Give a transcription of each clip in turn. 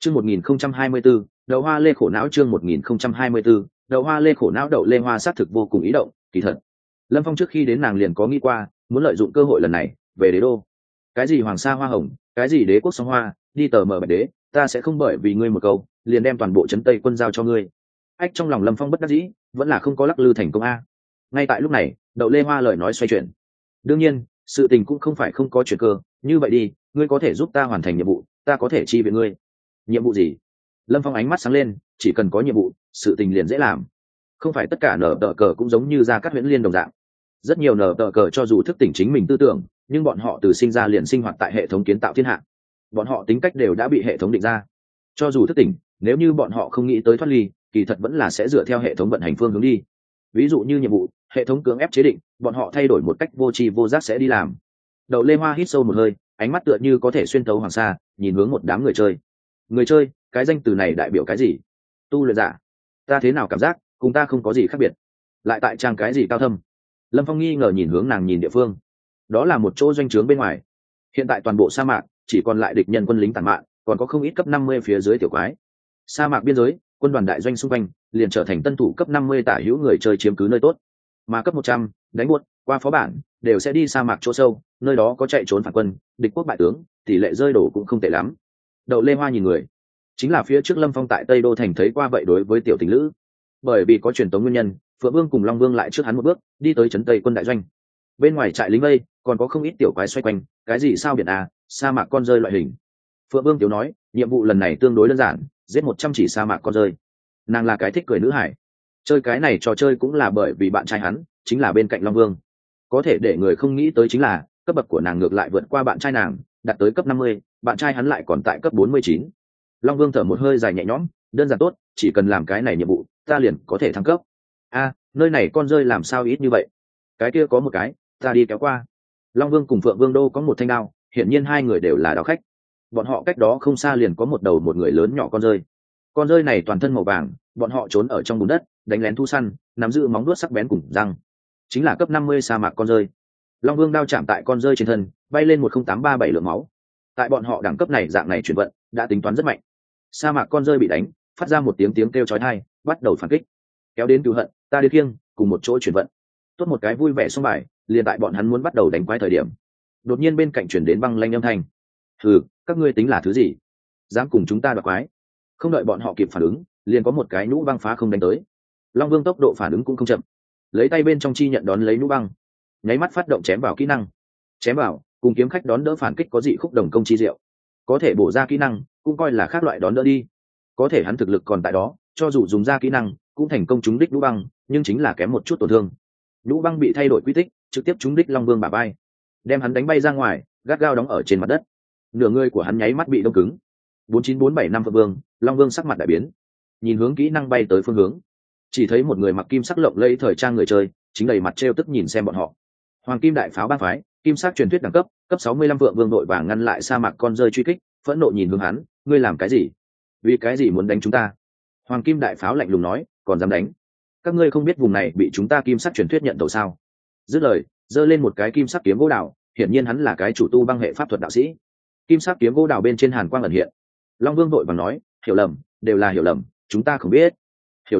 Chương 1024, đậu hoa lê khổ não. Chương 1024, đậu hoa lê khổ não. Đậu lê hoa xác thực vô cùng ý động, kỳ thật Lâm Phong trước khi đến nàng liền có nghĩ qua muốn lợi dụng cơ hội lần này về đế đô. Cái gì hoàng sa hoa hồng, cái gì đế quốc song hoa, đi tờ mờ bạch đế, ta sẽ không bởi vì ngươi một câu liền đem toàn bộ trấn Tây quân giao cho ngươi. Ách, trong lòng Lâm Phong bất đắc dĩ, vẫn là không có lắc lư thành công a. Ngay tại lúc này, đậu lê hoa lời nói xoay chuyển. Đương nhiên, sự tình cũng không phải không có chuyển cơ, như vậy đi, ngươi có thể giúp ta hoàn thành nhiệm vụ, ta có thể chi viện ngươi. Nhiệm vụ gì? Lâm Phong ánh mắt sáng lên, chỉ cần có nhiệm vụ, sự tình liền dễ làm. Không phải tất cả nở tờ cờ cũng giống như Gia Cát Huyễn Liên đồng dạng. Rất nhiều nở tờ cờ cho dù thức tỉnh chính mình tư tưởng, nhưng bọn họ từ sinh ra liền sinh hoạt tại hệ thống kiến tạo thiên hạ. Bọn họ tính cách đều đã bị hệ thống định ra. Cho dù thức tỉnh, nếu như bọn họ không nghĩ tới thoát ly, kỳ thật vẫn là sẽ dựa theo hệ thống vận hành phương hướng đi. Ví dụ như nhiệm vụ, hệ thống cưỡng ép chế định, bọn họ thay đổi một cách vô tri vô giác sẽ đi làm. Đậu lê hoa hít sâu một hơi, ánh mắt tựa như có thể xuyên thấu hoàng sa, nhìn hướng một đám người chơi. Người chơi, cái danh từ này đại biểu cái gì? Tu luyện giả. Ta thế nào cảm giác cùng ta không có gì khác biệt, lại tại trang cái gì cao thâm? Lâm Phong nghi ngờ nhìn hướng nàng nhìn địa phương. Đó là một chỗ doanh trướng bên ngoài. Hiện tại toàn bộ sa mạc chỉ còn lại địch nhân quân lính tàn mạn, còn có không ít cấp 50 phía dưới tiểu quái. Sa mạc biên giới, quân đoàn đại doanh xung quanh liền trở thành tân thủ cấp 50 tả hữu người chơi chiếm cứ nơi tốt. Mà cấp 100, đánh buốt, qua phó bản, đều sẽ đi sa mạc chỗ sâu, nơi đó có chạy trốn phản quân, địch quốc bại tướng, tỷ lệ rơi đổ cũng không tệ lắm. Đậu lê hoa nhìn người, chính là phía trước Lâm Phong tại Tây Đô thành thấy qua vậy. Đối với tiểu tình lữ, bởi vì có truyền tống nguyên nhân, Phượng Vương cùng Long Vương lại trước hắn một bước, đi tới trấn Tây quân đại doanh. Bên ngoài trại lính vây, còn có không ít tiểu quái xoay quanh, cái gì sao biển à, sa mạc con rơi loại hình. Phượng Vương tiểu nói, nhiệm vụ lần này tương đối đơn giản, giết 100 chỉ sa mạc con rơi. Nàng là cái thích cười nữ hải, chơi cái này trò chơi cũng là bởi vì bạn trai hắn chính là bên cạnh Long Vương. Có thể để người không nghĩ tới chính là cấp bậc của nàng ngược lại vượt qua bạn trai nàng, đạt tới cấp 50, bạn trai hắn lại còn tại cấp 49. Long Vương thở một hơi dài nhẹ nhõm, đơn giản tốt, chỉ cần làm cái này nhiệm vụ ta liền có thể thăng cấp. A, nơi này con rơi làm sao ít như vậy? Cái kia có một cái, ta đi kéo qua. Long Vương cùng Phượng Vương đô có một thanh đao, hiển nhiên hai người đều là đao khách. Bọn họ cách đó không xa liền có một đầu một người lớn nhỏ con rơi. Con rơi này toàn thân màu vàng, bọn họ trốn ở trong bùn đất, đánh lén thu săn, nắm giữ móng vuốt sắc bén cùng răng, chính là cấp 50 sa mạc con rơi. Long Vương đao chạm tại con rơi trên thân, bay lên 10837 lượng máu. Tại bọn họ đẳng cấp này dạng này chuyển vận, đã tính toán rất mạnh. Sa mạc con rơi bị đánh, phát ra một tiếng kêu chói tai, bắt đầu phản kích. Kéo đến cứu hận, ta đi kiêng, cùng một chỗ chuyển vận. Tốt một cái vui vẻ xong bài, liền tại bọn hắn muốn bắt đầu đánh quái thời điểm, đột nhiên bên cạnh chuyển đến băng lanh âm thanh. Hừ, các ngươi tính là thứ gì? Dám cùng chúng ta đoạt quái? Không đợi bọn họ kịp phản ứng, liền có một cái nhũ băng phá không đánh tới. Long Vương tốc độ phản ứng cũng không chậm, lấy tay bên trong chi nhận đón lấy nhũ băng, nháy mắt phát động chém vào kỹ năng. Chém vào, cùng kiếm khách đón đỡ phản kích có dị khúc đồng công chi diệu, có thể bổ ra kỹ năng, cũng coi là khác loại đón đỡ đi. Có thể hắn thực lực còn tại đó, cho dù dùng ra kỹ năng, cũng thành công trúng đích nhũ băng, nhưng chính là kém một chút tổn thương. Nhũ băng bị thay đổi quy tích, trực tiếp trúng đích Long Vương bả vai, đem hắn đánh bay ra ngoài, gắt gao đóng ở trên mặt đất. Nửa người của hắn nháy mắt bị đông cứng. 49475 Phượng Vương, Long Vương sắc mặt đại biến, nhìn hướng kỹ năng bay tới phương hướng, chỉ thấy một người mặc kim sắc lộng lẫy thời trang người chơi, chính đầy mặt trêu tức nhìn xem bọn họ. Hoàng Kim Đại Pháo bang phái, kim sắc truyền thuyết đẳng cấp, cấp 65 Phượng Vương đội vàng ngăn lại sa mạc con rơi truy kích, phẫn nộ nhìn hướng hắn, ngươi làm cái gì? Vì cái gì muốn đánh chúng ta? Hoàng Kim Đại Pháo lạnh lùng nói, còn dám đánh? Các ngươi không biết vùng này bị chúng ta kim sắc truyền thuyết nhận tàu sao? Dứt lời, giơ lên một cái kim sắc kiếm gỗ đào, hiển nhiên hắn là cái chủ tu băng hệ pháp thuật đạo sĩ. Kim sắc kiếm gỗ đào bên trên hàn quang ẩn hiện. Long Vương đội vàng nói, hiểu lầm, đều là hiểu lầm, chúng ta không biết. Hiểu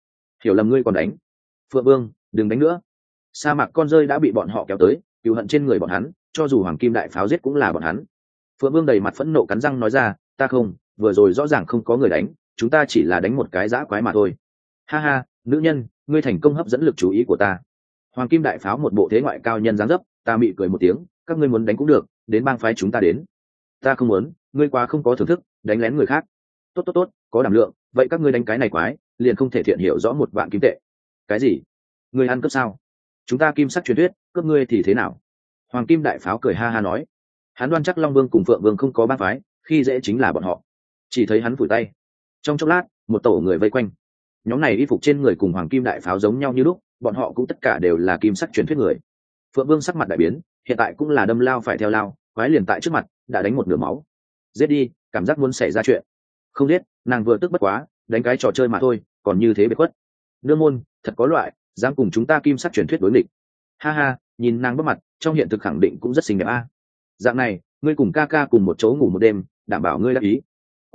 lầm ngươi còn đánh? Phượng Vương, đừng đánh nữa. Sa mạc con rơi đã bị bọn họ kéo tới, cừu hận trên người bọn hắn, cho dù Hoàng Kim Đại Pháo giết cũng là bọn hắn. Phượng Vương đầy mặt phẫn nộ cắn răng nói ra, ta không, vừa rồi rõ ràng không có người đánh, chúng ta chỉ là đánh một cái dã quái mà thôi. Ha ha, nữ nhân, ngươi thành công hấp dẫn lực chú ý của ta. Hoàng Kim Đại Pháo một bộ thế ngoại cao nhân dáng dấp, ta mị cười một tiếng, các ngươi muốn đánh cũng được, đến bang phái chúng ta đến. Ta không muốn, ngươi quá không có thưởng thức, đánh lén người khác. Tốt, có đảm lượng, vậy các ngươi đánh cái này quái, liền không thể thiện hiểu rõ 1 vạn kim tệ. Cái gì? Ngươi ăn cướp sao? Chúng ta kim sắc truyền thuyết, cướp ngươi thì thế nào? Hoàng Kim Đại Pháo cười ha ha nói, hắn đoan chắc Long Vương cùng Phượng Vương không có bang phái, khi dễ chính là bọn họ. Chỉ thấy hắn phủi tay, trong chốc lát, một tổ người vây quanh. Nhóm này y phục trên người cùng Hoàng Kim Đại Pháo giống nhau như lúc, bọn họ cũng tất cả đều là kim sắc truyền thuyết người. Phượng Vương sắc mặt đại biến, hiện tại cũng là đâm lao phải theo lao, quái liền tại trước mặt, đã đánh một nửa máu. Giết đi, cảm giác muốn xảy ra chuyện. Không giết, nàng vừa tức bất quá, đánh cái trò chơi mà thôi, còn như thế biệt khuất. Nương môn, thật có loại, dám cùng chúng ta kim sắc truyền thuyết đối nghịch. Ha ha, nhìn nàng bước mặt, trong hiện thực khẳng định cũng rất xinh đẹp a. Dạng này, ngươi cùng ca ca cùng một chỗ ngủ một đêm, đảm bảo ngươi đắc ý.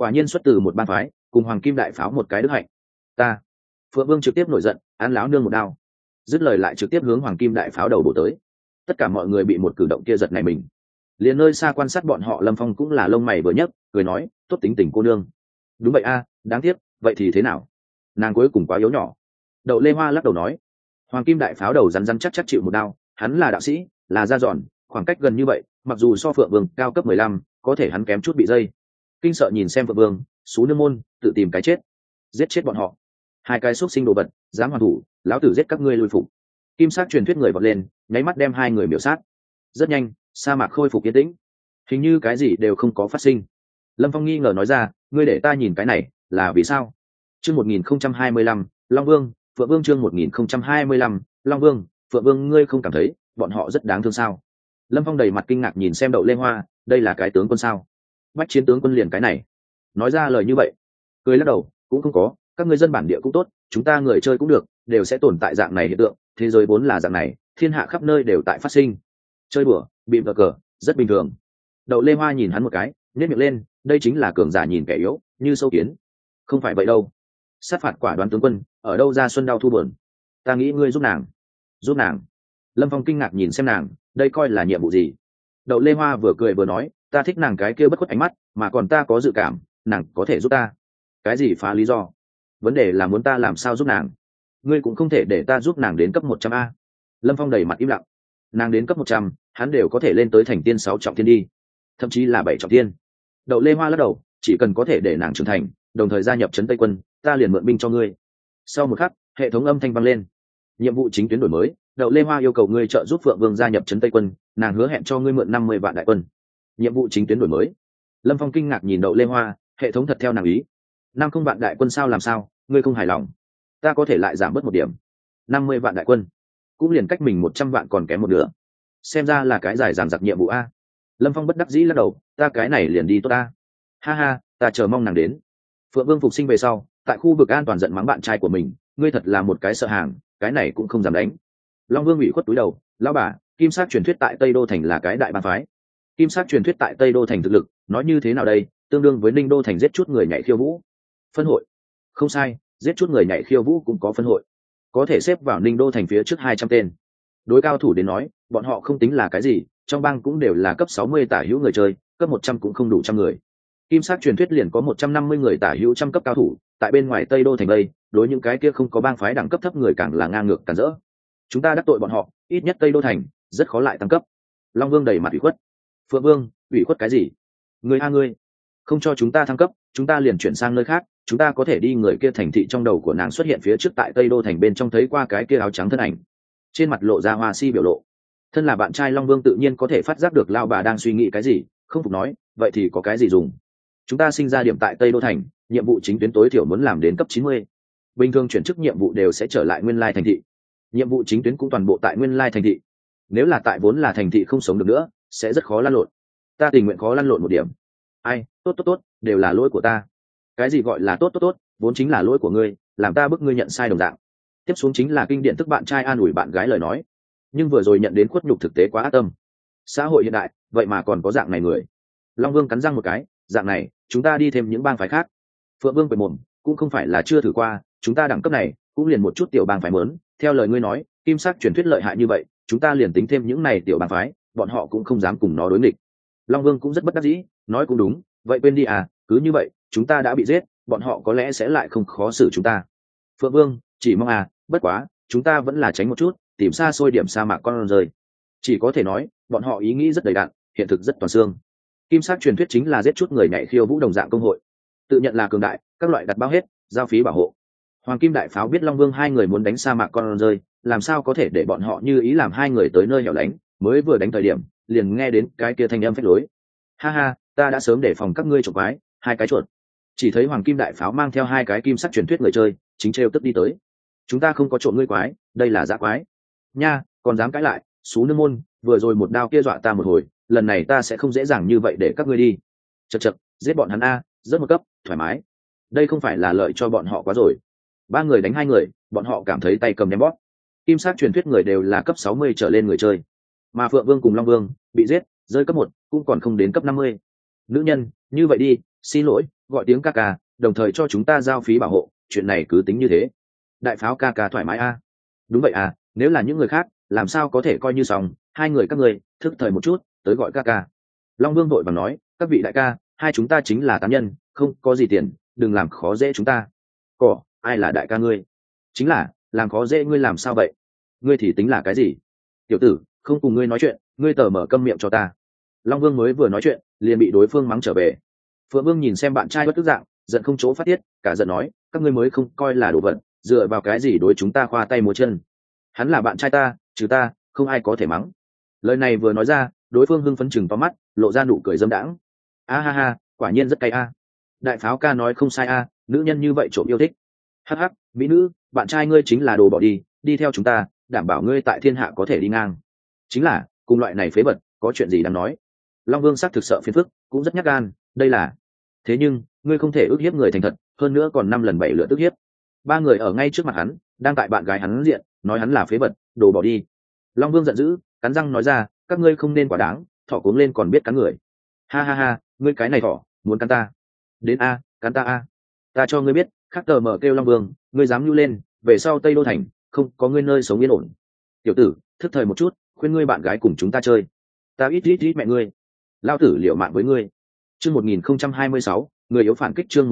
quả nhiên xuất từ một ban phái, cùng hoàng kim đại pháo một cái đức hạnh. Ta Phượng Vương trực tiếp nổi giận, án láo nương một đao, dứt lời lại trực tiếp hướng hoàng kim đại pháo đầu bổ tới. Tất cả mọi người bị một cử động kia giật này mình, liền nơi xa quan sát bọn họ Lâm Phong cũng là lông mày vừa nhấc, cười nói, tốt tính tình cô nương. Đúng vậy a, đáng tiếc, vậy thì thế nào, nàng cuối cùng quá yếu nhỏ. Đậu Lê Hoa lắc đầu nói, hoàng kim đại pháo đầu rắn rắn chắc chắc chịu một đao, hắn là đạo sĩ, là da giòn, khoảng cách gần như vậy, mặc dù so Phượng Vương cao cấp 15, có thể hắn kém chút bị dây. Kinh sợ nhìn xem Phượng Vương, xú nương môn, tự tìm cái chết, giết chết bọn họ. Hai cái xúc sinh đồ vật, dám hoàn thủ, lão tử giết các ngươi lui phục. Kim sắc truyền thuyết người vọt lên, nháy mắt đem hai người miểu sát. Rất nhanh, sa mạc khôi phục yên tĩnh, hình như cái gì đều không có phát sinh. Lâm Phong nghi ngờ nói ra, ngươi để ta nhìn cái này là vì sao? Chương 1025, Long Vương, Phượng Vương. Chương 1025, Long Vương, Phượng Vương. Ngươi không cảm thấy bọn họ rất đáng thương sao? Lâm Phong đầy mặt kinh ngạc nhìn xem Đậu Lê Hoa, đây là cái tướng quân sao? Bách chiến tướng quân liền cái này, nói ra lời như vậy, cười lắc đầu, cũng không có, các ngươi dân bản địa cũng tốt, chúng ta người chơi cũng được, đều sẽ tồn tại dạng này hiện tượng, thế giới vốn là dạng này, thiên hạ khắp nơi đều tại phát sinh. Chơi đùa, bị vờ cờ, rất bình thường. Đậu Lê Hoa nhìn hắn một cái, nhếch miệng lên, đây chính là cường giả nhìn kẻ yếu, như sâu kiến. Không phải vậy đâu. Sát phạt quả đoán tướng quân, ở đâu ra xuân đau thu buồn. Ta nghĩ ngươi giúp nàng. Giúp nàng? Lâm Phong kinh ngạc nhìn xem nàng, đây coi là nhiệm vụ gì? Đậu Lê Hoa vừa cười vừa nói, ta thích nàng cái kia bất khuất ánh mắt, mà còn ta có dự cảm, nàng có thể giúp ta. Cái gì phá lý do? Vấn đề là muốn ta làm sao giúp nàng? Ngươi cũng không thể để ta giúp nàng đến cấp 100 a. Lâm Phong đầy mặt im lặng. Nàng đến cấp 100, hắn đều có thể lên tới thành tiên 6 trọng thiên đi, thậm chí là 7 trọng thiên. Đậu Lê Hoa lắc đầu, chỉ cần có thể để nàng trưởng thành, đồng thời gia nhập trấn Tây Quân, ta liền mượn binh cho ngươi. Sau một khắc, hệ thống âm thanh vang lên. Nhiệm vụ chính tuyến đổi mới, Đậu Lê Hoa yêu cầu ngươi trợ giúp Phượng Vương gia nhập trấn Tây Quân, nàng hứa hẹn cho ngươi mượn 50 vạn đại quân. Nhiệm vụ chính tuyến đổi mới. Lâm Phong kinh ngạc nhìn Đậu Lê Hoa, hệ thống thật theo nàng ý. 50 vạn đại quân sao làm sao, ngươi không hài lòng? Ta có thể lại giảm bớt một điểm. 50 vạn đại quân, cũng liền cách mình 100 vạn còn kém một nửa. Xem ra là cái dài dằng dặc nhiệm vụ a. Lâm Phong bất đắc dĩ lắc đầu, ta cái này liền đi tốt ta. Ha ha, ta chờ mong nàng đến. Phượng Vương phục sinh về sau, tại khu vực an toàn giận mắng bạn trai của mình, ngươi thật là một cái sợ hàng, cái này cũng không dám đánh. Long Vương ủy khuất túi đầu, lão bà, kim sắc truyền thuyết tại Tây Đô thành là cái đại bang phái. Kim sắc truyền thuyết tại Tây Đô thành thực lực, nói như thế nào đây, tương đương với Ninh Đô thành giết chút người nhảy khiêu vũ. Phân hội. Không sai, giết chút người nhảy khiêu vũ cũng có phân hội. Có thể xếp vào Ninh Đô thành phía trước 200 tên. Đối cao thủ đến nói, bọn họ không tính là cái gì, trong bang cũng đều là cấp 60 tả hữu người chơi, cấp 100 cũng không đủ trăm người. Kim sắc truyền thuyết liền có 150 người tả hữu trăm cấp cao thủ, tại bên ngoài Tây Đô thành đây, đối những cái kia không có bang phái đẳng cấp thấp người càng là ngang ngược cản rỡ. Chúng ta đắc tội bọn họ, ít nhất Tây Đô thành rất khó lại tăng cấp. Long Vương đầy mặt ủy khuất. Phượng Vương, ủy khuất cái gì? Ngươi a ngươi, không cho chúng ta thăng cấp, chúng ta liền chuyển sang nơi khác, chúng ta có thể đi. Người kia thành thị trong đầu của nàng xuất hiện phía trước tại Tây Đô thành bên trong, thấy qua cái kia áo trắng thân ảnh, trên mặt lộ ra hoa si biểu lộ. Thân là bạn trai Long Vương tự nhiên có thể phát giác được lao bà đang suy nghĩ cái gì, không phục nói, vậy thì có cái gì dùng? Chúng ta sinh ra điểm tại Tây Đô thành, nhiệm vụ chính tuyến tối thiểu muốn làm đến cấp 90. Bình thường chuyển chức nhiệm vụ đều sẽ trở lại nguyên lai thành thị, nhiệm vụ chính tuyến cũng toàn bộ tại nguyên lai thành thị. Nếu là tại vốn là thành thị không sống được nữa, sẽ rất khó lăn lộn. Ta tình nguyện khó lăn lộn một điểm. Ai, tốt tốt tốt, đều là lỗi của ta. Cái gì gọi là tốt tốt tốt, vốn chính là lỗi của ngươi, làm ta bức ngươi nhận sai đồng dạng. Tiếp xuống chính là kinh điển thức bạn trai an ủi bạn gái lời nói, nhưng vừa rồi nhận đến khuất nhục thực tế quá ác tâm. Xã hội hiện đại, vậy mà còn có dạng này người. Long Vương cắn răng một cái, dạng này, chúng ta đi thêm những bang phái khác. Phượng Vương cười mồm, cũng không phải là chưa thử qua, chúng ta đẳng cấp này cũng liền một chút tiểu bang phái mớn. Theo lời ngươi nói, kim sắc truyền thuyết lợi hại như vậy, chúng ta liền tính thêm những này tiểu bang phái, bọn họ cũng không dám cùng nó đối nghịch. Long Vương cũng rất bất đắc dĩ, nói cũng đúng, vậy quên đi à, cứ như vậy, chúng ta đã bị giết, bọn họ có lẽ sẽ lại không khó xử chúng ta. Phượng Vương, chỉ mong à, bất quá, chúng ta vẫn là tránh một chút, tìm xa xôi điểm sa mạc con rơi. Chỉ có thể nói, bọn họ ý nghĩ rất đầy đặn, hiện thực rất toàn xương. Kim sắc truyền thuyết chính là giết chút người nhảy khiêu vũ đồng dạng công hội, tự nhận là cường đại, các loại đặt bao hết, giao phí bảo hộ. Hoàng Kim Đại Pháo biết Long Vương hai người muốn đánh sa mạc con rơi, làm sao có thể để bọn họ như ý làm hai người tới nơi hẻo lánh, mới vừa đánh thời điểm, liền nghe đến cái kia thanh âm phách lối. Ha ha, ta đã sớm để phòng các ngươi trộm quái, hai cái chuột. Chỉ thấy Hoàng Kim Đại Pháo mang theo hai cái kim sắc truyền thuyết người chơi, chính trêu tức đi tới. Chúng ta không có trộm ngươi quái, đây là dã quái. Nha, còn dám cãi lại, xú nương môn, vừa rồi một đao kia dọa ta một hồi, lần này ta sẽ không dễ dàng như vậy để các ngươi đi. Chậc chậc, giết bọn hắn a, rất một cấp, thoải mái. Đây không phải là lợi cho bọn họ quá rồi. Ba người đánh hai người, bọn họ cảm thấy tay cầm ném bóp. Kim sắc truyền thuyết người đều là cấp 60 trở lên người chơi, mà Phượng Vương cùng Long Vương bị giết, rơi cấp 1, cũng còn không đến cấp 50. Nữ nhân, như vậy đi, xin lỗi, gọi tiếng ca ca, đồng thời cho chúng ta giao phí bảo hộ, chuyện này cứ tính như thế. Đại pháo ca ca thoải mái a. Đúng vậy à, nếu là những người khác làm sao có thể coi như xong, hai người các ngươi thức thời một chút, tới gọi ca ca. Long Vương vội vàng nói, các vị đại ca, hai chúng ta chính là tán nhân, không có gì tiền, đừng làm khó dễ chúng ta. Cỏ, ai là đại ca ngươi? Chính là làm khó dễ ngươi làm sao vậy? Ngươi thì tính là cái gì? Tiểu tử, không cùng ngươi nói chuyện, ngươi tờ mở câm miệng cho ta. Long Vương mới vừa nói chuyện liền bị đối phương mắng trở về. Phượng Vương nhìn xem bạn trai bất tức dạng, giận không chỗ phát tiết, cả giận nói, các ngươi mới không coi là đồ vật, dựa vào cái gì đối chúng ta khoa tay múa chân? Hắn là bạn trai ta, trừ ta không ai có thể mắng. Lời này vừa nói ra, đối phương hưng phấn chừng to mắt, lộ ra nụ cười dâm đãng. A ha ha, quả nhiên rất cay a. Đại pháo ca nói không sai a, nữ nhân như vậy trộm yêu thích. Hắc hắc, mỹ nữ, bạn trai ngươi chính là đồ bỏ đi, đi theo chúng ta, đảm bảo ngươi tại thiên hạ có thể đi ngang. Chính là, cùng loại này phế vật, có chuyện gì đáng nói. Long Vương xác thực sợ phiền phức, cũng rất nhát gan, đây là. Thế nhưng, ngươi không thể ức hiếp người thành thật, hơn nữa còn 5 lần 7 lượt ức hiếp. Ba người ở ngay trước mặt hắn, đang tại bạn gái hắn diện, nói hắn là phế vật, đồ bỏ đi. Long Vương giận dữ, cắn răng nói ra, các ngươi không nên quá đáng, thỏ cuống lên còn biết cắn người. Ha ha ha, ngươi cái này thỏ, muốn cắn ta. Đến a, cắn ta a. Ta cho ngươi biết, khắc tờ mở kêu Long Vương, ngươi dám nhu lên, về sau Tây Đô thành, không có ngươi nơi sống yên ổn. Tiểu tử, thức thời một chút, khuyên ngươi bạn gái cùng chúng ta chơi. Ta ít mẹ ngươi. Lao tử liều mạng với ngươi. Chương 1026, người yếu phản kích. Chương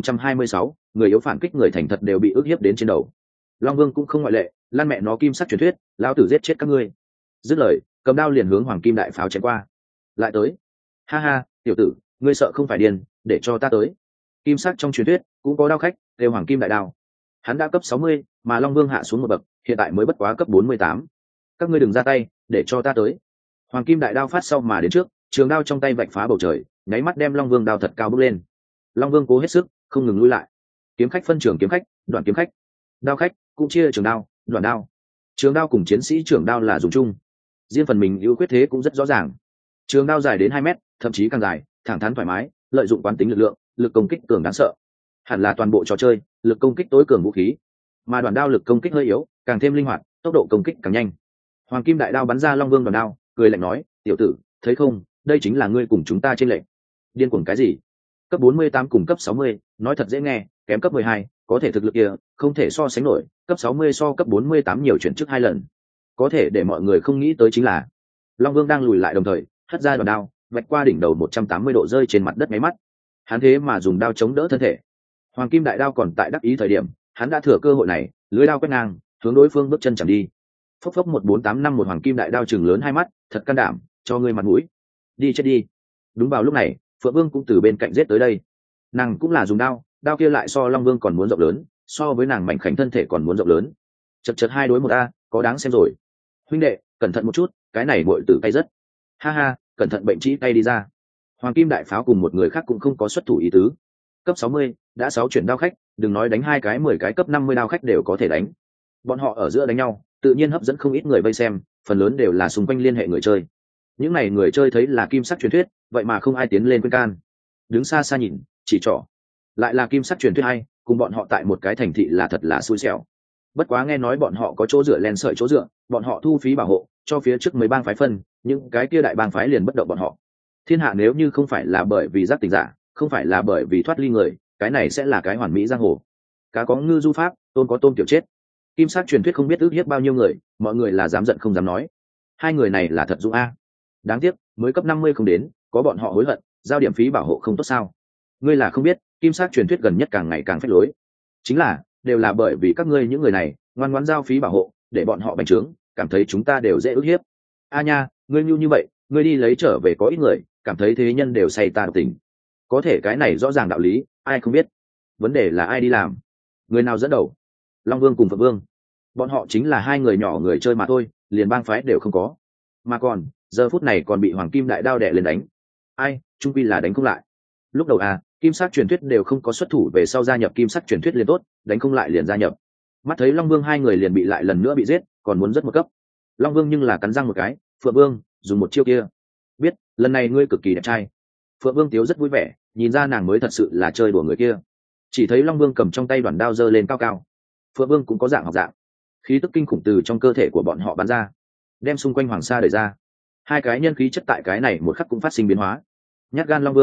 1026, người yếu phản kích. Người thành thật đều bị ức hiếp đến trên đầu. Long Vương cũng không ngoại lệ, lan mẹ nó kim sắc truyền thuyết, lao tử giết chết các ngươi. Dứt lời, cầm đao liền hướng Hoàng Kim Đại Pháo chém qua. Lại tới. Ha ha, tiểu tử, ngươi sợ không phải điên, để cho ta tới. Kim sắc trong truyền thuyết cũng có đao khách, đều Hoàng Kim Đại Đao. Hắn đã cấp 60, mà Long Vương hạ xuống một bậc, hiện tại mới bất quá cấp 48. Các ngươi đừng ra tay, để cho ta tới. Hoàng Kim Đại Đao phát sau mà đến trước, trường đao trong tay vạch phá bầu trời, nháy mắt đem Long Vương đao thật cao bước lên. Long Vương cố hết sức, không ngừng lui lại. Kiếm khách phân trường kiếm khách, đoạn kiếm khách, đao khách cũng chia trường đao, đoạn đao. Trường đao cùng chiến sĩ trưởng đao là dùng chung. Riêng phần mình ưu khuyết thế cũng rất rõ ràng. Trường đao dài đến 2 mét, thậm chí càng dài, thẳng thắn thoải mái, lợi dụng quán tính lực lượng, lực công kích cường đáng sợ. Hẳn là toàn bộ trò chơi, lực công kích tối cường vũ khí. Mà đoạn đao lực công kích hơi yếu, càng thêm linh hoạt, tốc độ công kích càng nhanh. Hoàng Kim Đại Đao bắn ra Long Vương đoạn đao, cười lạnh nói, tiểu tử, thấy không, đây chính là ngươi cùng chúng ta trên lệnh. Điên cuồng cái gì? Cấp 48 cùng cấp 60, nói thật dễ nghe, kém cấp 12, có thể thực lực kia không thể so sánh nổi, cấp 60 so cấp 48 nhiều chuyển trước 2 lần. Có thể để mọi người không nghĩ tới chính là Long Vương đang lùi lại đồng thời hất ra đòn đao, vạch qua đỉnh đầu 180 độ rơi trên mặt đất máy mắt. Hắn thế mà dùng đao chống đỡ thân thể. Hoàng Kim Đại Đao còn tại đắc ý thời điểm, hắn đã thừa cơ hội này, lưới đao quét ngang, hướng đối phương bước chân chẳng đi. Phốc phốc 1485 một Hoàng Kim Đại Đao chừng lớn 2 mắt, thật can đảm, cho ngươi mặt mũi. Đi chết đi. Đúng vào lúc này, Phượng Vương cũng từ bên cạnh giết tới đây. Nàng cũng là dùng đao, đao kia lại so Long Vương còn muốn rộng lớn, so với nàng mảnh khảnh thân thể còn muốn rộng lớn. Chật 2 đối 1 a, có đáng xem rồi. Huynh đệ, cẩn thận một chút, cái này muội tử cay rất. Ha ha, cẩn thận bệnh trĩ tay đi ra. Hoàng Kim Đại Pháo cùng một người khác cũng không có xuất thủ ý tứ. Cấp 60, đã 6 chuyển đao khách, đừng nói đánh 2 cái 10 cái cấp 50 đao khách đều có thể đánh. Bọn họ ở giữa đánh nhau, tự nhiên hấp dẫn không ít người vây xem, phần lớn đều là xung quanh liên hệ người chơi. Những này người chơi thấy là kim sắc truyền thuyết, vậy mà không ai tiến lên khuyên can. Đứng xa xa nhìn, chỉ trỏ. Lại là kim sắc truyền thuyết hay, cùng bọn họ tại một cái thành thị là thật là xui xẻo. Bất quá nghe nói bọn họ có chỗ dựa len sợi chỗ dựa, bọn họ thu phí bảo hộ, cho phía trước mấy bang phái phân, những cái kia đại bang phái liền bất động bọn họ. Thiên hạ nếu như không phải là bởi vì giác tỉnh giả, không phải là bởi vì thoát ly người, cái này sẽ là cái hoàn mỹ giang hồ. Cá có ngư du pháp, tôm có tôm tiểu chết. Kim sắc truyền thuyết không biết ước hiếp bao nhiêu người, mọi người là dám giận không dám nói. Hai người này là thật dũng a. Đáng tiếc, mới cấp 50 không đến, có bọn họ hối hận, giao điểm phí bảo hộ không tốt sao? Ngươi là không biết, kim sắc truyền thuyết gần nhất càng ngày càng phách lối. Chính là, đều là bởi vì các ngươi những người này, ngoan ngoãn giao phí bảo hộ, để bọn họ bành trướng, cảm thấy chúng ta đều dễ ức hiếp. A nha, ngươi nhu như vậy, ngươi đi lấy trở về có ít người, cảm thấy thế nhân đều say ta độc tình. Có thể cái này rõ ràng đạo lý, ai không biết. Vấn đề là ai đi làm? Người nào dẫn đầu? Long Vương cùng Phượng Vương. Bọn họ chính là 2 người nhỏ người chơi mà thôi, liền bang phái đều không có. Mà còn, giờ phút này còn bị Hoàng Kim Đại Đao đè lên đánh. Ai, trung quy là đánh không lại. Lúc đầu kim sắc truyền thuyết đều không có xuất thủ, về sau gia nhập kim sắc truyền thuyết liền tốt, đánh không lại liền gia nhập. Mắt thấy Long Vương 2 người liền bị lại lần nữa bị giết, còn muốn rất một cấp. Long Vương nhưng là cắn răng một cái, Phượng Vương, dùng một chiêu kia. Biết, lần này ngươi cực kỳ đẹp trai. Phượng Vương tiếu rất vui vẻ, nhìn ra nàng mới thật sự là chơi đùa người kia. Chỉ thấy Long Vương cầm trong tay đoàn đao giơ lên cao cao. Phượng Vương cũng có dạng học dạng. Khí tức kinh khủng từ trong cơ thể của bọn họ bắn ra, đem xung quanh Hoàng Sa đẩy ra. 2 cái nhân khí chất tại cái này một khắc cũng phát sinh biến hóa. Nhát gan Long Vương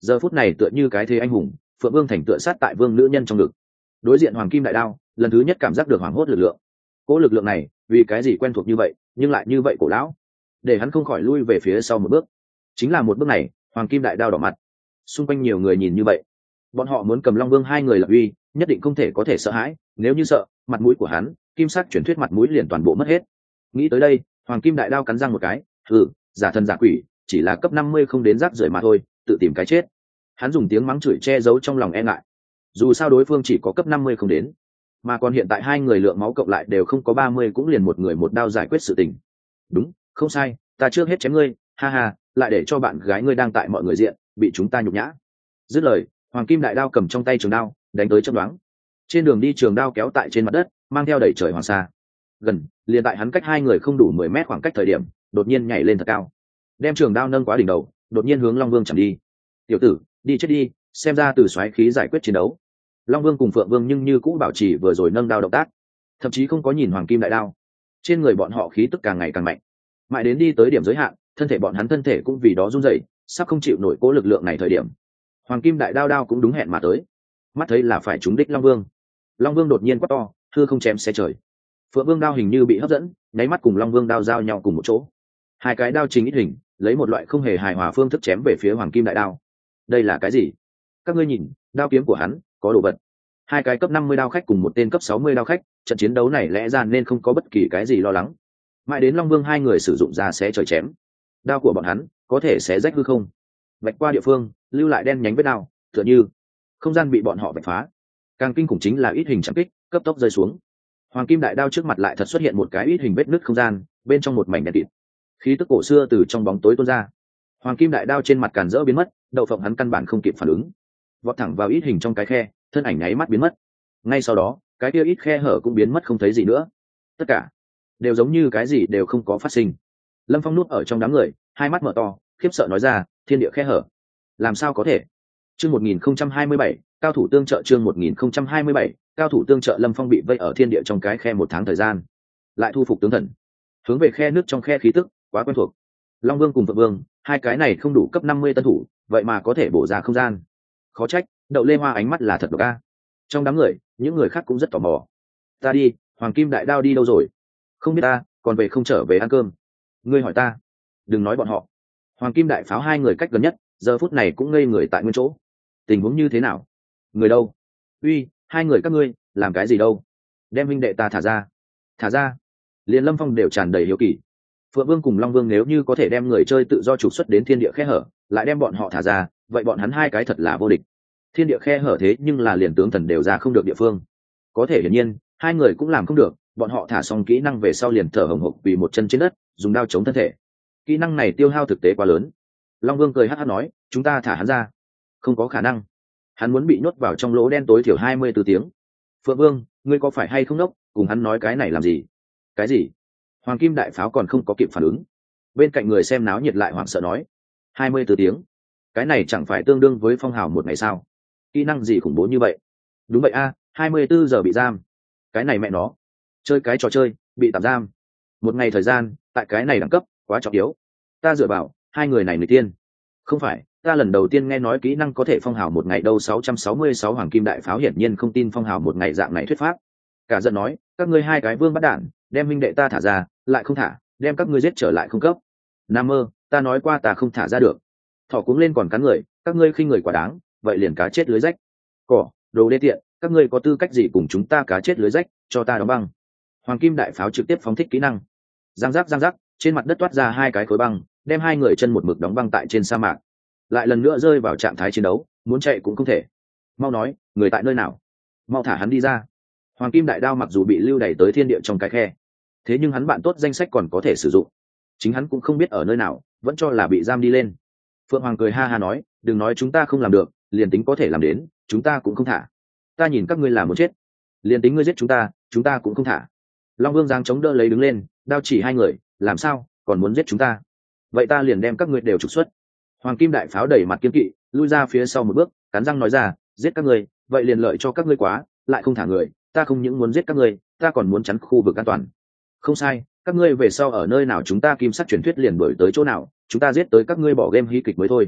giờ phút này tựa như cái thế anh hùng, Phượng Vương Thành tựa sát tại vương nữ nhân trong ngực. Đối diện hoàng kim đại đao, lần thứ nhất cảm giác được hoảng hốt lực lượng. Cỗ lực lượng này vì cái gì quen thuộc như vậy nhưng lại như vậy cổ lão, để hắn không khỏi lui về phía sau một bước. Chính là một bước này, hoàng kim đại đao đỏ mặt. Xung quanh nhiều người nhìn như vậy, bọn họ muốn cầm Long Vương hai người lập uy, nhất định không thể có thể sợ hãi, nếu như sợ, mặt mũi của hắn, kim sắc truyền thuyết mặt mũi liền toàn bộ mất hết. Nghĩ tới đây, hoàng kim đại đao cắn răng một cái, giả thần giả quỷ, chỉ là cấp 50 không đến rác rưởi mà thôi, tự tìm cái chết. Hắn dùng tiếng mắng chửi che giấu trong lòng e ngại. Dù sao đối phương chỉ có cấp 50 không đến, mà còn hiện tại hai người lượng máu cộng lại đều không có 30, cũng liền một người một đao giải quyết sự tình. Đúng, không sai, ta trước hết chém ngươi, ha ha, lại để cho bạn gái ngươi đang tại mọi người diện bị chúng ta nhục nhã. Dứt lời, hoàng kim đại đao cầm trong tay trường đao đánh tới chớp nhoáng. Trên đường đi trường đao kéo tại trên mặt đất, mang theo đẩy trời hoàng sa. Gần, liền tại hắn cách hai người không đủ 10 mét khoảng cách thời điểm, đột nhiên nhảy lên thật cao, đem trường đao nâng quá đỉnh đầu, đột nhiên hướng Long Vương chạm đi. Tiểu tử, đi chết đi, xem ra từ xoáy khí giải quyết chiến đấu. Long Vương cùng Phượng Vương nhưng như cũ bảo trì vừa rồi nâng đao động tác, thậm chí không có nhìn hoàng kim đại đao. Trên người bọn họ khí tức càng ngày càng mạnh, mãi đến đi tới điểm giới hạn, thân thể bọn hắn thân thể cũng vì đó run rẩy, sắp không chịu nổi cố lực lượng này thời điểm, hoàng kim đại đao đao cũng đúng hẹn mà tới. Mắt thấy là phải trúng đích Long Vương. Long Vương đột nhiên quát to, hư không chém xé trời. Phượng Vương đao hình như bị hấp dẫn, nháy mắt cùng Long Vương đao giao nhau cùng một chỗ. Hai cái đao chính ít hình, lấy một loại không hề hài hòa phương thức chém về phía hoàng kim đại đao. Đây là cái gì? Các ngươi nhìn, đao kiếm của hắn có đồ vật. Hai cái cấp 50 đao khách cùng một tên cấp 60 đao khách, trận chiến đấu này lẽ ra nên không có bất kỳ cái gì lo lắng. Mãi đến Long Vương hai người sử dụng ra xé trời chém. Đao của bọn hắn có thể xé rách hư không, vạch qua địa phương, lưu lại đen nhánh vết đao, tựa như không gian bị bọn họ vạch phá. Càng kinh khủng chính là ít hình chạm kích, cấp tốc rơi xuống. Hoàng kim đại đao trước mặt lại thật xuất hiện một cái ít hình vết nứt không gian, bên trong một mảnh đen kịt. Khí tức cổ xưa từ trong bóng tối tuôn ra. Hoàng kim đại đao trên mặt càn rỡ biến mất, đậu phộng hắn căn bản không kịp phản ứng, vọt thẳng vào ít hình trong cái khe, thân ảnh nháy mắt biến mất. Ngay sau đó, cái kia ít khe hở cũng biến mất không thấy gì nữa. Tất cả đều giống như cái gì đều không có phát sinh. Lâm Phong nuốt ở trong đám người, hai mắt mở to, khiếp sợ nói ra, thiên địa khe hở, làm sao có thể? Chương 1027, cao thủ tương trợ. Chương 1027, cao thủ tương trợ. Lâm Phong bị vây ở thiên địa trong cái khe một tháng thời gian, lại thu phục tướng thần, hướng về khe nước trong khe khí tức quá quen thuộc. Long Vương cùng Phượng Vương, hai cái này không đủ cấp 50 tân thủ, vậy mà có thể bổ ra không gian. Khó trách, Đậu Lê Hoa ánh mắt là thật độc a. Trong đám người, những người khác cũng rất tò mò. Ta đi, hoàng kim đại đao đi đâu rồi? Không biết ta, còn về không trở về ăn cơm. Ngươi hỏi ta, đừng nói bọn họ. Hoàng kim đại pháo hai người cách gần nhất, giờ phút này cũng ngây người tại nguyên chỗ. Tình huống như thế nào? Người đâu? Uy, hai người các ngươi làm cái gì đâu? Đem huynh đệ ta thả ra. Thả ra? Liền Lâm Phong đều tràn đầy hiếu kỳ. Phượng Vương cùng Long Vương nếu như có thể đem người chơi tự do trục xuất đến thiên địa khe hở, lại đem bọn họ thả ra, vậy bọn hắn hai cái thật là vô địch. Thiên địa khe hở thế nhưng là liền tướng thần đều ra không được địa phương. Có thể hiển nhiên, hai người cũng làm không được, bọn họ thả xong kỹ năng về sau liền thở hổn hộc vì một chân trên đất, dùng đao chống thân thể. Kỹ năng này tiêu hao thực tế quá lớn. Long Vương cười hắc hắc nói, chúng ta thả hắn ra. Không có khả năng. Hắn muốn bị nhốt vào trong lỗ đen tối thiểu 24 tiếng. Phượng Vương, ngươi có phải hay không đốc, cùng hắn nói cái này làm gì? Cái gì? Hoàng kim đại pháo còn không có kịp phản ứng. Bên cạnh người xem náo nhiệt lại hoảng sợ nói, 24 tiếng. Cái này chẳng phải tương đương với phong hào một ngày sao? Kỹ năng gì khủng bố như vậy? Đúng vậy a, 24 giờ bị giam. Cái này mẹ nó, chơi cái trò chơi, bị tạm giam. Một ngày thời gian, tại cái này đẳng cấp, quá trọng yếu. Ta dựa vào, hai người này người tiên. Không phải, ta lần đầu tiên nghe nói kỹ năng có thể phong hào một ngày đâu. 666 hoàng kim đại pháo hiển nhiên không tin phong hào một ngày dạng này thuyết pháp. Cả giận nói, các ngươi hai cái vương bắt đản, đem minh đệ ta thả ra, lại không thả, đem các ngươi giết trở lại không cấp. Nam mơ, ta nói qua ta không thả ra được. Thỏ cuống lên còn cắn người, các ngươi khinh người quá đáng, vậy liền cá chết lưới rách. Cỏ, đồ đê tiện, các ngươi có tư cách gì cùng chúng ta cá chết lưới rách, cho ta đóng băng. Hoàng kim đại pháo trực tiếp phóng thích kỹ năng. Giang giác, trên mặt đất toát ra hai cái khối băng, đem hai người chân một mực đóng băng tại trên sa mạc. Lại lần nữa rơi vào trạng thái chiến đấu, muốn chạy cũng không thể. Mau nói, người tại nơi nào? Mau thả hắn đi ra. Hoàng kim đại đao mặc dù bị lưu đày tới thiên địa trong cái khe, thế nhưng hắn bạn tốt danh sách còn có thể sử dụng. Chính hắn cũng không biết ở nơi nào, vẫn cho là bị giam đi lên. Phượng Hoàng cười ha ha nói, đừng nói chúng ta không làm được, liền tính có thể làm đến, chúng ta cũng không thả. Ta nhìn các ngươi là muốn chết, liền tính ngươi giết chúng ta cũng không thả. Long Vương giang chống đỡ lấy đứng lên, đao chỉ hai người, làm sao còn muốn giết chúng ta? Vậy ta liền đem các ngươi đều trục xuất. Hoàng kim đại pháo đẩy mặt kiên kỵ, lui ra phía sau một bước, cắn răng nói ra, giết các ngươi, vậy liền lợi cho các ngươi quá, lại không thả người, ta không những muốn giết các ngươi, ta còn muốn chắn khu vực an toàn. Không sai, các ngươi về sau ở nơi nào chúng ta kim sắc truyền thuyết liền đổi tới chỗ nào, chúng ta giết tới các ngươi bỏ game hí kịch mới thôi.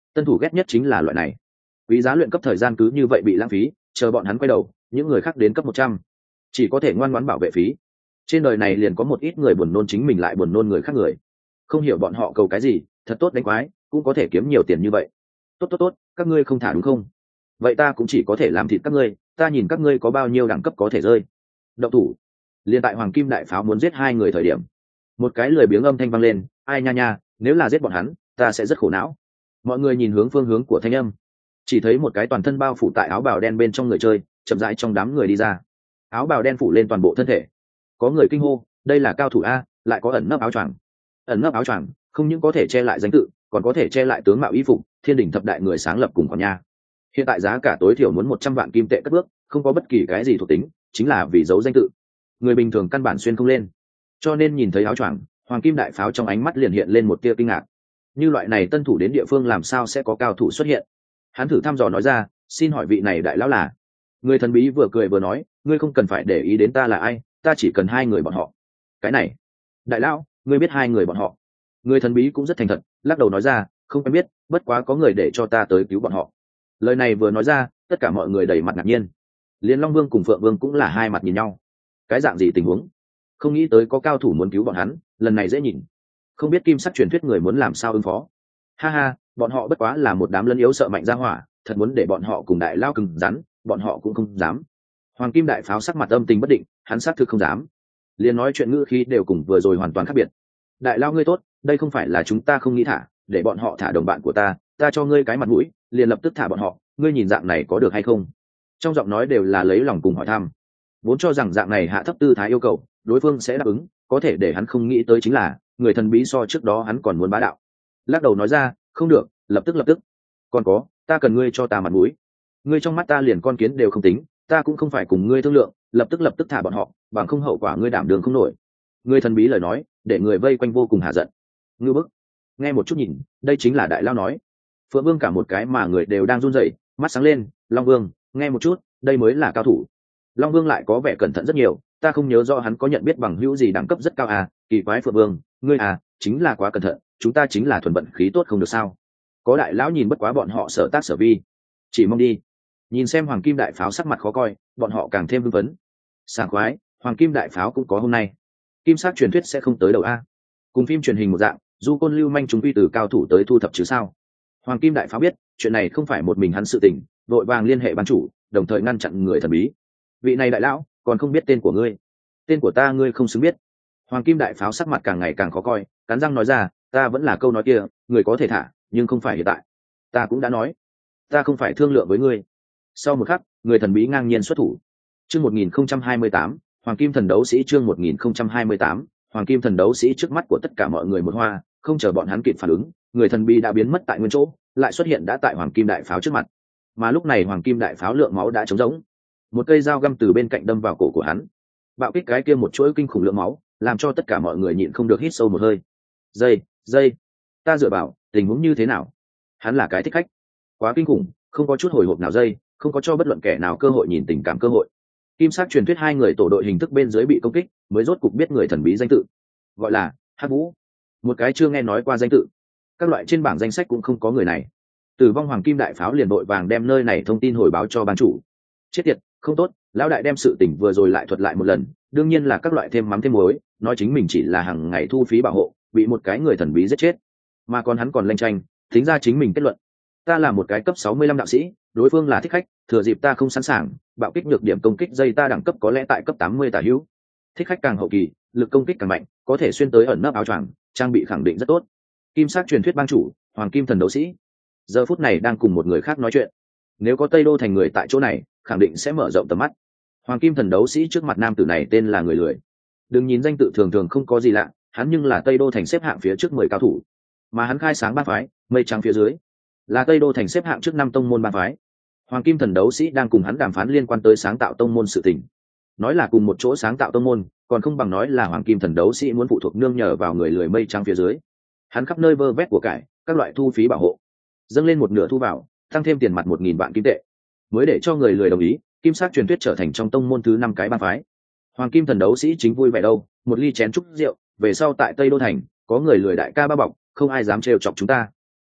Tân thủ ghét nhất chính là loại này, quý giá luyện cấp thời gian cứ như vậy bị lãng phí, chờ bọn hắn quay đầu những người khác đến cấp 100, chỉ có thể ngoan ngoãn bảo vệ phí. Trên đời này liền có một ít người buồn nôn chính mình lại buồn nôn người khác người, không hiểu bọn họ cầu cái gì. Thật tốt đánh quái cũng có thể kiếm nhiều tiền như vậy. Tốt tốt tốt, các ngươi không thả đúng không? Vậy ta cũng chỉ có thể làm thịt các ngươi, ta nhìn các ngươi có bao nhiêu đẳng cấp có thể rơi. Động thủ. Liên tại Hoàng Kim Đại Pháo muốn giết hai người thời điểm, một cái lười biếng âm thanh vang lên, ai nha nha, nếu là giết bọn hắn ta sẽ rất khổ não. Mọi người nhìn hướng phương hướng của thanh âm, chỉ thấy một cái toàn thân bao phủ tại áo bào đen bên trong người chơi chậm rãi trong đám người đi ra. Áo bào đen phủ lên toàn bộ thân thể, có người kinh hô, đây là cao thủ a, lại có ẩn nấp áo choàng. Ẩn nấp áo choàng không những có thể che lại danh tự, còn có thể che lại tướng mạo y phục, thiên đỉnh thập đại người sáng lập cùng còn nha. Hiện tại giá cả tối thiểu muốn 100 vạn kim tệ cất bước, không có bất kỳ cái gì thuộc tính, chính là vì giấu danh tự, người bình thường căn bản xuyên không lên. Cho nên nhìn thấy áo choàng, Hoàng Kim Đại Pháo trong ánh mắt liền hiện lên một tia kinh ngạc. Như loại này tân thủ đến địa phương làm sao sẽ có cao thủ xuất hiện? Hắn thử thăm dò nói ra, xin hỏi vị này đại lão là? Người thần bí vừa cười vừa nói, ngươi không cần phải để ý đến ta là ai, ta chỉ cần hai người bọn họ. Cái này, đại lão, ngươi biết hai người bọn họ? Người thần bí cũng rất thành thật, lắc đầu nói ra, không quen biết, bất quá có người để cho ta tới cứu bọn họ. Lời này vừa nói ra, tất cả mọi người đầy mặt ngạc nhiên. Liên Long Vương cùng Phượng Vương cũng là hai mặt nhìn nhau. Cái dạng gì tình huống? Không nghĩ tới có cao thủ muốn cứu bọn hắn, lần này dễ nhìn. Không biết kim sắc truyền thuyết người muốn làm sao ứng phó. Ha ha, bọn họ bất quá là một đám lân yếu sợ mạnh ra hỏa, thật muốn để bọn họ cùng đại lao cứng rắn, bọn họ cũng không dám. Hoàng Kim Đại Pháo sắc mặt âm tình bất định, hắn xác thực không dám. Liên nói chuyện ngữ khí đều cùng vừa rồi hoàn toàn khác biệt. Đại lao ngươi tốt, đây không phải là chúng ta không nghĩ thả, để bọn họ thả đồng bạn của ta cho ngươi cái mặt mũi, liền lập tức thả bọn họ, ngươi nhìn dạng này có được hay không? Trong giọng nói đều là lấy lòng cùng hỏi thăm. Vốn cho rằng dạng này hạ thấp tư thái yêu cầu, đối phương sẽ đáp ứng, có thể để hắn không nghĩ tới chính là, người thần bí so trước đó hắn còn muốn bá đạo. Lắc đầu nói ra, không được, lập tức. Còn có, ta cần ngươi cho ta mặt mũi. Ngươi trong mắt ta liền con kiến đều không tính, ta cũng không phải cùng ngươi thương lượng, lập tức thả bọn họ, bằng không hậu quả ngươi đảm đường không nổi. Người thần bí lời nói, để người vây quanh vô cùng hạ giận. Ngư bức, nghe một chút nhìn, đây chính là đại lao nói. Phượng Vương cả một cái mà người đều đang run rẩy, mắt sáng lên. Long Vương, nghe một chút, đây mới là cao thủ. Long Vương lại có vẻ cẩn thận rất nhiều, ta không nhớ rõ hắn có nhận biết bằng hữu gì đẳng cấp rất cao à, kỳ quái. Phượng Vương, ngươi à, chính là quá cẩn thận, chúng ta chính là thuần vận khí tốt không được sao? Có đại lão nhìn bất quá bọn họ sở tác sở vi, chỉ mong đi. Nhìn xem Hoàng Kim Đại Pháo sắc mặt khó coi, bọn họ càng thêm hưng phấn. Sảng khoái, Hoàng Kim Đại Pháo cũng có hôm nay. Kim sắc truyền thuyết sẽ không tới đầu a. Cùng phim truyền hình một dạng, du côn lưu manh chúng quy từ cao thủ tới thu thập chứ sao? Hoàng Kim Đại Pháo biết, chuyện này không phải một mình hắn sự tình, vội vàng liên hệ ban chủ, đồng thời ngăn chặn người thần bí. Vị này đại lão, còn không biết tên của ngươi. Tên của ta ngươi không xứng biết. Hoàng Kim Đại Pháo sắc mặt càng ngày càng khó coi, cắn răng nói ra, ta vẫn là câu nói kia, người có thể thả, nhưng không phải hiện tại. Ta cũng đã nói, ta không phải thương lượng với ngươi. Sau một khắc, người thần bí ngang nhiên xuất thủ. Chương 1028, Hoàng Kim Thần Đấu Sĩ. Chương 1028, Hoàng Kim Thần Đấu Sĩ. Trước mắt của tất cả mọi người một hoa, không chờ bọn hắn kịp phản ứng, người thần bí đã biến mất tại nguyên chỗ, lại xuất hiện đã tại Hoàng Kim Đại Pháo trước mặt. Mà lúc này Hoàng Kim Đại Pháo lượng máu đã trống rỗng, một cây dao găm từ bên cạnh đâm vào cổ của hắn. Bạo kích cái kia một chuỗi kinh khủng lượng máu, làm cho tất cả mọi người nhịn không được hít sâu một hơi. Dây, ta dựa vào, tình huống như thế nào? Hắn là cái thích khách, quá kinh khủng, không có chút hồi hộp nào. Dây không có cho bất luận kẻ nào cơ hội nhìn tình cảm cơ hội. Kim sắc truyền thuyết hai người tổ đội hình thức bên dưới bị công kích, mới rốt cục biết người thần bí danh tự, gọi là Hắc Vũ, một cái chưa nghe nói qua danh tự, các loại trên bảng danh sách cũng không có người này. Tử vong Hoàng Kim Đại Pháo liền đội vàng đem nơi này thông tin hồi báo cho ban chủ. Chết tiệt, không tốt, lão đại đem sự tình vừa rồi lại thuật lại một lần, đương nhiên là các loại thêm mắm thêm muối, nói chính mình chỉ là hàng ngày thu phí bảo hộ, bị một cái người thần bí giết chết, mà còn hắn còn lanh tranh, tính ra chính mình kết luận, ta là một cái cấp 65 đạo sĩ, đối phương là thích khách, thừa dịp ta không sẵn sàng, bạo kích nhược điểm công kích dây ta đẳng cấp có lẽ tại cấp 80 tả hữu. Thích khách càng hậu kỳ, lực công kích càng mạnh, có thể xuyên tới ẩn nấp áo choàng, trang bị khẳng định rất tốt. Kim sắc truyền thuyết bang chủ, Hoàng Kim Thần Đấu Sĩ, giờ phút này đang cùng một người khác nói chuyện. Nếu có Tây Đô thành người tại chỗ này, khẳng định sẽ mở rộng tầm mắt. Hoàng Kim Thần Đấu Sĩ trước mặt nam tử này tên là người lười. Đừng nhìn danh tự thường thường không có gì lạ, hắn nhưng là Tây Đô thành xếp hạng phía trước 10 cao thủ, mà hắn khai sáng bang phái, mây trắng phía dưới là Tây Đô thành xếp hạng trước 5 tông môn bang phái. Hoàng Kim Thần Đấu Sĩ đang cùng hắn đàm phán liên quan tới sáng tạo tông môn sự tình. Nói là cùng một chỗ sáng tạo tông môn, còn không bằng nói là Hoàng Kim Thần Đấu Sĩ muốn phụ thuộc nương nhờ vào người lười mây trắng phía dưới. Hắn khắp nơi vơ vét của cải, các loại thu phí bảo hộ, dâng lên một nửa thu vào, tăng thêm tiền mặt 1000 vạn kim tệ, mới để cho người lười đồng ý. Kim sắc truyền thuyết trở thành trong tông môn thứ 5 cái bang phái. Hoàng Kim Thần Đấu Sĩ chính vui vẻ đâu, một ly chén chúc rượu, về sau tại Tây Đô thành có người lười đại ca bao bọc, không ai dám trêu chọc chúng ta.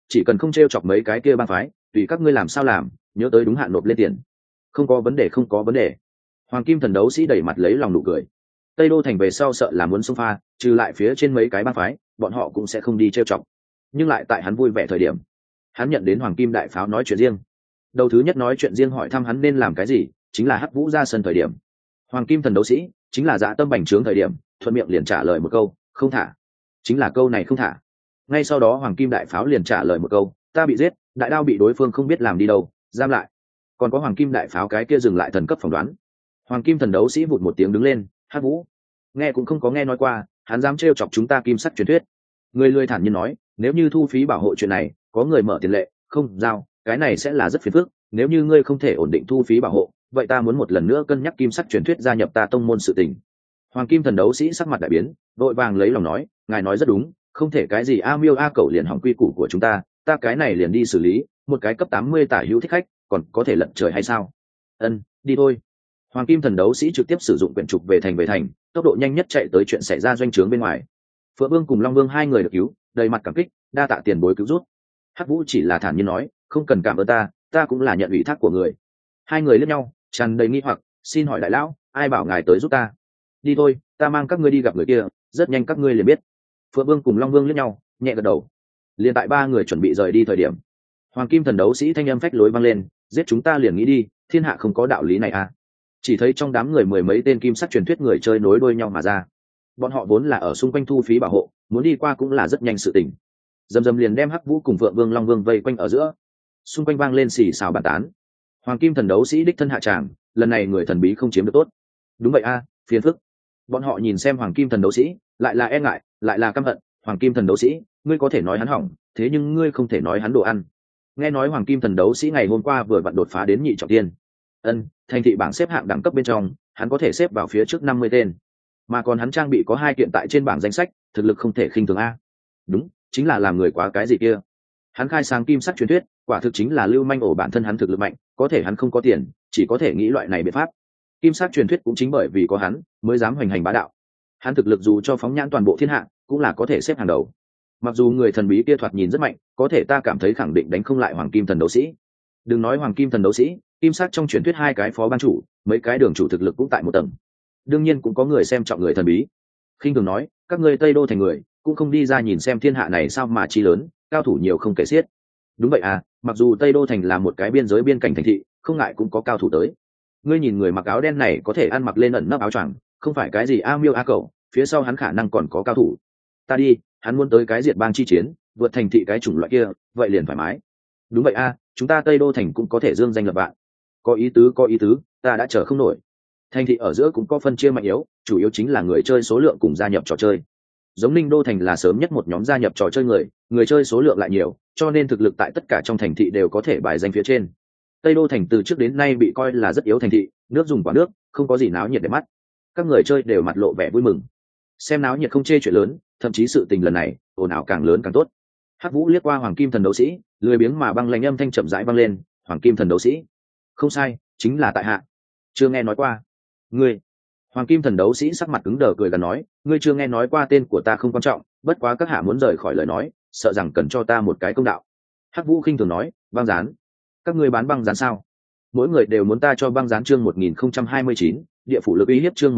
chỉ cần không t chọc mấy cái kia bang phái, tùy các ngươi làm sao làm, nhớ tới đúng hạn nộp lên tiền. Không có vấn đề, không có vấn đề. Hoàng kim thần đấu sĩ đẩy mặt lấy lòng nụ cười. Tây Đô thành về sau sợ là muốn xông pha, trừ lại phía trên mấy cái bang phái, bọn họ cũng sẽ không đi trêu chọc. Nhưng lại tại hắn vui vẻ thời điểm, hắn nhận đến Hoàng kim đại pháo nói chuyện riêng. Đầu thứ nhất nói chuyện riêng hỏi thăm hắn nên làm cái gì, chính là Hắc Vũ ra sân thời điểm. Hoàng kim thần đấu sĩ chính là dạ tâm bành trướng thời điểm, thuận miệng liền trả lời một câu, không thả. Chính là câu này không thả. Ngay sau đó Hoàng kim đại pháo liền trả lời một câu, ta bị giết, đại đao bị đối phương không biết làm đi đâu, giam lại. Còn có Hoàng kim đại pháo cái kia dừng lại thần cấp phỏng đoán. Hoàng kim thần đấu sĩ vụt một tiếng đứng lên, Hắc Vũ nghe cũng không có nghe nói qua, hắn dám trêu chọc chúng ta kim sắc truyền thuyết. Người lười thản nhiên nói, nếu như thu phí bảo hộ chuyện này có người mở tiền lệ không giao, cái này sẽ là rất phiền phức. Nếu như ngươi không thể ổn định thu phí bảo hộ, vậy ta muốn một lần nữa cân nhắc kim sắc truyền thuyết gia nhập ta tông môn sự tình. Hoàng kim thần đấu sĩ sắc mặt đại biến, vội vàng lấy lòng nói, ngài nói rất đúng, không thể cái gì a miêu a cẩu liền hỏng quy củ của chúng ta, ta cái này liền đi xử lý, một cái cấp 80 tả hữu thích khách còn có thể lận trời hay sao? Ân, đi thôi. Hoàng kim thần đấu sĩ trực tiếp sử dụng quyển trục về thành, tốc độ nhanh nhất chạy tới chuyện xảy ra doanh trướng bên ngoài. Phượng Vương cùng Long Vương hai người được cứu, đầy mặt cảm kích, đa tạ tiền bối cứu rút. Hắc Vũ chỉ là thản nhiên nói, không cần cảm ơn ta cũng là nhận ủy thác của người. Hai người liếc nhau, tràn đầy nghi hoặc, xin hỏi đại lão, ai bảo ngài tới giúp ta? Đi thôi, ta mang các ngươi đi gặp người kia, rất nhanh các ngươi liền biết. Phượng Vương cùng Long Vương liếc nhau, nhẹ gật đầu. Liền tại ba người chuẩn bị rời đi thời điểm, Hoàng kim thần đấu sĩ thanh âm phách lối vang lên, giết chúng ta liền nghĩ đi, thiên hạ không có đạo lý này à? Chỉ thấy trong đám người mười mấy tên kim sắc truyền thuyết người chơi nối đuôi nhau mà ra. Bọn họ vốn là ở xung quanh thu phí bảo hộ, muốn đi qua cũng là rất nhanh sự tình. Dầm liền đem Hắc Vũ cùng Phượng Vương Long Vương vây quanh ở giữa. Xung quanh vang lên xì xào bàn tán. Hoàng kim thần đấu sĩ đích thân hạ tràng, lần này người thần bí không chiếm được tốt. Đúng vậy a, phiền phức. Bọn họ nhìn xem Hoàng kim thần đấu sĩ, lại là e ngại, lại là căm hận. Hoàng kim thần đấu sĩ, ngươi có thể nói hắn hỏng, thế nhưng ngươi không thể nói hắn đồ ăn. Nghe nói Hoàng kim thần đấu sĩ ngày hôm qua vừa vặn đột phá đến nhị trọng tiên. Thành thị bảng xếp hạng đẳng cấp bên trong, hắn có thể xếp vào phía trước 50 tên. Mà còn hắn trang bị có 2 kiện tại trên bảng danh sách, thực lực không thể khinh thường a. Đúng, chính là làm người quá cái gì kia. Hắn khai sáng kim sắc truyền thuyết, quả thực chính là lưu manh ổ bản thân hắn thực lực mạnh, có thể hắn không có tiền, chỉ có thể nghĩ loại này biện pháp. Kim sắc truyền thuyết cũng chính bởi vì có hắn, mới dám hoành hành bá đạo. Hắn thực lực dù cho phóng nhãn toàn bộ thiên hạ, cũng là có thể xếp hàng đầu. Mặc dù người thần bí kia thoạt nhìn rất mạnh, có thể ta cảm thấy khẳng định đánh không lại Hoàng kim thần đấu sĩ. Đừng nói Hoàng kim thần đấu sĩ, kim sắc trong truyền thuyết 2 cái phó ban chủ, mấy cái đường chủ thực lực cũng tại một tầng. Đương nhiên cũng có người xem trọng người thần bí. Khinh thường nói, các ngươi Tây Đô thành người, cũng không đi ra nhìn xem thiên hạ này sao mà chi lớn, cao thủ nhiều không kể xiết. Đúng vậy à, mặc dù Tây Đô thành là một cái biên giới biên cảnh thành thị, không ngại cũng có cao thủ tới. Ngươi nhìn người mặc áo đen này có thể ăn mặc lên ẩn nấp áo choàng, không phải cái gì a miêu a cẩu, phía sau hắn khả năng còn có cao thủ. Ta đi, hắn muốn tới cái diệt bang chi chiến, vượt thành thị cái chủng loại kia, vậy liền thoải mái. Đúng vậy a, chúng ta Tây Đô thành cũng có thể dương danh lập vạn. Có ý tứ, ta đã chờ không nổi. Thành thị ở giữa cũng có phân chia mạnh yếu, chủ yếu chính là người chơi số lượng cùng gia nhập trò chơi. Giống Ninh Đô thành là sớm nhất một nhóm gia nhập trò chơi người chơi số lượng lại nhiều, cho nên thực lực tại tất cả trong thành thị đều có thể bài danh phía trên. Tây Đô thành từ trước đến nay bị coi là rất yếu thành thị, nước dùng quả nước, không có gì náo nhiệt để mắt. Các người chơi đều mặt lộ vẻ vui mừng. Xem náo nhiệt không chê chuyện lớn, thậm chí sự tình lần này, ồn ào càng lớn càng tốt. Hắc Vũ liếc qua Hoàng kim thần đấu sĩ, lười biếng mà băng lãnh âm thanh chậm rãi vang lên, Hoàng kim thần đấu sĩ. Không sai, chính là tại hạ. Chưa nghe nói qua. Ngươi. Hoàng kim thần đấu sĩ sắc mặt cứng đờ cười gần nói, ngươi chưa nghe nói qua tên của ta không quan trọng, bất quá các hạ muốn rời khỏi lời nói, sợ rằng cần cho ta một cái công đạo. Hắc Vũ khinh thường nói, băng dán. Các ngươi bán băng dán sao? Mỗi người đều muốn ta cho băng dán chương 1029, địa phủ lực uy hiếp chương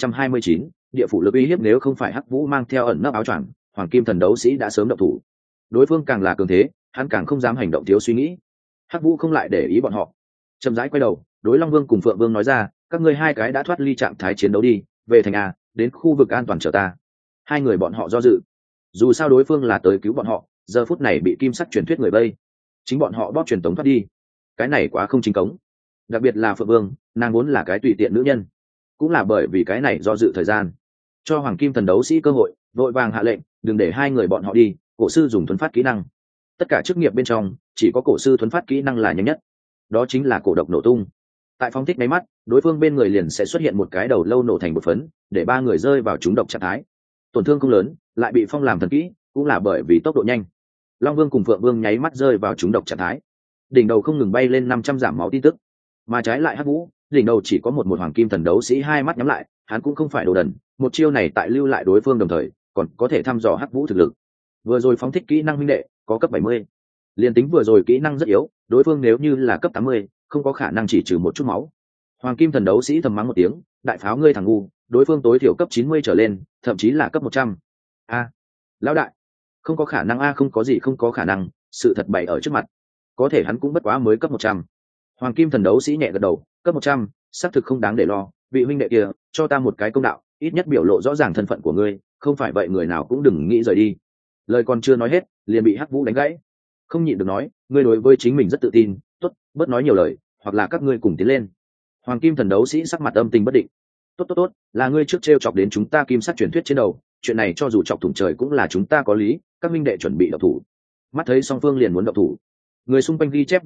1029, địa phủ lực uy hiếp nếu không phải Hắc Vũ mang theo ẩn nấp áo choàng, Hoàng kim thần đấu sĩ đã sớm động thủ. Đối phương càng là cường thế, hắn càng không dám hành động thiếu suy nghĩ. Hắc Vũ không lại để ý bọn họ, chậm rãi quay đầu, đối Long Vương cùng Phượng Vương nói ra, các ngươi 2 cái đã thoát ly trạng thái chiến đấu đi, về thành a, đến khu vực an toàn chờ ta. 2 người bọn họ do dự. Dù sao đối phương là tới cứu bọn họ, giờ phút này bị kim sắc truyền thuyết người vây, chính bọn họ bóp truyền tống thoát đi, cái này quá không chính cống. Đặc biệt là Phượng Vương, nàng vốn là cái tùy tiện nữ nhân, cũng là bởi vì cái này do dự thời gian, cho Hoàng kim thần đấu sĩ cơ hội, vội vàng hạ lệnh, đừng để 2 người bọn họ đi. Cổ sư dùng thuấn phát kỹ năng, tất cả chức nghiệp bên trong chỉ có cổ sư thuấn phát kỹ năng là nhanh nhất, đó chính là cổ độc nổ tung. Tại phóng thích máy mắt, đối phương bên người liền sẽ xuất hiện một cái đầu lâu nổ thành một phấn, để 3 người rơi vào trúng độc trạng thái. Tổn thương không lớn, lại bị phong làm thần kỹ, cũng là bởi vì tốc độ nhanh. Long Vương cùng Phượng Vương nháy mắt rơi vào trúng độc trạng thái, đỉnh đầu không ngừng bay lên 500 giảm máu tin tức. Mà trái lại Hắc Vũ, đỉnh đầu chỉ có một hoàng kim thần đấu sĩ 2 mắt nhắm lại, hắn cũng không phải đồ đần, một chiêu này tại lưu lại đối phương đồng thời, còn có thể thăm dò Hắc Vũ thực lực. Vừa rồi phóng thích kỹ năng minh đệ, có cấp 70. Liên tính vừa rồi kỹ năng rất yếu, đối phương nếu như là cấp 80, không có khả năng chỉ trừ một chút máu. Hoàng kim thần đấu sĩ thầm mắng một tiếng, đại pháo ngươi thằng ngu, đối phương tối thiểu cấp 90 trở lên, thậm chí là cấp 100. A, lão đại, không có khả năng, không có gì không có khả năng, sự thật bày ở trước mặt. Có thể hắn cũng bất quá mới cấp 100. Hoàng kim thần đấu sĩ nhẹ gật đầu, cấp 100, xác thực không đáng để lo, vị huynh đệ kia, cho ta một cái công đạo, ít nhất biểu lộ rõ ràng thân phận của ngươi, không phải vậy người nào cũng đừng nghĩ rời đi. Lời còn chưa nói hết, liền bị Hắc Vũ đánh gãy. Không nhịn được nói, ngươi đối với chính mình rất tự tin, tốt, bớt nói nhiều lời, hoặc là các ngươi cùng tiến lên. Hoàng kim thần đấu sĩ sắc mặt âm tình bất định. Tốt, là ngươi trước trêu chọc đến chúng ta kim sắc truyền thuyết trên đầu, chuyện này cho dù chọc thủng trời cũng là chúng ta có lý, các minh đệ chuẩn bị động thủ. Mắt thấy song phương liền muốn động thủ, người xung quanh ghi chép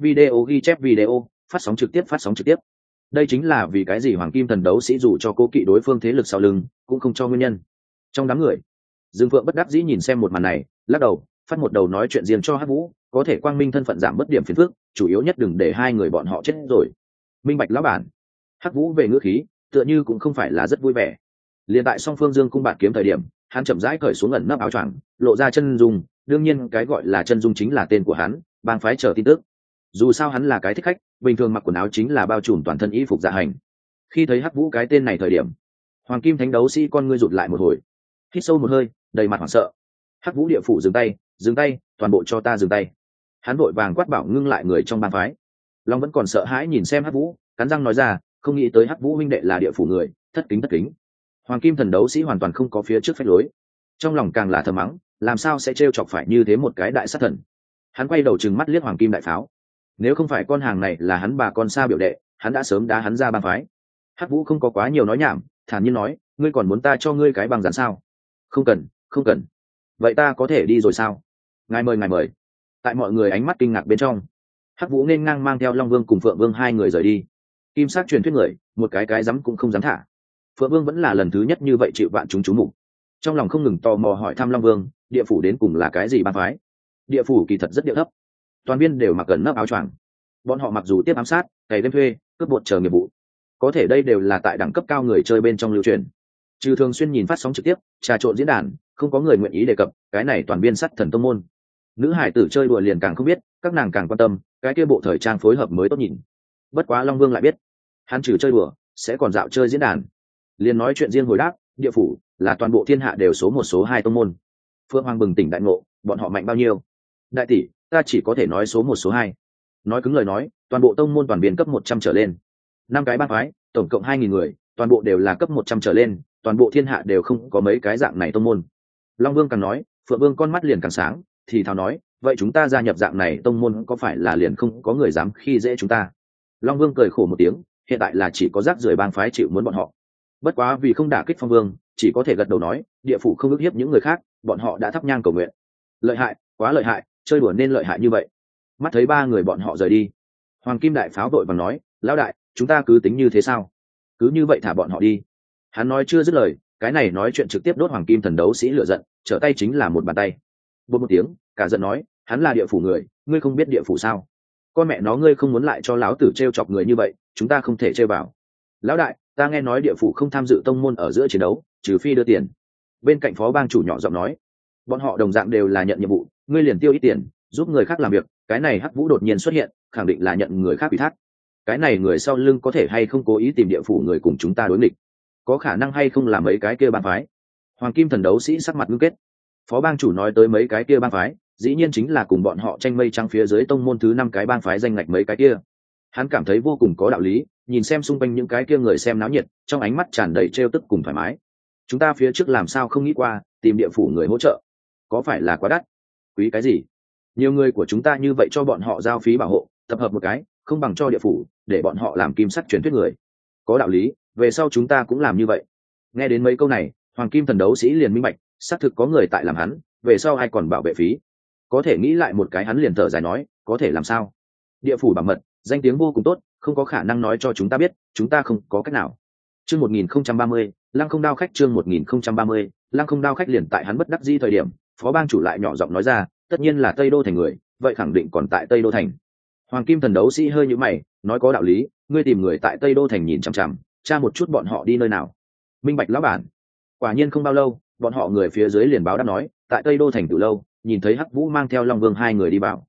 video, phát sóng trực tiếp. Đây chính là vì cái gì Hoàng kim thần đấu sĩ dù cho cố kỵ đối phương thế lực sau lưng, cũng không cho nguyên nhân. Trong đám người, Dương Phượng bất đắc dĩ nhìn xem một màn này, lắc đầu, phát một đầu nói chuyện riêng cho Hắc Vũ, có thể quang minh thân phận giảm bất điểm phiền phức, chủ yếu nhất đừng để hai người bọn họ chết rồi. Minh bạch lão bản. Hắc Vũ về ngữ khí, tựa như cũng không phải là rất vui vẻ. Liên tại song phương dương cung bạt kiếm thời điểm, hắn chậm rãi cởi xuống ẩn nấp áo choàng, lộ ra chân dung, đương nhiên cái gọi là chân dung chính là tên của hắn, bang phái chờ tin tức. Dù sao hắn là cái thích khách, bình thường mặc quần áo chính là bao trùm toàn thân y phục dạ hành. Khi thấy Hắc Vũ cái tên này thời điểm, Hoàng kim thánh đấu sĩ con ngươi rụt lại một hồi, hít sâu một hơi, đầy mặt hoảng sợ. Hắc Vũ địa phủ dừng tay, toàn bộ cho ta dừng tay. Hắn vội vàng quát bảo ngưng lại người trong bang phái. Long vẫn còn sợ hãi nhìn xem Hắc Vũ, cắn răng nói ra, không nghĩ tới Hắc Vũ huynh đệ là địa phủ người, thất kính. Hoàng kim thần đấu sĩ hoàn toàn không có phía trước phách lối, trong lòng càng là thầm mắng, làm sao sẽ trêu chọc phải như thế một cái đại sát thần. Hắn quay đầu trừng mắt liếc Hoàng kim đại pháo, nếu không phải con hàng này là hắn bà con xa biểu đệ, hắn đã sớm đá hắn ra bang phái. Hắc Vũ không có quá nhiều nói nhảm, thản nhiên nói, ngươi còn muốn ta cho ngươi cái bằng dán sao? Không cần. Vậy ta có thể đi rồi sao? Ngài mời. Tại mọi người ánh mắt kinh ngạc bên trong, Hắc Vũ nên ngang mang theo Long Vương cùng Phượng Vương hai người rời đi. Kim sắc truyền thuyết người, một cái dám cũng không dám thả. Phượng Vương vẫn là lần thứ nhất như vậy chịu vạn chúng chú mục, trong lòng không ngừng tò mò hỏi thăm Long Vương, địa phủ đến cùng là cái gì bang phái? Địa phủ kỳ thật rất địa thấp, toàn viên đều mặc gần nấp áo choàng. Bọn họ mặc dù tiếp ám sát, cày đêm thuê, cướp bột chờ nghiệp vụ, có thể đây đều là tại đẳng cấp cao người chơi bên trong lưu truyền. Trừ thường xuyên nhìn phát sóng trực tiếp, trà trộn diễn đàn, không có người nguyện ý đề cập cái này toàn viên sắt thần tông môn. Nữ hải tử chơi đùa liền càng không biết, các nàng càng quan tâm cái kia bộ thời trang phối hợp mới tốt nhìn. Bất quá Long Vương lại biết, hắn trừ chơi đùa sẽ còn dạo chơi diễn đàn. Liền nói chuyện riêng hồi đáp, địa phủ là toàn bộ thiên hạ đều số một số hai tông môn. Phương Hoàng bừng tỉnh đại ngộ, bọn họ mạnh bao nhiêu? Đại tỷ, ta chỉ có thể nói số một số hai. Nói cứng lời nói, toàn bộ tông môn toàn viên cấp 100 trở lên. 5 cái bang phái, tổng cộng 2000 người, toàn bộ đều là cấp 100 trở lên, toàn bộ thiên hạ đều không có mấy cái dạng này tông môn. Long Vương càng nói, Phượng Vương con mắt liền càng sáng, thì thào nói, vậy chúng ta gia nhập dạng này tông môn có phải là liền không có người dám khi dễ chúng ta? Long Vương cười khổ một tiếng, hiện tại là chỉ có rác rưởi bang phái chịu muốn bọn họ. Bất quá vì không đả kích Phong Vương, chỉ có thể gật đầu nói, địa phủ không ức hiếp những người khác, bọn họ đã thắp nhang cầu nguyện. Lợi hại, quá lợi hại, chơi đùa nên lợi hại như vậy. Mắt thấy ba người bọn họ rời đi, Hoàng kim đại pháo đội vàng nói, lão đại, chúng ta cứ tính như thế sao? Cứ như vậy thả bọn họ đi. Hắn nói chưa dứt lời, cái này nói chuyện trực tiếp đốt Hoàng kim thần đấu sĩ lửa giận, trở tay chính là một bàn tay. Bột một tiếng, cả giận nói, hắn là địa phủ người, ngươi không biết địa phủ sao? Con mẹ nó, ngươi không muốn lại cho lão tử trêu chọc người như vậy, chúng ta không thể trêu vào. Lão đại, ta nghe nói địa phủ không tham dự tông môn ở giữa chiến đấu, trừ phi đưa tiền. Bên cạnh phó bang chủ nhỏ giọng nói, bọn họ đồng dạng đều là nhận nhiệm vụ, ngươi liền tiêu ít tiền giúp người khác làm việc, cái này Hắc Vũ đột nhiên xuất hiện, khẳng định là nhận người khác ủy thác. Cái này người sau lưng có thể hay không cố ý tìm địa phủ người cùng chúng ta đối nghịch, có khả năng hay không là mấy cái kia bang phái? Hoàng kim thần đấu sĩ sắc mặt ngưng kết. Phó bang chủ nói tới mấy cái kia bang phái, dĩ nhiên chính là cùng bọn họ tranh mây trắng phía dưới tông môn thứ 5 cái bang phái danh ngạch mấy cái kia. Hắn cảm thấy vô cùng có đạo lý, nhìn xem xung quanh những cái kia người xem náo nhiệt, trong ánh mắt tràn đầy trêu tức cùng thoải mái. Chúng ta phía trước làm sao không nghĩ qua tìm địa phủ người hỗ trợ? Có phải là quá đắt? Quý cái gì? Nhiều người của chúng ta như vậy cho bọn họ giao phí bảo hộ, tập hợp một cái, không bằng cho địa phủ, để bọn họ làm kim sắc truyền thuyết người. Có đạo lý, về sau chúng ta cũng làm như vậy. Nghe đến mấy câu này, Hoàng kim thần đấu sĩ liền minh bạch, xác thực có người tại làm hắn, về sau ai còn bảo vệ phí. Có thể nghĩ lại một cái, hắn liền thở dài nói, có thể làm sao? Địa phủ bảo mật, danh tiếng vô cùng tốt, không có khả năng nói cho chúng ta biết, chúng ta không có cách nào. Chương 1030, Lăng Không Đao khách. Chương 1030, Lăng Không Đao khách. Liền tại hắn bất đắc dĩ thời điểm, phó bang chủ lại nhỏ giọng nói ra, tất nhiên là Tây Đô thành người, vậy khẳng định còn tại Tây Đô thành. Hoàng kim thần đấu sĩ hơi nhíu mày, nói có đạo lý, ngươi tìm người tại Tây Đô thành nhìn chằm chằm, tra một chút bọn họ đi nơi nào. Minh bạch lão bản. Quả nhiên không bao lâu, bọn họ người phía dưới liền báo đáp nói, tại Tây Đô thành từ lâu, nhìn thấy Hắc Vũ mang theo Long Vương hai người đi vào.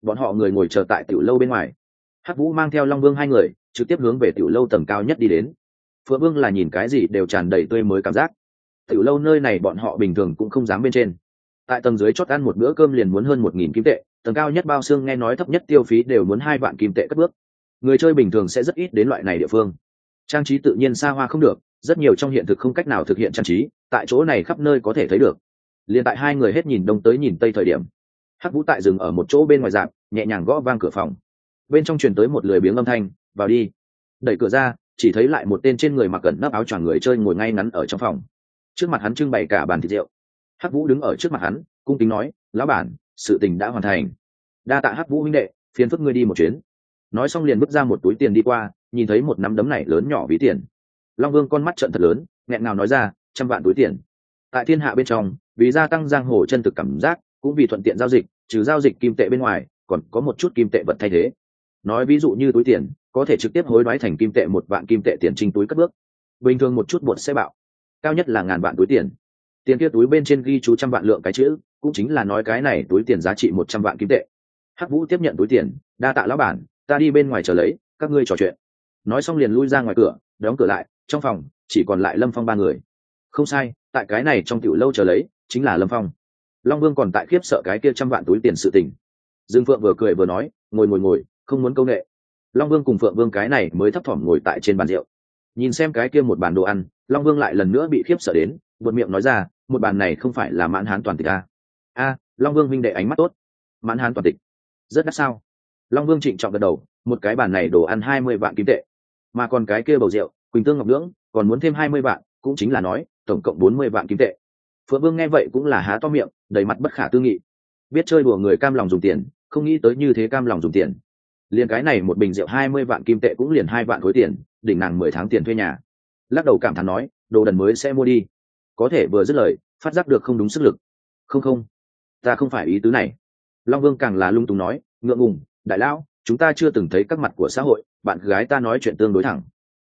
bọn họ người ngồi chờ tại tiểu lâu bên ngoài. Hắc Vũ mang theo Long Vương hai người trực tiếp hướng về tiểu lâu tầng cao nhất đi đến. Phượng Vương là nhìn cái gì đều tràn đầy tươi mới cảm giác. Tiểu lâu nơi này bọn họ bình thường cũng không dám bên trên. Tại tầng dưới chót ăn một bữa cơm liền muốn hơn 1.000 kim tệ, tầng cao nhất bao xương nghe nói thấp nhất tiêu phí đều muốn 2 vạn kim tệ cất bước. Người chơi bình thường sẽ rất ít đến loại này địa phương. Trang trí tự nhiên xa hoa không được, rất nhiều trong hiện thực không cách nào thực hiện trang trí, tại chỗ này khắp nơi có thể thấy được. Liên tại hai người hết nhìn đông tới nhìn tây thời điểm, Hắc Vũ tại dừng ở một chỗ bên ngoài rạp, nhẹ nhàng gõ vang cửa phòng. Bên trong truyền tới một lười biếng âm thanh, "Vào đi." Đẩy cửa ra, chỉ thấy lại một tên trên người mặc cẩn nấp áo choàng người chơi ngồi ngay ngắn ở trong phòng. Trước mặt hắn trưng bày cả bàn thịt rượu. Hắc Vũ đứng ở trước mặt hắn, cung kính nói, "Lão bản, sự tình đã hoàn thành. Đa tạ Hắc Vũ huynh đệ, phiền phức ngươi đi một chuyến." Nói xong liền bước ra một túi tiền đi qua, nhìn thấy một nắm đấm này lớn nhỏ ví tiền. Long Vương con mắt trợn thật lớn, nghẹn ngào nói ra, 100 vạn túi tiền. Tại thiên hạ bên trong, vì gia tăng giang hồ chân thực cảm giác, cũng vì thuận tiện giao dịch, trừ giao dịch kim tệ bên ngoài, còn có một chút kim tệ vật thay thế. Nói ví dụ như túi tiền, có thể trực tiếp hối đoái thành kim tệ 1 vạn kim tệ tiền trinh túi cất bước. Bình thường một chút bột sẽ bạo, cao nhất là 1000 vạn túi tiền. Tiền kia túi bên trên ghi chú 100 vạn lượng cái chữ, cũng chính là nói cái này túi tiền giá trị 100 vạn kim tệ. Hắc Vũ tiếp nhận túi tiền, "Đa tạ lão bản, ta đi bên ngoài chờ lấy, các ngươi trò chuyện." Nói xong liền lui ra ngoài cửa, đóng cửa lại, trong phòng chỉ còn lại Lâm Phong ba người. Không sai, tại cái này trong tiểu lâu chờ lấy chính là Lâm Phong. Long Vương còn tại khiếp sợ cái kia 100 vạn túi tiền sự tình. Dương Phượng vừa cười vừa nói, ngồi, không muốn câu nệ. Long Vương cùng Phượng Vương cái này mới thấp thỏm ngồi tại trên bàn rượu. Nhìn xem cái kia một bàn đồ ăn, Long Vương lại lần nữa bị khiếp sợ đến, buột miệng nói ra, "Một bàn này không phải là mãn hán toàn tịch à?" Long Vương huynh đệ ánh mắt tốt. Mãn hán toàn tịch, rất đắt sao? Long Vương trịnh trọng gật đầu, "Một cái bàn này đồ ăn 20 vạn kim tệ, mà còn cái kia bầu rượu, quỳnh tương ngọc nhưỡng, còn muốn thêm 20 vạn, cũng chính là nói, tổng cộng 40 vạn kim tệ." Phượng Vương nghe vậy cũng là há to miệng, đầy mặt bất khả tư nghị. Biết chơi đùa người cam lòng dùng tiền, không nghĩ tới như thế cam lòng dùng tiền. Liền cái này một bình rượu 20 vạn kim tệ cũng liền 2 vạn khối tiền, đỉnh nàng 10 tháng tiền thuê nhà. Lắc đầu cảm thán nói, "Đồ đần mới sẽ mua đi." Có thể vừa dứt lời, phát giác được không đúng sức lực. Không, ta không phải ý tứ này." Long Vương càng là lung tung nói, ngượng ngùng, "Đại lão, chúng ta chưa từng thấy các mặt của xã hội, bạn gái ta nói chuyện tương đối thẳng."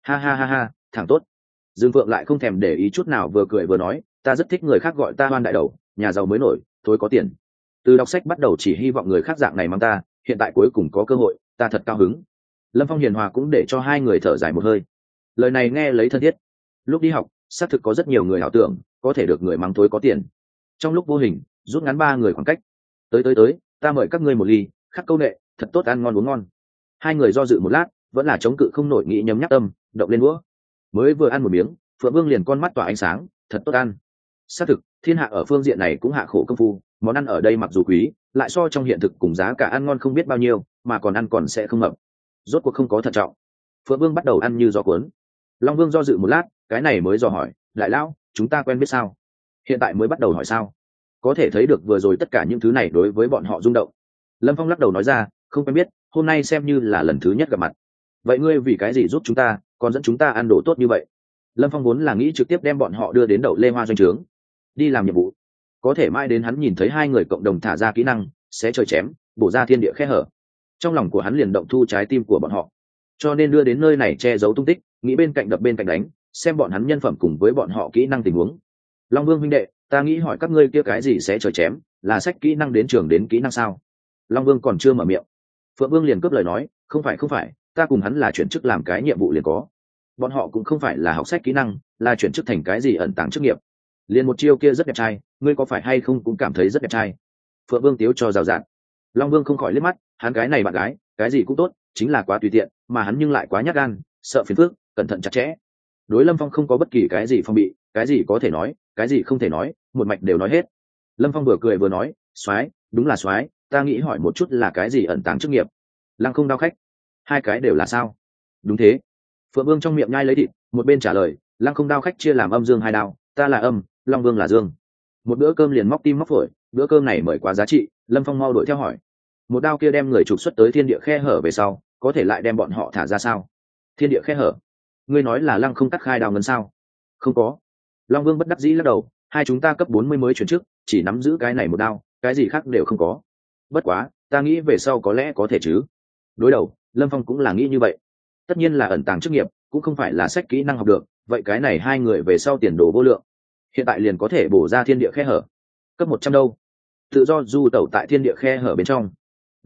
Ha, thẳng tốt." Dương Phượng lại không thèm để ý chút nào, vừa cười vừa nói, "Ta rất thích người khác gọi ta hoan đại đầu, nhà giàu mới nổi, thối có tiền. Từ đọc sách bắt đầu chỉ hy vọng người khác dạng này mang ta, hiện tại cuối cùng có cơ hội, ta thật cao hứng." Lâm Phong hiền hòa cũng để cho hai người thở dài một hơi. Lời này nghe lấy thân thiết. Lúc đi học, xác thực có rất nhiều người ảo tưởng có thể được người mắng thối có tiền. Trong lúc vô hình, rút ngắn ba người khoảng cách. Tới, ta mời các ngươi một ly, khắc câu nệ, thật tốt ăn ngon uống ngon." Hai người do dự một lát, vẫn là chống cự không nổi, nghĩ nhấm nhắc tâm, động lên đũa. Mới vừa ăn một miếng, Phượng Vương liền con mắt tỏa ánh sáng, "Thật tốt ăn." Xác thực, thiên hạ ở phương diện này cũng hạ khổ công phu, món ăn ở đây mặc dù quý, lại so trong hiện thực cùng giá cả ăn ngon không biết bao nhiêu, mà còn ăn còn sẽ không mập. Rốt cuộc không có thận trọng, Phượng Vương bắt đầu ăn như gió cuốn. Long Vương do dự một lát, cái này mới dò hỏi, "Đại lão, chúng ta quen biết sao?" Hiện tại mới bắt đầu hỏi sao? Có thể thấy được vừa rồi tất cả những thứ này đối với bọn họ rung động. Lâm Phong lắc đầu nói ra, "Không quen biết, hôm nay xem như là lần thứ nhất gặp mặt." "Vậy ngươi vì cái gì giúp chúng ta, còn dẫn chúng ta ăn đồ tốt như vậy?" Lâm Phong vốn là nghĩ trực tiếp đem bọn họ đưa đến Đậu Lê Hoa doanh trướng, đi làm nhiệm vụ. Có thể mãi đến hắn nhìn thấy hai người cộng đồng thả ra kỹ năng, sẽ trời chém, bổ ra thiên địa khe hở. Trong lòng của hắn liền động thu trái tim của bọn họ. Cho nên đưa đến nơi này che giấu tung tích, nghĩ bên cạnh đập bên cạnh đánh, xem bọn hắn nhân phẩm cùng với bọn họ kỹ năng tình huống. "Long Vương huynh đệ, ta nghĩ hỏi các ngươi kia cái gì sẽ trời chém, là sách kỹ năng đến trường đến kỹ năng sao?" Long Vương còn chưa mở miệng, Phượng Vương liền cướp lời nói, không phải, ta cùng hắn là chuyển chức làm cái nhiệm vụ liền có. Bọn họ cũng không phải là học sách kỹ năng, là chuyển chức thành cái gì ẩn tàng chức nghiệp. Liền một chiêu kia rất đẹp trai, ngươi có phải hay không cũng cảm thấy rất đẹp trai." Phượng Vương tiếu cho rào rạt. Long Vương không khỏi liếc mắt, hắn cái này bạn gái, cái gì cũng tốt, chính là quá tùy tiện, mà hắn nhưng lại quá nhát gan, sợ phiền phức, cẩn thận chặt chẽ. Đối Lâm Phong không có bất kỳ cái gì phong bị, cái gì có thể nói, cái gì không thể nói, một mạch đều nói hết. Lâm Phong vừa cười vừa nói, "Soái, đúng là soái, ta nghĩ hỏi một chút là cái gì ẩn tàng chức nghiệp?" "Lăng không đao khách." "Hai cái đều là sao?" "Đúng thế." Phượng Vương trong miệng nhai lấy thịt, một bên trả lời, "Lăng không đao khách chia làm âm dương hai đao, ta là âm, Long Vương là dương." Một bữa cơm liền móc tim móc phổi, bữa cơm này mời quá giá trị. Lâm Phong mau đuổi theo hỏi, "Một đao kia đem người trục xuất tới thiên địa khe hở về sau, có thể lại đem bọn họ thả ra sao?" "Thiên địa khe hở? Ngươi nói là lăng không cắt khai đao ngân sao?" "Không có." Long Vương bất đắc dĩ lắc đầu, "Hai chúng ta cấp 40 mới chuyển chức, chỉ nắm giữ cái này một đao, cái gì khác đều không có. Bất quá, ta nghĩ về sau có lẽ có thể chứ." Đối đầu, Lâm Phong cũng là nghĩ như vậy. Tất nhiên là ẩn tàng chức nghiệp, cũng không phải là sách kỹ năng học được, vậy cái này hai người về sau tiền đồ vô lượng. Hiện tại liền có thể bổ ra thiên địa khe hở. Cấp 100 đâu? Tự do du tẩu tại thiên địa khe hở bên trong.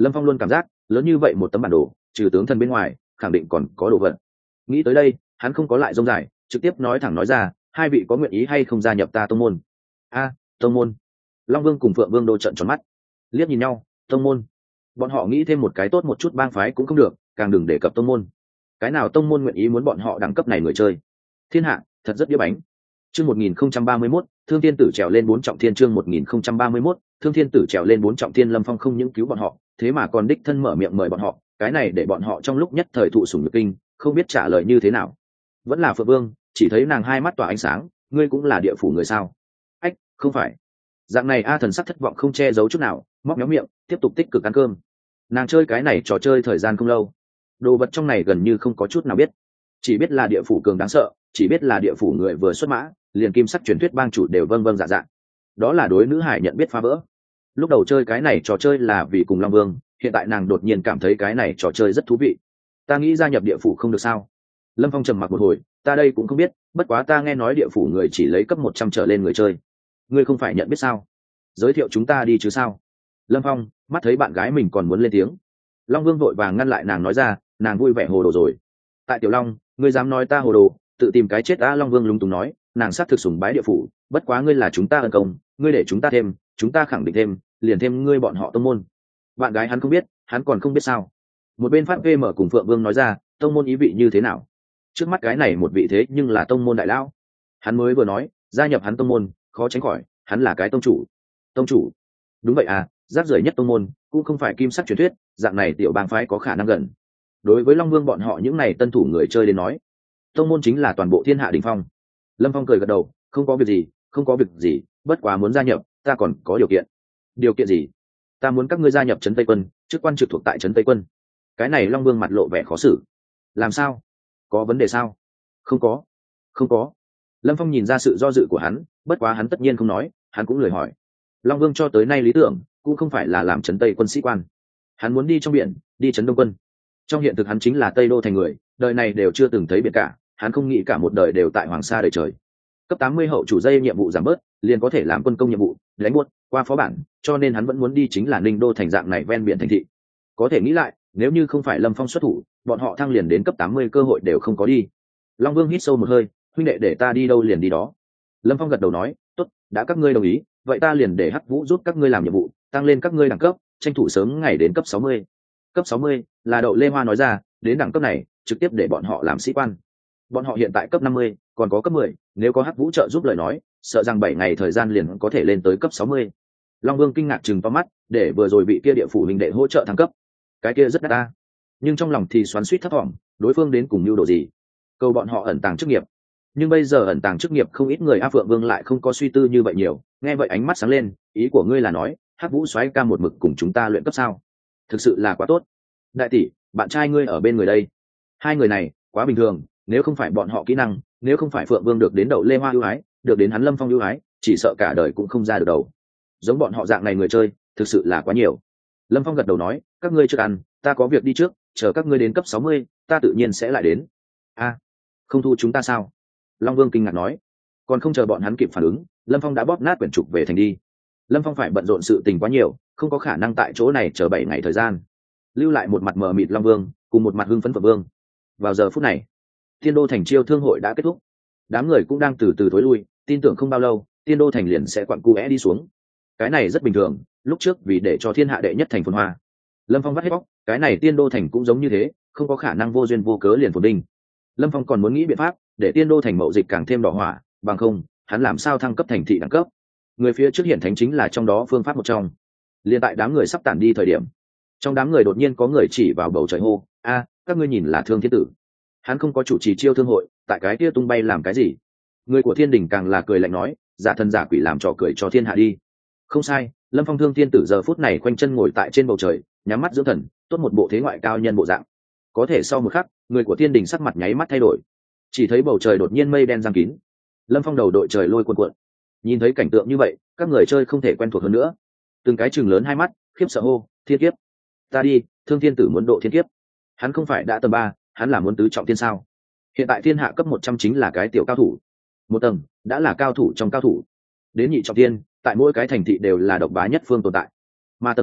Lâm Phong luôn cảm giác lớn như vậy một tấm bản đồ, trừ tướng thần bên ngoài khẳng định còn có đồ vật. Nghĩ tới đây hắn không có lại rông dài, trực tiếp nói thẳng nói ra, hai vị có nguyện ý hay không gia nhập ta tông môn? A, tông môn. Long Vương cùng Phượng Vương đôi trận tròn mắt, liếc nhìn nhau. Tông môn? Bọn họ nghĩ thêm một cái tốt một chút bang phái cũng không được, càng đừng đề cập tông môn. Cái nào tông môn nguyện ý muốn bọn họ đẳng cấp này người chơi? Thiên hạ thật rất đĩa bánh. Chương 1031, Thương Thiên Tử trèo lên 4 trọng thiên. Chương 1031, Thương Thiên Tử trèo lên 4 trọng thiên. Lâm Phong không những cứu bọn họ, thế mà còn đích thân mở miệng mời bọn họ, cái này để bọn họ trong lúc nhất thời thụ sủng nhược kinh, không biết trả lời như thế nào. Vẫn là Phượng Vương, chỉ thấy nàng hai mắt tỏa ánh sáng, ngươi cũng là địa phủ người sao? Ách, không phải. Dạng này A Thần sắc thất vọng không che giấu chút nào, móc méo miệng, tiếp tục tích cực ăn cơm. Nàng chơi cái này trò chơi thời gian không lâu, đồ vật trong này gần như không có chút nào biết, chỉ biết là địa phủ cường đáng sợ, chỉ biết là địa phủ người vừa xuất mã liền kim sắc truyền thuyết bang chủ đều vâng vâng dạ dạ. Đó là đối nữ hải nhận biết phá vỡ. Lúc đầu chơi cái này trò chơi là vì cùng Long Vương, hiện tại nàng đột nhiên cảm thấy cái này trò chơi rất thú vị. Ta nghĩ gia nhập địa phủ không được sao? Lâm Phong trầm mặc một hồi, ta đây cũng không biết, bất quá ta nghe nói địa phủ người chỉ lấy cấp 100 trở lên người chơi. Ngươi không phải nhận biết sao? Giới thiệu chúng ta đi chứ sao? Lâm Phong mắt thấy bạn gái mình còn muốn lên tiếng, Long Vương vội vàng ngăn lại nàng nói ra, nàng vui vẻ hồ đồ rồi. Tại Tiểu Long, ngươi dám nói ta hồ đồ, tự tìm cái chết. A Long Vương lúng túng nói, nàng xác thực sùng bái địa phủ, bất quá ngươi là chúng ta ân công, ngươi để chúng ta thêm, chúng ta khẳng định thêm, liền thêm ngươi bọn họ tông môn. Bạn gái hắn không biết, hắn còn không biết sao? Một bên phát VM cùng Phượng Vương nói ra, tông môn ý vị như thế nào? Trước mắt cái này một vị thế nhưng là tông môn đại lão. Hắn mới vừa nói, gia nhập hắn tông môn, khó tránh khỏi, hắn là cái tông chủ. Tông chủ? Đúng vậy à, rác rưởi nhất tông môn, cũng không phải kim sắc truyền thuyết, dạng này tiểu bang phái có khả năng gần. Đối với Long Vương bọn họ những này tân thủ người chơi đến nói, tông môn chính là toàn bộ thiên hạ đỉnh phong. Lâm Phong cười gật đầu, không có việc gì, không có việc gì, bất quá muốn gia nhập, ta còn có điều kiện. Điều kiện gì? Ta muốn các ngươi gia nhập trấn Tây Quân, chức quan trực thuộc tại trấn Tây Quân. Cái này Long Vương mặt lộ vẻ khó xử. Làm sao? Có vấn đề sao? Không có, không có. Lâm Phong nhìn ra sự do dự của hắn, bất quá hắn tất nhiên không nói, hắn cũng lười hỏi. Long Vương cho tới nay lý tưởng cũng không phải là làm trấn Tây Quân sĩ quan, hắn muốn đi trong biển, đi trấn Đông Quân. Trong hiện thực hắn chính là Tây Đô thành người, đời này đều chưa từng thấy biển cả, hắn không nghĩ cả một đời đều tại Hoàng Sa đời trời. Cấp 80 hậu chủ dây nhiệm vụ giảm bớt, liền có thể làm quân công nhiệm vụ, đánh buốt, qua phó bản, cho nên hắn vẫn muốn đi chính là Ninh Đô thành dạng này ven biển thành thị. Có thể nghĩ lại, nếu như không phải Lâm Phong xuất thủ, bọn họ thăng liền đến cấp 80 cơ hội đều không có đi. Long Vương hít sâu một hơi, huynh đệ để ta đi đâu liền đi đó. Lâm Phong gật đầu nói, tốt, đã các ngươi đồng ý, vậy ta liền để Hắc Vũ giúp các ngươi làm nhiệm vụ, tăng lên các ngươi đẳng cấp, tranh thủ sớm ngày đến cấp 60. Cấp 60 là Đậu Lê Hoa nói ra, đến đẳng cấp này, trực tiếp để bọn họ làm sĩ quan. Bọn họ hiện tại cấp 50, còn có cấp 10, nếu có Hắc Vũ trợ giúp lời nói, sợ rằng 7 ngày thời gian liền có thể lên tới cấp 60. Long Vương kinh ngạc trừng to mắt, để vừa rồi bị kia địa phủ huynh đệ hỗ trợ thăng cấp. Cái kia rất đắt ta. Nhưng trong lòng thì xoắn xuýt thấp thỏm, đối phương đến cùng mưu đồ gì? Câu bọn họ ẩn tàng chức nghiệp. Nhưng bây giờ ẩn tàng chức nghiệp không ít người, A Phượng Vương lại không có suy tư như vậy nhiều, nghe vậy ánh mắt sáng lên, ý của ngươi là nói, Hắc Vũ soái ca một mực cùng chúng ta luyện cấp sao? Thực sự là quá tốt. Đại tỷ, bạn trai ngươi ở bên người đây. Hai người này, quá bình thường, nếu không phải bọn họ kỹ năng, nếu không phải Phượng Vương được đến Đậu Lê Hoa ưu ái, được đến hắn Lâm Phong ưu ái, chỉ sợ cả đời cũng không ra được đầu. Giống bọn họ dạng này người chơi, thực sự là quá nhiều. Lâm Phong gật đầu nói, các ngươi chưa ăn, ta có việc đi trước, chờ các ngươi đến cấp 60, ta tự nhiên sẽ lại đến. A, không thu chúng ta sao? Long Vương kinh ngạc nói. Còn không chờ bọn hắn kịp phản ứng, Lâm Phong đã bóp nát quyển trục về thành đi. Lâm Phong phải bận rộn sự tình quá nhiều, không có khả năng tại chỗ này chờ 7 ngày thời gian. Lưu lại một mặt mờ mịt Long Vương, cùng một mặt hưng phấn Phượng Vương. Vào giờ phút này, Tiên Đô thành chiêu thương hội đã kết thúc, đám người cũng đang từ từ thối lui, tin tưởng không bao lâu, Tiên Đô thành liền sẽ quặn cu é đi xuống. Cái này rất bình thường, lúc trước vì để cho thiên hạ đệ nhất thành phồn hoa, Lâm Phong vắt hết bóc, cái này Tiên Đô thành cũng giống như thế, không có khả năng vô duyên vô cớ liền phồn vinh. Lâm Phong còn muốn nghĩ biện pháp để Tiên Đô thành mậu dịch càng thêm đỏ hỏa, bằng không, hắn làm sao thăng cấp thành thị đẳng cấp. Người phía trước hiển thánh chính là trong đó phương pháp một trong. Liên tại đám người sắp tản đi thời điểm, trong đám người đột nhiên có người chỉ vào bầu trời hô, a, các ngươi nhìn là Thương Thiên Tử. Hắn không có chủ trì chiêu thương hội, tại cái kia tung bay làm cái gì? Người của Thiên Đình càng là cười lạnh nói, giả thần giả quỷ làm trò cười cho thiên hạ đi. Không sai, Lâm Phong Thương Thiên Tử giờ phút này quanh chân ngồi tại trên bầu trời, nhắm mắt dưỡng thần, tốt một bộ thế ngoại cao nhân bộ dạng. Có thể sau một khắc, người của Thiên Đình sắc mặt nháy mắt thay đổi, chỉ thấy bầu trời đột nhiên mây đen giăng kín. Lâm Phong đầu đội trời lôi cuồn cuộn. Nhìn thấy cảnh tượng như vậy, các người chơi không thể quen thuộc hơn nữa, từng cái chừng lớn hai mắt, khiếp sợ hô, thiên kiếp. Ta đi, Thương Thiên Tử muốn độ thiên kiếp. Hắn không phải đã tầng 3, hắn là muốn tứ trọng thiên sao? Hiện tại thiên hạ cấp 100 chính là cái tiểu cao thủ, một tầng đã là cao thủ trong cao thủ, đến nhị trọng thiên, tại mỗi cái thành thị đều là độc bá nhất phương tồn tại, mà tầng 3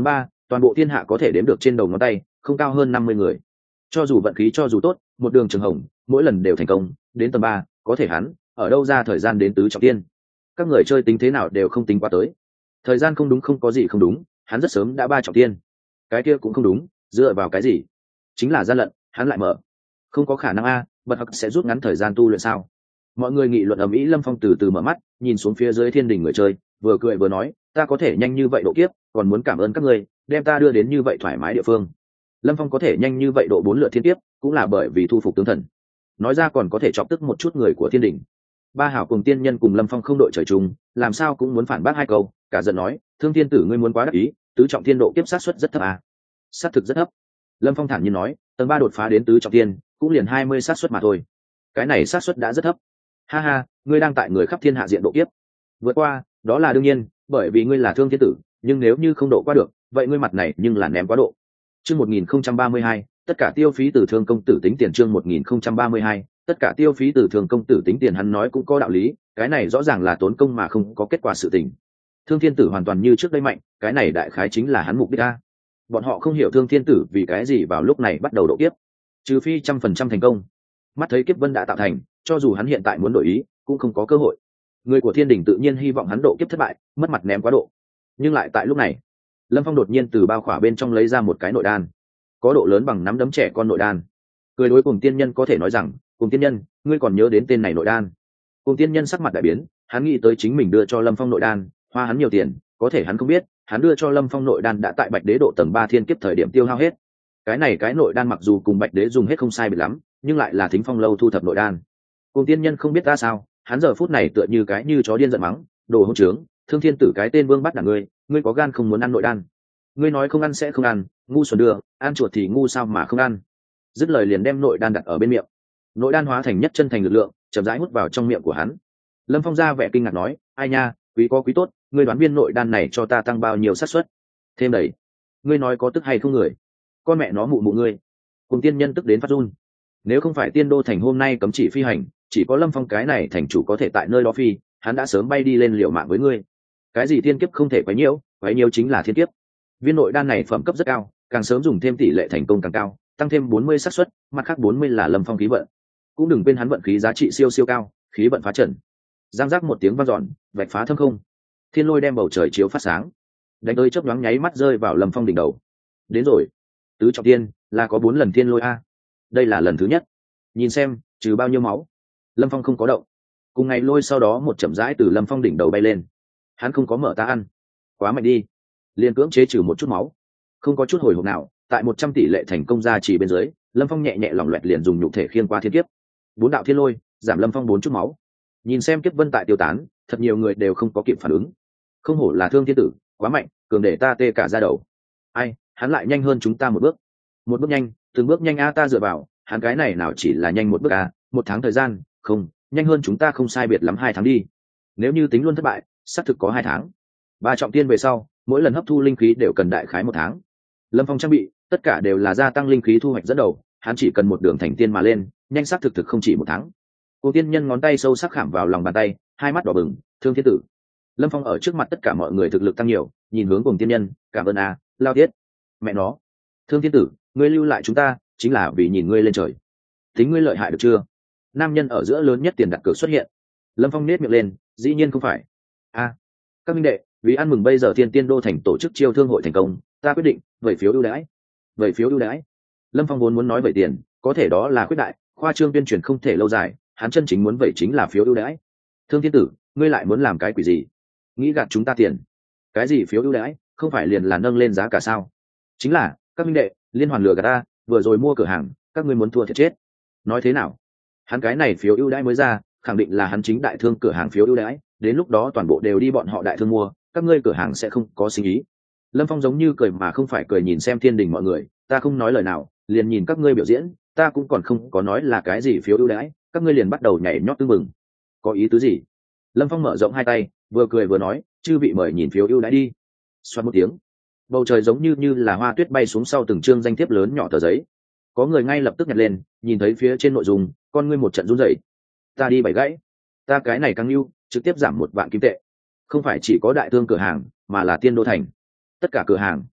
toàn bộ thiên hạ có thể đếm được trên đầu ngón tay, không cao hơn 50 người. Cho dù vận khí cho dù tốt, một đường trường hồng mỗi lần đều thành công đến tầng 3, có thể hắn ở đâu ra thời gian đến tứ trọng tiên. Các người chơi tính thế nào đều không tính qua tới. Thời gian không đúng, không có gì không đúng, hắn rất sớm đã 3 trọng tiên. Cái kia cũng không đúng, dựa vào cái gì? Chính là gian lận, hắn lại mở. Không có khả năng a, bật học sẽ rút ngắn thời gian tu luyện sao? Mọi người nghị luận ầm ĩ. Lâm Phong từ từ mở mắt, nhìn xuống phía dưới thiên đình người chơi, vừa cười vừa nói, ta có thể nhanh như vậy độ kiếp, còn muốn cảm ơn các ngươi đem ta đưa đến như vậy thoải mái địa phương. Lâm Phong có thể nhanh như vậy độ 4 lượt thiên kiếp, cũng là bởi vì thu phục tướng thần. Nói ra còn có thể chọc tức một chút người của thiên đình. Ba hảo cùng tiên nhân cùng Lâm Phong không đội trời chung, làm sao cũng muốn phản bác hai câu, cả giận nói, Thương Thiên Tử ngươi muốn quá đắc ý, tứ trọng thiên độ kiếp sát suất rất thấp à? Sát thực rất thấp. Lâm Phong thản nhiên nói, tầng 3 đột phá đến tứ trọng thiên, cũng liền 20 sát suất mà thôi. Cái này sát suất đã rất thấp. Ha ha, ngươi đang tại người khắp thiên hạ diện độ kiếp. Vượt qua, đó là đương nhiên, bởi vì ngươi là Thương Thiên Tử, nhưng nếu như không độ qua được, vậy ngươi mặt này nhưng là ném quá độ. Chương 1032, tất cả tiêu phí từ Thương công tử tính tiền. Chương 1032, tất cả tiêu phí từ Thương công tử tính tiền. Hắn nói cũng có đạo lý, cái này rõ ràng là tốn công mà không có kết quả sự tình. Thương Thiên Tử hoàn toàn như trước đây mạnh, cái này đại khái chính là hắn mục đích a. Bọn họ không hiểu Thương Thiên Tử vì cái gì vào lúc này bắt đầu độ kiếp, trừ phi 100% thành công. Mắt thấy kiếp vân đã tạo thành, cho dù hắn hiện tại muốn đổi ý, cũng không có cơ hội. Người của Thiên Đình tự nhiên hy vọng hắn độ kiếp thất bại, mất mặt ném quá độ. Nhưng lại tại lúc này, Lâm Phong đột nhiên từ bao khỏa bên trong lấy ra một cái nội đan, có độ lớn bằng nắm đấm trẻ con nội đan. Cười đối cùng tiên nhân có thể nói rằng, cùng tiên nhân, ngươi còn nhớ đến tên này nội đan? Cùng tiên nhân sắc mặt đại biến, hắn nghĩ tới chính mình đưa cho Lâm Phong nội đan, hoa hắn nhiều tiền, có thể hắn không biết, hắn đưa cho Lâm Phong nội đan đã tại Bạch Đế độ tầng 3 thiên kiếp thời điểm tiêu hao hết. Cái này cái nội đan mặc dù cùng Bạch Đế dùng hết không sai biệt lắm, nhưng lại là Thính Phong lâu thu thập nội đan. Cùng tiên nhân không biết ra sao, hắn giờ phút này tựa như cái như chó điên giận mắng, đồ hỗn trướng, Thương Thiên Tử cái tên vương bắt đả ngươi có gan không muốn ăn nội đan? Ngươi nói không ăn sẽ không ăn, ngu xuẩn đưa, ăn chuột thì ngu sao mà không ăn? Dứt lời liền đem nội đan đặt ở bên miệng. Nội đan hóa thành nhất chân thành lực lượng, chậm rãi hút vào trong miệng của hắn. Lâm Phong ra vẻ kinh ngạc nói, ai nha, quý có quý tốt, ngươi đoán viên nội đan này cho ta tăng bao nhiêu xác suất? Thêm đầy. Ngươi nói có tức hay không người? Con mẹ nó mụ mụ ngươi. Cùng tiên nhân tức đến phát run. Nếu không phải Tiên Đô thành hôm nay cấm chỉ phi hành, chỉ có Lâm Phong cái này thành chủ có thể tại nơi đó phi, hắn đã sớm bay đi lên liều mạng với ngươi. Cái gì thiên kiếp không thể quấy nhiễu chính là thiên kiếp. Viên nội đan này phẩm cấp rất cao, càng sớm dùng thêm tỷ lệ thành công càng cao, tăng thêm 40 xác suất, mặt khác 40 là Lâm Phong khí vận. Cũng đừng quên hắn vận khí giá trị siêu siêu cao, khí vận phá trận. Giang giác một tiếng vang dọn, vạch phá thâm không. Thiên lôi đem bầu trời chiếu phát sáng, đánh tới chớp nhoáng nháy mắt rơi vào Lâm Phong đỉnh đầu. Đến rồi, tứ trọng thiên là có 4 lần thiên lôi a. Đây là lần thứ nhất. Nhìn xem, trừ bao nhiêu máu. Lâm Phong không có động. Cùng ngày lôi sau đó một chậm rãi từ Lâm Phong đỉnh đầu bay lên. Hắn không có mở ta ăn, quá mạnh đi. Liên cưỡng chế trừ một chút máu, không có chút hồi hộp nào. Tại 100 tỷ lệ thành công ra chỉ bên dưới, Lâm Phong nhẹ nhẹ lỏng loẹt liền dùng nhục thể khiên qua thiên kiếp. 4 đạo thiên lôi giảm Lâm Phong 4 chút máu. Nhìn xem kiếp vân tại tiêu tán, thật nhiều người đều không có kịp phản ứng. Không hổ là Thương Thiên Tử, quá mạnh, cường để ta tê cả da đầu. Ai, hắn lại nhanh hơn chúng ta một bước. Một bước nhanh, từng bước nhanh a, ta dựa vào, hắn cái này nào chỉ là nhanh một bước a, 1 tháng thời gian, không, nhanh hơn chúng ta không sai biệt lắm 2 tháng đi. Nếu như tính luôn thất bại, xác thực có 2 tháng. 3 trọng tiên về sau, mỗi lần hấp thu linh khí đều cần đại khái 1 tháng. Lâm Phong trang bị, tất cả đều là gia tăng linh khí thu hoạch dẫn đầu, hắn chỉ cần một đường thành tiên mà lên, nhanh xác thực không chỉ 1 tháng. Cô tiên nhân ngón tay sâu sắc khảm vào lòng bàn tay, hai mắt đỏ bừng, Thương Thiên Tử. Lâm Phong ở trước mặt tất cả mọi người thực lực tăng nhiều, nhìn hướng cùng tiên nhân, cảm ơn a, lao thiết. Mẹ nó, Thương Thiên Tử, ngươi lưu lại chúng ta, chính là vì nhìn ngươi lên trời. Tính ngươi lợi hại được chưa? Nam nhân ở giữa lớn nhất tiền đặt cược xuất hiện. Lâm Phong nết miệng lên, dĩ nhiên không phải. A, các minh đệ, vì ăn mừng bây giờ Thiên Tiên Đô thành tổ chức chiêu thương hội thành công, ta quyết định vẩy phiếu ưu đãi. Vẩy phiếu ưu đãi. Lâm Phong vốn muốn nói vẩy tiền, có thể đó là khuyết đại, khoa trương tuyên truyền không thể lâu dài, hắn chân chính muốn vẩy chính là phiếu ưu đãi. Thương Thiên Tử, ngươi lại muốn làm cái quỷ gì? Nghĩ gạt chúng ta tiền? Cái gì phiếu ưu đãi, không phải liền là nâng lên giá cả sao? Chính là, các minh đệ, liên hoàn lừa gạt ta, vừa rồi mua cửa hàng, các ngươi muốn thua thiệt chết. Nói thế nào? Hắn cái này phiếu ưu đãi mới ra, khẳng định là hắn chính đại thương cửa hàng phiếu ưu đãi, đến lúc đó toàn bộ đều đi bọn họ đại thương mua, các ngươi cửa hàng sẽ không có sinh ý. Lâm Phong giống như cười mà không phải cười nhìn xem thiên đình mọi người, ta không nói lời nào, liền nhìn các ngươi biểu diễn, ta cũng còn không có nói là cái gì phiếu ưu đãi, các ngươi liền bắt đầu nhảy nhót tưng mừng. Có ý tứ gì? Lâm Phong mở rộng hai tay, vừa cười vừa nói, chư vị mời nhìn phiếu ưu đãi đi. Xoát một tiếng, bầu trời giống như là hoa tuyết bay xuống sau từng chương danh thiếp lớn nhỏ tờ giấy. Có người ngay lập tức nhặt lên, nhìn thấy phía trên nội dung, con ngươi một trận run rẩy. Ta đi bảy gãy, ta cái này càng ưu, trực tiếp giảm 1 vạn kim tệ. Không phải chỉ có đại thương cửa hàng, mà là Tiên Đô thành tất cả cửa hàng.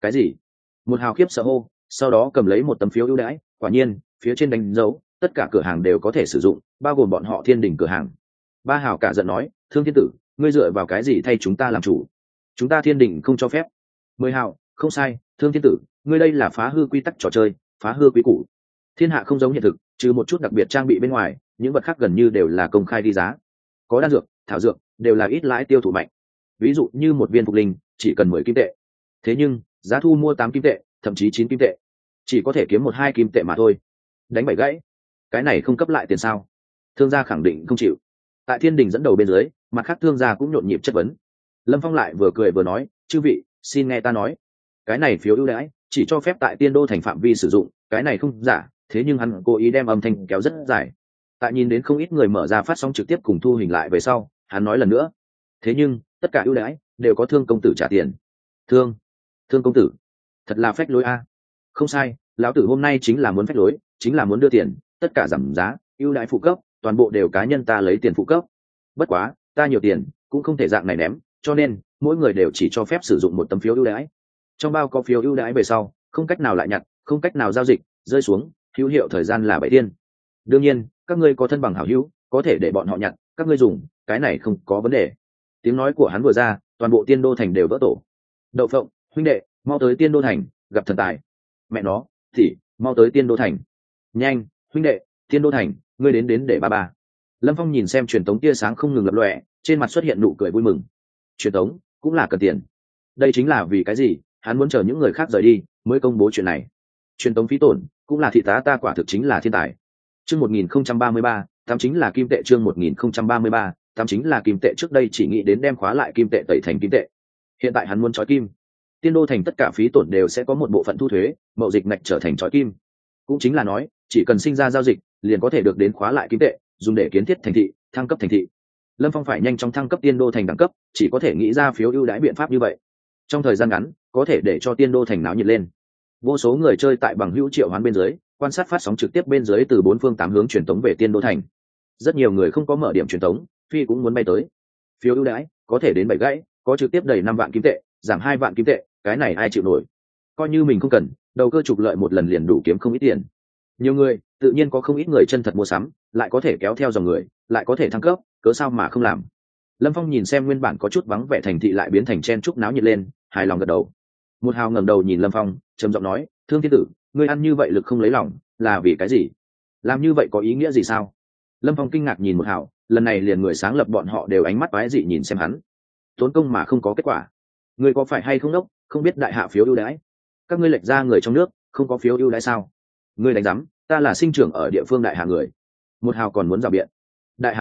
Cái gì? Một hào khiếp sợ hô, sau đó cầm lấy một tấm phiếu ưu đãi, quả nhiên phía trên đánh dấu tất cả cửa hàng đều có thể sử dụng, bao gồm bọn họ Thiên Đình cửa hàng. Ba hào cả giận nói, Thương Thiên Tử, ngươi dựa vào cái gì thay chúng ta làm chủ? Chúng ta Thiên Đình không cho phép. 10 hào, không sai, Thương Thiên Tử, ngươi đây là phá hư quy tắc trò chơi, phá hư quy củ. Thiên hạ không giống hiện thực, trừ một chút đặc biệt trang bị bên ngoài, những vật khác gần như đều là công khai đi giá. Có đan dược, thảo dược, đều là ít lãi tiêu thụ mạnh. Ví dụ như một viên phục linh chỉ cần 10 kim tệ. Thế nhưng, giá thu mua 8 kim tệ, thậm chí 9 kim tệ, chỉ có thể kiếm 1-2 kim tệ mà thôi. Đánh bậy gãy. Cái này không cấp lại tiền sao? Thương gia khẳng định không chịu. Tại Thiên Đình dẫn đầu bên dưới, mặt khác thương gia cũng nhộn nhịp chất vấn. Lâm Phong lại vừa cười vừa nói, chư vị, xin nghe ta nói. Cái này phiếu ưu đãi chỉ cho phép tại Tiên Đô thành phạm vi sử dụng, cái này không giả, thế nhưng hắn cố ý đem âm thanh kéo rất dài. Tại nhìn đến không ít người mở ra phát sóng trực tiếp cùng thu hình lại về sau, hắn nói lần nữa. Thế nhưng, tất cả ưu đãi đều có Thương công tử trả tiền. Thương công tử, thật là phách lối a. Không sai, lão tử hôm nay chính là muốn phách lối, chính là muốn đưa tiền, tất cả giảm giá, ưu đãi phụ cấp, toàn bộ đều cá nhân ta lấy tiền phụ cấp. Bất quá, ta nhiều tiền, cũng không thể dạng này ném, cho nên mỗi người đều chỉ cho phép sử dụng một tấm phiếu ưu đãi. Trong bao có phiếu ưu đãi về sau, không cách nào lại nhặt, không cách nào giao dịch, rơi xuống, hữu hiệu thời gian là 7 thiên. Đương nhiên, các ngươi có thân bằng hảo hữu, có thể để bọn họ nhặt, các ngươi dùng, cái này không có vấn đề. Tiếng nói của hắn vừa ra, toàn bộ Tiên Đô thành đều vỡ tổ. Đậu Phộng, huynh đệ, mau tới Tiên Đô thành, gặp thần tài. Mẹ nó, thì mau tới Tiên Đô thành. Nhanh, huynh đệ, Tiên Đô thành, ngươi đến để ba. Lâm Phong nhìn xem truyền tống tia sáng không ngừng lập lòe, trên mặt xuất hiện nụ cười vui mừng. Truyền tống cũng là cần tiền. Đây chính là vì cái gì hắn muốn chờ những người khác rời đi mới công bố chuyện này. Truyền tống phí tổn cũng là thị tá ta quả thực chính là thiên tài. Chương 1033, tám chính là kim tệ. Chương 1033, tám chính là kim tệ. Trước đây chỉ nghĩ đến đem khóa lại kim tệ tẩy thành kim tệ. Hiện tại hắn muốn trói kim. Tiên Đô thành tất cả phí tổn đều sẽ có một bộ phận thu thuế, mậu dịch ngạch trở thành trói kim. Cũng chính là nói, chỉ cần sinh ra giao dịch, liền có thể được đến khóa lại kim tệ, dùng để kiến thiết thành thị, thăng cấp thành thị. Lâm Phong phải nhanh chóng thăng cấp Tiên Đô thành đẳng cấp, chỉ có thể nghĩ ra phiếu ưu đãi biện pháp như vậy. Trong thời gian ngắn, có thể để cho Tiên Đô thành náo nhiệt lên. Vô số người chơi tại bằng hữu triệu hoán bên dưới, quan sát phát sóng trực tiếp bên dưới từ 4 phương 8 hướng truyền tống về Tiên Đô thành. Rất nhiều người không có mở điểm truyền tống, phi cũng muốn bay tới. Phiếu ưu đãi có thể đến 7 gãy, có trực tiếp đầy 5 vạn kim tệ, giảm 2 vạn kim tệ, cái này ai chịu nổi. Coi như mình không cần, đầu cơ trục lợi một lần liền đủ kiếm không ít tiền. Nhiều người, tự nhiên có không ít người chân thật mua sắm, lại có thể kéo theo dòng người, lại có thể thăng cấp, cớ sao mà không làm. Lâm Phong nhìn xem nguyên bản có chút vắng vẻ thành thị lại biến thành chen chúc náo nhiệt lên, hài lòng gật đầu. Một hào ngẩng đầu nhìn Lâm Phong, trầm giọng nói, Thương Thiên Tử, ngươi ăn như vậy lực không lấy lòng, là vì cái gì? Làm như vậy có ý nghĩa gì sao? Lâm Phong kinh ngạc nhìn một hào, lần này liền người sáng lập bọn họ đều ánh mắt quái dị nhìn xem hắn. Tốn công mà không có kết quả. Ngươi có phải hay không đốc, không biết đại hạ phiếu ưu đãi? Các ngươi lệch ra người trong nước, không có phiếu ưu đãi sao? Ngươi đánh rắm, ta là sinh trưởng ở địa phương đại hạ người. Một hào còn muốn rào biện. Đại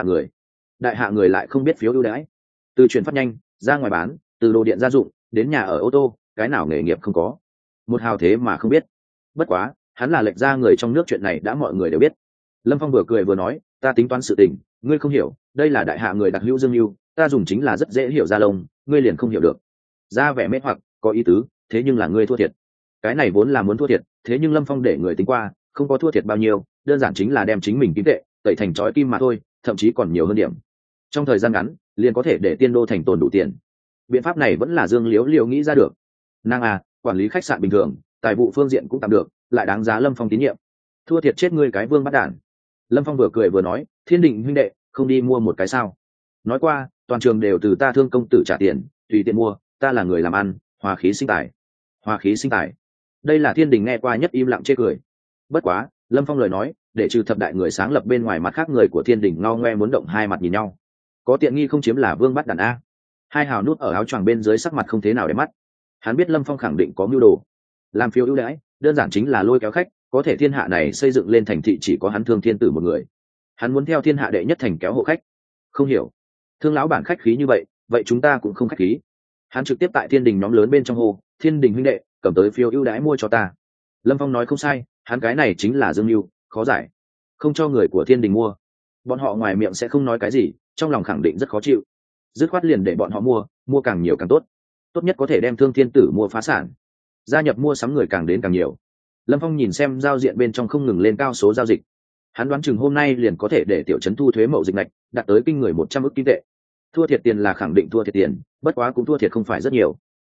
hạ người lại không biết phiếu ưu đãi. Từ chuyển phát nhanh ra ngoài bán, từ đồ điện gia dụng đến nhà ở ô tô, cái nào nghề nghiệp không có. Một hào thế mà không biết. Bất quá, hắn là lệch ra người trong nước, chuyện này đã mọi người đều biết. Lâm Phong vừa cười vừa nói, ta tính toán sự tình, ngươi không hiểu, đây là đại hạ người đặc hữu dương lưu, ta dùng chính là rất dễ hiểu ra lông, ngươi liền không hiểu được. Ra vẻ mê hoặc, có ý tứ, thế nhưng là ngươi thua thiệt. Cái này vốn là muốn thua thiệt, thế nhưng Lâm Phong để người tính qua, không có thua thiệt bao nhiêu, đơn giản chính là đem chính mình kim tệ tẩy thành chói kim mà thôi, thậm chí còn nhiều hơn điểm. Trong thời gian ngắn, liền có thể để Tiên Đô thành tồn đủ tiền. Biện pháp này vẫn là Dương Liễu Liễu nghĩ ra được. Nàng à, quản lý khách sạn bình thường, tài vụ phương diện cũng tạm được, lại đáng giá Lâm Phong tín nhiệm. Thua thiệt chết ngươi cái vương bắt đản. Lâm Phong vừa cười vừa nói, Thiên Định huynh đệ, không đi mua một cái sao? Nói qua, toàn trường đều từ ta Thương công tử trả tiền, tùy tiện mua, ta là người làm ăn, hòa khí sinh tài. Hòa khí sinh tài. Đây là Thiên Đình nghe qua nhất im lặng chê cười. Bất quá, Lâm Phong lời nói, để trừ thập đại người sáng lập bên ngoài mặt khác người của Thiên Đình ngao ngoe muốn động, hai mặt nhìn nhau. Có tiện nghi không chiếm là vương bắt đàn a. Hai hào nút ở áo choàng bên dưới sắc mặt không thế nào để mắt. Hắn biết Lâm Phong khẳng định có mưu đồ. Làm phiếu ưu đãi, đơn giản chính là lôi kéo khách, có thể thiên hạ này xây dựng lên thành thị chỉ có hắn Thương Thiên Tử một người. Hắn muốn theo thiên hạ đệ nhất thành kéo hộ khách. Không hiểu. Thương lão bản khách khí như vậy chúng ta cũng không khách khí. Hắn trực tiếp tại Thiên Đình nhóm lớn bên trong hồ, Thiên Đình huynh đệ, cầm tới phiếu ưu đãi mua cho ta. Lâm Phong nói không sai, hắn cái này chính là dương mưu, khó giải. Không cho người của Thiên Đình mua, bọn họ ngoài miệng sẽ không nói cái gì, trong lòng khẳng định rất khó chịu. Dứt khoát liền để bọn họ mua càng nhiều càng tốt, tốt nhất có thể đem Thương Thiên Tử mua phá sản, gia nhập mua sắm người càng đến càng nhiều. Lâm Phong nhìn xem giao diện bên trong không ngừng lên cao số giao dịch, hắn đoán chừng hôm nay liền có thể để tiểu trấn thu thuế mậu dịch lệch đạt tới kinh người 100 ức kim tệ. Thua thiệt tiền là khẳng định thua thiệt tiền, bất quá cũng thua thiệt không phải rất nhiều.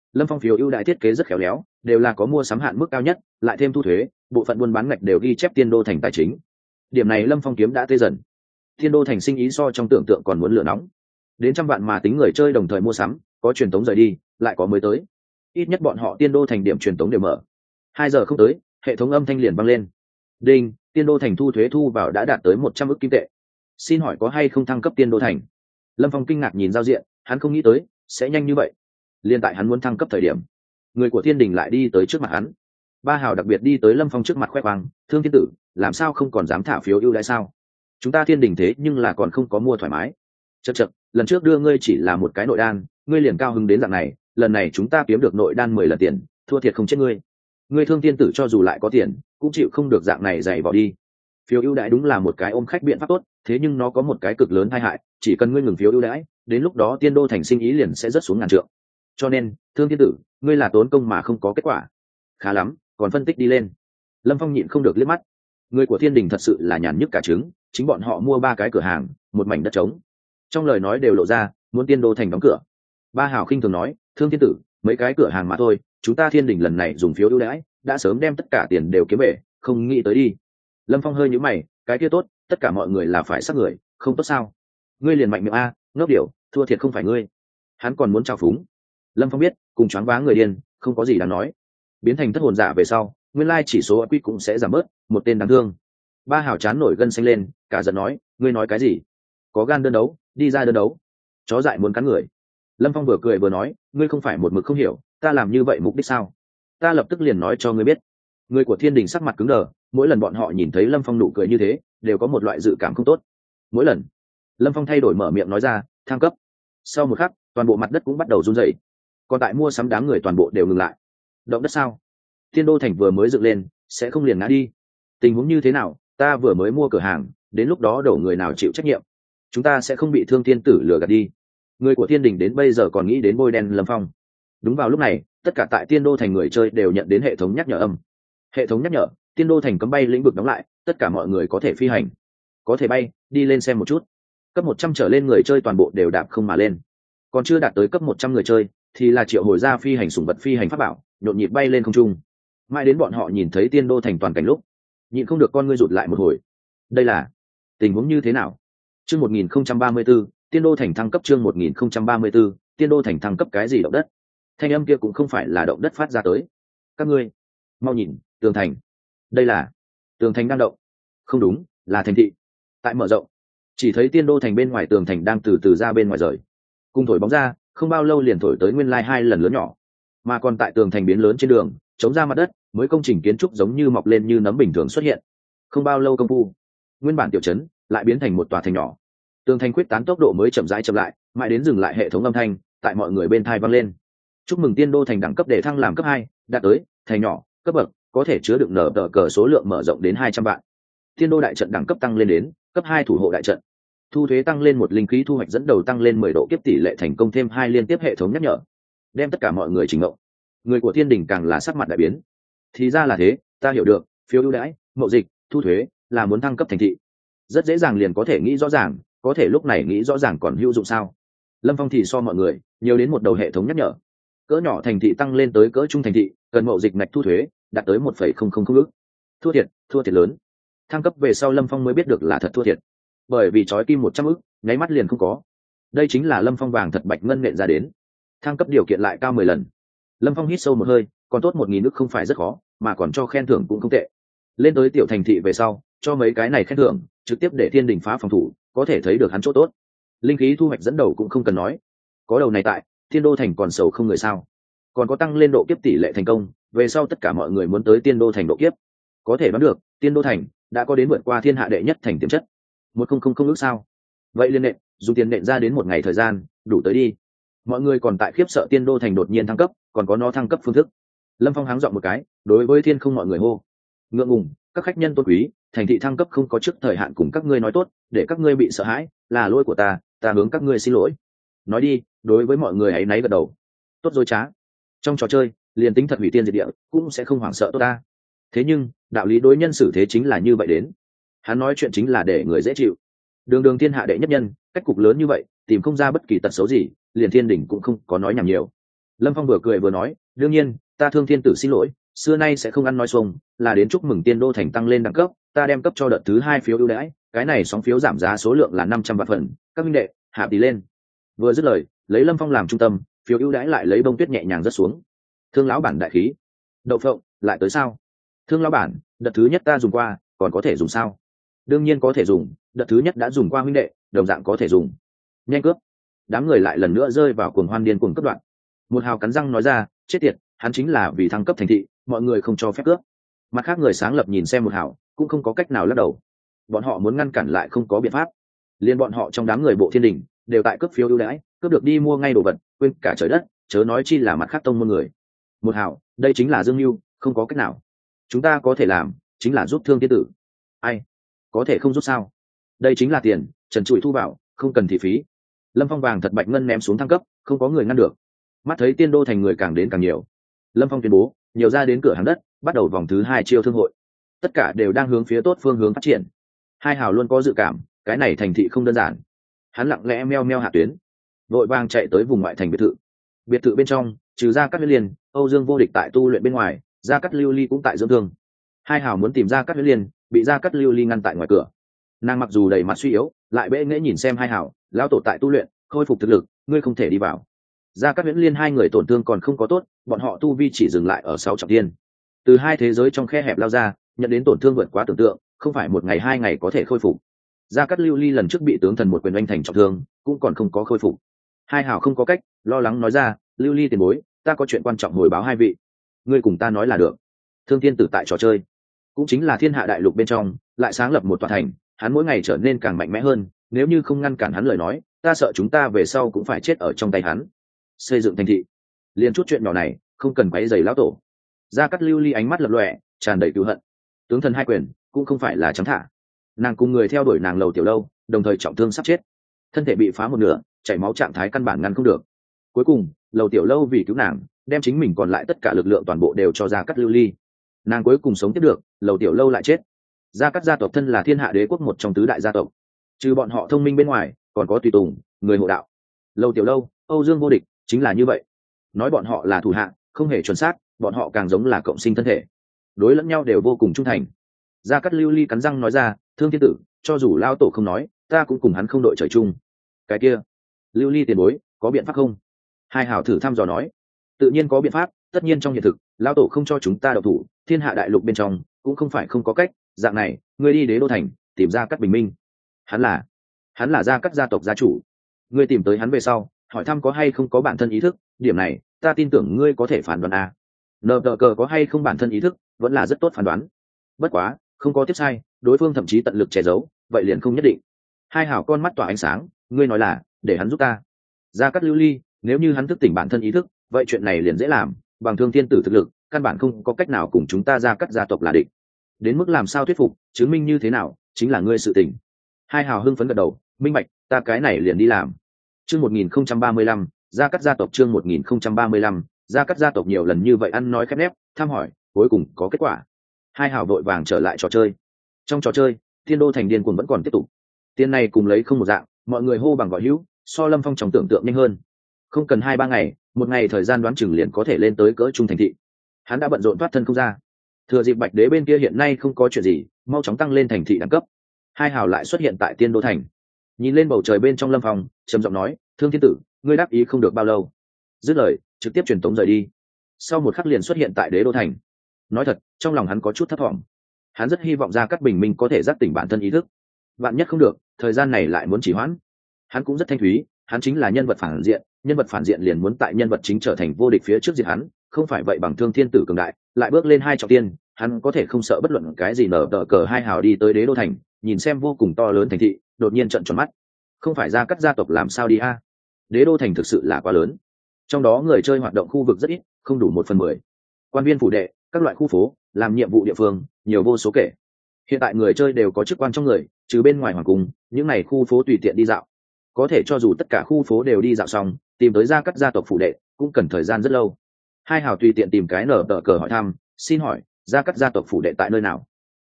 Lâm Phong phiếu ưu đãi thiết kế rất khéo léo, đều là có mua sắm hạn mức cao nhất, lại thêm thu thuế, bộ phận buôn bán ngạch đều ghi chép Tiên Đô Thành tài chính. Điểm này Lâm Phong kiếm đã tê dần. Tiên Đô Thành sinh ý so trong tưởng tượng còn muốn lửa nóng. Đến trăm vạn mà tính người chơi đồng thời mua sắm, có truyền tống rời đi, lại có mới tới. Ít nhất bọn họ Tiên Đô Thành điểm truyền tống đều mở. 2 giờ không tới, hệ thống âm thanh liền vang lên. Đinh, Tiên Đô Thành thu thuế thu vào đã đạt tới 100 ức kim tệ. Xin hỏi có hay không thăng cấp Tiên Đô Thành? Lâm Phong kinh ngạc nhìn giao diện, hắn không nghĩ tới sẽ nhanh như vậy. Liên tại hắn muốn thăng cấp thời điểm, người của Thiên Đình lại đi tới trước mặt hắn. Ba hào đặc biệt đi tới Lâm Phong trước mặt khoe khoang, Thương Thiên Tử, làm sao không còn dám thả phiếu ưu đãi sao? Chúng ta Thiên Đình thế nhưng là còn không có mua thoải mái. Chậc chậc, lần trước đưa ngươi chỉ là một cái nội đan, ngươi liền cao hứng đến dạng này, lần này chúng ta kiếm được nội đan 10 lần tiền, thua thiệt không chết ngươi. Ngươi Thương Thiên Tử cho dù lại có tiền, cũng chịu không được dạng này dày bỏ đi. Phiếu ưu đãi đúng là một cái ôm khách biện pháp tốt, thế nhưng nó có một cái cực lớn tai hại, chỉ cần ngươi ngừng phiếu ưu đãi, đến lúc đó Tiên Đô Thành sinh ý liền sẽ rất xuống ngàn trượng. Cho nên, Thương Thiên Tử, ngươi là tốn công mà không có kết quả. Khá lắm, còn phân tích đi lên. Lâm Phong nhịn không được liếc mắt. Người của Thiên Đình thật sự là nhàn nhức cả trứng, chính bọn họ mua 3 cái cửa hàng, một mảnh đất trống. Trong lời nói đều lộ ra, muốn Tiên Đô Thành đóng cửa. Ba hào khinh thường nói, Thương Thiên Tử, mấy cái cửa hàng mà thôi, chúng ta Thiên Đình lần này dùng phiếu ưu đãi, đã sớm đem tất cả tiền đều kiếm về, không nghĩ tới đi. Lâm Phong hơi nhíu mày, cái kia tốt, tất cả mọi người là phải sắc người, không tốt sao? Ngươi liền mạnh miệng a, ngốc điểu, thua thiệt không phải ngươi. Hắn còn muốn trào phúng. Lâm Phong biết, cùng choáng váng người điên, không có gì đáng nói. Biến thành thất hồn giả về sau, nguyên lai chỉ số quy cũng sẽ giảm bớt, một tên đáng thương. Ba hào chán nổi gân xanh lên, cả giận nói, ngươi nói cái gì? Có gan đơn đấu, đi ra đơn đấu. Chó dại muốn cắn người. Lâm Phong vừa cười vừa nói, ngươi không phải một mực không hiểu, ta làm như vậy mục đích sao? Ta lập tức liền nói cho ngươi biết. Người của Thiên Đình sắc mặt cứng đờ, mỗi lần bọn họ nhìn thấy Lâm Phong nụ cười như thế, đều có một loại dự cảm không tốt. Mỗi lần, Lâm Phong thay đổi mở miệng nói ra, thăng cấp. Sau một khắc, toàn bộ mặt đất cũng bắt đầu run rẩy. Còn tại mua sắm đám người toàn bộ đều ngừng lại. Động đất sao? Tiên Đô Thành vừa mới dựng lên, sẽ không liền ngã đi. Tình huống như thế nào, ta vừa mới mua cửa hàng, đến lúc đó đổ người nào chịu trách nhiệm? Chúng ta sẽ không bị Thương Thiên Tử lừa gạt đi. Người của Thiên Đình đến bây giờ còn nghĩ đến bôi đen Lâm Phong. Đúng vào lúc này, tất cả tại Tiên Đô Thành người chơi đều nhận đến hệ thống nhắc nhở âm. Hệ thống nhắc nhở, Tiên Đô Thành cấm bay lĩnh vực đóng lại, tất cả mọi người có thể phi hành, có thể bay, đi lên xem một chút. Cấp 100 trở lên người chơi toàn bộ đều đạp không mà lên. Còn chưa đạt tới cấp 100 người chơi, thì là triệu hồi ra phi hành sủng vật phi hành pháp bảo, nhộn nhịp bay lên không trung. Mãi đến bọn họ nhìn thấy Tiên Đô Thành toàn cảnh lúc, nhịn không được con ngươi rụt lại một hồi. Đây là tình huống như thế nào? Chương 1034, Tiên Đô Thành thăng cấp, chương 1034, Tiên Đô Thành thăng cấp. Cái gì động đất? Thanh âm kia cũng không phải là động đất phát ra tới. Các ngươi, mau nhìn, tường thành. Đây là tường thành đang động. Không đúng, là thành thị tại mở rộng. Chỉ thấy Tiên Đô Thành bên ngoài tường thành đang từ từ ra bên ngoài rời. Cùng thổi bóng ra, không bao lâu liền thổi tới nguyên lai 2 lần lớn nhỏ. Mà còn tại tường thành biến lớn trên đường, chống ra mặt đất, mới công trình kiến trúc giống như mọc lên như nấm bình thường xuất hiện. Không bao lâu công phu, nguyên bản tiểu trấn lại biến thành một tòa thành nhỏ. Tường thành quyết tán tốc độ mới chậm rãi chậm lại, mãi đến dừng lại hệ thống âm thanh tại mọi người bên tai vang lên. Chúc mừng Tiên Đô Thành đẳng cấp để thăng làm cấp 2, đạt tới thành nhỏ cấp bậc, có thể chứa đựng nở tờ cờ số lượng mở rộng đến 200 vạn. Tiên Đô đại trận đẳng cấp tăng lên đến cấp 2 thủ hộ đại trận. Thu thuế tăng lên 1 linh khí, thu hoạch dẫn đầu tăng lên 10 độ, kiếp tỷ lệ thành công thêm 2 liên tiếp. Hệ thống nhắc nhở, đem tất cả mọi người chỉnh ngộ. Người của Thiên Đình càng là sắc mặt đại biến. Thì ra là thế, ta hiểu được, phiếu ưu đãi, mậu dịch, thu thuế là muốn thăng cấp thành thị. Rất dễ dàng liền có thể nghĩ rõ ràng, có thể lúc này nghĩ rõ ràng còn hữu dụng sao? Lâm Phong thì so mọi người nhiều đến một đầu hệ thống nhắc nhở. Cỡ nhỏ thành thị tăng lên tới cỡ trung thành thị, cần mậu dịch ngạch thu thuế đạt tới 1,000 ức. Thua thiệt lớn. Thăng cấp về sau Lâm Phong mới biết được là thật thua thiệt, bởi vì chói kim 100 ức nháy mắt liền không có. Đây chính là Lâm Phong vàng thật bạch ngân nện ra đến. Thăng cấp điều kiện lại cao 10 lần. Lâm Phong hít sâu một hơi, còn tốt 1.000 ức không phải rất khó, mà còn cho khen thưởng cũng không tệ. Lên tới tiểu thành thị về sau, cho mấy cái này khen thưởng, trực tiếp để Thiên Đình phá phòng thủ, có thể thấy được hắn chỗ tốt. Linh khí thu hoạch dẫn đầu cũng không cần nói, có đầu này tại, Tiên Đô Thành còn sầu không người sao? Còn có tăng lên độ kiếp tỷ lệ thành công, về sau tất cả mọi người muốn tới Tiên Đô Thành độ kiếp. Có thể đoán được, Tiên Đô Thành đã có đến vượt qua thiên hạ đệ nhất thành tiềm chất. 1,000 ước sao? Vậy liên nện, dùng tiền nện ra đến một ngày thời gian, đủ tới đi. Mọi người còn tại khiếp sợ Tiên Đô Thành đột nhiên thăng cấp, còn có nó thăng cấp phương thức. Lâm Phong háng giọng một cái, đối với thiên không mọi người hô: ngượng ngùng, các khách nhân tôn quý, thành thị thăng cấp không có trước thời hạn cùng các ngươi nói tốt, để các ngươi bị sợ hãi, là lỗi của ta hướng các ngươi xin lỗi. Nói đi, đối với mọi người hãy náy gật đầu. Tốt rồi trá. Trong trò chơi, liền tính thật hủy tiên diệt địa, cũng sẽ không hoảng sợ tốt ta. Thế nhưng, đạo lý đối nhân xử thế chính là như vậy đến. Hắn nói chuyện chính là để người dễ chịu. Đường thiên hạ đệ nhất nhân, cách cục lớn như vậy, tìm không ra bất kỳ tật xấu gì, liền Thiên Đình cũng không có nói nhảm nhiều. Lâm Phong vừa cười vừa nói, đương nhiên ta Thương Thiên Tử xin lỗi, xưa nay sẽ không ăn nói xuông, là đến chúc mừng Tiên Đô thành tăng lên đẳng cấp, ta đem cấp cho đợt thứ 2 phiếu ưu đãi, cái này sóng phiếu giảm giá số lượng là 500 vạn phần, các minh đệ hạ tỷ lên. Vừa dứt lời, lấy Lâm Phong làm trung tâm, phiếu ưu đãi lại lấy bông tuyết nhẹ nhàng rớt xuống. Thương lão bản đại khí. Đậu phộng lại tới sao? Thương lão bản, đợt thứ nhất ta dùng qua, còn có thể dùng sao? Đương nhiên có thể dùng, đợt thứ nhất đã dùng qua huynh đệ, đồng dạng có thể dùng. Nhanh cướp. Đám người lại lần nữa rơi vào cuồng hoan điên cuồng cấp đoạn. Một hào cắn răng nói ra, chết tiệt, hắn chính là vì thăng cấp thành thị, mọi người không cho phép cướp. Mặt khác người sáng lập nhìn xem một hào, cũng không có cách nào lắc đầu. Bọn họ muốn ngăn cản lại không có biện pháp. Liên bọn họ trong đám người bộ thiên đình đều tại cướp phiếu ưu đãi, cướp được đi mua ngay đồ vật, quên cả trời đất, chớ nói chi là mặt khác tông môn người. Một hào, đây chính là Dương Nưu, không có cách nào. Chúng ta có thể làm, chính là giúp Thương Thiên Tử. Ai? Có thể không giúp sao? Đây chính là tiền, trần trụi thu vào, không cần thị phí. Lâm Phong vàng thật bạch ngân ném xuống thăng cấp, không có người ngăn được. Mắt thấy Tiên Đô thành người càng đến càng nhiều, Lâm Phong tuyên bố nhiều ra đến cửa hàng đất, bắt đầu vòng thứ 2 chiêu thương hội. Tất cả đều đang hướng phía tốt phương hướng phát triển. Hai hào luôn có dự cảm, cái này thành thị không đơn giản. Hắn lặng lẽ meo meo hạ tuyến, vội vàng chạy tới vùng ngoại thành biệt thự. Biệt thự bên trong, trừ ra Cát Huyết Liên, Âu Dương Vô Địch tại tu luyện bên ngoài, Gia Cát Lưu Ly cũng tại dưỡng thương. Hai hào muốn tìm Gia Cát Huyết Liên, bị Gia Cát Lưu Ly ngăn tại ngoài cửa. Nàng mặc dù đầy mặt suy yếu, lại bẽ nghễ nhìn xem hai hào, lão tổ tại tu luyện, khôi phục thực lực, ngươi không thể đi vào. Gia Cát Huyễn Liên hai người tổn thương còn không có tốt, bọn họ tu vi chỉ dừng lại ở 6 trọng thiên. Từ hai thế giới trong khe hẹp lao ra, nhận đến tổn thương vượt quá tưởng tượng, không phải một ngày 2 ngày có thể khôi phục. Gia Cát Lưu Ly lần trước bị tướng thần một quyền oanh thành trọng thương, cũng còn không có khôi phục. Hai hào không có cách, lo lắng nói ra, Lưu Ly tiền bối, ta có chuyện quan trọng hồi báo hai vị. Ngươi cùng ta nói là được. Thương Thiên Tử tại trò chơi, cũng chính là thiên hạ đại lục bên trong, lại sáng lập một tòa thành, hắn mỗi ngày trở nên càng mạnh mẽ hơn, nếu như không ngăn cản hắn lời nói, ta sợ chúng ta về sau cũng phải chết ở trong tay hắn. Xây dựng thành thị, liền chút chuyện nhỏ này, không cần quấy rầy lão tổ. Gia Cát Lưu Ly ánh mắt lập lòe, tràn đầy cừu hận. Tướng thần hai quyền, cũng không phải là trắng thả. Nàng cùng người theo đuổi nàng Lầu Tiểu Lâu, đồng thời trọng thương sắp chết, thân thể bị phá một nửa, chảy máu trạng thái căn bản ngăn không được. Cuối cùng, Lầu Tiểu Lâu vì cứu nàng, đem chính mình còn lại tất cả lực lượng toàn bộ đều cho Gia Cát Lưu Ly. Nàng cuối cùng sống tiếp được, Lầu Tiểu Lâu lại chết. Gia Cát gia tộc thân là thiên hạ đế quốc một trong tứ đại gia tộc, trừ bọn họ thông minh bên ngoài, còn có tùy tùng, người hộ đạo. Lầu Tiểu Lâu, Âu Dương Vô Địch, chính là như vậy. Nói bọn họ là thủ hạ, không hề chuẩn xác, bọn họ càng giống là cộng sinh thân thể, đối lẫn nhau đều vô cùng trung thành. Gia Cát Lưu Ly cắn răng nói ra, Thương Thiên Tử, cho dù lao tổ không nói, ta cũng cùng hắn không đội trời chung. Cái kia, Lưu Ly tiền bối, có biện pháp không? Hai hảo thử thăm dò nói, tự nhiên có biện pháp, tất nhiên trong hiện thực, lao tổ không cho chúng ta độc thủ, thiên hạ đại lục bên trong cũng không phải không có cách. Dạng này, ngươi đi Đế Đô thành, tìm Gia Cát Bình Minh. Hắn là Gia Cát gia tộc gia chủ. Ngươi tìm tới hắn về sau, hỏi thăm có hay không có bản thân ý thức, điểm này ta tin tưởng ngươi có thể phán đoán a. Nờ đờ cờ có hay không bản thân ý thức, vẫn là rất tốt phán đoán. Bất quá, không có tiếp sai, đối phương thậm chí tận lực che giấu, vậy liền không nhất định. Hai hảo con mắt tỏa ánh sáng, ngươi nói là để hắn giúp ta. Gia Cát Lưu Ly, nếu như hắn thức tỉnh bản thân ý thức, vậy chuyện này liền dễ làm, bằng Thương Thiên Tử thực lực, căn bản không có cách nào cùng chúng ta Gia Cát gia tộc là địch. Đến mức làm sao thuyết phục, chứng minh như thế nào, chính là ngươi sự tình. Hai hào hưng phấn gật đầu, minh bạch, ta cái này liền đi làm. Chương 1035, Gia Cát gia tộc chương 1035, Gia Cát gia tộc nhiều lần như vậy ăn nói khép nép, thăm hỏi, cuối cùng có kết quả. Hai hào vội vàng trở lại trò chơi. Trong trò chơi, Thiên Đô thành điên cuồng vẫn còn tiếp tục. Tiền này cùng lấy không một dạng, mọi người hô bằng gọi hữu, so Lâm Phong trong tưởng tượng nhanh hơn. Không cần 2-3 ngày, một ngày thời gian đoán chừng liền có thể lên tới cỡ trung thành thị. Hắn đã bận rộn thoát thân không ra. Thừa dịp Bạch Đế bên kia hiện nay không có chuyện gì, mau chóng tăng lên thành thị đẳng cấp. Hai hào lại xuất hiện tại Tiên Đô thành. Nhìn lên bầu trời bên trong Lâm Phong, trầm giọng nói, Thương Thiên Tử, ngươi đáp ý không được bao lâu. Dứt lời, trực tiếp truyền tống rời đi. Sau một khắc liền xuất hiện tại Đế Đô thành. Nói thật, trong lòng hắn có chút thất vọng. Hắn rất hy vọng Gia Cát Bình Minh có thể giác tỉnh bản thân ý thức. Vạn nhất không được, thời gian này lại muốn trì hoãn. Hắn cũng rất thanh thúy, hắn chính là nhân vật phản diện, nhân vật phản diện liền muốn tại nhân vật chính trở thành vô địch phía trước diệt hắn, không phải vậy bằng Thương Thiên Tử cường đại, lại bước lên 2 trọng tiên, hắn có thể không sợ bất luận cái gì. Nở tờ cờ hai hào đi tới Đế Đô thành, nhìn xem vô cùng to lớn thành thị, đột nhiên trợn tròn mắt. Không phải Gia Cát gia tộc làm sao đi a? Đế Đô thành thực sự là quá lớn, trong đó người chơi hoạt động khu vực rất ít, không đủ 1/10. Quan viên phủ đệ, các loại khu phố, làm nhiệm vụ địa phương, nhiều vô số kể. Hiện tại người chơi đều có chức quan trong người, trừ bên ngoài hoàng cung, những này khu phố tùy tiện đi dạo. Có thể cho dù tất cả khu phố đều đi dạo xong, tìm tới Gia Cát gia tộc phủ đệ, cũng cần thời gian rất lâu. Hai hào tùy tiện tìm cái nở tờ cờ hỏi thăm, xin hỏi, Gia Cát gia tộc phủ đệ tại nơi nào?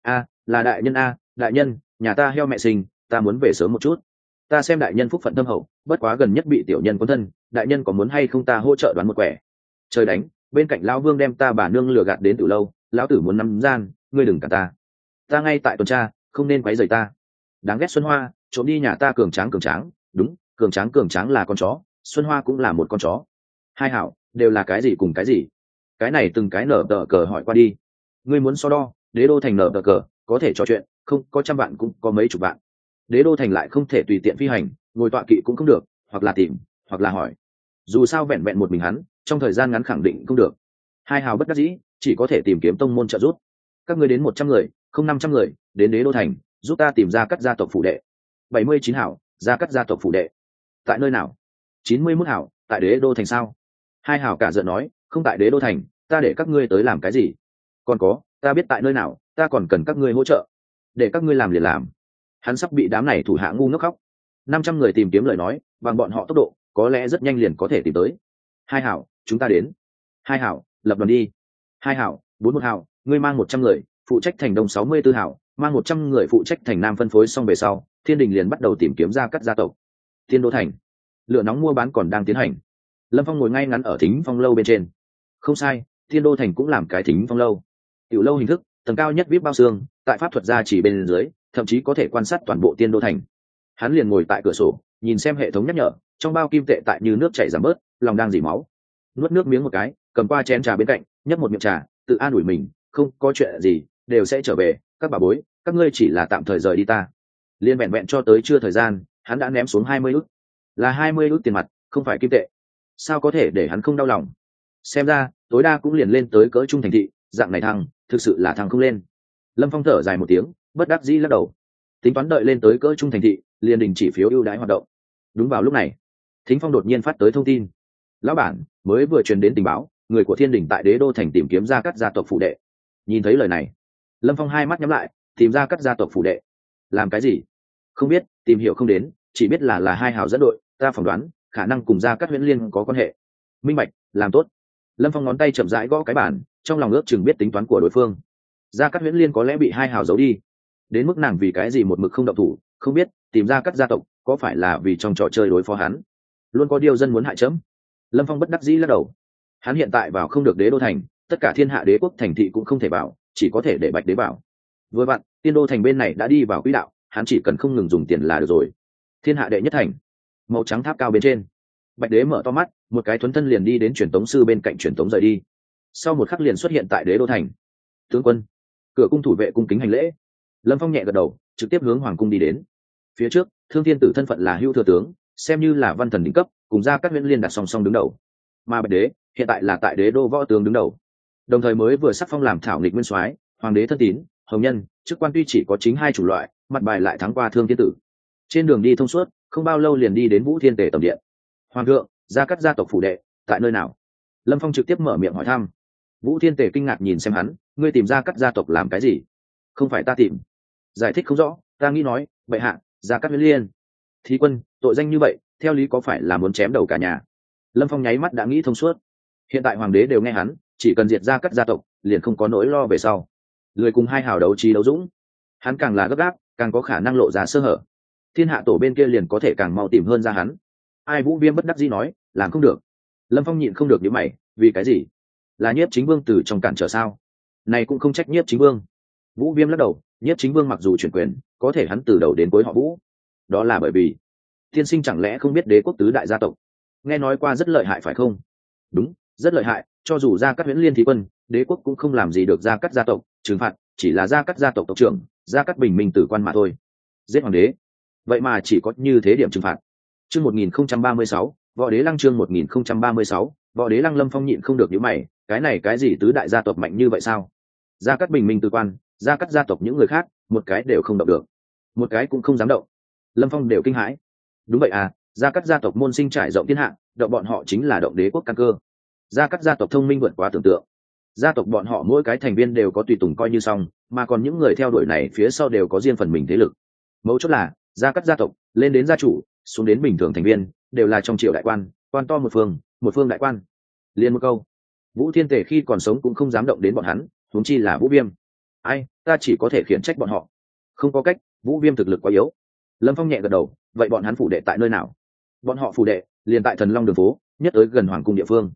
Là đại nhân đại nhân, nhà ta heo mẹ sinh, ta muốn về sớm một chút. Ta xem đại nhân phúc phận thâm hậu, bất quá gần nhất bị tiểu nhân quân thân, đại nhân có muốn hay không ta hỗ trợ đoán một quẻ? Trời đánh, bên cạnh lão vương đem ta bà nương lừa gạt đến từ lâu, lão tử muốn nắm gian, ngươi đừng cả ta ngay tại tuần tra, không nên quấy rầy ta. Đáng ghét Xuân Hoa, trộm đi nhà ta cường tráng, đúng, cường tráng là con chó, Xuân Hoa cũng là một con chó. Hai hảo, đều là cái gì cùng cái gì? Cái này từng cái nở tờ cờ hỏi qua đi. Ngươi muốn so đo, đế đô thành nở tờ cờ, có thể trò chuyện, không có 100 vạn cũng có mấy chục vạn. Đế đô thành lại không thể tùy tiện phi hành, ngồi tọa kỵ cũng không được, hoặc là tìm, hoặc là hỏi. Dù sao vẹn vẹn một mình hắn, trong thời gian ngắn khẳng định không được. Hai hào bất đắc dĩ, chỉ có thể tìm kiếm tông môn trợ giúp. Các ngươi đến 100 người, không 500 người, đến đế đô thành, giúp ta tìm ra cắt gia tộc phủ đệ. 79 hảo, ra cắt gia tộc phủ đệ. Tại nơi nào? 91 hảo, tại đế đô thành sao? Hai hảo cả giận nói, không tại đế đô thành, ta để các ngươi tới làm cái gì? Còn có, ta biết tại nơi nào, ta còn cần các ngươi hỗ trợ. Để các ngươi làm liền làm. Hắn sắp bị đám này thủ hạ ngu ngốc khóc. 500 người tìm kiếm lời nói, bằng bọn họ tốc độ, có lẽ rất nhanh liền có thể tìm tới. Hai hảo, chúng ta đến. Hai hảo, lập đoàn đi. Hai hảo, 41 hảo, ngươi mang 100 người, phụ trách thành đông 64 hảo, mang 100 người phụ trách thành nam phân phối xong về sau, Thiên Đình liền bắt đầu tìm kiếm ra cắt gia tộc. Thiên Đô thành, lửa nóng mua bán còn đang tiến hành. Lâm Phong ngồi ngay ngắn ở thính phong lâu bên trên. Không sai, Thiên Đô thành cũng làm cái thính phong lâu. Tiểu lâu hình thức, tầng cao nhất vip bao xương, tại pháp thuật gia chỉ bên dưới, thậm chí có thể quan sát toàn bộ Thiên Đô thành. Hắn liền ngồi tại cửa sổ, nhìn xem hệ thống nhắc nhở, trong bao kim tệ tại như nước chảy giảm bớt, lòng đang dỉ máu. Nuốt nước miếng một cái, cầm qua chén trà bên cạnh, nhấp một miệng trà, tự an ủi mình, không có chuyện gì, đều sẽ trở về. Các bà bối, các ngươi chỉ là tạm thời rời đi ta. Liên vẹn vẹn cho tới chưa thời gian, hắn đã ném xuống 20 ức, là 20 ức tiền mặt, không phải kim tệ. Sao có thể để hắn không đau lòng? Xem ra tối đa cũng liền lên tới cỡ trung thành thị, dạng này thằng thực sự là thằng không lên. Lâm Phong thở dài một tiếng, bất đắc dĩ lắc đầu. Tính toán đợi lên tới cỡ trung thành thị, liền đình chỉ phiếu ưu đãi hoạt động. Đúng vào lúc này, Thính Phong đột nhiên phát tới thông tin. Lão bản, mới vừa truyền đến tình báo, người của Thiên Đình tại Đế Đô thành tìm kiếm ra cắt gia tộc phụ đệ. Nhìn thấy lời này, Lâm Phong hai mắt nhắm lại, tìm ra cắt gia tộc phụ đệ. Làm cái gì? Không biết, tìm hiểu không đến, chỉ biết là hai hào dẫn đội, ta phỏng đoán khả năng cùng gia cắt Huyễn Liên có quan hệ. Minh bạch, làm tốt. Lâm Phong ngón tay chậm rãi gõ cái bàn, trong lòng ước chừng biết tính toán của đối phương. Gia cắt Huyễn Liên có lẽ bị hai hào giấu đi, đến mức nàng vì cái gì một mực không động thủ, không biết, tìm ra cắt gia tộc có phải là vì trong trò chơi đối phó hắn, luôn có điều dân muốn hại chấm. Lâm Phong bất đắc dĩ lắc đầu. Hắn hiện tại vào không được Đế Đô thành, tất cả thiên hạ đế quốc thành thị cũng không thể vào, chỉ có thể để Bạch Đế vào. Vừa vặn, Tiên Đô thành bên này đã đi vào quỹ đạo, hắn chỉ cần không ngừng dùng tiền là được rồi. Thiên hạ đệ nhất thành, màu trắng tháp cao bên trên, Bạch Đế mở to mắt, một cái thuấn thân liền đi đến truyền tống sư bên cạnh truyền tống rời đi. Sau một khắc liền xuất hiện tại Đế Đô thành. Tướng quân, cửa cung thủ vệ cung kính hành lễ. Lâm Phong nhẹ gật đầu, trực tiếp hướng hoàng cung đi đến. Phía trước, Thương Thiên Tử thân phận là Hưu thừa tướng, xem như là văn thần đỉnh cấp, cùng gia các Huyễn Liên đặt song song đứng đầu. Mà Bạch Đế hiện tại là tại Đế Đô võ tướng đứng đầu, đồng thời mới vừa sắc phong làm thảo nghịch nguyên soái, hoàng đế thân tín, hồng nhân, chức quan tuy chỉ có chính hai chủ loại, mặt bài lại thắng qua Thương Thiên Tử. Trên đường đi thông suốt, không bao lâu liền đi đến Vũ Thiên Tề tầm điện. Hoàng thượng, gia cắt gia tộc phủ đệ tại nơi nào? Lâm Phong trực tiếp mở miệng hỏi thăm. Vũ Thiên Tề kinh ngạc nhìn xem hắn, ngươi tìm gia cắt gia tộc làm cái gì? Không phải ta tìm. Giải thích không rõ, ta nghĩ nói, bệ hạ, gia cắt Huyễn Liên. Thí quân, tội danh như vậy, theo lý có phải là muốn chém đầu cả nhà? Lâm Phong nháy mắt đã nghĩ thông suốt. Hiện tại hoàng đế đều nghe hắn, chỉ cần diệt gia cắt gia tộc, liền không có nỗi lo về sau. Lười cùng hai hào đấu trí đấu dũng, hắn càng là gấp gáp, càng có khả năng lộ ra sơ hở. Thiên hạ tổ bên kia liền có thể càng mau tìm hơn ra hắn. Ai Vũ Viêm bất đắc dĩ nói, làm không được. Lâm Phong nhịn không được nhíu mày, vì cái gì? Là Nhiếp Chính Vương từ trong cản trở sao? Này cũng không trách Nhiếp Chính Vương. Vũ Viêm lắc đầu, Nhiếp Chính Vương mặc dù chuyển quyền, có thể hắn từ đầu đến cuối họ Vũ. Đó là bởi vì tiên sinh chẳng lẽ không biết đế quốc tứ đại gia tộc? Nghe nói qua rất lợi hại phải không? Đúng, rất lợi hại, cho dù gia cắt Huyễn Liên thí quân, đế quốc cũng không làm gì được gia cắt gia tộc, trừng phạt chỉ là gia cắt gia tộc tộc trưởng, gia cắt bình minh tử quan mà thôi. Giết hoàng đế, vậy mà chỉ có như thế điểm trừng phạt. Chương 1036, Võ Đế Lăng chương 1036, Võ Đế Lăng. Lâm Phong nhịn không được nhíu mày, cái này cái gì tứ đại gia tộc mạnh như vậy sao? Gia cắt bình minh tử quan, gia cắt gia tộc những người khác, một cái đều không động được, một cái cũng không dám động. Lâm Phong đều kinh hãi. Đúng vậy à, gia cắt gia tộc môn sinh trải rộng thiên hạ, động bọn họ chính là động đế quốc căn cơ. Gia cắt gia tộc thông minh vượt quá tưởng tượng, gia tộc bọn họ mỗi cái thành viên đều có tùy tùng coi như xong, mà còn những người theo đuổi này phía sau đều có riêng phần mình thế lực. Mấu chốt là gia cắt gia tộc lên đến gia chủ, xuống đến bình thường thành viên, đều là trong triều đại quan, quan to một phương đại quan. Liên một câu, Vũ Thiên Tề khi còn sống cũng không dám động đến bọn hắn, huống chi là Vũ Viêm. Ai, ta chỉ có thể khiển trách bọn họ. Không có cách, Vũ Viêm thực lực quá yếu. Lâm Phong nhẹ gật đầu, vậy bọn hắn phủ đệ tại nơi nào? Bọn họ phủ đệ liền tại Thần Long đường phố, nhất tới gần hoàng cung địa phương.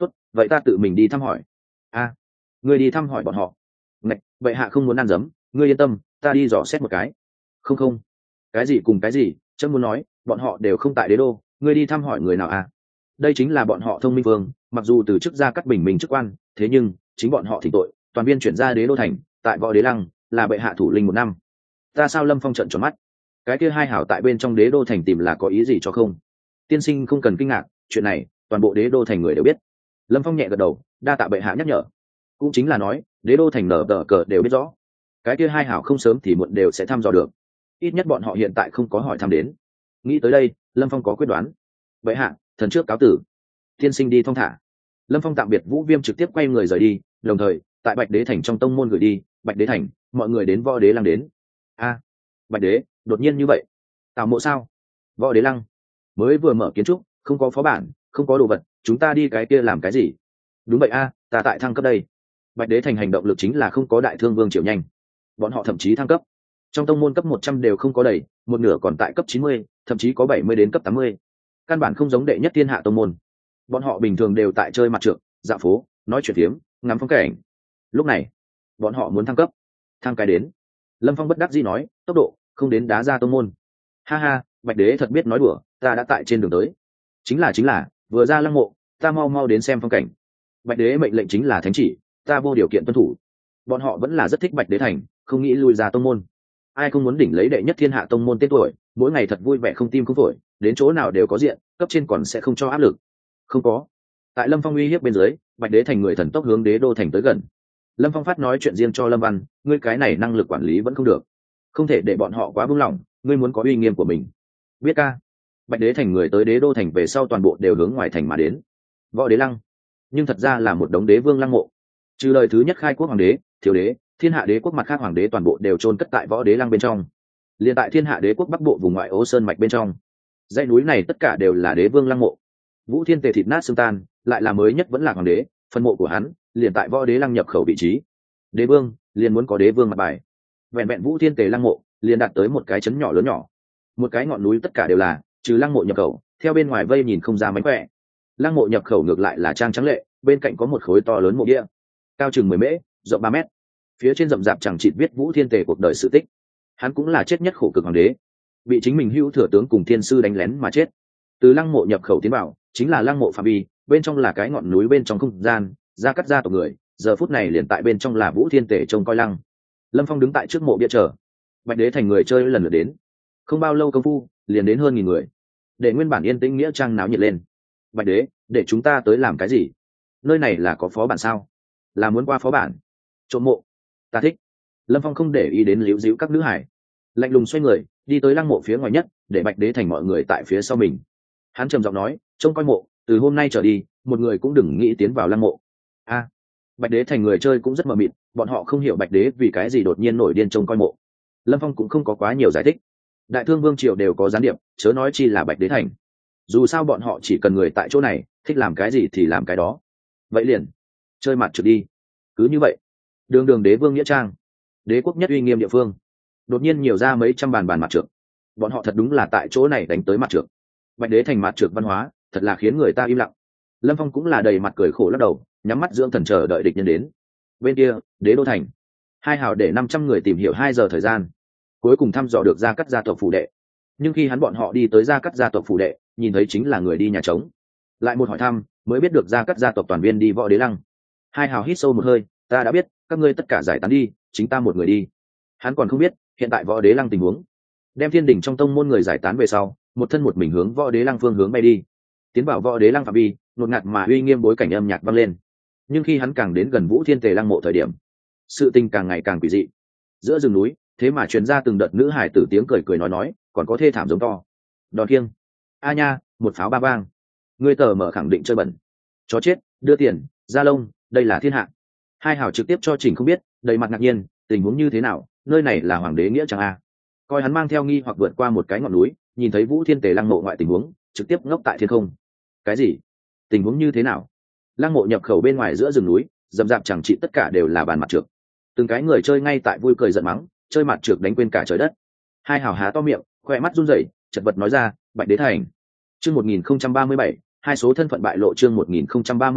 tốt, vậy ta tự mình đi thăm hỏi. A, ngươi đi thăm hỏi bọn họ? Ngạch, bệ hạ không muốn ăn dấm, ngươi yên tâm, ta đi dò xét một cái. Không không, cái gì cùng cái gì, chấm muốn nói bọn họ đều không tại đế đô, ngươi đi thăm hỏi người nào à? Đây chính là bọn họ Thông Minh Vương, mặc dù từ chức ra cắt bình mình chức quan, thế nhưng chính bọn họ thỉnh tội, toàn viên chuyển ra đế đô thành, tại võ đế lăng là bệ hạ thủ linh 1 năm. Ta sao Lâm Phong trận tròn mắt, cái kia hai hảo tại bên trong đế đô thành tìm là có ý gì cho không? Tiên sinh không cần kinh ngạc, chuyện này toàn bộ đế đô thành người đều biết. Lâm Phong nhẹ gật đầu, đa tạ bệ hạ nhắc nhở. Cũng chính là nói đế đô thành nở tờ cờ đều biết rõ, cái kia hai hảo không sớm thì muộn đều sẽ thăm dò được, ít nhất bọn họ hiện tại không có hỏi thăm đến. Nghĩ tới đây, Lâm Phong có quyết đoán. Bệ hạ, thần trước cáo tử. Tiên sinh đi thong thả. Lâm Phong tạm biệt Vũ Viêm, trực tiếp quay người rời đi, đồng thời tại Bạch Đế thành trong tông môn gửi đi: Bạch Đế thành, mọi người đến võ đế lăng đến. A, Bạch Đế đột nhiên như vậy? Tào Mộ sao? Võ đế lăng mới vừa mở kiến trúc, không có phó bản, không có đồ vật, chúng ta đi cái kia làm cái gì? Đúng vậy a, ta tại thăng cấp đây. Bạch Đế thành hành động lực chính là không có Đại Thương Vương Triều nhanh, bọn họ thậm chí thăng cấp trong tông môn cấp 100 đều không có đầy, một nửa còn tại cấp 90, thậm chí có 70 đến cấp 80. Căn bản không giống đệ nhất thiên hạ tông môn. Bọn họ bình thường đều tại chơi mặt trược, dạo phố, nói chuyện phiếm, ngắm phong cảnh. Lúc này bọn họ muốn thăng cấp, thăng cái đến. Lâm Phong bất đắc dĩ nói, tốc độ không đến đá ra tông môn. Ha ha, Bạch Đế thật biết nói đùa, ta đã tại trên đường tới. Chính là vừa ra lăng mộ, ta mau mau đến xem phong cảnh. Bạch Đế mệnh lệnh chính là thánh chỉ, ta vô điều kiện tuân thủ. Bọn họ vẫn là rất thích Bạch Đế thành, không nghĩ lui ra tông môn. Ai không muốn đỉnh lấy đệ nhất thiên hạ tông môn tên tuổi, mỗi ngày thật vui vẻ không tim không phổi, đến chỗ nào đều có diện, cấp trên còn sẽ không cho áp lực. Không có. Tại Lâm Phong uy hiếp bên dưới, Bạch Đế thành người thần tốc hướng đế đô thành tới gần. Lâm Phong phát nói chuyện riêng cho Lâm Văn, ngươi cái này năng lực quản lý vẫn không được, không thể để bọn họ quá buông lỏng, ngươi muốn có uy nghiêm của mình. Biết ca. Bạch Đế thành người tới đế đô thành về sau toàn bộ đều hướng ngoài thành mà đến. Võ đế lăng, nhưng thật ra là một đống đế vương lăng mộ, trừ lời thứ nhất khai quốc hoàng đế, thiếu đế, thiên hạ đế quốc mặt khác hoàng đế toàn bộ đều chôn cất tại võ đế lăng bên trong. Liên tại thiên hạ đế quốc bắc bộ vùng ngoại ô sơn mạch bên trong, dãy núi này tất cả đều là đế vương lăng mộ. Vũ Thiên Tề thịt nát xương tan, lại là mới nhất vẫn là hoàng đế, phân mộ của hắn liền tại võ đế lăng nhập khẩu vị trí. Đế vương liền muốn có đế vương mặt bài, vẹn vẹn Vũ Thiên Tề lăng mộ liền đạt tới một cái chấn nhỏ lớn nhỏ, một cái ngọn núi tất cả đều là, trừ lăng mộ nhập khẩu, theo bên ngoài vây nhìn không ra mánh khỏe. Lăng mộ nhập khẩu ngược lại là trang trắng lệ, bên cạnh có một khối to lớn mộ bia, cao chừng 10 mễ, rộng 3 mét. Phía trên rậm rạp chẳng chịt viết Vũ Thiên Tề cuộc đời sự tích. Hắn cũng là chết nhất khổ cực hoàng đế, bị chính mình hữu thừa tướng cùng thiên sư đánh lén mà chết. Từ lăng mộ nhập khẩu tiến vào chính là lăng mộ phạm vi, bên trong là cái ngọn núi bên trong không gian, ra cắt ra tộc người, giờ phút này liền tại bên trong là Vũ Thiên Tề trông coi lăng. Lâm Phong đứng tại trước mộ bia chờ. Bạch Đế thành người chơi lần lượt đến, không bao lâu công phu liền đến hơn 1000 người, để nguyên bản yên tĩnh nghĩa trang náo nhiệt lên. Bạch Đế, để chúng ta tới làm cái gì? Nơi này là có phó bản sao? Là muốn qua phó bản? Trộm mộ? Ta thích. Lâm Phong không để ý đến líu díu các nữ hải, lạnh lùng xoay người đi tới lăng mộ phía ngoài nhất, để Bạch Đế thành mọi người tại phía sau mình. Hắn trầm giọng nói, trông coi mộ, từ hôm nay trở đi một người cũng đừng nghĩ tiến vào lăng mộ. A, Bạch Đế thành người chơi cũng rất mờ mịt, bọn họ không hiểu Bạch Đế vì cái gì đột nhiên nổi điên trông coi mộ. Lâm Phong cũng không có quá nhiều giải thích, Đại Thương Vương triều đều có gián điệp, chớ nói chi là Bạch Đế thành. Dù sao bọn họ chỉ cần người tại chỗ này, thích làm cái gì thì làm cái đó. Vậy liền chơi mặt trượt đi. Cứ như vậy, đường đường đế vương nghĩa trang, đế quốc nhất uy nghiêm địa phương, đột nhiên nhiều ra mấy trăm bàn mặt trượt. Bọn họ thật đúng là tại chỗ này đánh tới mặt trượt. Bạch Đế thành mặt trượt văn hóa thật là khiến người ta im lặng. Lâm Phong cũng là đầy mặt cười khổ lắc đầu, nhắm mắt dưỡng thần chờ đợi địch nhân đến. Bên kia đế đô thành, hai hào để 500 người tìm hiểu 2 giờ thời gian, cuối cùng thăm dò được gia cắt gia tộc phủ đệ. Nhưng khi bọn họ đi tới gia cắt gia tộc phủ đệ, nhìn thấy chính là người đi nhà trống. Lại một hỏi thăm mới biết được gia cắt gia tộc toàn viên đi võ đế lăng. Hai hào hít sâu một hơi, ta đã biết, các ngươi tất cả giải tán đi, chính ta một người đi. Hắn còn không biết hiện tại võ đế lăng tình huống. Đem thiên đỉnh trong tông môn người giải tán về sau, một thân một mình hướng võ đế lăng phương hướng bay đi. Tiến vào võ đế lăng phạm vi, nột ngạt mà uy nghiêm bối cảnh âm nhạc vang lên. Nhưng khi hắn càng đến gần Vũ Thiên Tề lăng mộ thời điểm, sự tình càng ngày càng quỷ dị. Giữa rừng núi thế mà truyền ra từng đợt nữ hải tử tiếng cười cười nói, còn có thê thảm giống to. Đòn kiêng, a nha, một pháo ba vang. Ngươi tờ mở khẳng định chơi bẩn. Chó chết, đưa tiền, da lông, đây là thiên hạ. Hai hảo trực tiếp cho Trình không biết, đầy mặt ngạc nhiên, tình huống như thế nào, nơi này là hoàng đế nghĩa chẳng a. Coi hắn mang theo nghi hoặc vượt qua một cái ngọn núi, nhìn thấy Vũ Thiên Tề lăng mộ ngoại tình huống, trực tiếp ngốc tại thiên không. Cái gì? Tình huống như thế nào? Lăng mộ nhập khẩu bên ngoài giữa rừng núi, rậm rạp chẳng trị tất cả đều là bàn mặt trược. Từng cái người chơi ngay tại vui cười giận mắng, chơi mặt trược đánh quên cả trời đất. Hai hảo há to miệng, khoe mắt run rẩy, chật vật nói ra, Bạch Đế thành. Chương 1037, hai số thân phận bại lộ. Chương 1037,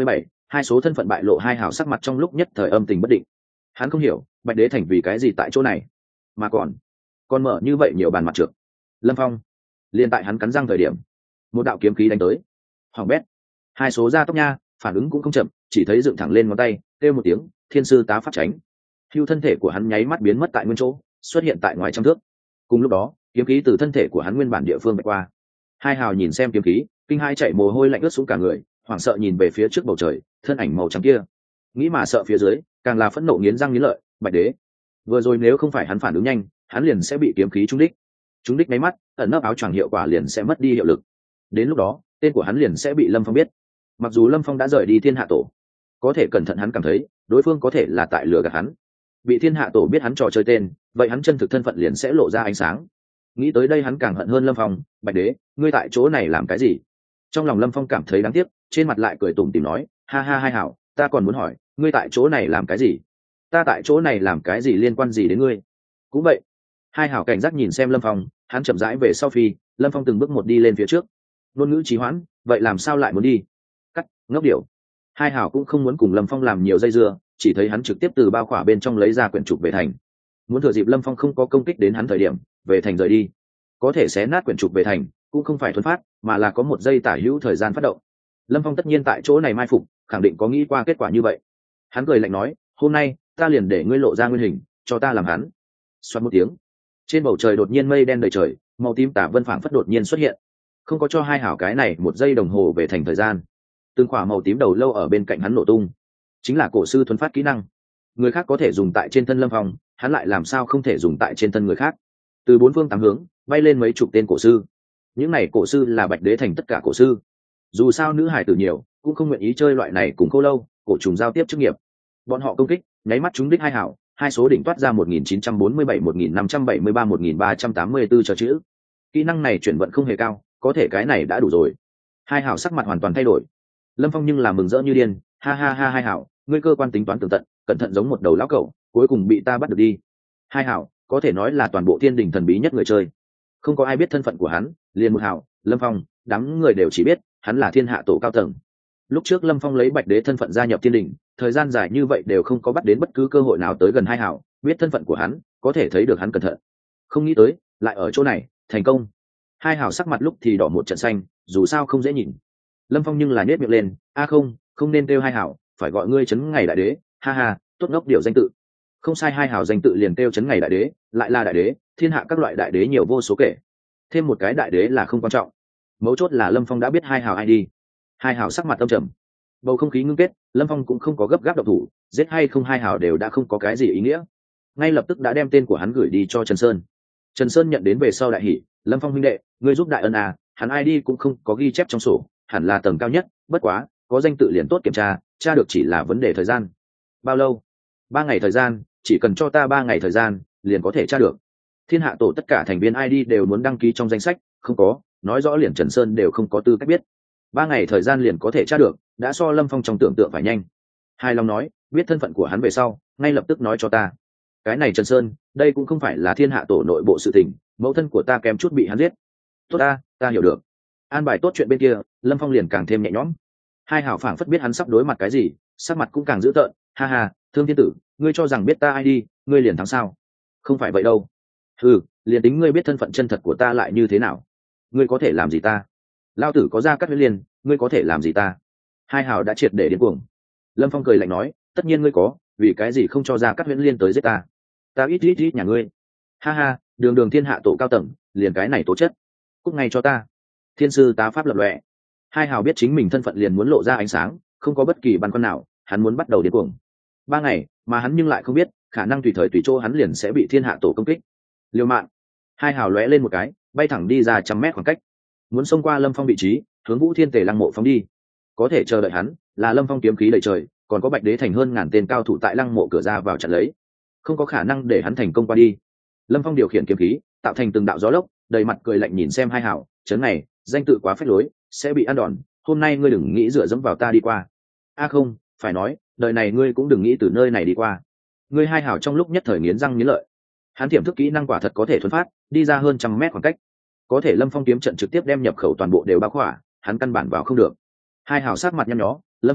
hai số thân phận bại lộ, hai hào sắc mặt trong lúc nhất thời âm tình bất định. Hắn không hiểu Bạch Đế Thành vì cái gì tại chỗ này, mà còn mở như vậy nhiều bàn mặt trượt. Lâm Phong liền tại hắn cắn răng thời điểm, một đạo kiếm khí đánh tới. Hoàng bét, hai số ra tóc nha, phản ứng cũng không chậm, chỉ thấy dựng thẳng lên ngón tay, kêu một tiếng, thiên sư tá pháp tránh. Hưu thân thể của hắn nháy mắt biến mất tại nguyên chỗ, xuất hiện tại ngoài trăm thước. Cùng lúc đó, kiếm khí từ thân thể của hắn nguyên bản địa phương bạch qua. Hai hào nhìn xem kiếm khí, kinh hai chạy mồ hôi lạnh ướt xuống cả người, hoảng sợ nhìn về phía trước bầu trời, thân ảnh màu trắng kia. Nghĩ mà sợ phía dưới, càng là phẫn nộ nghiến răng nghiến lợi. Bạch Đế, vừa rồi nếu không phải hắn phản ứng nhanh, hắn liền sẽ bị kiếm khí trúng đích. Trúng đích máy mắt, ẩn nấp áo choàng hiệu quả liền sẽ mất đi hiệu lực. Đến lúc đó, tên của hắn liền sẽ bị Lâm Phong biết. Mặc dù Lâm Phong đã rời đi Thiên Hạ Tổ, có thể cẩn thận hắn cảm thấy đối phương có thể là tại lừa gạt hắn. Bị Thiên Hạ Tổ biết hắn trò chơi tên, vậy hắn chân thực thân phận liền sẽ lộ ra ánh sáng. Nghĩ tới đây hắn càng hận hơn Lâm Phong. Bạch Đế, ngươi tại chỗ này làm cái gì? Trong lòng Lâm Phong cảm thấy đáng tiếc, trên mặt lại cười tủm tỉm nói, ha ha hai hảo, ta còn muốn hỏi, ngươi tại chỗ này làm cái gì? Ta tại chỗ này làm cái gì liên quan gì đến ngươi? Cũng vậy. Hai hảo cảnh giác nhìn xem Lâm Phong, hắn chậm rãi về sau phi, Lâm Phong từng bước một đi lên phía trước. Ngôn ngữ trì hoãn, vậy làm sao lại muốn đi? Cắt, ngốc điểu. Hai hảo cũng không muốn cùng Lâm Phong làm nhiều dây dưa, chỉ thấy hắn trực tiếp từ bao khỏa bên trong lấy ra quyển trục về thành. Muốn thừa dịp Lâm Phong không có công kích đến hắn thời điểm, về thành rời đi. Có thể xé nát quyển trục về thành, cũng không phải thuần phát, mà là có một giây tả hữu thời gian phát động. Lâm Phong tất nhiên tại chỗ này mai phục, khẳng định có nghĩ qua kết quả như vậy. Hắn cười lạnh nói, hôm nay ta liền để ngươi lộ ra nguyên hình, cho ta làm hắn. Xoát một tiếng, trên bầu trời đột nhiên mây đen đầy trời, màu tím tả vân phảng phất đột nhiên xuất hiện, không có cho hai hảo cái này một giây đồng hồ về thành thời gian. Từng khỏa màu tím đầu lâu ở bên cạnh hắn nổ tung, chính là cổ sư thuần phát kỹ năng. Người khác có thể dùng tại trên thân Lâm Phong, hắn lại làm sao không thể dùng tại trên thân người khác? Từ bốn phương tám hướng bay lên mấy chục tên cổ sư. Những này cổ sư là Bạch Đế Thành tất cả cổ sư. Dù sao nữ hải tử nhiều, cũng không nguyện ý chơi loại này cùng khô lâu cổ trùng giao tiếp chức nghiệp. Bọn họ công kích nháy mắt trúng đích hai hảo, hai số đỉnh toát ra 1947, 1573, 1384 cho chữ. Kỹ năng này chuyển vận không hề cao, có thể cái này đã đủ rồi. Hai hảo sắc mặt hoàn toàn thay đổi. Lâm Phong nhưng là mừng rỡ như điên, ha ha ha hai hảo, ngươi cơ quan tính toán tường tận, cẩn thận giống một đầu lão cẩu, cuối cùng bị ta bắt được đi. Hai hảo có thể nói là toàn bộ thiên đình thần bí nhất người chơi, không có ai biết thân phận của hắn, liền một hảo Lâm Phong, đám người đều chỉ biết hắn là Thiên Hạ Tổ cao tầng. Lúc trước Lâm Phong lấy Bạch Đế thân phận gia nhập thiên đình, thời gian dài như vậy đều không có bắt đến bất cứ cơ hội nào tới gần hai hảo, biết thân phận của hắn, có thể thấy được hắn cẩn thận. Không nghĩ tới lại ở chỗ này thành công. Hai hảo sắc mặt lúc thì đỏ một trận xanh, dù sao không dễ nhìn. Lâm Phong nhưng là nhếch miệng lên, a không nên kêu hai hảo, phải gọi ngươi Trấn Ngày Đại Đế, ha ha, tốt ngốc điều danh tự. Không sai, hai hảo danh tự liền kêu Trấn Ngày Đại Đế, lại là đại đế, thiên hạ các loại đại đế nhiều vô số kể, thêm một cái đại đế là không quan trọng, mấu chốt là Lâm Phong đã biết hai hảo ai đi. Hai hảo sắc mặt âm trầm, bầu không khí ngưng kết, Lâm Phong cũng không có gấp gáp động thủ, giết hay không hai hảo đều đã không có cái gì ý nghĩa, ngay lập tức đã đem tên của hắn gửi đi cho Trần Sơn. Trần Sơn nhận đến về sau đại hỉ, Lâm Phong huynh đệ, ngươi giúp đại ân à, hắn ID cũng không có ghi chép trong sổ, hẳn là tầng cao nhất, bất quá có danh tự liền tốt kiểm tra, tra được chỉ là vấn đề thời gian. Bao lâu? 3 ngày thời gian, chỉ cần cho ta 3 ngày thời gian liền có thể tra được. Thiên Hạ Tổ tất cả thành viên ID đều muốn đăng ký trong danh sách, không có, nói rõ liền Trần Sơn đều không có tư cách biết. 3 ngày thời gian liền có thể tra được, đã so Lâm Phong trong tưởng tượng phải nhanh. Hai Long nói, biết thân phận của hắn về sau, ngay lập tức nói cho ta. Cái này Trần Sơn, đây cũng không phải là Thiên Hạ Tổ nội bộ sự tình, mẫu thân của ta kém chút bị hắn giết. Tốt ta hiểu được. An bài tốt chuyện bên kia, Lâm Phong liền càng thêm nhẹ nhõm. Hai hảo phảng phất biết hắn sắp đối mặt cái gì, sắc mặt cũng càng dữ tợn, ha ha, Thương Thiên Tử, ngươi cho rằng biết ta ai đi, ngươi liền thắng sao? Không phải vậy đâu. Ừ, liền tính ngươi biết thân phận chân thật của ta lại như thế nào? Ngươi có thể làm gì ta? Lao tử có ra cắt huyết liền, ngươi có thể làm gì ta? Hai hảo đã triệt để điên cuồng. Lâm Phong cười lạnh nói, tất nhiên ngươi có, vì cái gì không cho ra cắt huyết liên tới giết ta? Ta ít nhà ngươi. Ha ha, đường Thiên Hạ Tổ cao tầng, liền cái này tố chất. Cút ngay cho ta. Thiên sư tá pháp lập lòe. Hai hào biết chính mình thân phận liền muốn lộ ra ánh sáng, không có bất kỳ băn khoăn nào, hắn muốn bắt đầu điên cuồng. 3 ngày, mà hắn nhưng lại không biết, khả năng tùy thời tùy chỗ hắn liền sẽ bị Thiên Hạ Tổ công kích. Liều mạng. Hai hào lóe lên một cái, bay thẳng đi ra 100 mét khoảng cách, muốn xông qua Lâm Phong vị trí, hướng Vũ Thiên Tề Lăng mộ phóng đi. Có thể chờ đợi hắn là Lâm Phong kiếm khí đầy trời, còn có Bạch Đế Thành hơn ngàn tên cao thủ tại lăng mộ cửa ra vào chặn lấy, không có khả năng để hắn thành công qua đi. Lâm Phong điều khiển kiếm khí, tạo thành từng đạo gió lốc, đầy mặt cười lạnh nhìn xem hai hảo, chấn này, danh tự quá phách lối, sẽ bị ăn đòn, hôm nay ngươi đừng nghĩ dựa dẫm vào ta đi qua. Không, phải nói, đời này ngươi cũng đừng nghĩ từ nơi này đi qua. Ngươi hai hảo trong lúc nhất thời nghiến răng nghiến lợi. Hắn tiềm thức kỹ năng quả thật có thể thuần phát, đi ra hơn 100 mét khoảng cách. Có thể Lâm Phong kiếm trận trực tiếp đem nhập khẩu toàn bộ đều bao khỏa, hắn căn bản vào không được. Hai hảo sát mặt nhăn nhó, Lâm Phong,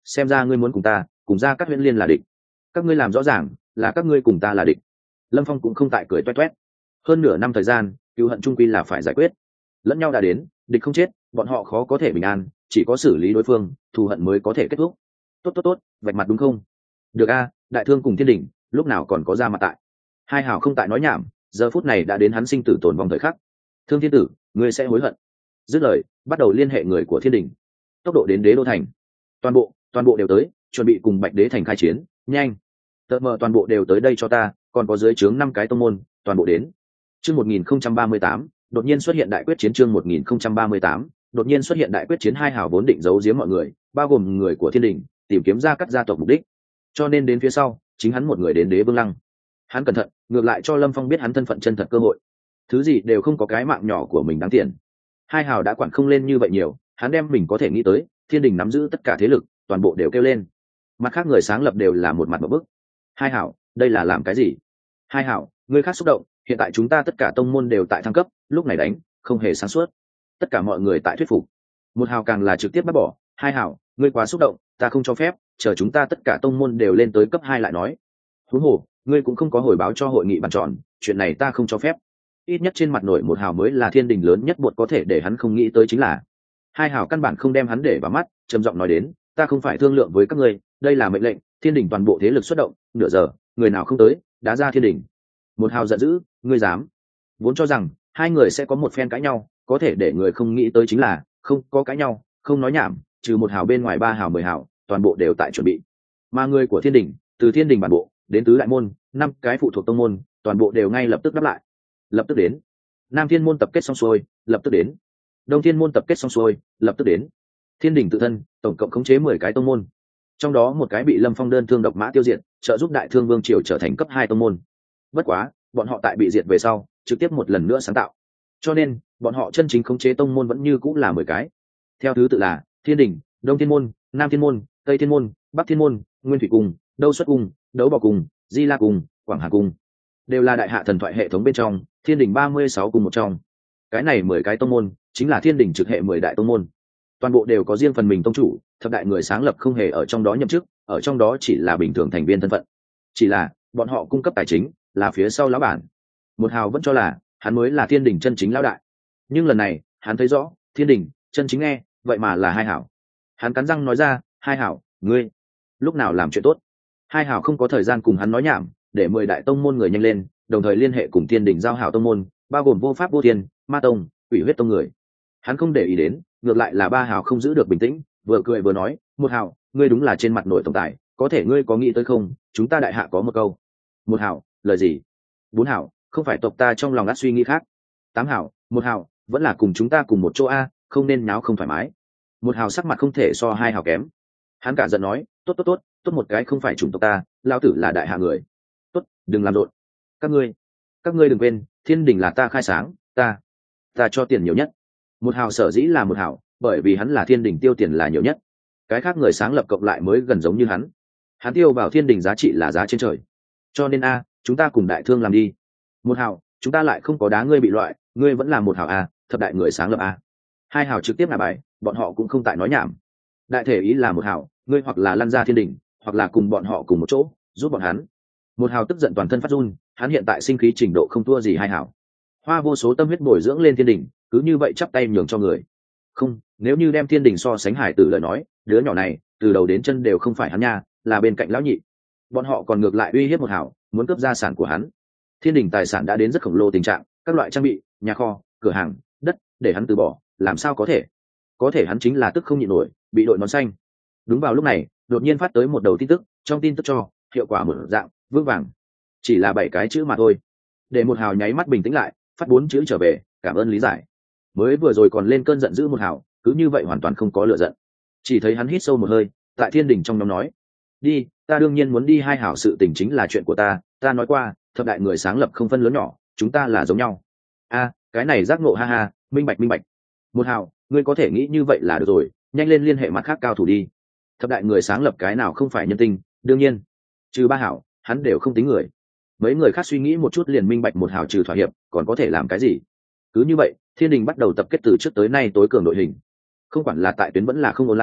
xem ra ngươi muốn cùng ta cùng Gia Cát Huyễn Liên là địch. Các ngươi làm rõ ràng là các ngươi cùng ta là địch. Lâm Phong cũng không tại cười toét toét. Hơn nửa năm thời gian, cựu hận trung quy là phải giải quyết. Lẫn nhau đã đến, địch không chết, bọn họ khó có thể bình an, chỉ có xử lý đối phương, thù hận mới có thể kết thúc. Tốt, vạch mặt đúng không? Được a, đại thương cùng thiên đỉnh, lúc nào còn có ra mặt tại. Hai hảo không tại nói nhảm, giờ phút này đã đến hắn sinh tử tồn vong thời khắc. Thương thiên tử, ngươi sẽ hối hận. Dứt lời, bắt đầu liên hệ người của thiên đỉnh. Tốc độ đến đế đô thành. Toàn bộ đều tới, chuẩn bị cùng Bạch Đế thành khai chiến, nhanh. Tợt mờ toàn bộ đều tới đây cho ta, còn có dưới trướng 5 cái tông môn, toàn bộ đến. Chương 1038, đột nhiên xuất hiện đại quyết chiến. Chương 1038, đột nhiên xuất hiện đại quyết chiến. Hai hảo vốn định giấu giếm mọi người, bao gồm người của thiên đình, tìm kiếm ra cắt gia tộc mục đích. Cho nên đến phía sau, chính hắn một người đến đế vương lăng. Hắn cẩn thận, ngược lại cho Lâm Phong biết hắn thân phận chân thật cơ hội. Thứ gì đều không có cái mạng nhỏ của mình đáng tiền. Hai hảo đã quản không lên như vậy nhiều, hắn đem mình có thể nghĩ tới, thiên đình nắm giữ tất cả thế lực, toàn bộ đều kêu lên. Mặt khác người sáng lập đều là một mặt một bức. Hai hảo, đây là làm cái gì? Hai hảo, người khác xúc động, hiện tại chúng ta tất cả tông môn đều tại thăng cấp, lúc này đánh không hề sáng suốt. Tất cả mọi người tại thuyết phục. Một hào càng là trực tiếp bắt bỏ. Hai hảo, ngươi quá xúc động, ta không cho phép, chờ chúng ta tất cả tông môn đều lên tới cấp 2 lại nói. Huống hồ, ngươi cũng không có hồi báo cho hội nghị bàn tròn, chuyện này ta không cho phép. Ít nhất trên mặt nổi một hào mới là thiên đình lớn nhất buộc có thể để hắn không nghĩ tới chính là. Hai hào căn bản không đem hắn để vào mắt, trầm giọng nói đến, ta không phải thương lượng với các ngươi, đây là mệnh lệnh, thiên đình toàn bộ thế lực xuất động, nửa giờ, người nào không tới, đá ra thiên đình. Một hào giận dữ, ngươi dám? Vốn cho rằng hai người sẽ có một phen cãi nhau, có thể để người không nghĩ tới chính là không có cãi nhau, không nói nhảm, trừ một hào bên ngoài 3 hào 10 hào, toàn bộ đều tại chuẩn bị. Mà người của thiên đình, từ thiên đình bản bộ đến tứ đại môn, 5 cái phụ thuộc tông môn, toàn bộ đều ngay lập tức đáp lại. Lập tức đến. Nam thiên môn tập kết xong xuôi, lập tức đến. Đông thiên môn tập kết xong xuôi, lập tức đến. Thiên đình tự thân tổng cộng khống chế 10 cái tông môn, trong đó một cái bị Lâm Phong đơn thương độc mã tiêu diệt, trợ giúp đại thương vương triều trở thành cấp 2 tông môn. Bất quá, bọn họ tại bị diệt về sau, trực tiếp một lần nữa sáng tạo. Cho nên, bọn họ chân chính khống chế tông môn vẫn như cũng là 10 cái. Theo thứ tự là Thiên đình, Đông Thiên môn, Nam Thiên môn, Tây Thiên môn, Bắc Thiên môn, Nguyên Thủy cung, Đâu Xuất cung, Đấu Bảo cung, Di La cung, Quảng Hà cung. Đều là đại hạ thần thoại hệ thống bên trong, Thiên đình 36 cung một trong. Cái này 10 cái tông môn, chính là Thiên đình trực hệ 10 đại tông môn. Toàn bộ đều có riêng phần mình tông chủ, thập đại người sáng lập không hề ở trong đó nhậm chức, ở trong đó chỉ là bình thường thành viên thân phận. Chỉ là bọn họ cung cấp tài chính, là phía sau lão bản. Một hào vẫn cho là hắn mới là thiên đình chân chính lão đại, nhưng lần này hắn thấy rõ thiên đình chân chính nghe vậy mà là hai hảo. Hắn cắn răng nói ra, hai hảo, ngươi lúc nào làm chuyện tốt? Hai hảo không có thời gian cùng hắn nói nhảm, để 10 đại tông môn người nhanh lên, đồng thời liên hệ cùng thiên đình giao hảo tông môn, bao gồm vô pháp vô thiên, ma tông, ủy huyết tông người. Hắn không để ý đến, ngược lại là 3 hảo không giữ được bình tĩnh, vừa cười vừa nói, một hảo, ngươi đúng là trên mặt nổi tổng tài, có thể ngươi có nghĩ tới không, chúng ta đại hạ có một câu. Một hảo, lời gì? 4 hảo, không phải tộc ta trong lòng ắt suy nghĩ khác. 8 hảo, một hảo, vẫn là cùng chúng ta cùng một chỗ a, không nên nháo không thoải mái. Một hảo sắc mặt không thể so 2 hảo kém. Hắn cả giận nói, tốt một cái không phải chủng tộc ta, lão tử là đại hạ người. Tốt, đừng làm rộn. Các ngươi đừng quên, thiên đình là ta khai sáng, ta cho tiền nhiều nhất. Một hảo sở dĩ là một hảo, bởi vì hắn là thiên đình tiêu tiền là nhiều nhất. Cái khác người sáng lập cộng lại mới gần giống như hắn. Hắn tiêu vào thiên đình giá trị là giá trên trời. Cho nên a, chúng ta cùng đại thương làm đi. Một hảo, chúng ta lại không có đá ngươi bị loại, ngươi vẫn là một hảo a, thập đại người sáng lập a. 2 hảo trực tiếp ngả bài, bọn họ cũng không tại nói nhảm. Đại thể ý là một hảo, ngươi hoặc là lăn ra thiên đình, hoặc là cùng bọn họ cùng một chỗ, giúp bọn hắn. Một hảo tức giận toàn thân phát run, hắn hiện tại sinh khí trình độ không thua gì 2 hảo. Hoa vô số tâm huyết bồi dưỡng lên thiên đình, cứ như vậy chắp tay nhường cho người. Không, nếu như đem thiên đình so sánh hải tử lời nói, đứa nhỏ này từ đầu đến chân đều không phải hắn nha, là bên cạnh lão nhị. Bọn họ còn ngược lại uy hiếp một hảo, muốn cướp gia sản của hắn. Thiên đình tài sản đã đến rất khổng lồ tình trạng, các loại trang bị, nhà kho, cửa hàng, đất, để hắn từ bỏ, làm sao có thể? Có thể hắn chính là tức không nhịn nổi, bị đội nón xanh. Đúng vào lúc này, đột nhiên phát tới một đầu tin tức, trong tin tức cho hiệu quả một dạng vững vàng, chỉ là 7 cái chữ mà thôi. Để một hào nháy mắt bình tĩnh lại, phát 4 chữ trở về, cảm ơn lý giải. Mới vừa rồi còn lên cơn giận dữ một hào, cứ như vậy hoàn toàn không có lựa giận. Chỉ thấy hắn hít sâu một hơi, tại thiên đình trong nhóm nói, đi, ta đương nhiên muốn đi. 2 hảo, sự tình chính là chuyện của ta nói qua, thập đại người sáng lập không phân lớn nhỏ, chúng ta là giống nhau. A, cái này giác ngộ, ha ha, minh bạch. Một hảo, ngươi có thể nghĩ như vậy là được rồi, nhanh lên liên hệ mặt khác cao thủ đi. Thập đại người sáng lập cái nào không phải nhân tinh, đương nhiên trừ 3 hảo, hắn đều không tính người. Mấy người khác suy nghĩ một chút liền minh bạch một hảo trừ thỏa hiệp còn có thể làm cái gì. Cứ như vậy, thiên đình bắt đầu tập kết từ trước tới nay tối cường đội hình. Không quản là tại tuyến vẫn là không online,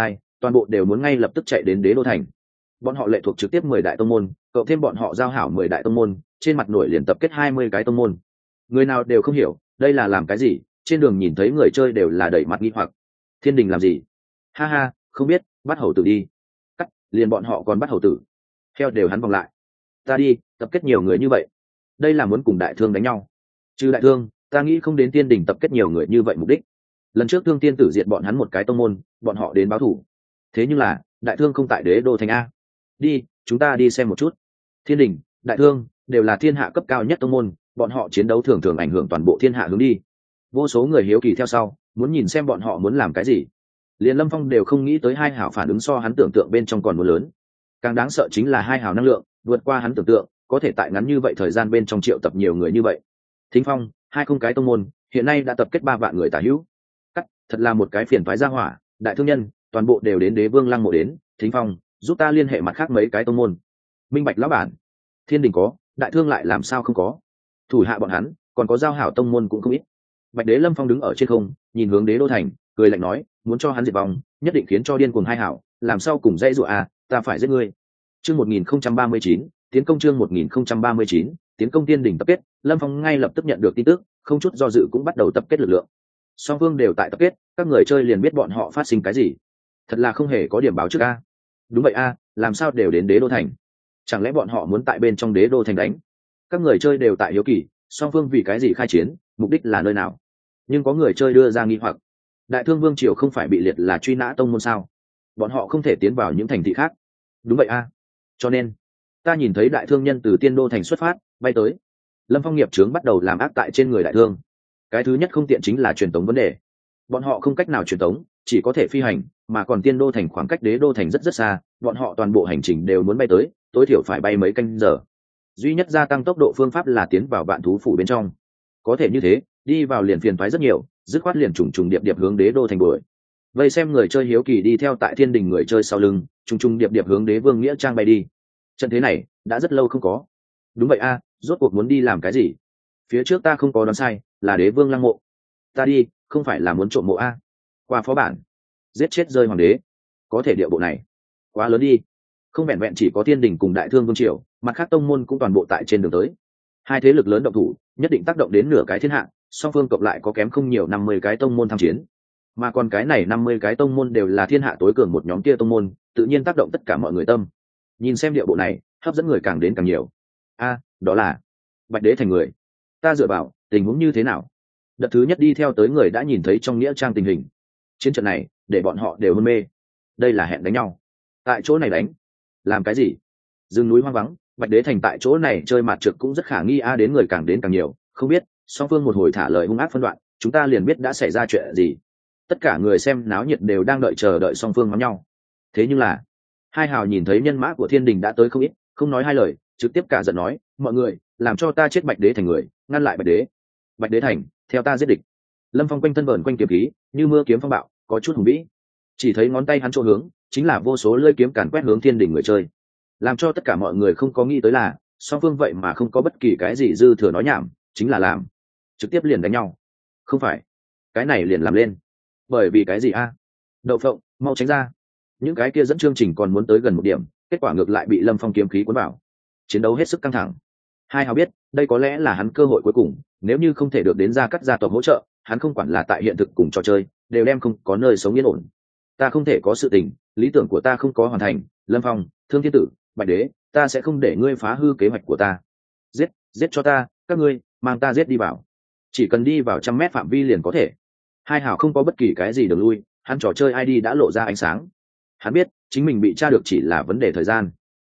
toàn bộ đều muốn ngay lập tức chạy đến đế đô thành. Bọn họ lệ thuộc trực tiếp 10 đại tông môn, cộng thêm bọn họ giao hảo 10 đại tông môn, trên mặt nổi liền tập kết 20 cái tông môn. Người nào đều không hiểu đây là làm cái gì, trên đường nhìn thấy người chơi đều là đẩy mặt nghi hoặc. Thiên đình làm gì? Ha ha, không biết, bắt hầu tử đi. Cắt, liền bọn họ còn bắt hầu tử. Theo đều hắn vòng lại. Ta đi, tập kết nhiều người như vậy, đây là muốn cùng đại thương đánh nhau. Trừ đại thương, ta nghĩ không đến Thiên đình tập kết nhiều người như vậy mục đích. Lần trước Thương Tiên tử diệt bọn hắn một cái tông môn, bọn họ đến báo thủ. Thế nhưng là đại thương không tại đế đô thành a. Đi, chúng ta đi xem một chút. Thiên đình, đại thương đều là thiên hạ cấp cao nhất tông môn, bọn họ chiến đấu thường thường ảnh hưởng toàn bộ thiên hạ hướng đi. Vô số người hiếu kỳ theo sau, muốn nhìn xem bọn họ muốn làm cái gì. Liên Lâm Phong đều không nghĩ tới hai hảo phản ứng so hắn tưởng tượng bên trong còn muốn lớn. Càng đáng sợ chính là hai hảo năng lượng vượt qua hắn tưởng tượng, có thể tại ngắn như vậy thời gian bên trong triệu tập nhiều người như vậy. Thính Phong, hai không cái tông môn, hiện nay đã tập kết 3 vạn người tả hữu. Cắt, thật là một cái phiền toái gia hỏa, đại thương nhân, toàn bộ đều đến Đế Vương Lăng Mộ đến. Thính Phong, giúp ta liên hệ mặt khác mấy cái tông môn. Minh bạch lão bản. Thiên đình có, đại thương lại làm sao không có? Thủ hạ bọn hắn, còn có giao hảo tông môn cũng không ít. Bạch Đế Lâm Phong đứng ở trên không, nhìn hướng Đế đô thành, cười lạnh nói, muốn cho hắn diệt vong, nhất định khiến cho điên cuồng hai hảo, làm sao cùng dãy dụa à, ta phải giết ngươi. Chương 1039, tiến công chương 1039, tiến công Tiên đỉnh tập kết, Lâm Phong ngay lập tức nhận được tin tức, không chút do dự cũng bắt đầu tập kết lực lượng. Song phương đều tại tập kết, các người chơi liền biết bọn họ phát sinh cái gì. Thật là không hề có điểm báo trước a. Đúng vậy a, làm sao đều đến Đế đô thành? Chẳng lẽ bọn họ muốn tại bên trong Đế đô thành đánh? Các người chơi đều tại hiếu kỳ, song phương vì cái gì khai chiến, mục đích là nơi nào? Nhưng có người chơi đưa ra nghi hoặc, đại thương vương triều không phải bị liệt là truy nã tông môn sao? Bọn họ không thể tiến vào những thành thị khác. Đúng vậy a. Cho nên ta nhìn thấy đại thương nhân từ Tiên đô thành xuất phát bay tới. Lâm Phong nghiệp chướng bắt đầu làm ác tại trên người đại thương. Cái thứ nhất không tiện chính là truyền tống vấn đề. Bọn họ không cách nào truyền tống, chỉ có thể phi hành, mà còn Tiên đô thành khoảng cách Đế đô thành rất rất xa, bọn họ toàn bộ hành trình đều muốn bay tới, tối thiểu phải bay mấy canh giờ. Duy nhất gia tăng tốc độ phương pháp là tiến vào vạn thú phủ bên trong. Có thể như thế, đi vào liền phiền toái rất nhiều, dứt khoát liền trùng trùng điệp điệp hướng Đế đô thành đuổi. Vây xem người chơi hiếu kỳ đi theo tại Thiên đình người chơi sau lưng, trùng trùng điệp điệp hướng Đế Vương Nghĩa Trang bay đi. Trận thế này đã rất lâu không có. Đúng vậy a, rốt cuộc muốn đi làm cái gì? Phía trước ta không có đoán sai, là Đế Vương Lăng Mộ. Ta đi, không phải là muốn trộm mộ a? Qua phó bản, giết chết rơi hoàng đế, có thể điệu bộ này quá lớn đi. Không vẹn vẹn chỉ có Thiên đình cùng đại thương vương triều, mặt khác tông môn cũng toàn bộ tại trên đường tới. Hai thế lực lớn động thủ, nhất định tác động đến nửa cái thiên hạ, song phương cộng lại có kém không nhiều 50 cái tông môn tham chiến. Mà còn cái này 50 cái tông môn đều là thiên hạ tối cường một nhóm kia tông môn, tự nhiên tác động tất cả mọi người tâm. Nhìn xem điệu bộ này, hấp dẫn người càng đến càng nhiều. A, đó là Bạch Đế thành người. Ta dựa vào, tình huống như thế nào? Đợt thứ nhất đi theo tới người đã nhìn thấy trong nghĩa trang tình hình. Chiến trận này, để bọn họ đều hôn mê. Đây là hẹn đánh nhau. Tại chỗ này đánh, làm cái gì? Rừng núi hoang vắng, Bạch Đế thành tại chỗ này chơi mặt trượt cũng rất khả nghi a, đến người càng đến càng nhiều, không biết, song phương một hồi thả lời hung ác phân đoạn, chúng ta liền biết đã xảy ra chuyện gì. Tất cả người xem náo nhiệt đều đang đợi chờ đợi song phương mắng nhau. Thế nhưng là, hai hào nhìn thấy nhân mã của Thiên đình đã tới không ít, không nói hai lời, trực tiếp cả giận nói, mọi người, làm cho ta chết Bạch Đế thành người, ngăn lại Bạch Đế. Bạch Đế thành, theo ta giết địch. Lâm Phong quanh thân vờn quanh kiếm khí, như mưa kiếm phong bạo, có chút hùng vĩ. Chỉ thấy ngón tay hắn chỗ hướng, chính là vô số lưỡi kiếm càn quét hướng Thiên đình người chơi. Làm cho tất cả mọi người không có nghĩ tới là, song phương vậy mà không có bất kỳ cái gì dư thừa nói nhảm, chính là làm, trực tiếp liền đánh nhau. Không phải, cái này liền làm lên. Bởi vì cái gì a? Đậu phộng, mau tránh ra. Những cái kia dẫn chương trình còn muốn tới gần một điểm, kết quả ngược lại bị Lâm Phong kiếm khí cuốn vào. Chiến đấu hết sức căng thẳng. Hai hào biết, đây có lẽ là hắn cơ hội cuối cùng, nếu như không thể được đến ra cắt gia tộc hỗ trợ, hắn không quản là tại hiện thực cùng trò chơi, đều đem không có nơi sống yên ổn. Ta không thể có sự tình, lý tưởng của ta không có hoàn thành, Lâm Phong, Thương Thiên Tử, Bạch Đế, ta sẽ không để ngươi phá hư kế hoạch của ta. Giết cho ta, các ngươi, mang ta giết đi vào. Chỉ cần đi vào 100 mét phạm vi liền có thể. Hai hào không có bất kỳ cái gì đường lui, hắn trò chơi ID đã lộ ra ánh sáng. Hắn biết, chính mình bị tra được chỉ là vấn đề thời gian.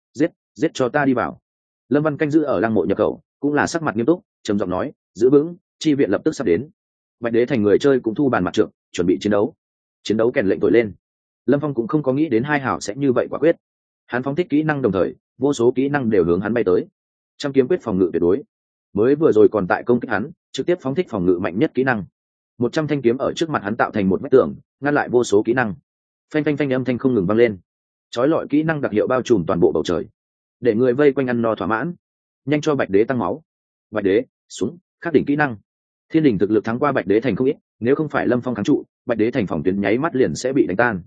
Giết cho ta đi vào. Lâm Văn canh giữ ở lăng mộ nhập khẩu, cũng là sắc mặt nghiêm túc, trầm giọng nói, giữ vững, chi viện lập tức sắp đến. Bạch Đế thành người chơi cũng thu bàn mặt trượng, chuẩn bị chiến đấu. Chiến đấu kèn lệnh thổi lên. Lâm Phong cũng không có nghĩ đến hai hào sẽ như vậy quả quyết. Hắn phóng thích kỹ năng đồng thời, vô số kỹ năng đều hướng hắn bay tới. Trăm kiếm quyết phòng ngự tuyệt đối. Mới vừa rồi còn tại công kích hắn, trực tiếp phóng thích phòng ngự mạnh nhất kỹ năng. 100 thanh kiếm ở trước mặt hắn tạo thành một vách tường, ngăn lại vô số kỹ năng. Phanh phanh phanh âm thanh không ngừng vang lên. Chói lọi kỹ năng đặc hiệu bao trùm toàn bộ bầu trời, để người vây quanh ăn no thỏa mãn. Nhanh cho Bạch Đế tăng máu. Bạch Đế xuống, khắc đỉnh kỹ năng. Thiên đình thực lực thắng qua Bạch Đế thành không ít, nếu không phải Lâm Phong kháng trụ, Bạch Đế thành phòng tuyến nháy mắt liền sẽ bị đánh tan.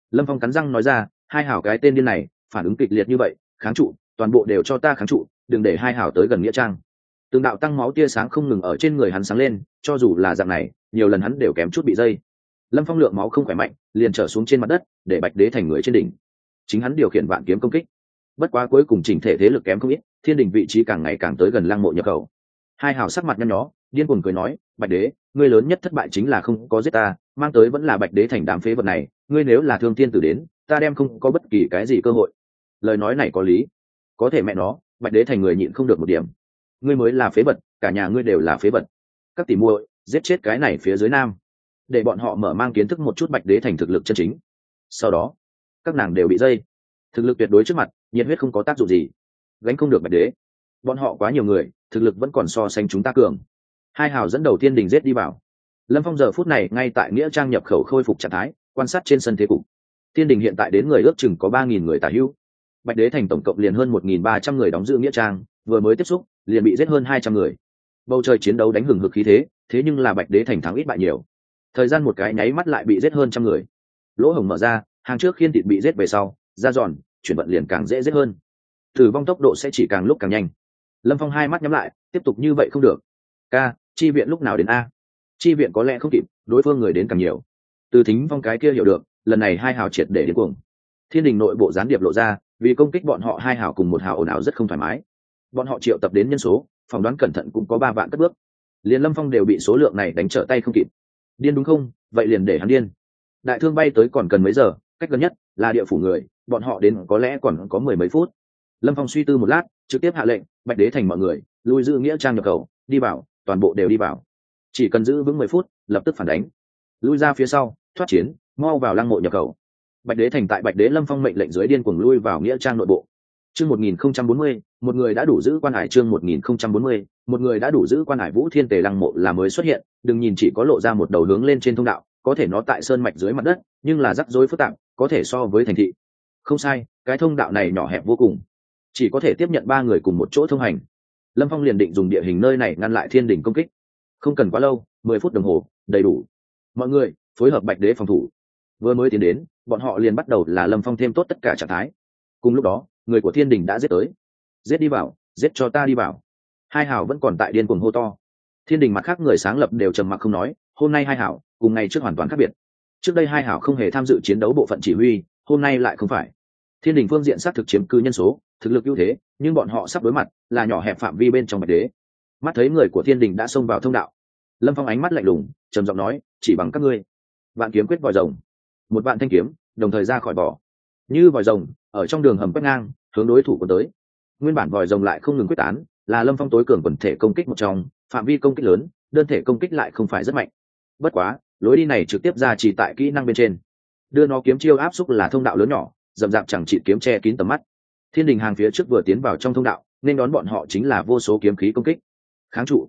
Lâm Phong cắn răng nói ra, hai hảo cái tên điên này phản ứng kịch liệt như vậy, kháng trụ, toàn bộ đều cho ta kháng trụ, đừng để hai hảo tới gần nghĩa trang. Từng đạo tăng máu tia sáng không ngừng ở trên người hắn sáng lên, cho dù là dạng này nhiều lần hắn đều kém chút bị dây. Lâm Phong lượng máu không khỏe mạnh, liền trở xuống trên mặt đất, để Bạch Đế thành người trên đỉnh. Chính hắn điều khiển vạn kiếm công kích. Bất quá cuối cùng chỉnh thể thế lực kém không ít, thiên đình vị trí càng ngày càng tới gần lăng mộ nhập khẩu. Hai hào sắc mặt nhăn nhó, điên cuồng cười nói, Bạch Đế, ngươi lớn nhất thất bại chính là không có giết ta, mang tới vẫn là Bạch Đế thành đám phế vật này, ngươi nếu là thương thiên tử đến, ta đem không có bất kỳ cái gì cơ hội. Lời nói này có lý, có thể mẹ nó, Bạch Đế thành người nhịn không được một điểm. Ngươi mới là phế vật, cả nhà ngươi đều là phế vật. Các tỷ muội, giết chết cái này phía dưới nam, để bọn họ mở mang kiến thức một chút Bạch Đế thành thực lực chân chính. Sau đó, các nàng đều bị dây, thực lực tuyệt đối trước mặt, nhiệt huyết không có tác dụng gì, gánh không được Bạch Đế. Bọn họ quá nhiều người, thực lực vẫn còn so sánh chúng ta cường. Hai hào dẫn đầu tiên đình giết đi vào. Lâm Phong giờ phút này ngay tại nghĩa trang nhập khẩu khôi phục trạng thái, quan sát trên sân thế cục. Tiên đình hiện tại đến người ước chừng có 3.000 người tả hữu. Bạch Đế thành tổng cộng liền hơn 1.300 người đóng giữ nghĩa trang, vừa mới tiếp xúc liền bị giết hơn 200 người. Bầu trời chiến đấu đánh hừng hực khí thế, thế nhưng là Bạch Đế thành thắng ít bại nhiều. Thời gian một cái nháy mắt lại bị giết hơn trăm người. Lỗ hổng mở ra, hàng trước khiên thịt bị giết về sau, ra giòn, chuyển vận liền càng dễ giết hơn. Tử vong tốc độ sẽ chỉ càng lúc càng nhanh. Lâm Phong hai mắt nhắm lại, tiếp tục như vậy không được. Ca, chi viện lúc nào đến a? Chi viện có lẽ không kịp, đối phương người đến càng nhiều. Từ Thính Phong cái kia hiểu được, lần này hai hào triệt để điên cuồng. Thiên đình nội bộ gián điệp lộ ra, vì công kích bọn họ hai hào cùng một hào ồn ào rất không thoải mái. Bọn họ triệu tập đến nhân số, phỏng đoán cẩn thận cũng có 3 vạn cất bước. Liền Lâm Phong đều bị số lượng này đánh trở tay không kịp. Điên đúng không? Vậy liền để hắn điên. Đại thương bay tới còn cần mấy giờ, cách gần nhất là địa phủ người, bọn họ đến có lẽ còn có 10 mấy phút. Lâm Phong suy tư một lát, trực tiếp hạ lệnh, Bạch Đế thành mọi người, lui giữ nghĩa trang nhập khẩu, đi vào, toàn bộ đều đi vào. Chỉ cần giữ vững 10 phút, lập tức phản đánh. Lui ra phía sau, thoát chiến, mau vào lăng mộ nhập khẩu. Bạch Đế thành tại Bạch Đế Lâm Phong mệnh lệnh dưới điên cuồng lui vào nghĩa trang nội bộ. Chương 1040, một người đã đủ giữ quan hải. Chương 1040, một người đã đủ giữ quan hải. Vũ Thiên Tề lăng mộ là mới xuất hiện, đừng nhìn chỉ có lộ ra một đầu hướng lên trên thông đạo, có thể nó tại sơn mạch dưới mặt đất, nhưng là rắc rối phức tạp, có thể so với thành thị. Không sai, cái thông đạo này nhỏ hẹp vô cùng, chỉ có thể tiếp nhận 3 người cùng một chỗ thông hành. Lâm Phong liền định dùng địa hình nơi này ngăn lại thiên đình công kích. Không cần quá lâu, 10 phút đồng hồ, đầy đủ. Mọi người phối hợp Bạch Đế phòng thủ. Vừa mới tiến đến, bọn họ liền bắt đầu là Lâm Phong thêm tốt tất cả trạng thái. Cùng lúc đó, người của thiên đình đã giết tới. Giết đi vào, giết cho ta đi vào. Hai hảo vẫn còn tại điên cuồng hô to. Thiên đình mặt khác người sáng lập đều trầm mặc không nói, hôm nay hai hảo cùng ngày trước hoàn toàn khác biệt. Trước đây hai hảo không hề tham dự chiến đấu bộ phận chỉ huy, hôm nay lại không phải. Thiên đình phương diện xác thực chiếm cư nhân số, thực lực ưu thế, nhưng bọn họ sắp đối mặt là nhỏ hẹp phạm vi bên trong Bạch Đế. Mắt thấy người của thiên đình đã xông vào thông đạo, Lâm Phong ánh mắt lạnh lùng, trầm giọng nói, chỉ bằng các ngươi. Vạn kiếm quyết vòi rồng, một vạn thanh kiếm đồng thời ra khỏi vỏ, như vòi rồng ở trong đường hầm quét ngang, hướng đối thủ của tới. Nguyên bản vòi rồng lại không ngừng quyết tán, là Lâm Phong tối cường quần thể công kích một trong, phạm vi công kích lớn, đơn thể công kích lại không phải rất mạnh. Bất quá, lối đi này trực tiếp ra chỉ tại kỹ năng bên trên, đưa nó kiếm chiêu áp xúc là thông đạo lớn nhỏ, rậm rạp chẳng chịt kiếm che kín tầm mắt. Thiên đình hàng phía trước vừa tiến vào trong thông đạo, nên đón bọn họ chính là vô số kiếm khí công kích. Kháng trụ.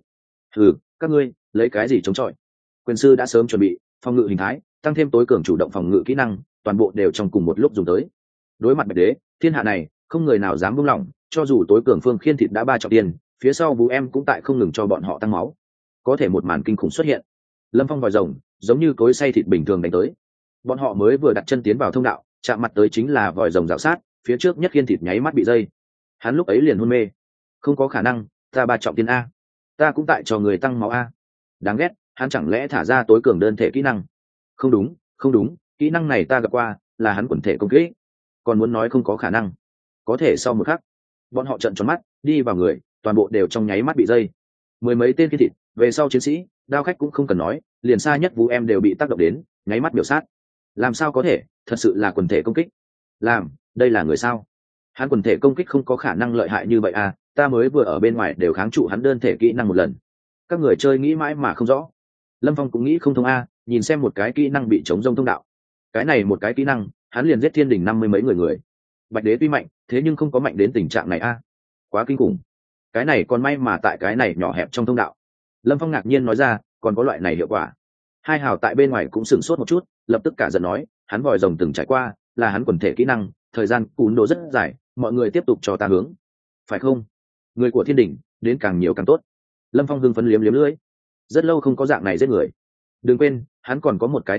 Các ngươi lấy cái gì chống chọi? Quyền sư đã sớm chuẩn bị phòng ngự hình thái, tăng thêm tối cường chủ động phòng ngự kỹ năng, toàn bộ đều trong cùng một lúc dùng tới. Đối mặt Bạch Đế, thiên hạ này không người nào dám buông lỏng, cho dù tối cường phương khiên thịt đã 3 trọng tiền, phía sau Vũ Em cũng tại không ngừng cho bọn họ tăng máu. Có thể một màn kinh khủng xuất hiện. Lâm Phong vòi rồng giống như cối xay thịt bình thường đánh tới. Bọn họ mới vừa đặt chân tiến vào thông đạo, chạm mặt tới chính là vòi rồng rào sát, phía trước nhất khiên thịt nháy mắt bị dây. Hắn lúc ấy liền hôn mê. Không có khả năng, ta 3 trọng tiền a, ta cũng tại cho người tăng máu a. Đáng ghét, hắn chẳng lẽ thả ra tối cường đơn thể kỹ năng? Không đúng, kỹ năng này ta gặp qua, là hắn quần thể công kích. Còn muốn nói không có khả năng. Có thể sau một khắc, bọn họ trợn tròn mắt, đi vào người, toàn bộ đều trong nháy mắt bị dây. 10 mấy tên khiên thịt, về sau chiến sĩ, đao khách cũng không cần nói, liền xa nhất Vũ Em đều bị tác động đến, nháy mắt biểu sát. Làm sao có thể, thật sự là quần thể công kích. Đây là người sao? Hắn quần thể công kích không có khả năng lợi hại như vậy à, ta mới vừa ở bên ngoài đều kháng trụ hắn đơn thể kỹ năng một lần. Các người chơi nghĩ mãi mà không rõ. Lâm Phong cũng nghĩ không thông a, nhìn xem một cái kỹ năng bị chống rông thông đạo. Cái này một cái kỹ năng, hắn liền giết thiên đình 50 mấy người. Bạch Đế tuy mạnh, thế nhưng không có mạnh đến tình trạng này a. Quá kinh khủng. Cái này còn may mà tại cái này nhỏ hẹp trong thông đạo. Lâm Phong ngạc nhiên nói ra, còn có loại này hiệu quả. Hai hào tại bên ngoài cũng sửng sốt một chút, lập tức cả giận nói, hắn vòi rồng từng trải qua, là hắn quần thể kỹ năng, thời gian cún đồ rất dài, mọi người tiếp tục cho ta hướng. Phải không? Người của thiên đình đến càng nhiều càng tốt. Lâm Phong hưng phấn liếm liếm lưỡi. Rất lâu không có dạng này giết người. Đừng quên, hắn còn có một cái thân phận,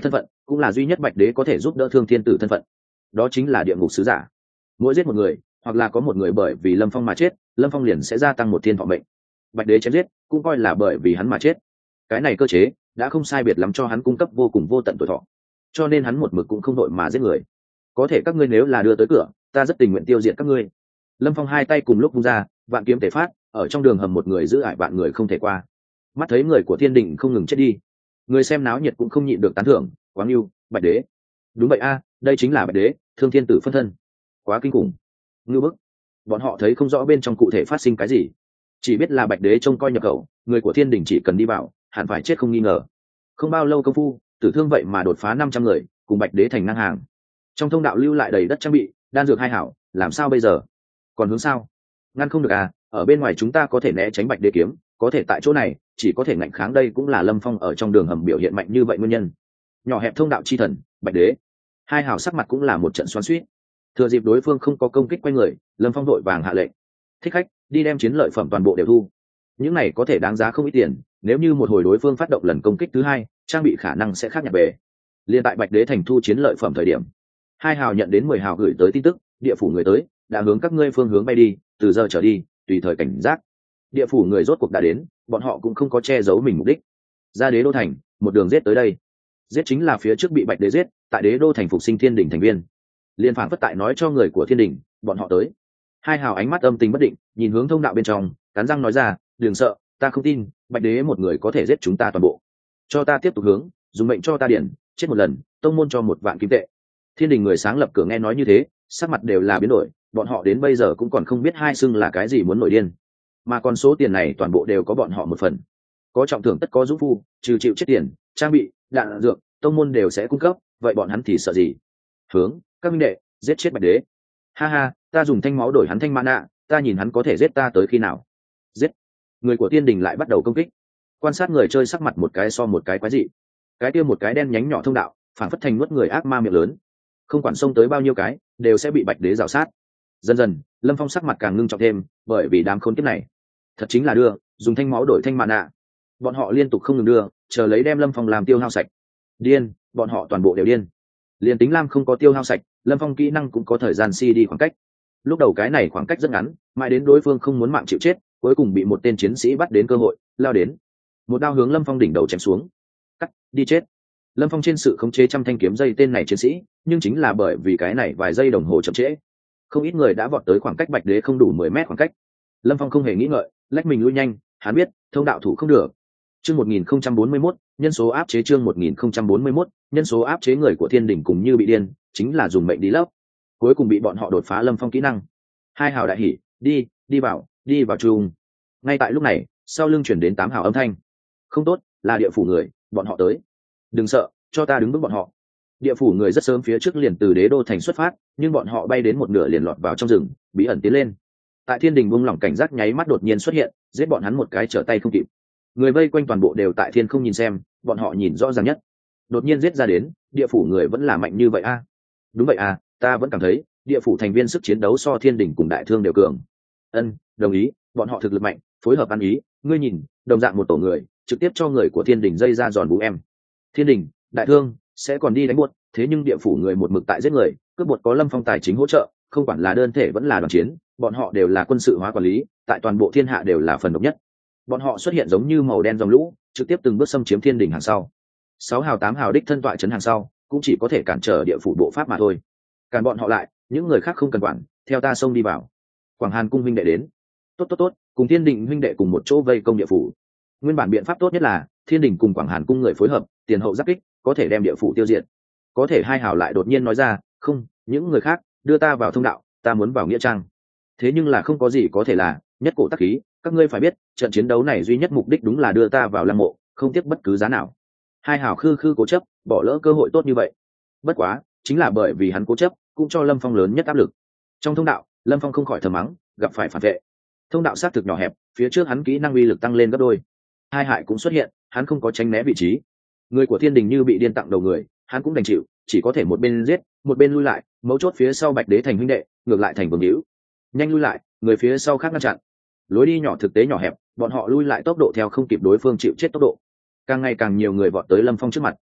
cũng là duy nhất bạch đế có thể giúp đỡ thương thiên tử thân phận, đó chính là địa ngục sứ giả. Mỗi giết một người, hoặc là có một người bởi vì lâm phong mà chết, lâm phong liền sẽ gia tăng một thiên thọ mệnh. Bạch đế chém giết cũng coi là bởi vì hắn mà chết. Cái này cơ chế đã không sai biệt lắm cho hắn cung cấp vô cùng vô tận tuổi thọ, cho nên hắn một mực cũng không đội mà giết người. Có thể các ngươi nếu là đưa tới cửa, ta rất tình nguyện tiêu diệt các ngươi. Lâm phong hai tay cùng lúc vung ra, vạn kiếm tề phát, ở trong đường hầm một người giữ ải vạn người không thể qua. Mắt thấy người của thiên đình không ngừng chết đi, người xem náo nhiệt cũng không nhịn được tán thưởng, quá ngưu, bạch đế. Đúng vậy a, đây chính là bạch đế, thương thiên tử phân thân. Quá kinh khủng, ngưu bức. Bọn họ thấy không rõ bên trong cụ thể phát sinh cái gì, chỉ biết là bạch đế trông coi nhập khẩu, người của thiên đình chỉ cần đi vào hẳn phải chết không nghi ngờ. Không bao lâu công phu, tử thương vậy mà đột phá 500 người, cùng bạch đế thành ngang hàng. Trong thông đạo lưu lại đầy đất trang bị, đan dược hai hảo, làm sao bây giờ? Còn hướng sao? Ngăn không được à? Ở bên ngoài chúng ta có thể né tránh bạch đế kiếm, có thể tại chỗ này chỉ có thể ngạnh kháng, đây cũng là lâm phong ở trong đường hầm biểu hiện mạnh như vậy nguyên nhân. Nhỏ hẹp thông đạo chi thần, bạch đế. Hai hảo sắc mặt cũng là một trận xoắn xuýt. Thừa dịp đối phương không có công kích quanh người, lâm phong đội vàng hạ lệnh: thích khách, đi đem chiến lợi phẩm toàn bộ đều thu. Những này có thể đáng giá không ít tiền, nếu như một hồi đối phương phát động lần công kích thứ hai, trang bị khả năng sẽ khác nhạc bề. Liên tại bạch đế thành thu chiến lợi phẩm thời điểm, hai hào nhận đến 10 hào gửi tới tin tức: địa phủ người tới, đã hướng các ngươi phương hướng bay đi, từ giờ trở đi tùy thời cảnh giác. Địa phủ người rốt cuộc đã đến, bọn họ cũng không có che giấu mình mục đích, ra đế đô thành một đường giết tới đây. Giết chính là phía trước bị bạch đế giết, tại đế đô thành phục sinh thiên đình thành viên. Liên phản phất tại nói cho người của thiên đình, bọn họ tới. Hai hào ánh mắt âm tình bất định, nhìn hướng thông đạo bên trong, cắn răng nói ra: đừng sợ, ta không tin bạch đế một người có thể giết chúng ta toàn bộ. Cho ta tiếp tục hướng, dùng mệnh cho ta điển, chết một lần tông môn cho 1 vạn kim tệ. Thiên đình người sáng lập cửa nghe nói như thế, sắc mặt đều là biến đổi, bọn họ đến bây giờ cũng còn không biết hai xưng là cái gì muốn nổi điên, mà còn số tiền này toàn bộ đều có bọn họ một phần. Có trọng thưởng tất có dũng phu, trừ chịu chết tiền, trang bị, đạn dược, tông môn đều sẽ cung cấp, vậy bọn hắn thì sợ gì? Hướng, các minh đệ, giết chết bạch đế. Ha ha, ta dùng thanh máu đổi hắn thanh mana, ta nhìn hắn có thể giết ta tới khi nào. Giết. Người của thiên đình lại bắt đầu công kích. Quan sát người chơi sắc mặt một cái so một cái quái dị. Cái kia một cái đen nhánh nhỏ thông đạo, phản phất thành nuốt người ác ma miệng lớn, không quản xông tới bao nhiêu cái đều sẽ bị bạch đế rào sát. Dần dần lâm phong sắc mặt càng ngưng trọng thêm, bởi vì đám khốn kiếp này thật chính là đưa dùng thanh máu đổi thanh mạn nạ. Bọn họ liên tục không ngừng đưa, chờ lấy đem lâm phong làm tiêu hao sạch. Điên, bọn họ toàn bộ đều điên. Liền tính lam không có tiêu hao sạch, lâm phong kỹ năng cũng có thời gian đi khoảng cách. Lúc đầu cái này khoảng cách rất ngắn, mãi đến đối phương không muốn mạng chịu chết, cuối cùng bị một tên chiến sĩ bắt đến cơ hội lao đến, một đao hướng lâm phong đỉnh đầu chém xuống. Cắt, đi chết. Lâm phong trên sự khống chế trăm thanh kiếm dây tên này chiến sĩ, nhưng chính là bởi vì cái này vài giây đồng hồ chậm trễ, không ít người đã vọt tới khoảng cách bạch đế không đủ 10 mét khoảng cách. Lâm phong không hề nghĩ ngợi, lách mình lui nhanh, hắn biết thông đạo thủ không được. Chương 1041, nhân số áp chế. Chương 1041, nhân số áp chế. Người của thiên đình cùng như bị điên, chính là dùng mệnh đi lấp, cuối cùng bị bọn họ đột phá lâm phong kỹ năng. Hai hào đại hỉ, đi vào chung. Ngay tại lúc này, sau lưng chuyển đến 8 hào âm thanh: không tốt, là địa phủ người, bọn họ tới. Đừng sợ, cho ta đứng bước bọn họ. Địa phủ người rất sớm phía trước liền từ đế đô thành xuất phát, nhưng bọn họ bay đến một nửa liền lọt vào trong rừng, bí ẩn tiến lên. Tại thiên đình buông lỏng cảnh giác nháy mắt đột nhiên xuất hiện, giết bọn hắn một cái trở tay không kịp. Người vây quanh toàn bộ đều tại thiên không nhìn xem, bọn họ nhìn rõ ràng nhất. Đột nhiên giết ra đến, địa phủ người vẫn là mạnh như vậy a? Đúng vậy à, ta vẫn cảm thấy địa phủ thành viên sức chiến đấu so thiên đình cùng đại thương đều cường. Đồng ý, bọn họ thực lực mạnh, phối hợp ăn ý. Ngươi nhìn, đồng dạng một tổ người, trực tiếp cho người của thiên đình dây ra giòn bú em. Thiên đình, đại thương sẽ còn đi đánh buốt, thế nhưng địa phủ người một mực tại giết người, cướp bột có lâm phong tài chính hỗ trợ, không quản là đơn thể vẫn là đoàn chiến, bọn họ đều là quân sự hóa quản lý, tại toàn bộ thiên hạ đều là phần độc nhất. Bọn họ xuất hiện giống như màu đen dòng lũ, trực tiếp từng bước xâm chiếm thiên đình hàng sau. 6 hào 8 hào đích thân tọa trấn hàng sau, cũng chỉ có thể cản trở địa phủ bộ pháp mà thôi. Cản bọn họ lại, những người khác không cần quản, theo ta xông đi vào. Quảng Hàn cung huynh đệ đến. Tốt, cùng thiên đình huynh đệ cùng một chỗ vây công địa phủ. Nguyên bản biện pháp tốt nhất là thiên đình cùng Quảng Hàn cung người phối hợp, tiền hậu giáp kích, có thể đem địa phủ tiêu diệt. Có thể hai hào lại đột nhiên nói ra: không, những người khác đưa ta vào thông đạo, ta muốn vào nghĩa trang. Thế nhưng là không có gì có thể là nhất cổ tắc khí, các ngươi phải biết, trận chiến đấu này duy nhất mục đích đúng là đưa ta vào lăng mộ, không tiếc bất cứ giá nào. Hai hào khư cố chấp, bỏ lỡ cơ hội tốt như vậy. Bất quá chính là bởi vì hắn cố chấp, cũng cho lâm phong lớn nhất áp lực. Trong thông đạo, lâm phong không khỏi thầm mắng, gặp phải phản vệ. Thông đạo xác thực nhỏ hẹp, phía trước hắn kỹ năng uy lực tăng lên gấp đôi. Hai hại cũng xuất hiện, hắn không có tránh né vị trí. Người của thiên đình như bị điên tặng đầu người, hắn cũng đành chịu, chỉ có thể một bên giết một bên lui lại. Mấu chốt phía sau bạch đế thành huynh đệ, ngược lại thành vương hữu, nhanh lui lại, người phía sau khác ngăn chặn. Lối đi nhỏ thực tế nhỏ hẹp, bọn họ lui lại tốc độ theo không kịp đối phương chịu chết tốc độ. Càng ngày càng nhiều người vọt tới lâm phong trước mặt.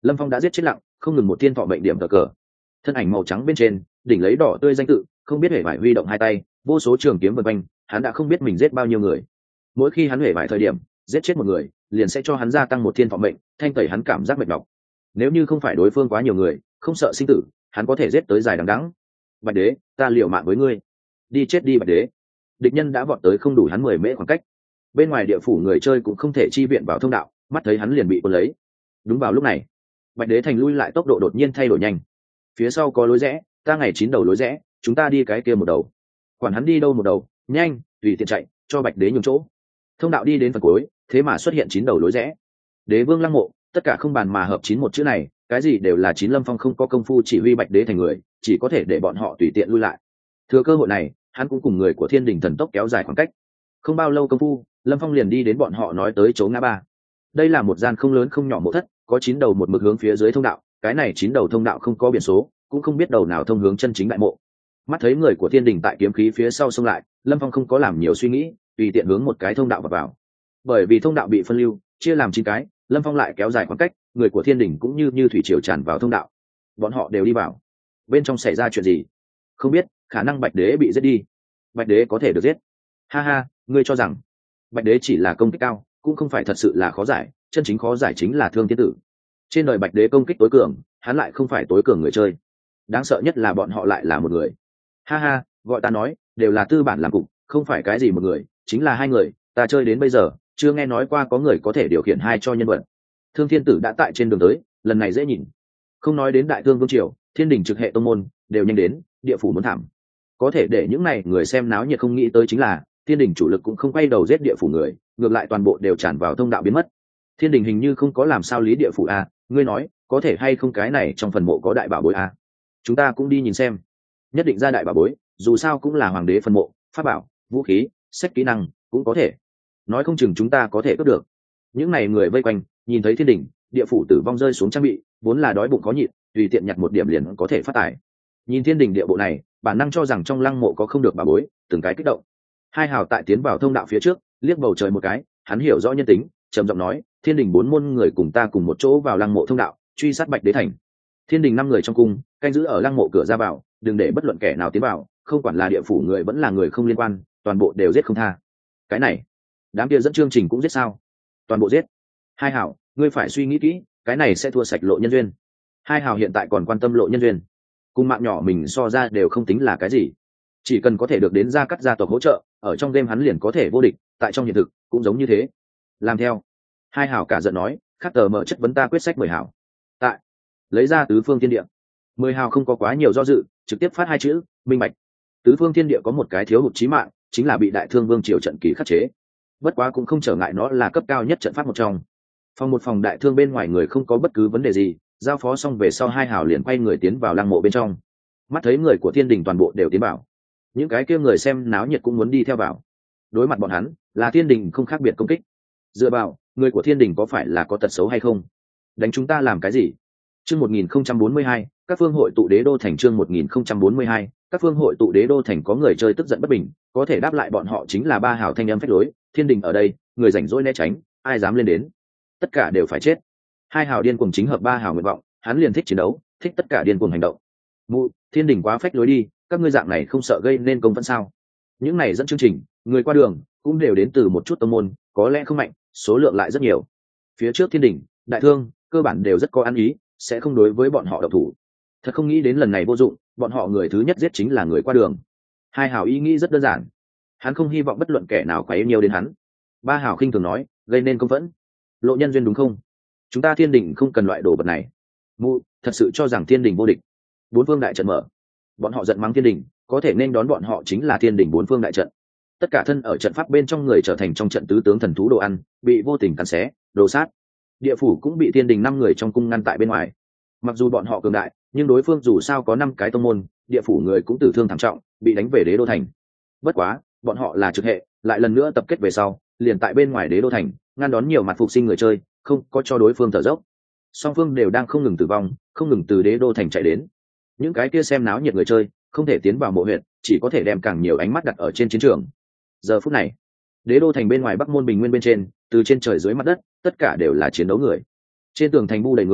Lâm Phong đã giết chết lặng, không ngừng một thiên thọ mệnh điểm cờ. Thân ảnh màu trắng bên trên, đỉnh lấy đỏ tươi danh tự, không biết hề vải huy động hai tay, vô số trường kiếm vần quanh, hắn đã không biết mình giết bao nhiêu người. Mỗi khi hắn hề vải thời điểm, giết chết một người, liền sẽ cho hắn gia tăng một thiên thọ mệnh, thanh tẩy hắn cảm giác mệt nhọc. Nếu như không phải đối phương quá nhiều người, không sợ sinh tử, hắn có thể giết tới dài đằng đẵng. Bạch đế, ta liều mạng với ngươi. Đi chết đi Bạch đế. Địch nhân đã vọt tới không đủ hắn 10 mễ khoảng cách. Bên ngoài địa phủ người chơi cũng không thể chi viện vào thông đạo, mắt thấy hắn liền bị cuốn lấy. Đúng vào lúc này, Bạch đế thành lui lại tốc độ đột nhiên thay đổi nhanh. Phía sau có lối rẽ, ta ngày 9 đầu lối rẽ, chúng ta đi cái kia một đầu. Quản hắn đi đâu một đầu, nhanh, tùy tiện chạy, cho Bạch đế nhường chỗ. Thông đạo đi đến phần cuối, thế mà xuất hiện 9 đầu lối rẽ. Đế vương lăng mộ, tất cả không bàn mà hợp 9 một chữ này, cái gì đều là 9. Lâm Phong không có công phu chỉ huy Bạch đế thành người, chỉ có thể để bọn họ tùy tiện lui lại. Thừa cơ hội này, hắn cũng cùng người của Thiên Đình thần tốc kéo dài khoảng cách. Không bao lâu công phu, Lâm Phong liền đi đến bọn họ nói tới chỗ ngã ba. Đây là một gian không lớn không nhỏ mộ thất, có 9 đầu một mực hướng phía dưới thông đạo, cái này 9 đầu thông đạo không có biển số, cũng không biết đầu nào thông hướng chân chính đại mộ. Mắt thấy người của Thiên Đình tại kiếm khí phía sau xông lại, Lâm Phong không có làm nhiều suy nghĩ, tùy tiện hướng một cái thông đạo vào. Bởi vì thông đạo bị phân lưu, chia làm 9 cái, Lâm Phong lại kéo dài khoảng cách, người của Thiên Đình cũng như thủy triều tràn vào thông đạo. Bọn họ đều đi vào. Bên trong xảy ra chuyện gì? Không biết, khả năng Bạch đế bị giết đi. Bạch đế có thể được giết. Ha ha, ngươi cho rằng Bạch đế chỉ là công kích cao, cũng không phải thật sự là khó giải, chân chính khó giải chính là Thương Thiên Tử. Trên đời Bạch đế công kích tối cường, hắn lại không phải tối cường người chơi. Đáng sợ nhất là bọn họ lại là một người. Ha ha, gọi ta nói, đều là tư bản làm cục, không phải cái gì một người, chính là 2 người, ta chơi đến bây giờ, chưa nghe nói qua có người có thể điều khiển 2 cho nhân vật. Thương Thiên Tử đã tại trên đường tới, lần này dễ nhìn. Không nói đến Đại Thương Vương triều, Thiên Đình trực hệ tông môn đều nhanh đến, địa phủ muốn thảm. Có thể để những này người xem náo nhiệt không nghĩ tới chính là, Thiên Đình chủ lực cũng không quay đầu giết địa phủ người, ngược lại toàn bộ đều tràn vào thông đạo biến mất. Thiên Đình hình như không có làm sao lý địa phủ a, ngươi nói, có thể hay không cái này trong phần mộ có đại bảo bối a? Chúng ta cũng đi nhìn xem. Nhất định ra đại bảo bối, dù sao cũng là hoàng đế phần mộ, pháp bảo, vũ khí, sách kỹ năng, cũng có thể. Nói không chừng chúng ta có thể cướp được. Những này người vây quanh, nhìn thấy Thiên Đình, địa phủ tử vong rơi xuống trang bị, vốn là đói bụng khó nhịn, tùy tiện nhặt một điểm liền có thể phát tài. Nhìn Thiên Đình địa bộ này, bản năng cho rằng trong lăng mộ có không được bảo bối, từng cái kích động. Hai hào tại tiến vào thông đạo phía trước, liếc bầu trời một cái, hắn hiểu rõ nhân tính, trầm giọng nói, Thiên Đình 4 môn người cùng ta cùng một chỗ vào lăng mộ thông đạo, truy sát Bạch đế thành. Thiên Đình 5 người trong cung, canh giữ ở lăng mộ cửa ra vào, đừng để bất luận kẻ nào tiến vào, không quản là địa phủ người vẫn là người không liên quan, toàn bộ đều giết không tha. Cái này, đám kia dẫn chương trình cũng giết sao? Toàn bộ giết. Hai hào, ngươi phải suy nghĩ kỹ, cái này sẽ thua sạch lộ nhân duyên. Hai hào hiện tại còn quan tâm lộ nhân duyên, cùng mạng nhỏ mình so ra đều không tính là cái gì. Chỉ cần có thể được đến gia cắt gia tộc hỗ trợ, ở trong game hắn liền có thể vô địch, tại trong hiện thực cũng giống như thế. Làm theo. Hai hào cả giận nói, khắc tờ mở chất vấn ta quyết sách 10 hào. Tại lấy ra tứ phương thiên địa. 10 hào không có quá nhiều do dự, trực tiếp phát 2 chữ, minh bạch. Tứ phương thiên địa có một cái thiếu hụt chí mạng, chính là bị Đại Thương Vương triều trận kỳ khắc chế. Bất quá cũng không trở ngại nó là cấp cao nhất trận pháp một trong. Phòng Đại Thương bên ngoài người không có bất cứ vấn đề gì, giao phó xong về sau hai hào liền quay người tiến vào lăng mộ bên trong. Mắt thấy người của Thiên Đình toàn bộ đều tiến vào, những cái kia người xem náo nhiệt cũng muốn đi theo vào. Đối mặt bọn hắn, là Thiên Đình không khác biệt công kích. Dựa vào, người của Thiên Đình có phải là có tật xấu hay không? Đánh chúng ta làm cái gì? Chương 1042, các phương hội tụ đế đô thành. Chương 1042, các phương hội tụ đế đô thành. Có người chơi tức giận bất bình, có thể đáp lại bọn họ chính là ba hào thanh âm phách lối. Thiên Đình ở đây, người rảnh rỗi né tránh, ai dám lên đến, tất cả đều phải chết. Hai hào điên cuồng chính hợp ba hào nguyện vọng, hắn liền thích chiến đấu, thích tất cả điên cuồng hành động. Mụ, Thiên Đình quá phách lối đi, các ngươi dạng này không sợ gây nên công vẫn sao? Những này dẫn chương trình, người qua đường cũng đều đến từ một chút tông môn, có lẽ không mạnh, số lượng lại rất nhiều. Phía trước Thiên Đình, Đại Thương cơ bản đều rất có ăn ý, sẽ không đối với bọn họ độc thủ. Thật không nghĩ đến lần này vô dụng, bọn họ người thứ nhất giết chính là người qua đường. Hai hào ý nghĩ rất đơn giản, hắn không hy vọng bất luận kẻ nào quấy nhiều đến hắn. Ba hào khinh thường nói, gây nên công vẫn, lộ nhân duyên đúng không? Chúng ta Thiên Đình không cần loại đồ vật này. Mụ, thật sự cho rằng Thiên Đình vô địch? 4 phương đại trận mở, bọn họ giận mắng Thiên Đình, có thể nên đón bọn họ chính là Thiên Đình 4 phương đại trận. Tất cả thân ở trận pháp bên trong người trở thành trong trận tứ tướng thần thú đồ ăn, bị vô tình cắn xé, đồ sát. Địa phủ cũng bị Thiên Đình 5 người trong cung ngăn tại bên ngoài. Mặc dù bọn họ cường đại, nhưng đối phương dù sao có 5 cái tông môn, địa phủ người cũng tử thương thảm trọng, bị đánh về đế đô thành. Bất quá, bọn họ là trực hệ, lại lần nữa tập kết về sau, liền tại bên ngoài đế đô thành, ngăn đón nhiều mặt phục sinh người chơi, không có cho đối phương thở dốc. Song phương đều đang không ngừng tử vong, không ngừng từ đế đô thành chạy đến. Những cái kia xem náo nhiệt người chơi không thể tiến vào mộ huyện, chỉ có thể đem càng nhiều ánh mắt đặt ở trên chiến trường. Giờ phút này, đế đô thành bên ngoài Bắc Môn Bình Nguyên bên trên, từ trên trời dưới mặt đất, tất cả đều là chiến đấu người. Trên tường thành bu đầy người,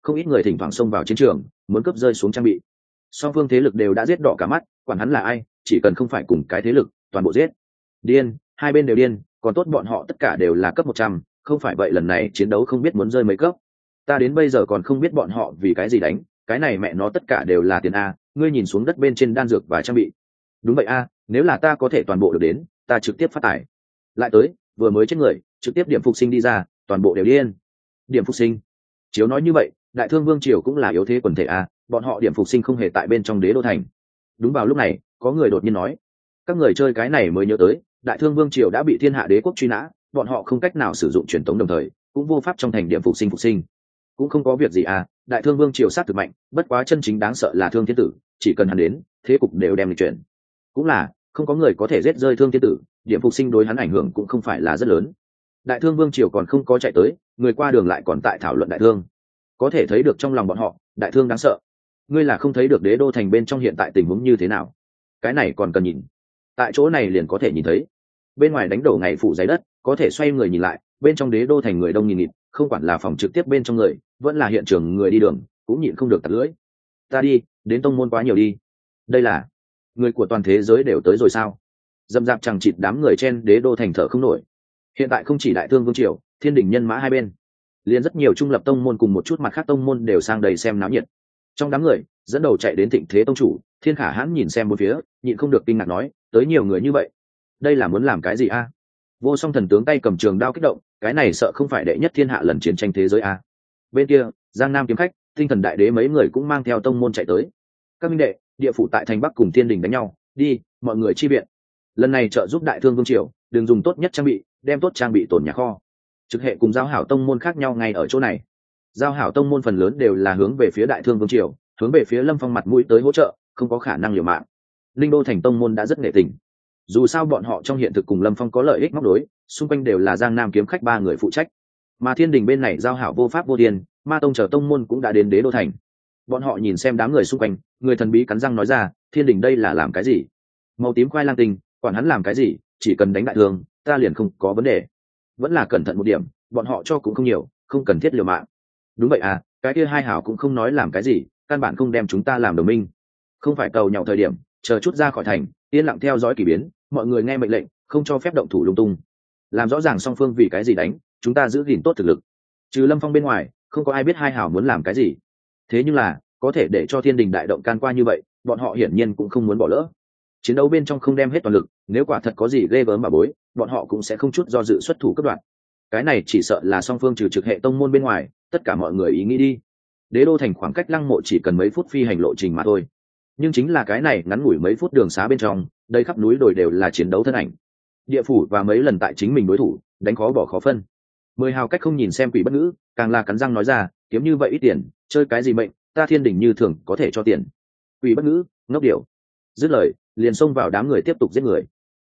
không ít người thỉnh thoảng xông vào chiến trường muốn cướp rơi xuống trang bị. Song phương thế lực đều đã giết đỏ cả mắt, quản hắn là ai, chỉ cần không phải cùng cái thế lực toàn bộ giết. Điên, hai bên đều điên, còn tốt bọn họ tất cả đều là cấp 100, không phải vậy lần này chiến đấu không biết muốn rơi mấy cấp. Ta đến bây giờ còn không biết bọn họ vì cái gì đánh, cái này mẹ nó tất cả đều là tiền a, ngươi nhìn xuống đất bên trên đan dược và trang bị. Đúng vậy a, nếu là ta có thể toàn bộ được đến, ta trực tiếp phát tài. Lại tới, vừa mới chết người, trực tiếp điểm phục sinh đi ra, toàn bộ đều điên. Điểm phục sinh. Chiếu nói như vậy, Đại Thương Vương triều cũng là yếu thế quần thể a, bọn họ điểm phục sinh không hề tại bên trong đế đô thành. Đúng vào lúc này, có người đột nhiên nói, các người chơi cái này mới nhớ tới, Đại Thương Vương triều đã bị Thiên Hạ Đế quốc truy nã, bọn họ không cách nào sử dụng truyền tống đồng thời, cũng vô pháp trong thành điểm phục sinh. Cũng không có việc gì à, Đại Thương Vương triều sát thực mạnh, bất quá chân chính đáng sợ là Thương Thiên Tử, chỉ cần hắn đến, thế cục đều đem lịch chuyển. Cũng là, không có người có thể giết rơi Thương Thiên Tử, điểm phục sinh đối hắn ảnh hưởng cũng không phải là rất lớn. Đại Thương Vương triều còn không có chạy tới, người qua đường lại còn tại thảo luận Đại Thương. Có thể thấy được trong lòng bọn họ, Đại Thương đáng sợ. Ngươi là không thấy được đế đô thành bên trong hiện tại tình huống như thế nào? Cái này còn cần nhìn. Tại chỗ này liền có thể nhìn thấy. Bên ngoài đánh đổ ngày phủ giấy đất, có thể xoay người nhìn lại, bên trong đế đô thành người đông nghìn nghịt, không quản là phòng trực tiếp bên trong người, vẫn là hiện trường người đi đường, cũng nhịn không được tạt lưỡi. Ta đi, đến tông môn quá nhiều đi. Đây là người của toàn thế giới đều tới rồi sao? Dầm dạp chẳng chịt đám người trên đế đô thành thở không nổi. Hiện tại không chỉ Đại Thương Vương triều, Thiên Đình nhân mã hai bên, liền rất nhiều trung lập tông môn cùng một chút mặt khác tông môn đều sang đầy xem náo nhiệt. Trong đám người, dẫn đầu chạy đến Thịnh Thế tông chủ Thiên Khả Hãn nhìn xem bốn phía, nhịn không được kinh ngạc nói, tới nhiều người như vậy, đây là muốn làm cái gì a? Vô Song thần tướng tay cầm trường đao kích động, cái này sợ không phải đệ nhất thiên hạ lần chiến tranh thế giới a? Bên kia, Giang Nam kiếm khách, Tinh Thần đại đế mấy người cũng mang theo tông môn chạy tới. Các minh đệ, địa phủ tại thành Bắc cùng Thiên Đình đánh nhau, đi, mọi người chi viện. Lần này trợ giúp Đại Thương Vương triều, đừng dùng tốt nhất trang bị, đem tốt trang bị tổn nhà kho. Trực hệ cùng giao hảo tông môn khác nhau ngay ở chỗ này. Giao hảo tông môn phần lớn đều là hướng về phía Đại Thương Vương triều, hướng về phía Lâm Phong mặt mũi tới hỗ trợ, không có khả năng liều mạng. Linh Đô thành tông môn đã rất nghệ tình. Dù sao bọn họ trong hiện thực cùng Lâm Phong có lợi ích móc đối, xung quanh đều là Giang Nam kiếm khách ba người phụ trách. Mà Thiên Đình bên này giao hảo vô pháp vô thiên, Ma tông chờ tông môn cũng đã đến đế đô thành. Bọn họ nhìn xem đám người xung quanh, người thần bí cắn răng nói ra, Thiên Đình đây là làm cái gì? Màu tím khoai lang tinh, quản hắn làm cái gì, chỉ cần đánh đại thương, ta liền không có vấn đề. Vẫn là cẩn thận một điểm, bọn họ cho cũng không nhiều, không cần thiết liều mạng. Đúng vậy à, cái kia hai hảo cũng không nói làm cái gì, căn bản không đem chúng ta làm đồng minh. Không phải cầu nhậu thời điểm, chờ chút ra khỏi thành, yên lặng theo dõi kỳ biến, mọi người nghe mệnh lệnh, không cho phép động thủ lung tung. Làm rõ ràng song phương vì cái gì đánh, chúng ta giữ gìn tốt thực lực. Trừ Lâm Phong bên ngoài, không có ai biết hai hảo muốn làm cái gì. Thế nhưng là, có thể để cho Thiên Đình đại động can qua như vậy, bọn họ hiển nhiên cũng không muốn bỏ lỡ. Chiến đấu bên trong không đem hết toàn lực, nếu quả thật có gì ghê gớm mà bối, bọn họ cũng sẽ không chút do dự xuất thủ cấp đoạn. Cái này chỉ sợ là song phương trừ trực hệ tông môn bên ngoài, tất cả mọi người ý nghĩ đi. Đế đô thành khoảng cách Lăng Mộ chỉ cần mấy phút phi hành lộ trình mà thôi. Nhưng chính là cái này ngắn ngủi mấy phút đường xá bên trong, đây khắp núi đồi đều là chiến đấu thân ảnh. Địa phủ và mấy lần tại chính mình đối thủ, đánh khó bỏ khó phân. 10 hào cách không nhìn xem Quỷ Bất Ngữ, càng là cắn răng nói ra, kiếm như vậy ít tiền, chơi cái gì mệnh, ta Thiên Đình như thường có thể cho tiền. Quỷ Bất Ngữ, ngốc điểu. Dứt lời, liền xông vào đám người tiếp tục giết người.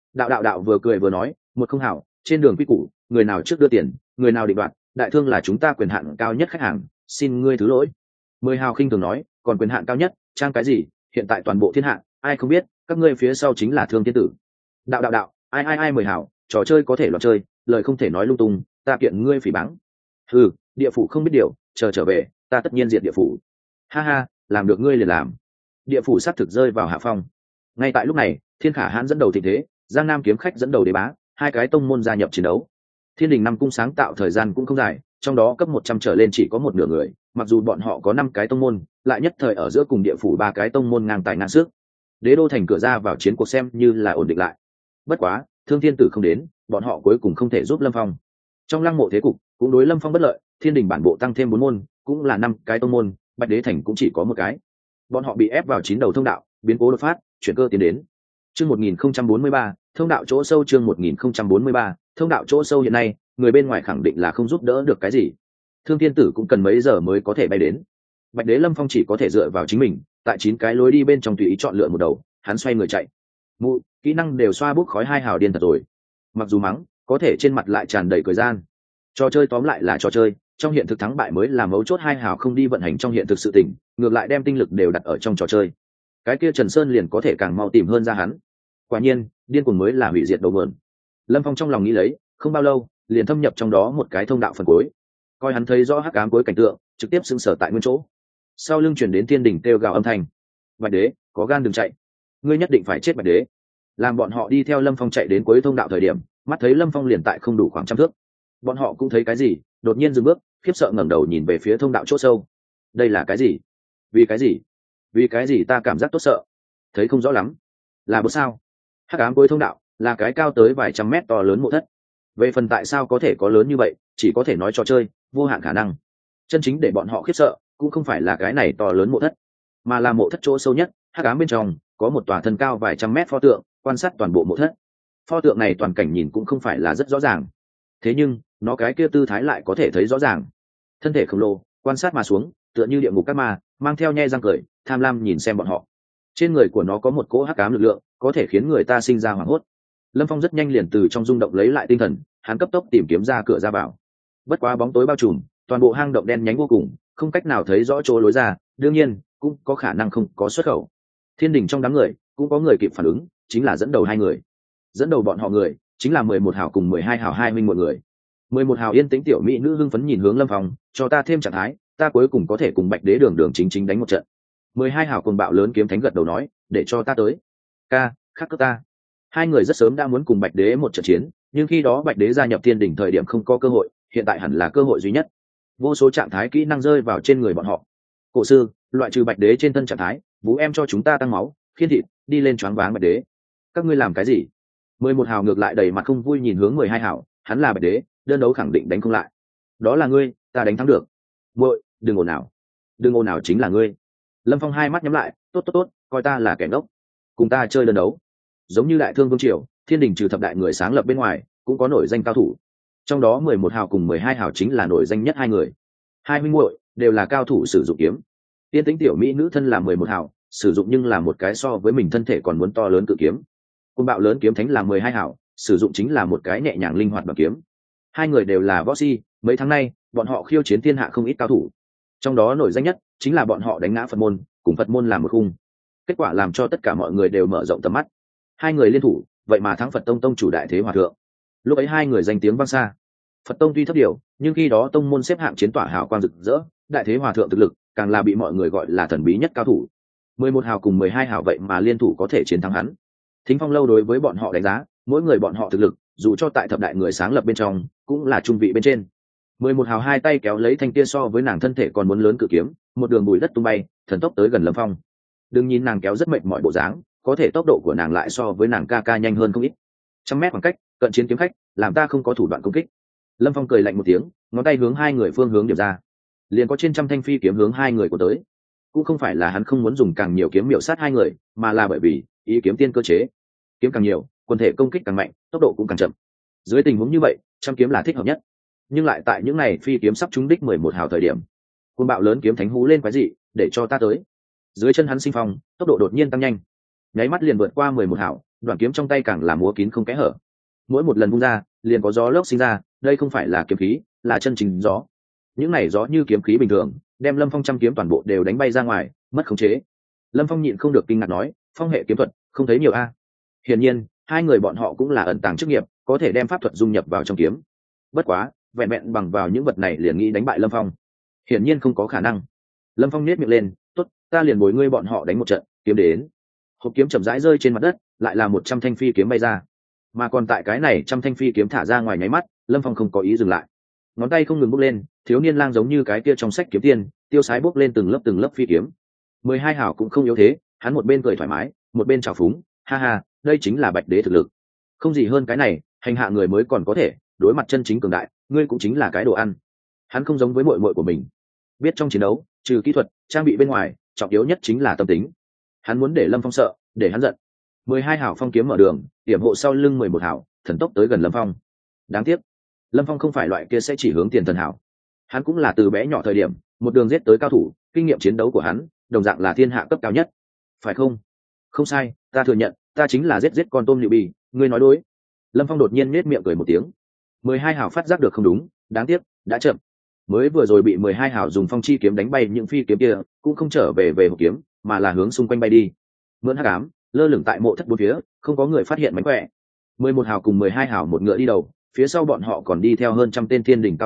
Đạo vừa cười vừa nói, một không hảo, trên đường quy củ, người nào trước đưa tiền, người nào định đoạt, đại thương là chúng ta quyền hạn cao nhất khách hàng, xin ngươi thứ lỗi. 10 hào khinh thường nói, còn quyền hạn cao nhất, trang cái gì, hiện tại toàn bộ thiên hạ, ai không biết, các ngươi phía sau chính là Thương Thiên Tử. Đạo, ai 10 hào, trò chơi có thể loạn chơi, lời không thể nói lung tung, ta kiện ngươi phỉ báng. Địa phủ không biết điều, chờ trở về, ta tất nhiên diệt địa phủ. Ha, làm được ngươi liền làm. Địa phủ sát thực rơi vào hạ phong. Ngay tại lúc này, Thiên Khả Hãn dẫn đầu Thịnh Thế, Giang Nam kiếm khách dẫn đầu Đế Bá, hai cái tông môn gia nhập chiến đấu. Thiên Đình năm cung sáng tạo thời gian cũng không dài, trong đó cấp 100 trở lên chỉ có một nửa người, mặc dù bọn họ có 5 cái tông môn, lại nhất thời ở giữa cùng địa phủ 3 cái tông môn ngang tài ngang sức. Đế đô thành cửa ra vào chiến cuộc xem như là ổn định lại. Bất quá, Thương Thiên Tử không đến, bọn họ cuối cùng không thể giúp Lâm Phong. Trong Lăng Mộ thế cục, cũng đối Lâm Phong bất lợi, Thiên Đình bản bộ tăng thêm 4 môn, cũng là 5 cái tông môn, Bạch Đế thành cũng chỉ có một cái. Bọn họ bị ép vào 9 đầu thông đạo, biến cố đột phát, chuyển cơ tiến đến. Chương 1043, thông đạo chỗ sâu. Chương 1043, thông đạo chỗ sâu. Hiện nay, người bên ngoài khẳng định là không giúp đỡ được cái gì. Thương Thiên Tử cũng cần mấy giờ mới có thể bay đến. Bạch Đế Lâm Phong chỉ có thể dựa vào chính mình, tại 9 cái lối đi bên trong tùy ý chọn lựa một đầu, hắn xoay người chạy. Kỹ năng đều xoa bút khói hai hào điên thật rồi. Mặc dù mắng, có thể trên mặt lại tràn đầy cười gian. Trò chơi tóm lại là trò chơi, trong hiện thực thắng bại mới là mấu chốt. Hai hào không đi vận hành trong hiện thực sự tình, ngược lại đem tinh lực đều đặt ở trong trò chơi. Cái kia Trần Sơn liền có thể càng mau tìm hơn ra hắn. Quả nhiên, điên cuồng mới là hủy diệt đầu mượn. Lâm Phong trong lòng nghĩ lấy, không bao lâu, liền thâm nhập trong đó một cái thông đạo phần cuối. coi hắn thấy rõ hắc ám cuối cảnh tượng, trực tiếp sững sờ tại nguyên chỗ. Sau lưng truyền đến thiên đình kêu gào âm thanh. Bạch đế, có gan đừng chạy, ngươi nhất định phải chết Bạch đế. Làm bọn họ đi theo Lâm Phong chạy đến cuối thông đạo thời điểm, mắt thấy Lâm Phong liền tại không đủ khoảng trăm thước. Bọn họ cũng thấy cái gì, đột nhiên dừng bước, khiếp sợ ngẩng đầu nhìn về phía thông đạo chỗ sâu. Đây là cái gì? Vì cái gì? Vì cái gì ta cảm giác tốt sợ? Thấy không rõ lắm. Là bữa sao? Hắc ám cuối thông đạo là cái cao tới vài trăm mét to lớn mộ thất. Về phần tại sao có thể có lớn như vậy, chỉ có thể nói trò chơi, vô hạn khả năng. Chân chính để bọn họ khiếp sợ cũng không phải là cái này to lớn mộ thất, mà là mộ thất chỗ sâu nhất, hắc ám bên trong có một tòa thân cao vài trăm mét pho tượng quan sát toàn bộ mộ thất. Pho tượng này toàn cảnh nhìn cũng không phải là rất rõ ràng, thế nhưng nó cái kia tư thái lại có thể thấy rõ ràng. Thân thể khổng lồ quan sát mà xuống, tựa như địa ngục các ma, mang theo nhe răng cười, tham lam nhìn xem bọn họ. Trên người của nó có một cỗ hắc ám lực lượng, có thể khiến người ta sinh ra hoảng hốt. Lâm Phong rất nhanh liền từ trong rung động lấy lại tinh thần, hắn cấp tốc tìm kiếm ra cửa ra vào. Bất quá bóng tối bao trùm, toàn bộ hang động đen nhánh vô cùng, không cách nào thấy rõ chỗ lối ra, đương nhiên cũng có khả năng không có xuất khẩu. Thiên đình trong đám người cũng có người kịp phản ứng, chính là dẫn đầu hai người. Dẫn đầu bọn họ người chính là 11 hào cùng 12 hào hai huynh một người. 11 hào yên tĩnh tiểu mỹ nữ hưng phấn nhìn hướng Lâm Phong, cho ta thêm trạng thái, ta cuối cùng có thể cùng Bạch đế đường đường chính chính đánh một trận. 12 hào cùng bạo lớn kiếm thánh gật đầu nói, để cho ta tới. Ca, khắc cướp ta. Hai người rất sớm đã muốn cùng Bạch đế một trận chiến, nhưng khi đó Bạch đế gia nhập Thiên đình thời điểm không có cơ hội, hiện tại hẳn là cơ hội duy nhất. Vô số trạng thái kỹ năng rơi vào trên người bọn họ. Cổ sư, loại trừ Bạch đế trên thân trạng thái, vũ em cho chúng ta tăng máu, khiên thịt, đi lên choáng váng Bạch đế. Các ngươi làm cái gì? 11 hào ngược lại đầy mặt không vui nhìn hướng 12 hào, hắn là Bạch đế, đơn đấu khẳng định đánh không lại. Đó là ngươi, ta đánh thắng được. Muội, đừng ồn nào. Đừng ồn nào chính là ngươi. Lâm Phong hai mắt nhắm lại, tốt tốt tốt, coi ta là kẻ ngốc. Cùng ta chơi đơn đấu. Giống như Đại Thương Vương triều, Thiên đình trừ thập đại người sáng lập bên ngoài, cũng có nổi danh cao thủ. Trong đó 11 hào cùng 12 hào chính là nổi danh nhất hai người. Hai huynh muội đều là cao thủ sử dụng kiếm. Tiên tính tiểu mỹ nữ thân là 11 hào, sử dụng nhưng là một cái so với mình thân thể còn muốn to lớn cự kiếm. Côn bạo lớn kiếm thánh là 12 hào, sử dụng chính là một cái nhẹ nhàng linh hoạt bằng kiếm. Hai người đều là võ si, mấy tháng nay bọn họ khiêu chiến thiên hạ không ít cao thủ. Trong đó nổi danh nhất chính là bọn họ đánh ngã Phật môn, cùng Phật môn làm một khung. Kết quả làm cho tất cả mọi người đều mở rộng tầm mắt. Hai người liên thủ, vậy mà thắng Phật tông tông chủ Đại Thế Hòa thượng. Lúc ấy hai người danh tiếng vang xa. Phật tông tuy thấp điều, nhưng khi đó tông môn xếp hạng chiến tỏa hào quang rực rỡ, Đại Thế Hòa thượng thực lực càng là bị mọi người gọi là thần bí nhất cao thủ. 11 hào cùng 12 hào vậy mà liên thủ có thể chiến thắng hắn. Thính Phong lâu đối với bọn họ đánh giá, mỗi người bọn họ thực lực, dù cho tại thập đại người sáng lập bên trong, cũng là trung vị bên trên. 11 hào hai tay kéo lấy thanh kia so với nàng thân thể còn muốn lớn cự kiếm, một đường bụi đất tung bay, thần tốc tới gần Lâm Phong. Đừng nhìn nàng kéo rất mệt mỏi bộ dáng, có thể tốc độ của nàng lại so với nàng ca ca nhanh hơn không ít. 100 mét khoảng cách, cận chiến kiếm khách, làm ta không có thủ đoạn công kích. Lâm Phong cười lạnh một tiếng, ngón tay hướng hai người phương hướng điểm ra, liền có trên trăm thanh phi kiếm hướng hai người của tới. Cũng không phải là hắn không muốn dùng càng nhiều kiếm miểu sát hai người, mà là bởi vì ý kiếm tiên cơ chế, kiếm càng nhiều, quần thể công kích càng mạnh, tốc độ cũng càng chậm. Dưới tình huống như vậy, trăm kiếm là thích hợp nhất. Nhưng lại tại những này phi kiếm sắp trúng đích 11 hào thời điểm, côn bạo lớn kiếm thánh hú lên quái dị, để cho ta tới. Dưới chân hắn sinh phong, tốc độ đột nhiên tăng nhanh, nháy mắt liền vượt qua 11 hào, đoạn kiếm trong tay càng là múa kín không kẽ hở. Mỗi một lần vung ra, liền có gió lốc sinh ra, đây không phải là kiếm khí, là chân chính gió. Những này gió như kiếm khí bình thường, đem Lâm Phong trăm kiếm toàn bộ đều đánh bay ra ngoài, mất khống chế. Lâm Phong nhịn không được kinh ngạc nói, phong hệ kiếm thuật, không thấy nhiều a. Hiển nhiên, hai người bọn họ cũng là ẩn tàng chức nghiệp, có thể đem pháp thuật dung nhập vào trong kiếm. Bất quá, vẹn vẹn bằng vào những vật này liền nghĩ đánh bại Lâm Phong, hiển nhiên không có khả năng. Lâm Phong nhếch miệng lên, tốt, ta liền bồi ngươi bọn họ đánh một trận. Kiếm đến, hộp kiếm chậm rãi rơi trên mặt đất, lại là 100 thanh phi kiếm bay ra. Mà còn tại cái này trăm thanh phi kiếm thả ra ngoài nháy mắt, Lâm Phong không có ý dừng lại, ngón tay không ngừng bốc lên, thiếu niên lang giống như cái kia trong sách kiếm tiên, tiêu sái bốc lên từng lớp phi kiếm. 12 hảo cũng không yếu thế, hắn một bên cười thoải mái, một bên trào phúng, ha ha, đây chính là Bạch đế thực lực, không gì hơn cái này, hành hạ người mới còn có thể, đối mặt chân chính cường đại, ngươi cũng chính là cái đồ ăn. Hắn không giống với muội muội của mình, biết trong chiến đấu, trừ kỹ thuật, trang bị bên ngoài, trọng yếu nhất chính là tâm tính. Hắn muốn để Lâm Phong sợ, để hắn giận. 12 hảo phong kiếm mở đường, điểm hộ sau lưng 11 hảo, thần tốc tới gần Lâm Phong. Đáng tiếc, Lâm Phong không phải loại kia sẽ chỉ hướng tiền thần hảo. Hắn cũng là từ bé nhỏ thời điểm, một đường giết tới cao thủ, kinh nghiệm chiến đấu của hắn, đồng dạng là thiên hạ cấp cao nhất. Phải không? Không sai, ta thừa nhận, ta chính là giết con tôm liệu bì, ngươi nói đối. Lâm Phong đột nhiên nhếch miệng cười một tiếng. 12 hảo phát giác được không đúng, đáng tiếc, đã chậm. Mới vừa rồi bị 12 hảo dùng phong chi kiếm đánh bay những phi kiếm kia, cũng không trở về hộp kiếm, mà là hướng xung quanh bay đi. Mượn hắc ám, lơ lửng tại mộ thất bốn phía, không có người phát hiện mánh khỏe. 11 hảo cùng 12 hảo một ngựa đi đầu, phía sau bọn họ còn đi theo hơn trăm tên thiên đỉnh cao thủ,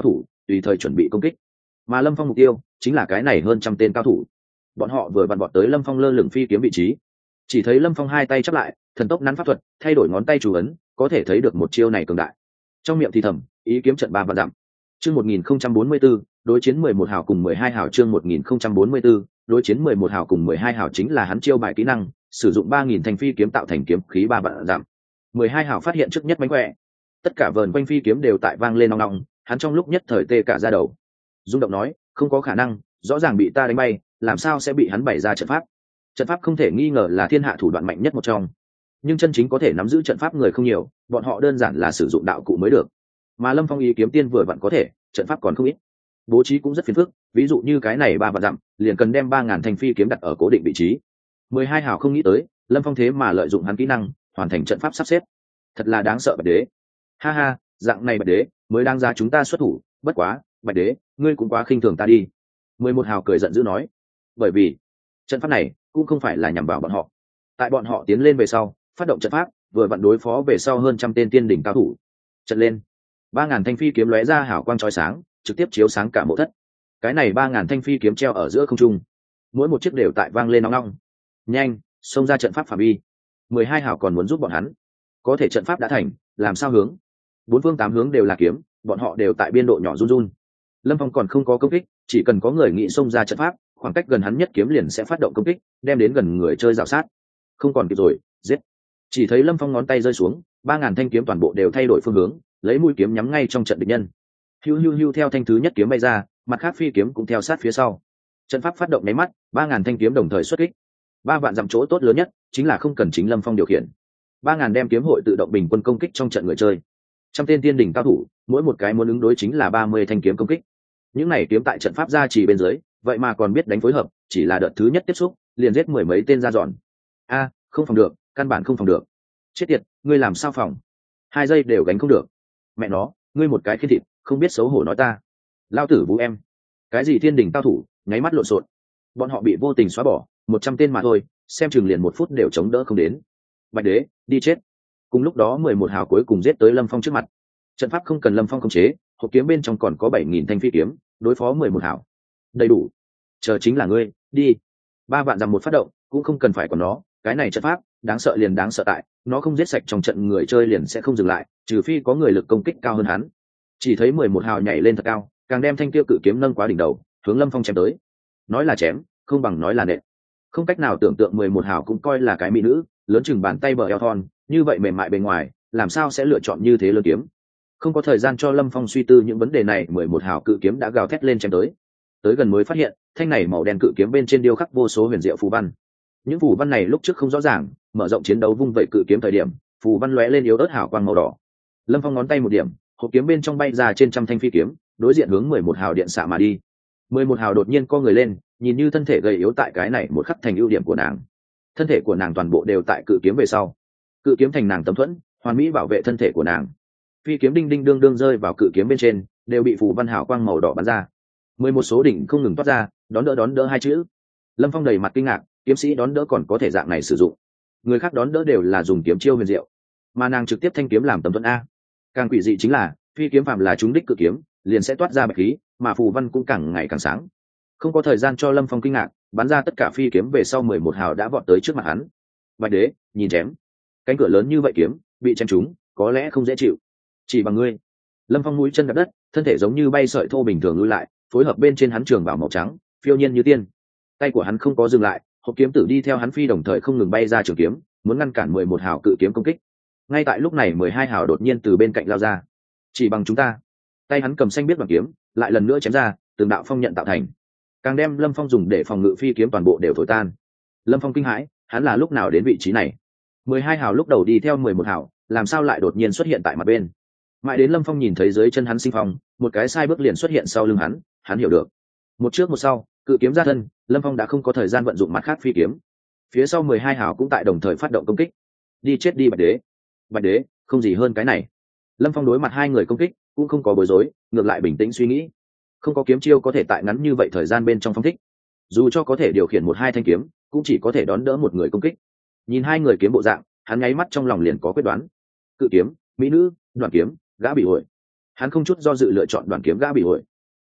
tùy thời chuẩn bị công kích. Mà Lâm Phong mục tiêu chính là cái này hơn trăm tên cao thủ. Bọn họ vừa vặn vọt tới Lâm Phong lơ lửng phi kiếm vị trí. Chỉ thấy Lâm Phong hai tay chắp lại, thần tốc nắn pháp thuật, thay đổi ngón tay chủ ấn, có thể thấy được một chiêu này cường đại. Trong miệng thì thầm, ý kiếm trận 3 vạn dặm. Chương 1044, đối chiến 11 hào cùng 12 hào. Chương 1044, đối chiến 11 hào cùng 12 hào chính là hắn chiêu bài kỹ năng, sử dụng 3000 thanh phi kiếm tạo thành kiếm khí 3 vạn dặm. 12 hào phát hiện trước nhất mánh khỏe, tất cả vờn quanh phi kiếm đều tại vang lên nong nong, hắn trong lúc nhất thời tê cả da đầu. Dung động nói, không có khả năng, rõ ràng bị ta đánh bay, làm sao sẽ bị hắn bày ra trận pháp? Trận pháp không thể nghi ngờ là thiên hạ thủ đoạn mạnh nhất một trong, nhưng chân chính có thể nắm giữ trận pháp người không nhiều, bọn họ đơn giản là sử dụng đạo cụ mới được. Mà Lâm Phong ý kiếm tiên vừa vặn có thể, trận pháp còn không ít, bố trí cũng rất phiền phức, ví dụ như cái này 3 vạn dặm liền cần đem 3000 thanh phi kiếm đặt ở cố định vị trí. 12 hào không nghĩ tới Lâm Phong thế mà lợi dụng hắn kỹ năng hoàn thành trận pháp sắp xếp, thật là đáng sợ Bạch Đế. Ha ha, dạng này Bạch Đế mới đáng giá chúng ta xuất thủ, bất quá Bạch Đế ngươi cũng quá khinh thường ta đi. 11 hào cười giận dữ nói, bởi vì trận pháp này cũng không phải là nhằm vào bọn họ, tại bọn họ tiến lên về sau phát động trận pháp vừa vặn đối phó về sau hơn trăm tên tiên đỉnh cao thủ. Trận lên 3000 thanh phi kiếm lóe ra hào quang chói sáng, trực tiếp chiếu sáng cả mộ thất. Cái này 3000 thanh phi kiếm treo ở giữa không trung, mỗi một chiếc đều tại vang lên nong nong. Nhanh xông ra trận pháp phạm vi. 12 hào còn muốn giúp bọn hắn, có thể trận pháp đã thành, làm sao hướng? Bốn phương tám hướng đều là kiếm, bọn họ đều tại biên độ nhỏ run run. Lâm Phong còn không có công kích, chỉ cần có người nghĩ xông ra trận pháp, khoảng cách gần hắn nhất kiếm liền sẽ phát động công kích, đem đến gần người chơi rào sát. Không còn kịp rồi, giết. Chỉ thấy Lâm Phong ngón tay rơi xuống, 3000 thanh kiếm toàn bộ đều thay đổi phương hướng, lấy mũi kiếm nhắm ngay trong trận địch nhân. Hiu hiu hiu, theo thanh thứ nhất kiếm bay ra, mặt khác phi kiếm cũng theo sát phía sau. Trận pháp phát động nháy mắt, 3000 thanh kiếm đồng thời xuất kích. 3 vạn dặm chỗ tốt lớn nhất chính là không cần chính Lâm Phong điều khiển. 3000 đem kiếm hội tự động bình quân công kích trong trận người chơi. Trăm tên tiên đỉnh cao thủ, mỗi một cái muốn ứng đối chính là 30 thanh kiếm công kích. Những này kiếm tại trận pháp gia trì bên dưới, vậy mà còn biết đánh phối hợp, chỉ là đợt thứ nhất tiếp xúc, liền giết mười mấy tên ra dọn. A, không phòng được, căn bản không phòng được. Chết tiệt, ngươi làm sao phòng? 2 giây đều gánh không được. Mẹ nó, ngươi một cái khiên thịt, không biết xấu hổ nói ta. Lao tử vũ em. Cái gì thiên đỉnh cao thủ, nháy mắt lộn xộn. Bọn họ bị vô tình xóa bỏ, 100 tên mà thôi, xem chừng liền 1 phút đều chống đỡ không đến. Bạch Đế, đi chết. Cùng lúc đó 11 hào cuối cùng giết tới Lâm Phong trước mặt. Trận pháp không cần Lâm Phong khống chế, hộp kiếm bên trong còn có 7000 thanh phi kiếm, đối phó 11 hào đầy đủ. Chờ chính là ngươi, đi. 3 vạn dặm một phát động, cũng không cần phải còn nó, cái này trận pháp đáng sợ liền đáng sợ tại nó không giết sạch trong trận người chơi liền sẽ không dừng lại, trừ phi có người lực công kích cao hơn hắn. Chỉ thấy 11 hào nhảy lên thật cao, càng đem thanh tiêu cự kiếm nâng quá đỉnh đầu, hướng Lâm Phong chém tới. Nói là chém, không bằng nói là nện. Không cách nào tưởng tượng 11 hào cũng coi là cái mỹ nữ, lớn chừng bàn tay bờ eo thon, như vậy mềm mại bề ngoài, làm sao sẽ lựa chọn như thế lớn kiếm. Không có thời gian cho Lâm Phong suy tư những vấn đề này, 11 hào cự kiếm đã gào thét lên chém tới. Tới gần mới phát hiện, thanh này màu đen cự kiếm bên trên điêu khắc vô số huyền diệu phù văn. Những phù văn này lúc trước không rõ ràng, mở rộng chiến đấu vung vậy cự kiếm thời điểm, phù văn lóe lên yếu ớt hào quang màu đỏ. Lâm Phong ngón tay một điểm, hộp kiếm bên trong bay ra trên trăm thanh phi kiếm, đối diện hướng 11 hào điện xạ mà đi. 11 hào đột nhiên co người lên, nhìn như thân thể gầy yếu tại cái này một khắc thành ưu điểm của nàng. Thân thể của nàng toàn bộ đều tại cự kiếm về sau, cự kiếm thành nàng tấm thuẫn, hoàn mỹ bảo vệ thân thể của nàng. Phi kiếm đinh đinh đương đương rơi vào cự kiếm bên trên, đều bị phù văn hào quang màu đỏ bắn ra. 11 số đỉnh không ngừng toát ra, đón đỡ 2 chữ. Lâm Phong đầy mặt kinh ngạc, kiếm sĩ đón đỡ còn có thể dạng này sử dụng. Người khác đón đỡ đều là dùng kiếm chiêu huyền diệu, mà nàng trực tiếp thanh kiếm làm tấm thuẫn a. Càng quỷ dị chính là, phi kiếm phàm là trúng đích cự kiếm, liền sẽ toát ra bạch khí, mà phù văn cũng càng ngày càng sáng. Không có thời gian cho Lâm Phong kinh ngạc, bắn ra tất cả phi kiếm về sau 11 hào đã vọt tới trước mặt hắn. Bạch Đế, nhìn chém. Cánh cửa lớn như vậy kiếm, bị chém trúng, có lẽ không dễ chịu. Chỉ bằng ngươi. Lâm Phong mũi chân đạp đất, thân thể giống như bay sợi thô bình thường lùi lại, phối hợp bên trên hắn trường bảo màu trắng, phiêu nhiên như tiên. Tay của hắn không có dừng lại, hộp kiếm tử đi theo hắn phi đồng thời không ngừng bay ra trường kiếm, muốn ngăn cản 11 hào cự kiếm công kích. Ngay tại lúc này 12 hào đột nhiên từ bên cạnh lao ra. Chỉ bằng chúng ta. Tay hắn cầm xanh biết bằng kiếm, lại lần nữa chém ra, từng đạo phong nhận tạo thành, càng đem Lâm Phong dùng để phòng ngự phi kiếm toàn bộ đều thổi tan. Lâm Phong kinh hãi, hắn là lúc nào đến vị trí này? 12 hào lúc đầu đi theo 11 hào, làm sao lại đột nhiên xuất hiện tại mặt bên? Mãi đến Lâm Phong nhìn thấy dưới chân hắn sinh phong, một cái sai bước liền xuất hiện sau lưng hắn, hắn hiểu được. Một trước một sau, cự kiếm ra thân, Lâm Phong đã không có thời gian vận dụng mặt khác phi kiếm. Phía sau 12 hào cũng tại đồng thời phát động công kích. Đi chết đi Bạch Đế. Bạch Đế, không gì hơn cái này. Lâm Phong đối mặt 2 người công kích, cũng không có bối rối, ngược lại bình tĩnh suy nghĩ. Không có kiếm chiêu có thể tại ngắn như vậy thời gian bên trong phong thích. Dù cho có thể điều khiển 1-2 thanh kiếm, cũng chỉ có thể đón đỡ một người công kích. Nhìn 2 người kiếm bộ dạng, hắn nháy mắt trong lòng liền có quyết đoán. Cự kiếm, mỹ nữ, đoàn kiếm, gã bị hội. Hắn không chút do dự lựa chọn đoàn kiếm gã bị hội.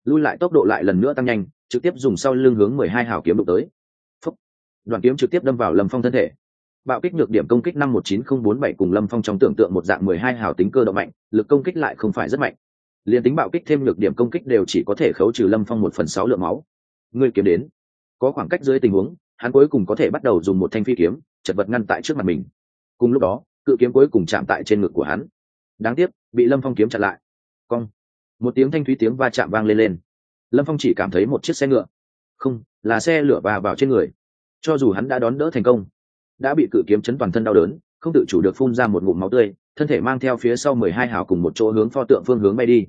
lui lại tốc độ lại lần nữa tăng nhanh, trực tiếp dùng sau lưng hướng 12 hào kiếm đụng tới. Phúc. Đoạn kiếm trực tiếp đâm vào Lâm Phong thân thể. Bạo kích nhược điểm công kích 519047 cùng Lâm Phong trong tưởng tượng một dạng 12 hào tính cơ động mạnh, lực công kích lại không phải rất mạnh. Liên tính bạo kích thêm nhược điểm công kích đều chỉ có thể khấu trừ Lâm Phong 1/6 lượng máu. Người kiếm đến. Có khoảng cách dưới tình huống, hắn cuối cùng có thể bắt đầu dùng một thanh phi kiếm, chật vật ngăn tại trước mặt mình. Cùng lúc đó, cự kiếm cuối cùng chạm tại trên ngực của hắn. Đáng tiếc, bị Lâm Phong kiếm chặn lại. Cong. Một tiếng thanh thúy tiếng va chạm vang lên. Lâm Phong chỉ cảm thấy một chiếc xe ngựa, không, là xe lửa vào trên người. Cho dù hắn đã đón đỡ thành công, đã bị cự kiếm chấn toàn thân đau đớn, không tự chủ được phun ra một ngụm máu tươi, thân thể mang theo phía sau 12 hào cùng một chỗ hướng pho tượng phương hướng bay đi.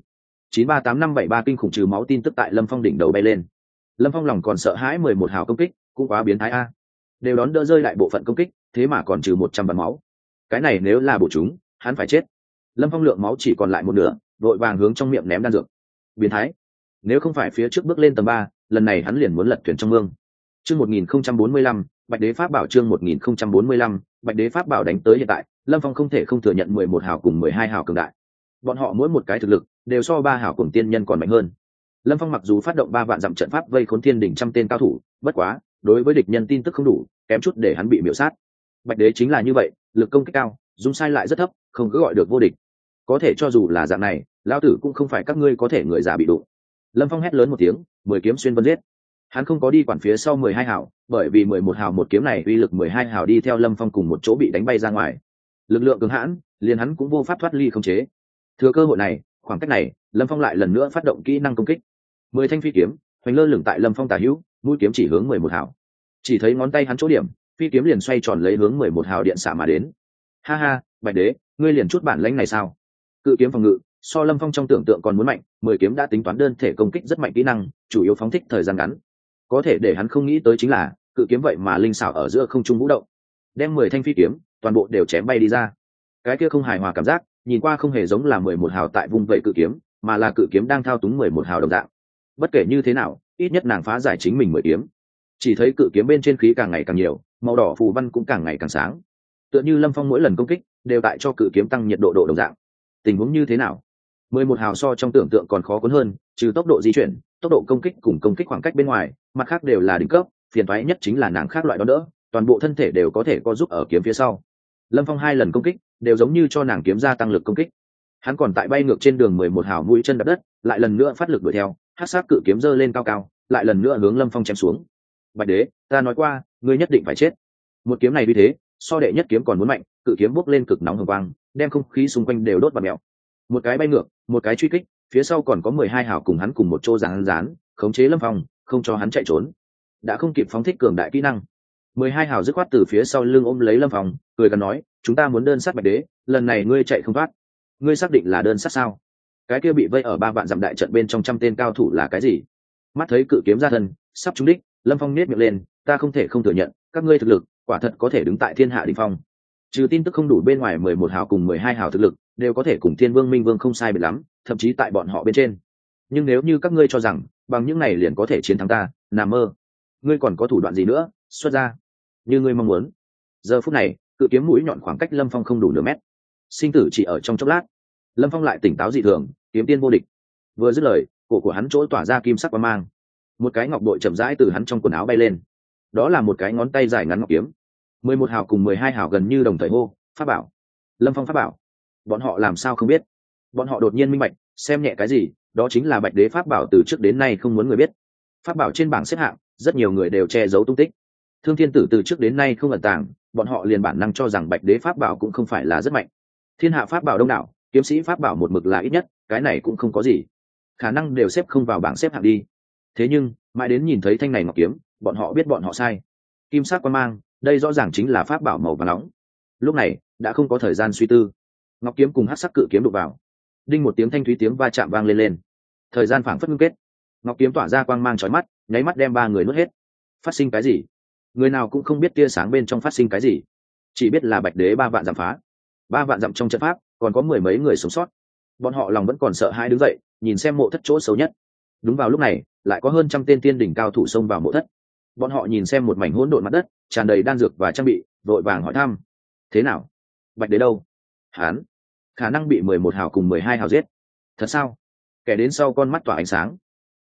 938573 kinh khủng trừ máu tin tức tại Lâm Phong đỉnh đầu bay lên. Lâm Phong lòng còn sợ hãi 11 hào công kích, cũng quá biến thái a. Đều đón đỡ rơi lại bộ phận công kích, thế mà còn trừ 100 vạn máu. Cái này nếu là bổ chúng, hắn phải chết. Lâm Phong lượng máu chỉ còn lại một nửa, vội vàng hướng trong miệng ném đan dược. Biến thái. Nếu không phải phía trước bước lên tầng 3, lần này hắn liền muốn lật thuyền trong mương. Chương 1045, Bạch Đế Pháp Bảo chương 1045, Bạch Đế Pháp Bảo đánh tới hiện tại, Lâm Phong không thể không thừa nhận 11 hào cùng 12 hào cường đại. Bọn họ mỗi một cái thực lực đều so 3 hào cùng tiên nhân còn mạnh hơn. Lâm Phong mặc dù phát động 3 vạn dặm trận pháp vây khốn thiên đỉnh trăm tên cao thủ, bất quá, đối với địch nhân tin tức không đủ, kém chút để hắn bị miểu sát. Bạch Đế chính là như vậy, lực công kích cao, dung sai lại rất thấp, không cứ gọi được vô địch. Có thể cho dù là dạng này, lão tử cũng không phải các ngươi có thể người già bị đụng. Lâm Phong hét lớn một tiếng, 10 kiếm xuyên vân giết. Hắn không có đi quản phía sau 12 hào, bởi vì 11 hào một kiếm này uy lực 12 hào đi theo Lâm Phong cùng một chỗ bị đánh bay ra ngoài. Lực lượng cường hãn, liền hắn cũng vô pháp thoát ly khống chế. Thừa cơ hội này, khoảng cách này, Lâm Phong lại lần nữa phát động kỹ năng công kích. 10 thanh phi kiếm, hoành lơ lửng tại Lâm Phong tả hữu, mũi kiếm chỉ hướng 11 hào. Chỉ thấy ngón tay hắn chỗ điểm, phi kiếm liền xoay tròn lấy hướng 11 hào điện xạ mà đến. Ha ha, Bạch Đế, ngươi liền chút bản lãnh này sao? Cự kiếm phòng ngự, so Lâm Phong trong tưởng tượng còn muốn mạnh, 10 kiếm đã tính toán đơn thể công kích rất mạnh kỹ năng, chủ yếu phóng thích thời gian ngắn. Có thể để hắn không nghĩ tới chính là, cự kiếm vậy mà linh xảo ở giữa không trung vũ động, đem 10 thanh phi kiếm toàn bộ đều chém bay đi ra. Cái kia không hài hòa cảm giác, nhìn qua không hề giống là 11 hào tại vùng vẫy cự kiếm, mà là cự kiếm đang thao túng 11 hào đồng dạng. Bất kể như thế nào, ít nhất nàng phá giải chính mình 10 kiếm. Chỉ thấy cự kiếm bên trên khí càng ngày càng nhiều, màu đỏ phù văn cũng càng ngày càng sáng. Tựa như Lâm Phong mỗi lần công kích đều tại cho cự kiếm tăng nhiệt độ đồng dạng. Tình huống như thế nào? 11 hào so trong tưởng tượng còn khó cuốn hơn, trừ tốc độ di chuyển, tốc độ công kích cùng công kích khoảng cách bên ngoài, mặt khác đều là đỉnh cấp, phiền toái nhất chính là nàng khác loại đó đỡ, toàn bộ thân thể đều có thể co giúp ở kiếm phía sau. Lâm Phong 2 lần công kích, đều giống như cho nàng kiếm gia tăng lực công kích. Hắn còn tại bay ngược trên đường 11 hào mũi chân đạp đất, lại lần nữa phát lực đuổi theo, hắc sát cự kiếm giơ lên cao cao, lại lần nữa hướng Lâm Phong chém xuống. Bạch Đế, ta nói qua, ngươi nhất định phải chết. Một kiếm này vì thế, so đệ nhất kiếm còn muốn mạnh, cự kiếm bốc lên cực nóng hừng quang, đem không khí xung quanh đều đốt bật mèo. Một cái bay ngược, một cái truy kích, phía sau còn có 12 hào cùng hắn cùng một chỗ dán, khống chế Lâm Phong, không cho hắn chạy trốn. Đã không kịp phóng thích cường đại kỹ năng, 12 hào dứt khoát từ phía sau lưng ôm lấy Lâm Phong, cười gần nói, chúng ta muốn đơn sát Bạch Đế, lần này ngươi chạy không thoát. Ngươi xác định là đơn sát sao? Cái kia bị vây ở 3 vạn dặm đại trận bên trong trăm tên cao thủ là cái gì? Mắt thấy cự kiếm ra thân, sắp trúng đích, Lâm Phong nhếch miệng lên, ta không thể không thừa nhận, các ngươi thực lực, quả thật có thể đứng tại thiên hạ đỉnh phong. Trừ tin tức không đủ bên ngoài 11 hào cùng 12 hào thực lực, đều có thể cùng Thiên Vương Minh Vương không sai biệt lắm, thậm chí tại bọn họ bên trên. Nhưng nếu như các ngươi cho rằng, bằng những này liền có thể chiến thắng ta, nằm mơ. Ngươi còn có thủ đoạn gì nữa, xuất ra. Như ngươi mong muốn. Giờ phút này, cự kiếm mũi nhọn khoảng cách Lâm Phong không đủ nửa mét. Sinh tử chỉ ở trong chốc lát. Lâm Phong lại tỉnh táo dị thường, kiếm tiên vô địch. Vừa dứt lời, cổ của hắn chỗ tỏa ra kim sắc quang mang. Một cái ngọc bội chậm rãi từ hắn trong quần áo bay lên. Đó là một cái ngón tay dài ngắn ngọc kiếm. 11 hào cùng 12 hào gần như đồng thời hô, pháp bảo. Lâm Phong pháp bảo. Bọn họ làm sao không biết? Bọn họ đột nhiên minh bạch, xem nhẹ cái gì, đó chính là Bạch Đế pháp bảo từ trước đến nay không muốn người biết. Pháp bảo trên bảng xếp hạng, rất nhiều người đều che giấu tung tích. Thương Thiên Tử từ trước đến nay không ẩn tàng, bọn họ liền bản năng cho rằng Bạch Đế pháp bảo cũng không phải là rất mạnh. Thiên hạ pháp bảo đông đảo, kiếm sĩ pháp bảo một mực là ít nhất, cái này cũng không có gì. Khả năng đều xếp không vào bảng xếp hạng đi. Thế nhưng, mãi đến nhìn thấy thanh này ngọc kiếm, bọn họ biết bọn họ sai. Kim sắc quang mang, đây rõ ràng chính là pháp bảo màu vàng nóng. Lúc này, đã không có thời gian suy tư. Ngọc kiếm cùng hắc sắc cự kiếm đụng vào. Đinh một tiếng thanh thúy tiếng va chạm vang lên. Thời gian phảng phất ngưng kết. Ngọc kiếm tỏa ra quang mang chói mắt, nháy mắt đem 3 người nuốt hết. Phát sinh cái gì? Người nào cũng không biết tia sáng bên trong phát sinh cái gì, chỉ biết là Bạch Đế 3 vạn dặm phá. 3 vạn dặm trong trận pháp, còn có 10 mấy người sống sót. Bọn họ lòng vẫn còn sợ hãi đứng dậy, nhìn xem mộ thất chỗ xấu nhất. Đúng vào lúc này, lại có hơn trăm tên tiên đỉnh cao thủ xông vào mộ thất. Bọn họ nhìn xem một mảnh hỗn độn mặt đất, tràn đầy đan dược và trang bị, vội vàng hỏi thăm: thế nào? Bạch Đế đâu? Hán khả năng bị 11 hào cùng 12 hào giết. Thật sao? Kẻ đến sau con mắt tỏa ánh sáng.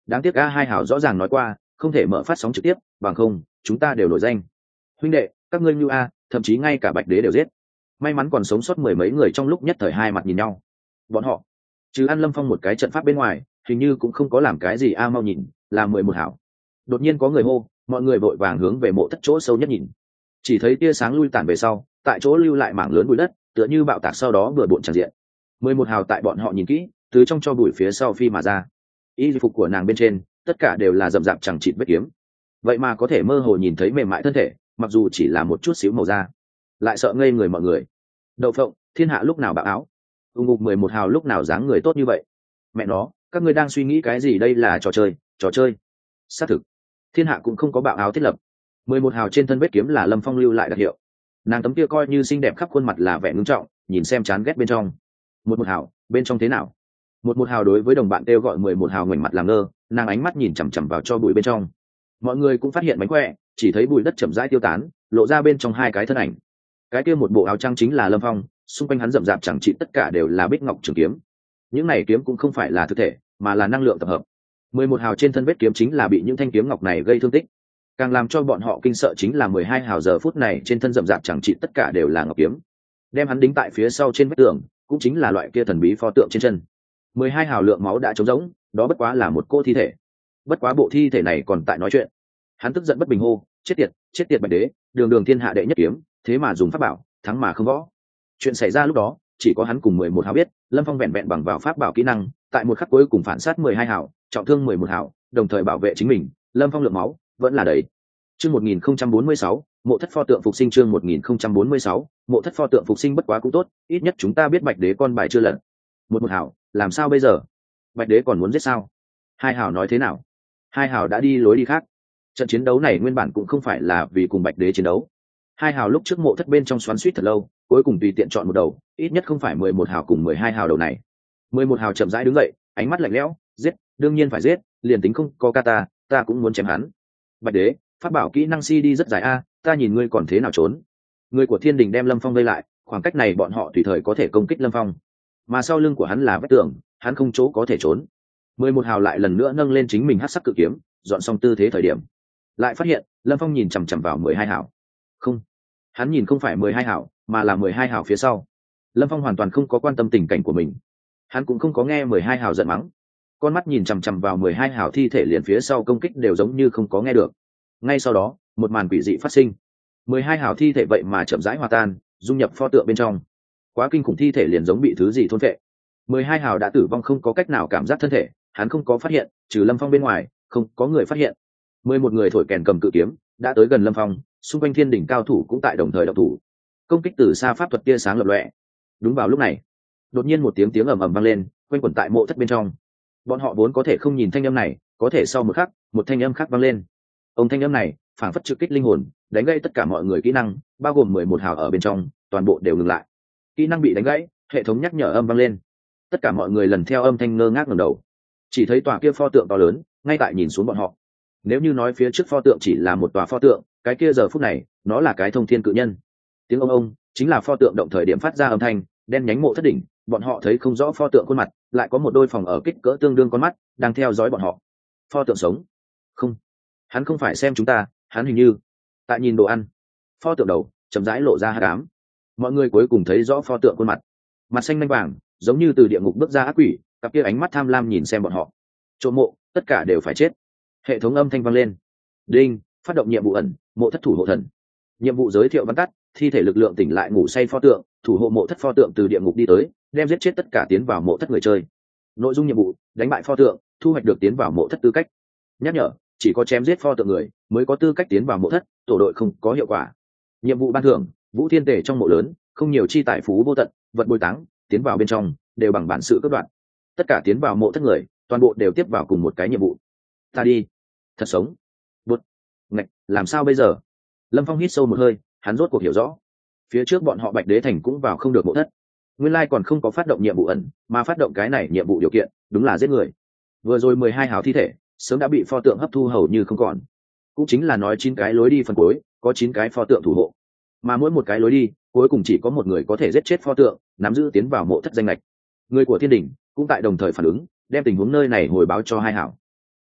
đáng tiếc a hai hảo rõ ràng nói qua không thể mở phát sóng trực tiếp, bằng không chúng ta đều nổi danh. Huynh đệ, các ngươi như a, thậm chí ngay cả bạch đế đều giết. May mắn còn sống sót mười mấy người trong lúc nhất thời hai mặt nhìn nhau. Bọn họ chứ ăn Lâm Phong một cái trận pháp bên ngoài, hình như cũng không có làm cái gì a mau nhìn, là 11 hảo. Đột nhiên có người hô, mọi người vội vàng hướng về mộ thất chỗ sâu nhất nhìn. Chỉ thấy tia sáng lui tản về sau, tại chỗ lưu lại mảng lớn bụi đất, tựa như bạo tạc sau đó bừa bộn tràn diện. 11 hào tại bọn họ nhìn kỹ, từ trong cho bụi phía sau phi mà ra. Y phục của nàng bên trên, tất cả đều là rậm rạp chẳng chịt vết kiếm. Vậy mà có thể mơ hồ nhìn thấy mềm mại thân thể, mặc dù chỉ là một chút xíu màu da, lại sợ ngây người mọi người. Đậu phộng, thiên hạ lúc nào bạo áo, ngục 11 hào lúc nào dáng người tốt như vậy. Mẹ nó, các ngươi đang suy nghĩ cái gì? Đây là trò chơi, trò chơi. Xác thực, thiên hạ cũng không có bạo áo thiết lập. 11 hào trên thân vết kiếm là Lâm Phong lưu lại đặc hiệu. Nàng tấm kia coi như xinh đẹp khắp khuôn mặt là vẻ ngưng trọng, nhìn xem chán ghét bên trong. 11 hào, bên trong thế nào? 11 hào đối với đồng bạn kêu gọi 11 hào ngoảnh mặt làm ngơ, nàng ánh mắt nhìn chằm chằm vào cho bụi bên trong. Mọi người cũng phát hiện mánh khỏe, chỉ thấy bụi đất chậm rãi tiêu tán, lộ ra bên trong hai cái thân ảnh. Cái kia một bộ áo trắng chính là Lâm Phong, xung quanh hắn rậm rạp chẳng trị tất cả đều là bích ngọc trường kiếm. Những này kiếm cũng không phải là thực thể, mà là năng lượng tập hợp. 11 hào trên thân vết kiếm chính là bị những thanh kiếm ngọc này gây thương tích. Càng làm cho bọn họ kinh sợ chính là 12 hào giờ phút này trên thân rậm rạp chẳng trị tất cả đều là ngọc kiếm. Đem hắn đính tại phía sau trên vách tường, cũng chính là loại kia thần bí pho tượng trên chân. 12 hào lượng máu đã trống rỗng, đó bất quá là một cô thi thể. Bất quá bộ thi thể này còn tại nói chuyện. Hắn tức giận bất bình hô, chết tiệt bạch đế, đường đường thiên hạ đệ nhất kiếm, thế mà dùng pháp bảo, thắng mà không võ. Chuyện xảy ra lúc đó, chỉ có hắn cùng 11 hào biết, Lâm Phong vẹn vẹn bằng vào pháp bảo kỹ năng, tại một khắc cuối cùng phản sát 12 hào, trọng thương 11 hào, đồng thời bảo vệ chính mình, Lâm Phong lượng máu vẫn là đầy. Chương 1046, mộ thất pho tượng phục sinh. Chương 1046, mộ thất pho tượng phục sinh bất quá cũng tốt, ít nhất chúng ta biết bạch đế con bài chưa lật. 11 hào, làm sao bây giờ? Bạch đế còn muốn giết sao? Hai hào nói thế nào? Hai hào đã đi lối đi khác. Trận chiến đấu này nguyên bản cũng không phải là vì cùng bạch đế chiến đấu. Hai hào lúc trước mộ thất bên trong xoắn suýt thật lâu, cuối cùng tùy tiện chọn một đầu, ít nhất không phải 11 hào cùng 12 hào đầu này. 11 hào chậm rãi đứng dậy, ánh mắt lạnh lẽo, giết, đương nhiên phải giết, liền tính không có kata, ta cũng muốn chém hắn. Bạch đế, pháp bảo kỹ năng CD rất dài a, ta nhìn ngươi còn thế nào trốn. Người của Thiên Đình đem Lâm Phong vây lại, khoảng cách này bọn họ tùy thời có thể công kích Lâm Phong, mà sau lưng của hắn là vách tường, hắn không chỗ có thể trốn. 11 hào lại lần nữa nâng lên chính mình hắc sắc cự kiếm, dọn xong tư thế thời điểm, lại phát hiện Lâm Phong nhìn chằm chằm vào 12 hào. Không, hắn nhìn không phải 12 hào, mà là 12 hào phía sau. Lâm Phong hoàn toàn không có quan tâm tình cảnh của mình, hắn cũng không có nghe 12 hào giận mắng, con mắt nhìn chằm chằm vào 12 hào thi thể liền phía sau công kích đều giống như không có nghe được. Ngay sau đó, một màn quỷ dị phát sinh. 12 hào thi thể vậy mà chậm rãi hòa tan, dung nhập pho tượng bên trong. Quá kinh khủng, thi thể liền giống bị thứ gì thôn phệ. 12 hào đã tử vong, không có cách nào cảm giác thân thể, hắn không có phát hiện, trừ Lâm Phong bên ngoài, không có người phát hiện. 11 người thổi kèn cầm cự kiếm, đã tới gần Lâm Phong, xung quanh Thiên Đỉnh cao thủ cũng tại đồng thời động thủ. Công kích từ xa, pháp thuật tia sáng lập lòe. Đúng vào lúc này, đột nhiên một tiếng ầm ầm vang lên, quanh quẩn tại mộ thất bên trong. Bọn họ vốn có thể không nhìn thanh âm này, có thể sau một khắc, một thanh âm khác vang lên. Ông thanh âm này phảng phất trực kích linh hồn, đánh gãy tất cả mọi người kỹ năng, bao gồm 11 hào ở bên trong, toàn bộ đều ngừng lại. Kỹ năng bị đánh gãy, hệ thống nhắc nhở âm vang lên. Tất cả mọi người lần theo âm thanh ngơ ngác ngẩng đầu, chỉ thấy tòa kia pho tượng to lớn ngay tại nhìn xuống bọn họ. Nếu như nói phía trước pho tượng chỉ là một tòa pho tượng, cái kia giờ phút này nó là cái thông thiên cự nhân. Tiếng ông chính là pho tượng động thời điểm phát ra âm thanh, đen nhánh mộ thất đỉnh, bọn họ thấy không rõ pho tượng khuôn mặt, lại có một đôi phòng ở kích cỡ tương đương con mắt đang theo dõi bọn họ. Pho tượng sống? Không, hắn không phải xem chúng ta, hắn hình như tại nhìn đồ ăn. Pho tượng đầu chậm rãi lộ ra hắc ám. Mọi người cuối cùng thấy rõ pho tượng khuôn mặt, mặt xanh lanh vàng, giống như từ địa ngục bước ra ác quỷ, cặp kia ánh mắt tham lam nhìn xem bọn họ. Trộm mộ, tất cả đều phải chết. Hệ thống âm thanh vang lên. Đinh, phát động nhiệm vụ ẩn, mộ thất thủ hộ thần. Nhiệm vụ giới thiệu văn tắt: thi thể lực lượng tỉnh lại ngủ say pho tượng, thủ hộ mộ thất pho tượng từ địa ngục đi tới, đem giết chết tất cả tiến vào mộ thất người chơi. Nội dung nhiệm vụ: đánh bại pho tượng, thu hoạch được tiến vào mộ thất tư cách. Nhắc nhở: chỉ có chém giết pho tượng người mới có tư cách tiến vào mộ thất, tổ đội không có hiệu quả. Nhiệm vụ ban thưởng: vũ thiên tể trong mộ lớn, không nhiều chi tài phú vô tận, vật bồi táng, tiến vào bên trong đều bằng bản sự cướp đoạt. Tất cả tiến vào mộ thất người, toàn bộ đều tiếp vào cùng một cái nhiệm vụ. Ta đi, thật sống. Bụt, ngạch, làm sao bây giờ? Lâm Phong hít sâu một hơi, hắn rốt cuộc hiểu rõ, phía trước bọn họ Bạch Đế Thành cũng vào không được mộ thất, nguyên lai còn không có phát động nhiệm vụ ẩn, mà phát động cái này nhiệm vụ điều kiện đúng là giết người. Vừa rồi 12 hào thi thể sớm đã bị pho tượng hấp thu hầu như không còn, cũng chính là nói 9 cái lối đi phần cuối có 9 cái pho tượng thủ hộ, mà mỗi một cái lối đi cuối cùng chỉ có một người có thể giết chết pho tượng, nắm giữ tiến vào mộ thất danh lệch. Người của Thiên Đình cũng tại đồng thời phản ứng, đem tình huống nơi này hồi báo cho hai hảo.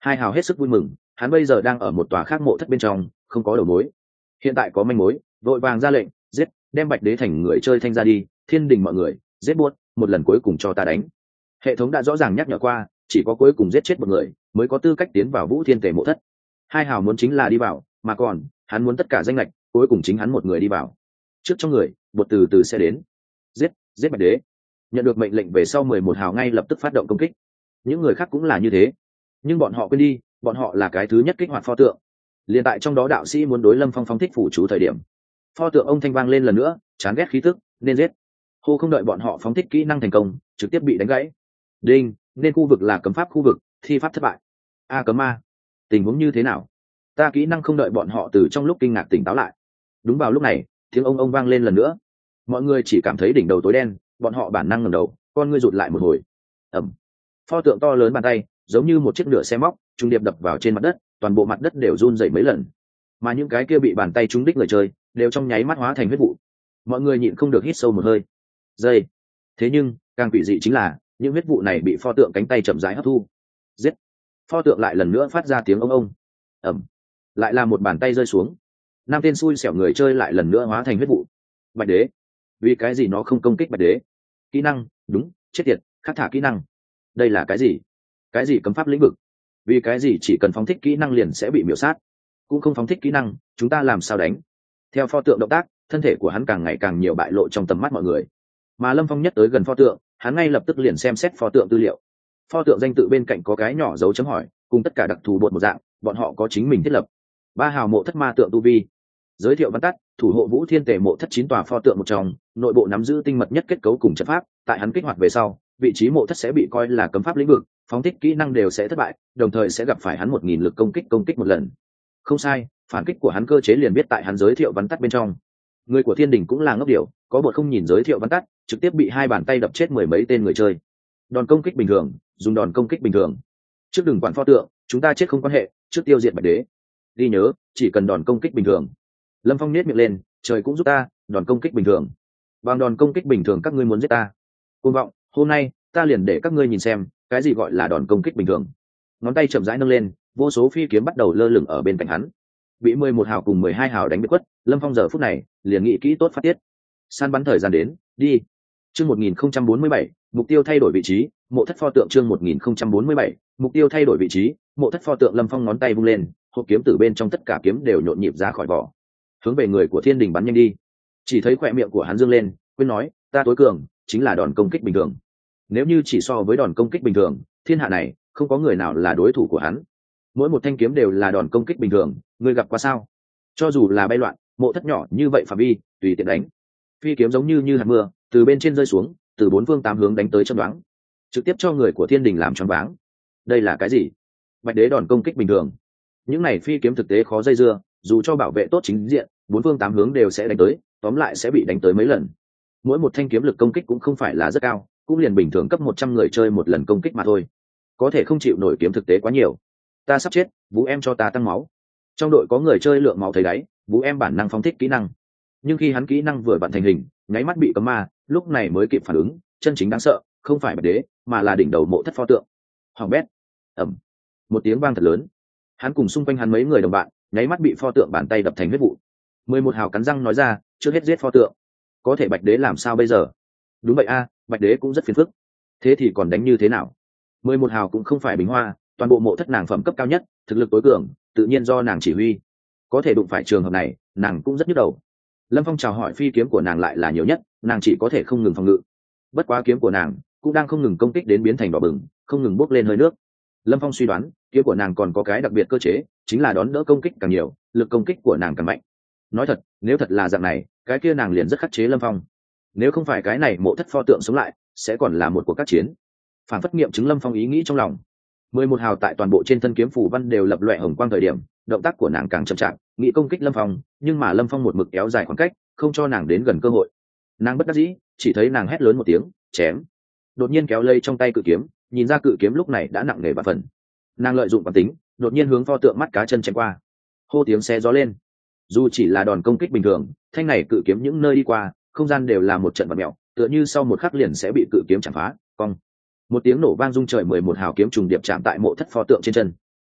Hai hào hết sức vui mừng, hắn bây giờ đang ở một tòa khác mộ thất bên trong, không có đầu mối. Hiện tại có manh mối, vội vàng ra lệnh, giết, đem Bạch Đế thành người chơi thanh ra đi, Thiên Đình mọi người, giết buốt, một lần cuối cùng cho ta đánh. Hệ thống đã rõ ràng nhắc nhở qua, chỉ có cuối cùng giết chết một người mới có tư cách tiến vào Vũ Thiên Tề mộ thất. Hai hào muốn chính là đi vào, mà còn hắn muốn tất cả danh lệch, cuối cùng chính hắn một người đi vào. Trước trong người, bột từ từ sẽ đến. Giết Bạch Đế. Nhận được mệnh lệnh về sau 11 hào ngay lập tức phát động công kích. Những người khác cũng là như thế, nhưng bọn họ quên đi, bọn họ là cái thứ nhất kích hoạt pho tượng. Liên tại trong đó đạo sĩ muốn đối Lâm Phong phóng thích phủ chú thời điểm, pho tượng ông thanh vang lên lần nữa, chán ghét khí tức, nên giết. Hô không đợi bọn họ phóng thích kỹ năng thành công, trực tiếp bị đánh gãy. Đinh, nên khu vực là cấm pháp khu vực, thi pháp thất bại. A cấm ma, tình huống như thế nào? Ta kỹ năng không đợi bọn họ từ trong lúc kinh ngạc tỉnh táo lại. Đúng vào lúc này, tiếng ông vang lên lần nữa. Mọi người chỉ cảm thấy đỉnh đầu tối đen, bọn họ bản năng ngẩng đầu, con ngươi rụt lại một hồi. Ầm. Pho tượng to lớn bàn tay, giống như một chiếc lửa xe móc, trung điệp đập vào trên mặt đất, toàn bộ mặt đất đều run rẩy mấy lần. Mà những cái kia bị bàn tay trúng đích người chơi, đều trong nháy mắt hóa thành huyết vụ. Mọi người nhịn không được hít sâu một hơi. Giây. Thế nhưng, càng quỷ dị chính là, những huyết vụ này bị pho tượng cánh tay chậm rãi hấp thu. Giết. Pho tượng lại lần nữa phát ra tiếng ông. Ầm. Lại là một bàn tay rơi xuống. Năm tên xui xẻo người chơi lại lần nữa hóa thành huyết vụ. Bạch Đế, vì cái gì nó không công kích Bạch Đế? Kỹ năng, đúng, chết tiệt, khắc thả kỹ năng. Đây là cái gì? Cái gì cấm pháp lĩnh vực? Vì cái gì chỉ cần phóng thích kỹ năng liền sẽ bị miểu sát? Cũng không phóng thích kỹ năng, chúng ta làm sao đánh? Theo pho tượng động tác, thân thể của hắn càng ngày càng nhiều bại lộ trong tầm mắt mọi người. Mà Lâm Phong nhất tới gần pho tượng, hắn ngay lập tức liền xem xét pho tượng tư liệu. Pho tượng danh tự bên cạnh có cái nhỏ dấu chấm hỏi, cùng tất cả đặc thù bột một dạng, bọn họ có chính mình thiết lập. Ba hào mộ thất ma tượng tu vi. Giới thiệu văn tắt, thủ hộ Vũ Thiên Tề mộ thất 9 tòa pho tượng một trong, nội bộ nắm giữ tinh mật nhất kết cấu cùng trận pháp, tại hắn kích hoạt về sau, vị trí mộ thất sẽ bị coi là cấm pháp lĩnh vực, phóng thích kỹ năng đều sẽ thất bại, đồng thời sẽ gặp phải hắn 1000 lực công kích một lần. Không sai, phản kích của hắn cơ chế liền biết tại hắn giới thiệu văn tắt bên trong. Người của Thiên Đình cũng là ngốc điểu, có bột không nhìn giới thiệu văn tắt, trực tiếp bị hai bàn tay đập chết mười mấy tên người chơi. Đòn công kích bình thường, dùng đòn công kích bình thường. Trước đừng quản pho tượng, chúng ta chết không quan hệ, trước tiêu diệt Bạch Đế. Ghi nhớ, chỉ cần đòn công kích bình thường. Lâm Phong nét miệng lên, trời cũng giúp ta, đòn công kích bình thường. Bằng đòn công kích bình thường các ngươi muốn giết ta. Cuồng vọng, hôm nay ta liền để các ngươi nhìn xem, cái gì gọi là đòn công kích bình thường. Ngón tay chậm rãi nâng lên, vô số phi kiếm bắt đầu lơ lửng ở bên cạnh hắn. Bị 11 hào cùng 12 hào đánh bị quất, Lâm Phong giờ phút này liền nghĩ kỹ tốt phát tiết. Săn bắn thời gian đến, đi. Chương 1047, mục tiêu thay đổi vị trí, mộ thất pho tượng chương 1047, mục tiêu thay đổi vị trí, mộ thất pho tượng. Lâm Phong ngón tay vung lên, hộp kiếm từ bên trong tất cả kiếm đều nhộn nhịp ra khỏi vỏ, hướng về người của Thiên Đình bắn nhanh đi. Chỉ thấy khỏe miệng của hắn dương lên, quên nói, ta tối cường chính là đòn công kích bình thường. Nếu như chỉ so với đòn công kích bình thường, thiên hạ này không có người nào là đối thủ của hắn. Mỗi một thanh kiếm đều là đòn công kích bình thường, ngươi gặp qua sao? Cho dù là bay loạn, mộ thất nhỏ như vậy phạm vi, tùy tiện đánh. Phi kiếm giống như hạt mưa, từ bên trên rơi xuống, từ bốn phương tám hướng đánh tới chấm đoán, trực tiếp cho người của Thiên Đình làm choáng váng. Đây là cái gì? Bạch Đế đòn công kích bình thường. Những này phi kiếm thực tế khó dây dưa, dù cho bảo vệ tốt chính diện, bốn phương tám hướng đều sẽ đánh tới, tóm lại sẽ bị đánh tới mấy lần. Mỗi một thanh kiếm lực công kích cũng không phải là rất cao, cũng liền bình thường cấp 100 người chơi một lần công kích mà thôi, có thể không chịu nổi kiếm thực tế quá nhiều. Ta sắp chết, Vũ em cho ta tăng máu. Trong đội có người chơi lượng máu thấy đáy, Vũ em bản năng phóng thích kỹ năng, nhưng khi hắn kỹ năng vừa vặn thành hình, nháy mắt bị cấm ma, lúc này mới kịp phản ứng, chân chính đáng sợ không phải Bạch Đế, mà là đỉnh đầu mộ thất pho tượng. Hoàng bét, ầm, một tiếng vang thật lớn, hắn cùng xung quanh hắn mấy người đồng bạn nháy mắt bị pho tượng bàn tay đập thành huyết vụ. 11 hào cắn răng nói ra, trước hết giết pho tượng. Có thể Bạch Đế làm sao bây giờ? Đúng vậy a, Bạch Đế cũng rất phiền phức. Thế thì còn đánh như thế nào? 11 hào cũng không phải bình hoa, toàn bộ mộ thất nàng phẩm cấp cao nhất, thực lực tối cường, tự nhiên do nàng chỉ huy. Có thể đụng phải trường hợp này, nàng cũng rất nhức đầu. Lâm Phong chào hỏi phi kiếm của nàng lại là nhiều nhất, nàng chỉ có thể không ngừng phòng ngự. Bất quá kiếm của nàng cũng đang không ngừng công kích đến biến thành đỏ bừng, không ngừng bốc lên hơi nước. Lâm Phong suy đoán, kiếm của nàng còn có cái đặc biệt cơ chế, chính là đón đỡ công kích càng nhiều, lực công kích của nàng càng mạnh. Nói thật, nếu thật là dạng này, cái kia nàng liền rất khắc chế Lâm Phong. Nếu không phải cái này mộ thất pho tượng sống lại, sẽ còn là một cuộc các chiến. Phản phất nghiệm chứng Lâm Phong ý nghĩ trong lòng. 11 hào tại toàn bộ trên thân kiếm phủ văn đều lập loè hồng quang thời điểm, động tác của nàng càng chậm chạp, nghĩ công kích Lâm Phong, nhưng mà Lâm Phong một mực kéo dài khoảng cách, không cho nàng đến gần cơ hội. Nàng bất đắc dĩ, chỉ thấy nàng hét lớn một tiếng, chém. Đột nhiên kéo lây trong tay cự kiếm, nhìn ra cự kiếm lúc này đã nặng nề vạn phần. Nàng lợi dụng bản tính, đột nhiên hướng pho tượng mắt cá chân chém qua. Hô tiếng xe gió lên. Dù chỉ là đòn công kích bình thường, thanh này cự kiếm những nơi đi qua, không gian đều là một trận vặn mèo, tựa như sau một khắc liền sẽ bị cự kiếm chạm phá. Cong. Một tiếng nổ vang rung trời, 11 hào kiếm trùng điệp chạm tại mộ thất pho tượng trên chân.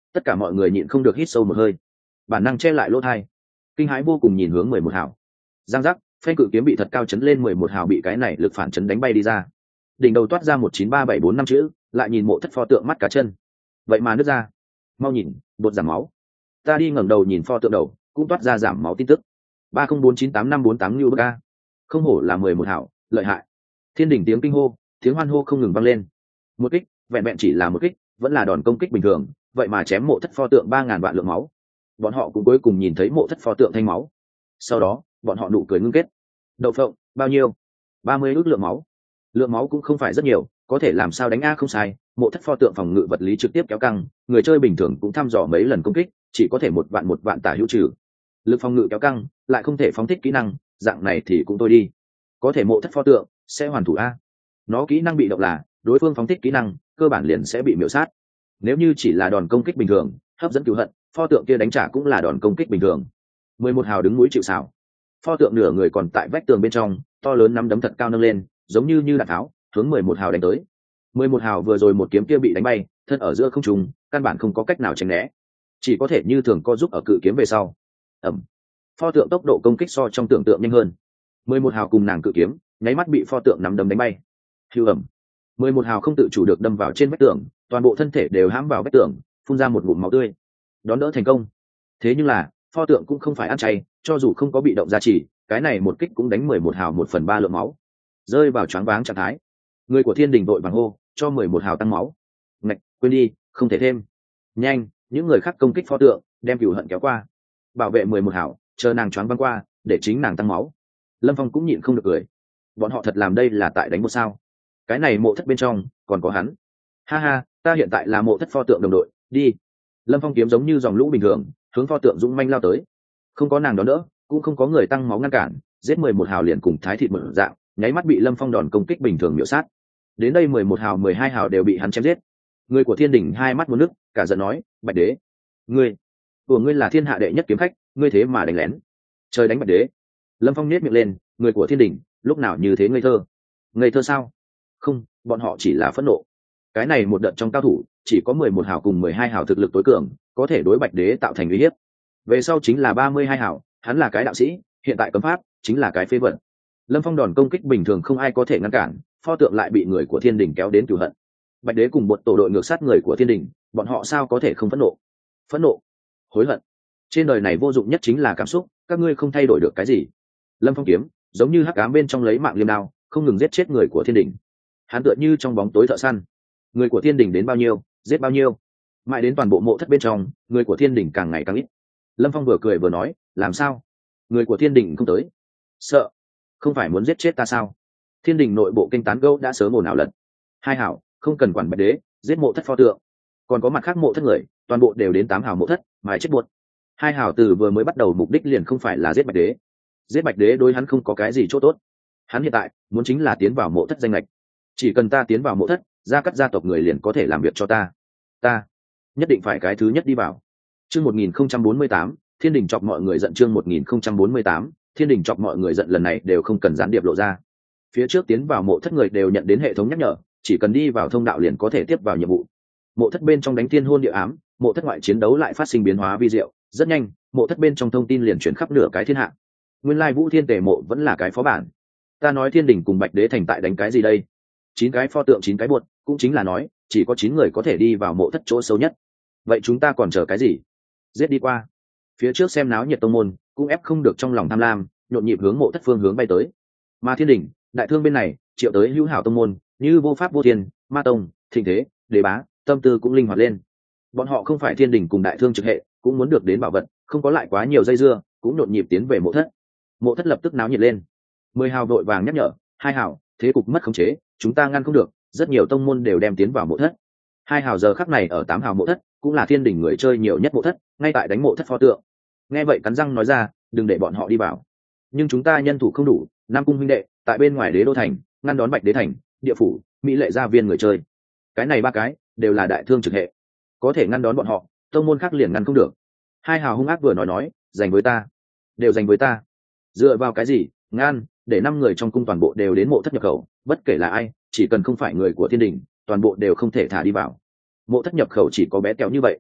Tất cả mọi người nhịn không được hít sâu một hơi, bản năng che lại lỗ thai, kinh hãi vô cùng nhìn hướng 11 hào. Giang giác, phanh cự kiếm bị thật cao chấn lên, 11 hào bị cái này lực phản chấn đánh bay đi ra. Đỉnh đầu toát ra 193745 chữ, lại nhìn mộ thất pho tượng mắt cá chân, vậy mà nứt ra. Mau nhìn, bột giảm máu. Ta đi ngẩng đầu nhìn pho tượng đầu, cũng toát ra giảm máu tin tức. 30498548 như bức a. Không hổ là 11 hảo, lợi hại. Thiên đỉnh tiếng kinh hô, tiếng hoan hô không ngừng vang lên. Một kích, vẹn vẹn chỉ là một kích, vẫn là đòn công kích bình thường, vậy mà chém mộ thất pho tượng 3000 vạn lượng máu. Bọn họ cũng cuối cùng nhìn thấy mộ thất pho tượng thanh máu. Sau đó, bọn họ nụ cười ngưng kết. Đậu phộng, bao nhiêu? 30 ức lượng máu. Lượng máu cũng không phải rất nhiều, có thể làm sao đánh a không sai. Mộ thất pho tượng phòng ngự vật lý trực tiếp kéo căng, người chơi bình thường cũng thăm dò mấy lần công kích, chỉ có thể một vạn tả hữu trừ. Lực phòng ngự kéo căng, lại không thể phóng thích kỹ năng, dạng này thì cũng tôi đi. Có thể mộ thất pho tượng sẽ hoàn thủ a. Nó kỹ năng bị động là đối phương phóng thích kỹ năng, cơ bản liền sẽ bị miểu sát. Nếu như chỉ là đòn công kích bình thường, hấp dẫn cứu hận, pho tượng kia đánh trả cũng là đòn công kích bình thường. 11 hào đứng mũi chịu sào. Pho tượng nửa người còn tại vách tường bên trong, to lớn nắm đấm thật cao nâng lên, giống như đạn tháo, hướng 11 hào đánh tới. 11 hào vừa rồi một kiếm kia bị đánh bay, thân ở giữa không trung, căn bản không có cách nào tránh né, chỉ có thể như thường co giúp ở cự kiếm về sau. Ẩm. Pho tượng tốc độ công kích so trong tưởng tượng nhanh hơn. 11 hào cùng nàng cự kiếm, nháy mắt bị pho tượng nắm đấm đánh bay. Hưu ẩm. 11 hào không tự chủ được đâm vào trên vách tường, toàn bộ thân thể đều hãm vào vách tường, phun ra một ngụm máu tươi. Đón đỡ thành công. Thế nhưng là, pho tượng cũng không phải ăn chay, cho dù không có bị động gia trì, cái này một kích cũng đánh 11 hào 1/3 lượng máu, rơi vào choáng váng trạng thái. Người của Thiên Đình vội vàng hô, cho 11 hào tăng máu. Ngạch, quên đi, không thể thêm. Nhanh, những người khác công kích pho tượng, đem cửu hận kéo qua. Bảo vệ 11 hào, chờ nàng choáng váng qua, để chính nàng tăng máu. Lâm Phong cũng nhịn không được cười. Bọn họ thật làm đây là tại đánh một sao? Cái này mộ thất bên trong còn có hắn. Ha ha, ta hiện tại là mộ thất pho tượng đồng đội, đi. Lâm Phong kiếm giống như dòng lũ bình thường, hướng pho tượng dũng manh lao tới. Không có nàng đón đỡ, cũng không có người tăng máu ngăn cản, giết 11 hào liền cùng thái thịt mở dạng, nháy mắt bị Lâm Phong đòn công kích bình thường miểu sát. Đến đây 11 hào 12 hào đều bị hắn chém giết. Người của Thiên Đình hai mắt muốn nước, cả giận nói, Bạch Đế, ngươi là thiên hạ đệ nhất kiếm khách, ngươi thế mà đánh lén. Trời đánh Bạch Đế. Lâm Phong nhếch miệng lên, người của Thiên Đình lúc nào như thế ngây thơ? Ngây thơ sao? Không, bọn họ chỉ là phẫn nộ. Cái này một đợt trong cao thủ, chỉ có 11 hào cùng 12 hào thực lực tối cường, có thể đối Bạch Đế tạo thành uy hiếp. Về sau chính là 32 hào, hắn là cái đạo sĩ, hiện tại cấm pháp chính là cái phế vật. Lâm Phong đòn công kích bình thường không ai có thể ngăn cản, pho tượng lại bị người của Thiên Đình kéo đến cửu hận. Bạch Đế cùng một tổ đội ngược sát người của Thiên Đình, bọn họ sao có thể không phẫn nộ? Phẫn nộ, hối hận. Trên đời này vô dụng nhất chính là cảm xúc, các ngươi không thay đổi được cái gì. Lâm Phong kiếm giống như hắc ám bên trong lấy mạng liêm đao, không ngừng giết chết người của Thiên Đình. Hắn tựa như trong bóng tối thợ săn, người của Thiên Đình đến bao nhiêu giết bao nhiêu, mãi đến toàn bộ mộ thất bên trong, người của Thiên Đình càng ngày càng ít. Lâm Phong vừa cười vừa nói, làm sao? Người của Thiên Đình không tới? Sợ? Không phải muốn giết chết ta sao? Thiên Đình nội bộ kênh tán gẫu đã sớm ồn ào lật. Hai hảo, không cần quản Bạch Đế, giết mộ thất pho tượng. Còn có mặt khác mộ thất người, toàn bộ đều đến 8 hảo mộ thất, mãi chết buột. Hai hảo từ vừa mới bắt đầu mục đích liền không phải là giết Bạch Đế. Giết Bạch Đế đối hắn không có cái gì chỗ tốt. Hắn hiện tại muốn chính là tiến vào mộ thất danh lệch. Chỉ cần ta tiến vào mộ thất, gia cắt gia tộc người liền có thể làm việc cho ta. Ta nhất định phải cái thứ nhất đi vào. Chương 1048, Thiên Đình chọc mọi người giận. Chương 1048, Thiên Đình chọc mọi người giận. Lần này đều không cần gián điệp lộ ra. Phía trước tiến vào mộ thất người đều nhận đến hệ thống nhắc nhở, chỉ cần đi vào thông đạo liền có thể tiếp vào nhiệm vụ. Mộ thất bên trong đánh thiên hôn địa ám, mộ thất ngoại chiến đấu lại phát sinh biến hóa vi diệu, rất nhanh, mộ thất bên trong thông tin liền chuyển khắp nửa cái thiên hạ. Nguyên lai Vũ Thiên Tề mộ vẫn là cái phó bản. Ta nói Thiên Đình cùng Bạch Đế thành tại đánh cái gì đây? 9 cái pho tượng 9 cái buột, cũng chính là nói, chỉ có 9 người có thể đi vào mộ thất chỗ sâu nhất. Vậy chúng ta còn chờ cái gì? Giết đi qua. Phía trước xem náo nhiệt tông môn, cũng ép không được trong lòng tham lam, nhộn nhịp hướng mộ thất phương hướng bay tới. Mà Thiên Đình, Đại Thương bên này, triệu tới hữu hảo tông môn, như Vô Pháp Vô Thiên, Ma Tông, Thịnh Thế, Đế Bá, tâm tư cũng linh hoạt lên. Bọn họ không phải Thiên Đình cùng Đại Thương trực hệ, cũng muốn được đến bảo vật, không có lại quá nhiều dây dưa, cũng nhộn nhịp tiến về mộ thất. Mộ thất lập tức náo nhiệt lên. 10 hào đội vàng nhắc nhở, 2 hào, thế cục mất khống chế, chúng ta ngăn không được, rất nhiều tông môn đều đem tiến vào mộ thất. 2 hào giờ khắc này ở 8 hào mộ thất, cũng là Thiên Đình người chơi nhiều nhất mộ thất, ngay tại đánh mộ thất pho tượng. Nghe vậy cắn răng nói ra, đừng để bọn họ đi vào. Nhưng chúng ta nhân thủ không đủ, Nam Cung huynh đệ tại bên ngoài Đế Đô thành, ngăn đón Bạch Đế thành, Địa phủ, Mỹ Lệ gia viên người chơi. Cái này 3 cái đều là Đại Thương trực hệ, có thể ngăn đón bọn họ, tông môn khác liền ngăn không được. 2 hào hung ác vừa nói, giành với ta, đều giành với ta. Dựa vào cái gì? Ngăn, để 5 người trong cung toàn bộ đều đến mộ thất nhập khẩu, bất kể là ai, chỉ cần không phải người của Thiên Đình, toàn bộ đều không thể thả đi vào. Mộ thất nhập khẩu chỉ có bé kéo như vậy.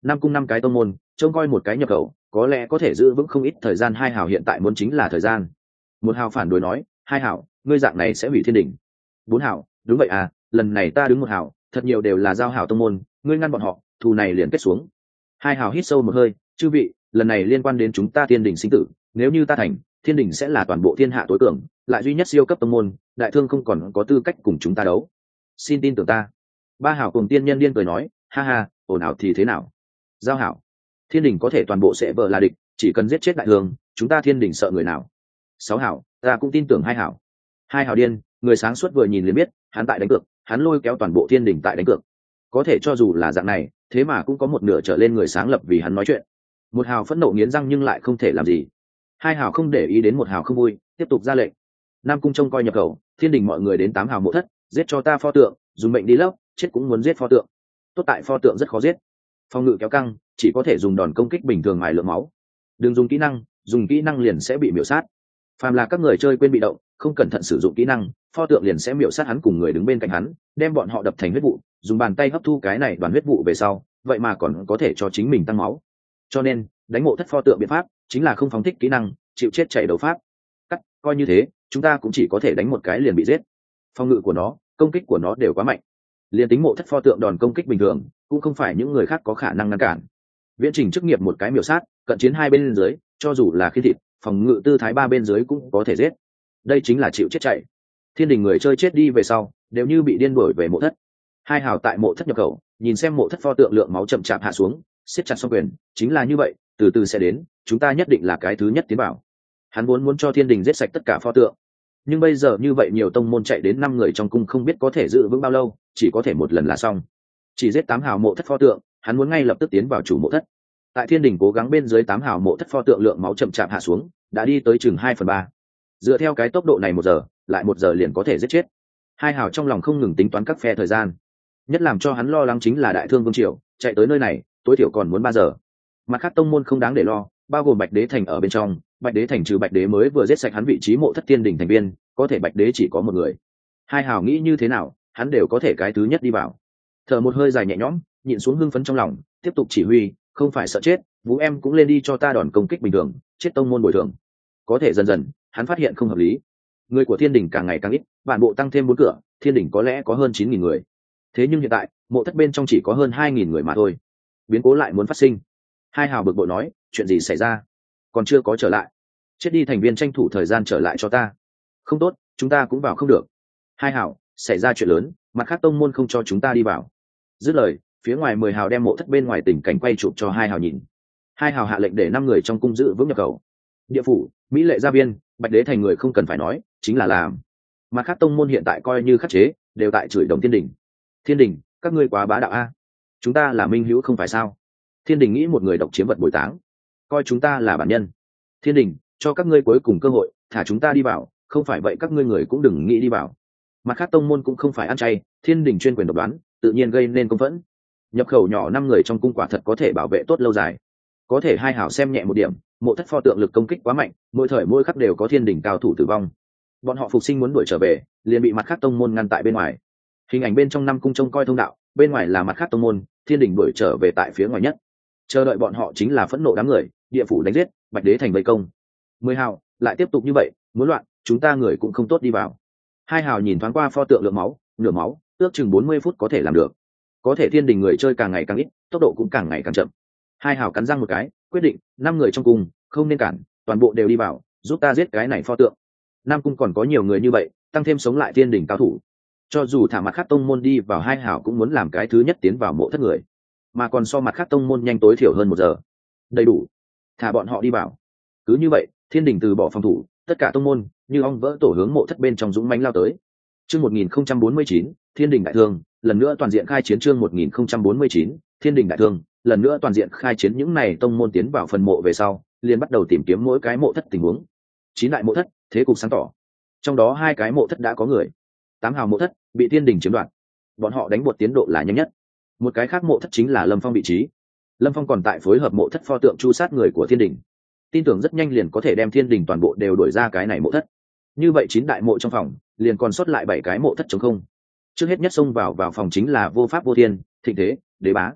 Nam cung 5 cái tông môn trông coi một cái nhập khẩu có lẽ có thể giữ vững không ít thời gian. Hai hào hiện tại muốn chính là thời gian. Một hào phản đối nói, hai hào ngươi dạng này sẽ hủy thiên đình. Bốn hào, đúng vậy à, lần này ta đứng một hào, thật nhiều đều là giao hảo tông môn, ngươi ngăn bọn họ, thù này liền kết xuống. Hai hào hít sâu một hơi, chư vị, lần này liên quan đến chúng ta thiên đình sinh tử, nếu như ta thành, thiên đình sẽ là toàn bộ thiên hạ tối cường, lại duy nhất siêu cấp tông môn, đại thương không còn có tư cách cùng chúng ta đấu. Xin tin tưởng ta. Ba hảo cùng tiên nhân điên cười nói, ha ha, ồn ào thì thế nào? Giao hảo, thiên đình có thể toàn bộ sẽ vợ là địch, chỉ cần giết chết đại thương, chúng ta thiên đình sợ người nào? Sáu hảo, ta cũng tin tưởng hai hảo. Hai hảo điên, người sáng suốt vừa nhìn liền biết, hắn tại đánh cược, hắn lôi kéo toàn bộ thiên đình tại đánh cược. Có thể cho dù là dạng này, thế mà cũng có một nửa trở lên người sáng lập vì hắn nói chuyện. Một hào phẫn nộ nghiến răng nhưng lại không thể làm gì. Hai hào không để ý đến một hào không vui, tiếp tục ra lệnh. Nam cung trông coi nhập khẩu, thiên đình mọi người đến 8 hào mộ thất, giết cho ta pho tượng, dùng mệnh đi lấp, chết cũng muốn giết pho tượng. Tốt tại pho tượng rất khó giết, phòng ngự kéo căng, chỉ có thể dùng đòn công kích bình thường mài lượng máu. Đừng dùng kỹ năng, dùng kỹ năng liền sẽ bị miểu sát. Phàm là các người chơi quên bị động, không cẩn thận sử dụng kỹ năng, pho tượng liền sẽ miểu sát hắn cùng người đứng bên cạnh hắn, đem bọn họ đập thành huyết vụ, dùng bàn tay hấp thu cái này đoàn huyết vụ về sau, vậy mà còn có thể cho chính mình tăng máu. Cho nên, đánh mộ thất pho tượng biện pháp chính là không phóng thích kỹ năng, chịu chết chạy đầu pháp. Cắt, coi như thế, chúng ta cũng chỉ có thể đánh một cái liền bị giết. Phòng ngự của nó, công kích của nó đều quá mạnh. Liên tính mộ thất pho tượng đòn công kích bình thường, cũng không phải những người khác có khả năng ngăn cản. Viễn trình chức nghiệp một cái miểu sát, cận chiến hai bên dưới, cho dù là khi thịt, phòng ngự tư thái ba bên dưới cũng có thể giết. Đây chính là chịu chết chạy. Thiên đình người chơi chết đi về sau, đều như bị điên đuổi về mộ thất. Hai hào tại mộ thất nhập khẩu, nhìn xem mộ thất pho tượng lượng máu chậm chạp hạ xuống, siết chặt song quyền, chính là như vậy, từ từ sẽ đến, chúng ta nhất định là cái thứ nhất tiến vào. Hắn muốn cho thiên đình giết sạch tất cả pho tượng, nhưng bây giờ như vậy nhiều tông môn chạy đến 5 người trong cung không biết có thể giữ vững bao lâu, chỉ có thể một lần là xong. Chỉ giết 8 hào mộ thất pho tượng, hắn muốn ngay lập tức tiến vào chủ mộ thất. Tại thiên đình cố gắng bên dưới 8 hào mộ thất pho tượng lượng máu chậm chạp hạ xuống, đã đi tới chừng 2/3. Dựa theo cái tốc độ này 1 giờ, lại 1 giờ liền có thể giết chết. Hai hào trong lòng không ngừng tính toán các phe thời gian. Nhất làm cho hắn lo lắng chính là đại thương vương triều chạy tới nơi này, tối thiểu còn muốn 3 giờ. Mặt khác tông môn không đáng để lo, bao gồm Bạch Đế Thành ở bên trong. Bạch Đế Thành trừ Bạch Đế mới vừa giết sạch hắn vị trí mộ thất thiên đình thành viên, có thể Bạch Đế chỉ có một người. Hai hào nghĩ như thế nào, hắn đều có thể cái thứ nhất đi vào. Thở một hơi dài nhẹ nhõm, nhịn xuống hưng phấn trong lòng, tiếp tục chỉ huy, không phải sợ chết, Vũ em cũng lên đi cho ta đòn công kích bình thường, chết tông môn bồi thường. Có thể dần dần, hắn phát hiện không hợp lý. Người của thiên đình càng ngày càng ít, bản bộ tăng thêm 4 cửa, thiên đình có lẽ có hơn 9.000 người. Thế nhưng hiện tại, mộ thất bên trong chỉ có hơn 2.000 người mà thôi. Biến cố lại muốn phát sinh. Hai hào bực bội nói, chuyện gì xảy ra? Còn chưa có trở lại. Chết đi thành viên tranh thủ thời gian trở lại cho ta. Không tốt, chúng ta cũng vào không được. Hai hào, xảy ra chuyện lớn, mặt khác tông môn không cho chúng ta đi vào. Dứt lời, phía ngoài 10 hào đem mộ thất bên ngoài tình cảnh quay chụp cho hai hào nhìn. Hai hào hạ lệnh để 5 người trong cung giữ vững nhập khẩu. Địa phủ, Mỹ Lệ Gia Viên, Bạch Đế Thành người không cần phải nói, chính là làm. Mặt khác tông môn hiện tại coi như khắc chế, đều tại chửi đồng thiên đình. Thiên đình, các ngươi quá bá đạo a. Chúng ta là minh hữu không phải sao? Thiên đình nghĩ một người độc chiếm vật bồi táng, coi chúng ta là bản nhân. Thiên đình, cho các ngươi cuối cùng cơ hội, thả chúng ta đi vào, không phải vậy các ngươi người cũng đừng nghĩ đi vào. Mặt khác tông môn cũng không phải ăn chay, thiên đình chuyên quyền độc đoán, tự nhiên gây nên công phẫn. Nhập khẩu nhỏ 5 người trong cung quả thật có thể bảo vệ tốt lâu dài. Có thể hai hảo xem nhẹ một điểm, mộ thất pho tượng lực công kích quá mạnh, mỗi thời mỗi khắc đều có thiên đình cao thủ tử vong. Bọn họ phục sinh muốn đuổi trở về, liền bị mặt khác tông môn ngăn tại bên ngoài. Hình ảnh bên trong 5 cung trông coi thông đạo, bên ngoài là mặt khác tông môn, thiên đình đuổi trở về tại phía ngoài nhất. Chờ đợi bọn họ chính là phẫn nộ đám người, địa phủ đánh giết, Bạch Đế Thành vây công. 10 hào, lại tiếp tục như vậy, muốn loạn, chúng ta người cũng không tốt đi vào. Hai hào nhìn thoáng qua pho tượng lượng máu, nửa máu, ước chừng 40 phút có thể làm được. Có thể thiên đình người chơi càng ngày càng ít, tốc độ cũng càng ngày càng chậm. Hai hào cắn răng một cái, quyết định 5 người trong cung không nên cản, toàn bộ đều đi vào, giúp ta giết cái này pho tượng. Nam cung còn có nhiều người như vậy, tăng thêm sống lại thiên đình cao thủ. Cho dù thả mặt khác tông môn đi vào, hai hào cũng muốn làm cái thứ nhất tiến vào mộ thất người, mà còn so mặt khác tông môn nhanh tối thiểu hơn 1 giờ. Đầy đủ, thả bọn họ đi vào. Cứ như vậy, thiên đình từ bỏ phòng thủ, tất cả tông môn như ong vỡ tổ hướng mộ thất bên trong dũng mãnh lao tới. Chương 1049, Thiên đình đại thương, lần nữa toàn diện khai chiến. Chương 1049, Thiên đình đại thương, lần nữa toàn diện khai chiến. Những này tông môn tiến vào phần mộ về sau, liền bắt đầu tìm kiếm mỗi cái mộ thất tình huống. 9 đại mộ thất, thế cục sáng tỏ. Trong đó 2 cái mộ thất đã có người. 8 hào mộ thất bị thiên đình chiếm đoạt. Bọn họ đánh bột tiến độ là nhanh nhất. Một cái khác mộ thất chính là Lâm Phong vị trí. Lâm Phong còn tại phối hợp mộ thất pho tượng chu sát người của thiên đình. Tin tưởng rất nhanh liền có thể đem thiên đình toàn bộ đều đuổi ra cái này mộ thất. Như vậy 9 đại mộ trong phòng, liền còn sót lại 7 cái mộ thất trống không. Trước hết nhất xông vào phòng chính là Vô Pháp Vô Thiên, Thịnh Thế, Đế Bá.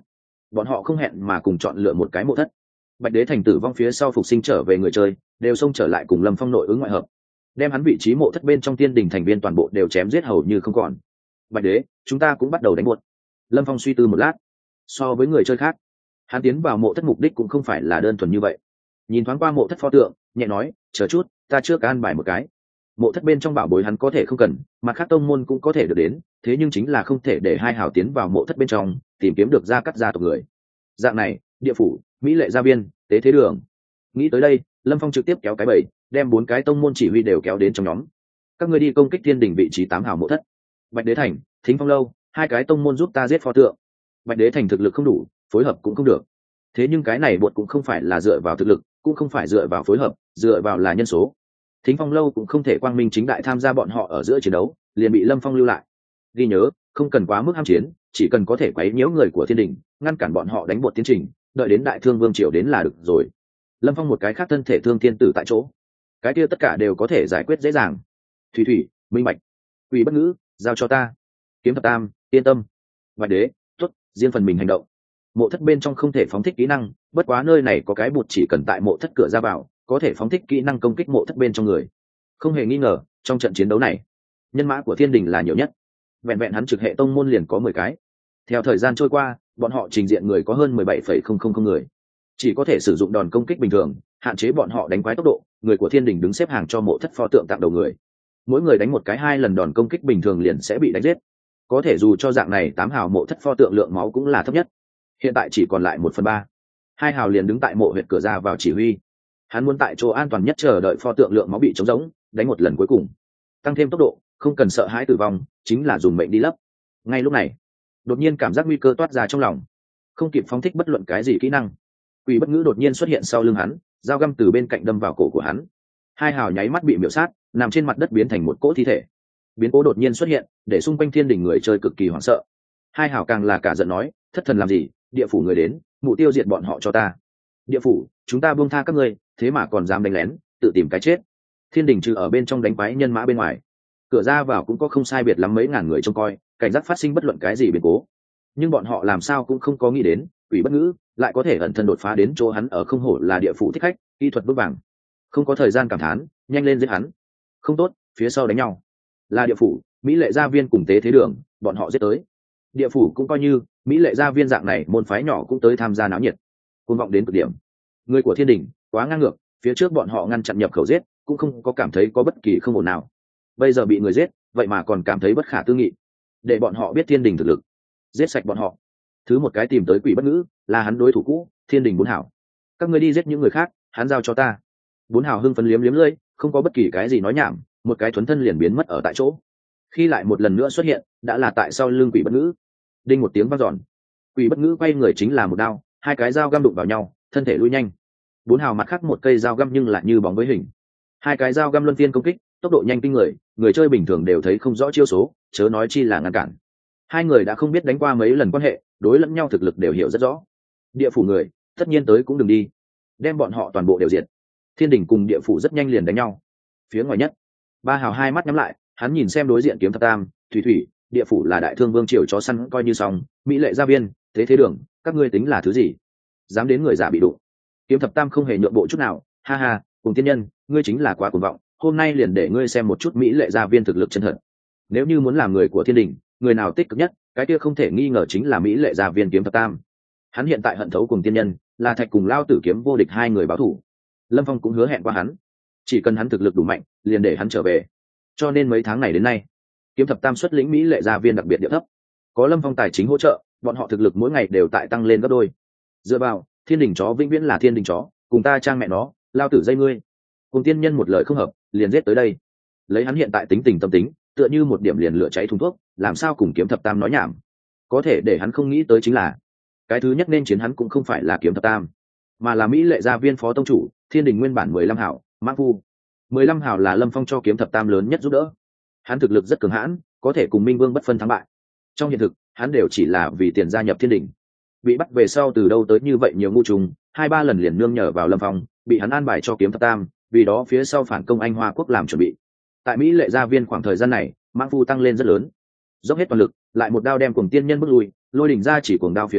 bọn họ không hẹn mà cùng chọn lựa một cái mộ thất. Bạch Đế Thành tử vong phía sau phục sinh trở về người chơi đều xông trở lại cùng Lâm Phong nội ứng ngoại hợp, đem hắn vị trí mộ thất bên trong Tiên Đình thành viên toàn bộ đều chém giết hầu như không còn. Bạch Đế, chúng ta cũng bắt đầu đánh buột. Lâm Phong suy tư một lát, so với người chơi khác, hắn tiến vào mộ thất mục đích cũng không phải là đơn thuần như vậy. Nhìn thoáng qua mộ thất pho tượng, nhẹ nói, chờ chút, ta chưa cả an bài một cái. Mộ thất bên trong bảo bối hắn có thể không cần, mặt khác tông môn cũng có thể được đến, thế nhưng chính là không thể để hai hào tiến vào mộ thất bên trong tìm kiếm được gia cắt gia tộc người. Dạng này, địa phủ, mỹ lệ gia viên, tế thế đường. Nghĩ tới đây, Lâm Phong trực tiếp kéo cái bẫy, đem 4 cái tông môn chỉ huy đều kéo đến trong nhóm. Các ngươi đi công kích Thiên Đình vị trí 8 hào mộ thất. Bạch Đế Thành, Thính Phong lâu, 2 cái tông môn giúp ta giết pho tượng. Bạch Đế Thành thực lực không đủ, phối hợp cũng không được. Thế nhưng cái này buộc cũng không phải là dựa vào thực lực, cũng không phải dựa vào phối hợp, dựa vào là nhân số. Thính Phong lâu cũng không thể quang minh chính đại tham gia bọn họ ở giữa chiến đấu, liền bị Lâm Phong lưu lại. Ghi nhớ, không cần quá mức ham chiến, chỉ cần có thể quấy nhiễu người của Thiên Đình, ngăn cản bọn họ đánh bột tiến trình, đợi đến Đại Thương Vương triều đến là được rồi. Lâm Phong một cái khác thân thể thương thiên tử tại chỗ, cái kia tất cả đều có thể giải quyết dễ dàng. Thủy thủy, minh bạch, Quỷ Bất Ngữ, giao cho ta. Kiếm Thập Tam, yên tâm. Bạch Đế, tốt, riêng phần mình hành động. Mộ thất bên trong không thể phóng thích kỹ năng, bất quá nơi này có cái bụt chỉ cần tại mộ thất cửa ra vào, có thể phóng thích kỹ năng công kích mộ thất bên trong người. Không hề nghi ngờ, trong trận chiến đấu này, nhân mã của Thiên Đình là nhiều nhất. Vẹn vẹn hắn trực hệ tông môn liền có 10 cái. Theo thời gian trôi qua, bọn họ trình diện người có hơn 17,000 người. Chỉ có thể sử dụng đòn công kích bình thường, hạn chế bọn họ đánh quái tốc độ, người của Thiên Đình đứng xếp hàng cho mộ thất pho tượng tặng đầu người. Mỗi người đánh một cái 2 lần đòn công kích bình thường liền sẽ bị đánh giết. Có thể dù cho dạng này 8 hào mộ thất pho tượng lượng máu cũng là thấp nhất. Hiện tại chỉ còn lại 1/3. 2 hào liền đứng tại mộ huyệt cửa ra vào chỉ huy. Hắn muốn tại chỗ an toàn nhất chờ đợi pho tượng lượng máu bị trống rỗng, đánh một lần cuối cùng, tăng thêm tốc độ, không cần sợ hãi tử vong, chính là dùng mệnh đi lấp. Ngay lúc này, đột nhiên cảm giác nguy cơ toát ra trong lòng, không kịp phóng thích bất luận cái gì kỹ năng. Quỷ Bất Ngữ đột nhiên xuất hiện sau lưng hắn, dao găm từ bên cạnh đâm vào cổ của hắn. 2 hào nháy mắt bị miểu sát, nằm trên mặt đất biến thành một cỗ thi thể. Biến cố đột nhiên xuất hiện, để xung quanh Thiên Đình người chơi cực kỳ hoảng sợ. 2 hào càng là cả giận nói, thất thần làm gì, địa phủ người đến, mụ tiêu diệt bọn họ cho ta. Địa phủ, chúng ta buông tha các ngươi, thế mà còn dám đánh lén, tự tìm cái chết. Thiên Đình trừ ở bên trong đánh quái nhân mã bên ngoài, cửa ra vào cũng có không sai biệt lắm mấy ngàn người trông coi, cảnh giác phát sinh bất luận cái gì biến cố. Nhưng bọn họ làm sao cũng không có nghĩ đến, Quỷ Bất Ngữ lại có thể ẩn thân đột phá đến chỗ hắn ở, không hổ là địa phủ thích khách, kỹ thuật vững vàng. Không có thời gian cảm thán, nhanh lên giết hắn. Không tốt, phía sau đánh nhau. Là địa phủ, mỹ lệ gia viên cùng tế thế đường, bọn họ giết tới. Địa phủ cũng coi như, mỹ lệ gia viên dạng này môn phái nhỏ cũng tới tham gia náo nhiệt. Cuồng vọng đến cực điểm. Người của Thiên Đình quá ngang ngược, phía trước bọn họ ngăn chặn nhập khẩu giết, cũng không có cảm thấy có bất kỳ không ổn nào. Bây giờ bị người giết, vậy mà còn cảm thấy bất khả tư nghị. Để bọn họ biết Thiên Đình thực lực, giết sạch bọn họ. Thứ một cái tìm tới Quỷ Bất Ngữ, là hắn đối thủ cũ, Thiên Đình 4 hảo. Các ngươi đi giết những người khác, hắn giao cho ta. 4 hảo hưng phấn liếm liếm lưỡi, không có bất kỳ cái gì nói nhảm, một cái thuấn thân liền biến mất ở tại chỗ. Khi lại một lần nữa xuất hiện, đã là tại sau lưng Quỷ Bất Ngữ. Đinh một tiếng vang dọn. Quỷ Bất Ngữ quay người chính là một đao, 2 cái dao găm đụng vào nhau, thân thể lui nhanh. 4 hào mặt khác một cây dao găm nhưng lại như bóng với hình. 2 cái dao găm luân phiên công kích, tốc độ nhanh kinh người, người chơi bình thường đều thấy không rõ chiêu số, chớ nói chi là ngăn cản. 2 người đã không biết đánh qua mấy lần quan hệ, đối lẫn nhau thực lực đều hiểu rất rõ. Địa phủ người, tất nhiên tới cũng đừng đi, đem bọn họ toàn bộ đều diệt. Thiên Đình cùng địa phủ rất nhanh liền đánh nhau. Phía ngoài nhất, 3 hào 2 mắt nhắm lại, hắn nhìn xem đối diện Kiếm Thập Tam, Thủy thủy, địa phủ là Đại Thương Vương triều chó săn coi như xong, mỹ lệ gia viên, thế thế đường, các ngươi tính là thứ gì? Dám đến người giả bị đụng. Kiếm Thập Tam không hề nhượng bộ chút nào, ha ha, cùng tiên nhân, ngươi chính là quá cuồng vọng, hôm nay liền để ngươi xem một chút mỹ lệ gia viên thực lực chân thật. Nếu như muốn làm người của Thiên Đình, người nào tích cực nhất, cái kia không thể nghi ngờ chính là mỹ lệ gia viên Kiếm Thập Tam. Hắn hiện tại hận thấu cùng tiên nhân, là Thạch cùng Lao Tử kiếm vô địch 2 người báo thủ. Lâm Phong cũng hứa hẹn qua hắn, chỉ cần hắn thực lực đủ mạnh, liền để hắn trở về. Cho nên mấy tháng này đến nay, Kiếm Thập Tam xuất lĩnh mỹ lệ gia viên đặc biệt địa thấp, có Lâm Phong tài chính hỗ trợ, bọn họ thực lực mỗi ngày đều tại tăng lên gấp đôi. Dựa vào, Thiên Đình chó vĩnh viễn là Thiên Đình chó, cùng ta trang mẹ nó, Lao Tử dây ngươi. Cùng tiên nhân một lời không hợp, liền giết tới đây. Lấy hắn hiện tại tính tình tâm tính, tựa như một điểm liền lửa cháy thùng thuốc, làm sao cùng Kiếm Thập Tam nói nhảm. Có thể để hắn không nghĩ tới chính là, cái thứ nhất nên chiến hắn cũng không phải là Kiếm Thập Tam, mà là mỹ lệ gia viên phó tông chủ, Thiên Đình nguyên bản 15 hảo, Mãng Phu. 15 hảo là Lâm Phong cho Kiếm Thập Tam lớn nhất giúp đỡ. Hắn thực lực rất cường hãn, có thể cùng Minh Vương bất phân thắng bại. Trong hiện thực, hắn đều chỉ là vì tiền gia nhập Thiên Đình. Bị bắt về sau từ đâu tới như vậy nhiều ngu trùng, 2-3 lần liền nương nhờ vào Lâm Phong, bị hắn an bài cho Kiếm Thập Tam, vì đó phía sau phản công Anh Hoa quốc làm chuẩn bị. Tại mỹ lệ gia viên khoảng thời gian này, Mãng Phu tăng lên rất lớn, dốc hết toàn lực, lại một đao đem Cuồng tiên nhân bước lui, Lôi đỉnh ra chỉ cuồng đao phía dưới,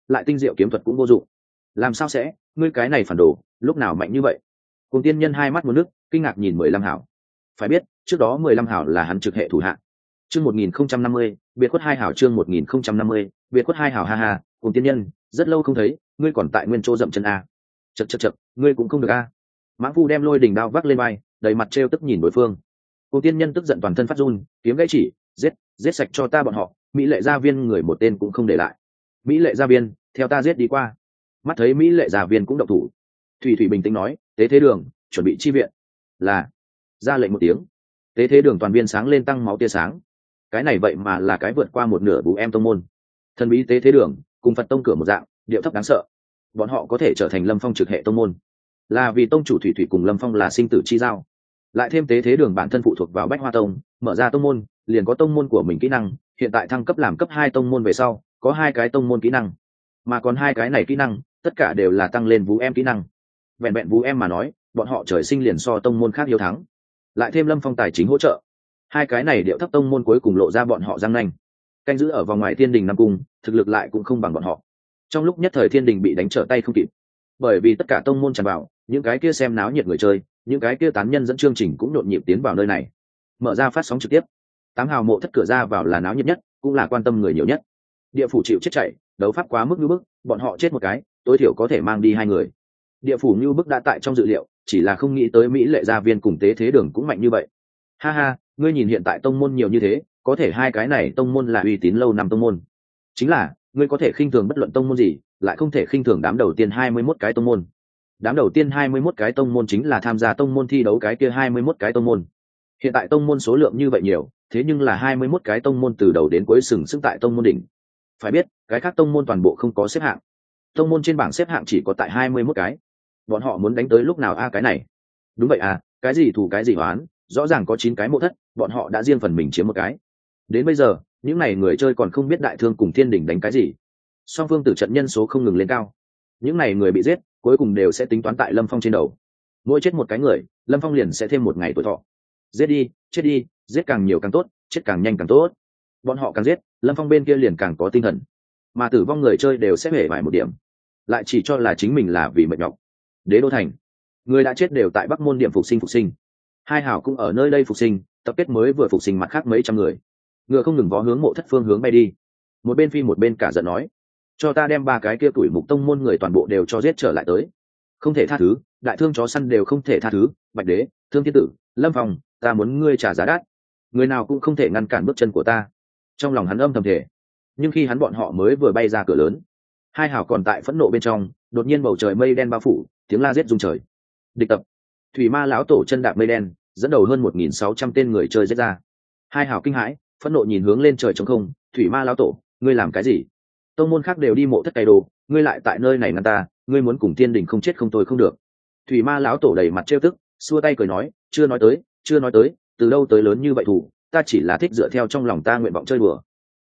lại tinh diệu kiếm thuật cũng vô dụng. Làm sao sẽ, ngươi cái này phản đồ lúc nào mạnh như vậy? Cùng tiên nhân hai mắt muốn nước, kinh ngạc nhìn 15 hảo. Phải biết trước đó 15 hảo là hắn trực hệ thủ hạ. Chương 1050, biệt khuất hai hảo. Chương 1050, biệt khuất hai hảo. Ha ha, cùng tiên nhân rất lâu không thấy, ngươi còn tại nguyên chỗ dậm chân a? Chậc, ngươi cũng không được a. Mãng Phu đem lôi đình đao vác lên vai, đầy mặt trêu tức nhìn đối phương. Cùng tiên nhân tức giận toàn thân phát run, kiếm gãy chỉ, giết sạch cho ta bọn họ, mỹ lệ gia viên người một tên cũng không để lại. Mỹ lệ gia viên, theo ta giết đi qua. Mắt thấy mỹ lệ gia viên cũng động thủ, thủy thủy bình tĩnh nói, tế thế đường chuẩn bị chi viện. Là. Ra lệnh một tiếng, tế thế đường toàn viên sáng lên tăng máu tia sáng. Cái này vậy mà là cái vượt qua một nửa bú em tông môn. Thần bí tế thế đường cùng Phật tông cửa một dạng, điệu thấp đáng sợ. Bọn họ có thể trở thành Lâm Phong trực hệ tông môn, là vì tông chủ thủy thủy cùng Lâm Phong là sinh tử chi giao. Lại thêm tế thế đường bản thân phụ thuộc vào Bách Hoa Tông, mở ra tông môn liền có tông môn của mình kỹ năng, hiện tại thăng cấp làm cấp 2 tông môn về sau có 2 cái tông môn kỹ năng, mà còn 2 cái này kỹ năng tất cả đều là tăng lên vũ em kỹ năng. Vẹn vẹn vũ em mà nói, bọn họ trời sinh liền so tông môn khác hiếu thắng. Lại thêm Lâm Phong tài chính hỗ trợ, 2 cái này điệu thấp tông môn cuối cùng lộ ra bọn họ răng nanh. Canh giữ ở vòng ngoài Thiên Đình Nam Cung, thực lực lại cũng không bằng bọn họ. Trong lúc nhất thời Thiên Đình bị đánh trở tay không kịp, bởi vì tất cả tông môn tràn vào, những cái kia xem náo nhiệt người chơi, những cái kia tán nhân dẫn chương trình cũng nhộn nhịp tiến vào nơi này, mở ra phát sóng trực tiếp. 8 hào mộ thất cửa ra vào là náo nhiệt nhất, cũng là quan tâm người nhiều nhất. Địa phủ chịu chết chạy, đấu pháp quá mức như bức, bọn họ chết một cái tối thiểu có thể mang đi 2 người. Địa phủ như bức đã tại trong dự liệu, chỉ là không nghĩ tới mỹ lệ gia viên cùng tế thế đường cũng mạnh như vậy. Ha ha, ngươi nhìn hiện tại tông môn nhiều như thế, có thể 2 cái này tông môn là uy tín lâu năm tông môn. Chính là ngươi có thể khinh thường bất luận tông môn gì, lại không thể khinh thường đám đầu tiên 21 cái tông môn. Đám đầu tiên 21 cái tông môn chính là tham gia tông môn thi đấu cái kia 21 cái tông môn. Hiện tại tông môn số lượng như vậy nhiều, thế nhưng là 21 cái tông môn từ đầu đến cuối sừng sững tại tông môn đỉnh. Phải biết, cái khác tông môn toàn bộ không có xếp hạng. Tông môn trên bảng xếp hạng chỉ có tại 21 cái. Bọn họ muốn đánh tới lúc nào a cái này? Đúng vậy à, cái gì thù cái gì oán, rõ ràng có 9 cái mộ thất, bọn họ đã riêng phần mình chiếm một cái. Đến bây giờ, những này người chơi còn không biết Đại Thương cùng Thiên Đình đánh cái gì. Song phương tử trận nhân số không ngừng lên cao. Những này người bị giết, cuối cùng đều sẽ tính toán tại Lâm Phong trên đầu. Mỗi chết một cái người, Lâm Phong liền sẽ thêm một ngày tuổi thọ. Giết đi, chết đi, giết càng nhiều càng tốt, chết càng nhanh càng tốt. Bọn họ càng giết, Lâm Phong bên kia liền càng có tinh thần, mà tử vong người chơi đều sẽ hề vài một điểm, lại chỉ cho là chính mình là vì mệt nhọc. Đế đô thành, người đã chết đều tại Bắc Môn điểm phục sinh. 2 hào cũng ở nơi đây phục sinh, tập kết mới vừa phục sinh mặt khác mấy trăm người. Ngựa không ngừng vó hướng mộ thất phương hướng bay đi. Một bên phi một bên cả giận nói, cho ta đem 3 cái kia tuổi mục tông môn người toàn bộ đều cho giết trở lại tới. Không thể tha thứ, Đại Thương chó săn đều không thể tha thứ, Bạch Đế, Thương Thiên Tử, Lâm Phong, ta muốn ngươi trả giá đắt. Người nào cũng không thể ngăn cản bước chân của ta. Trong lòng hắn âm thầm thể. Nhưng khi hắn bọn họ mới vừa bay ra cửa lớn, 2 hào còn tại phẫn nộ bên trong, đột nhiên bầu trời mây đen bao phủ, tiếng la giết rung trời. Địch tập, Thủy Ma lão tổ chân đạp mây đen, dẫn đầu hơn 1.600 tên người chơi giết ra. 2 hào kinh hãi, phẫn nộ nhìn hướng lên trời trống không, Thủy Ma lão tổ, ngươi làm cái gì? Tông môn khác đều đi mộ thất cày đồ, ngươi lại tại nơi này ngăn ta, ngươi muốn cùng Thiên Đình không chết không thôi không được. Thủy Ma lão tổ đầy mặt trêu tức, xua tay cười nói, chưa nói tới, từ đâu tới lớn như vậy thủ, ta chỉ là thích dựa theo trong lòng ta nguyện vọng chơi đùa.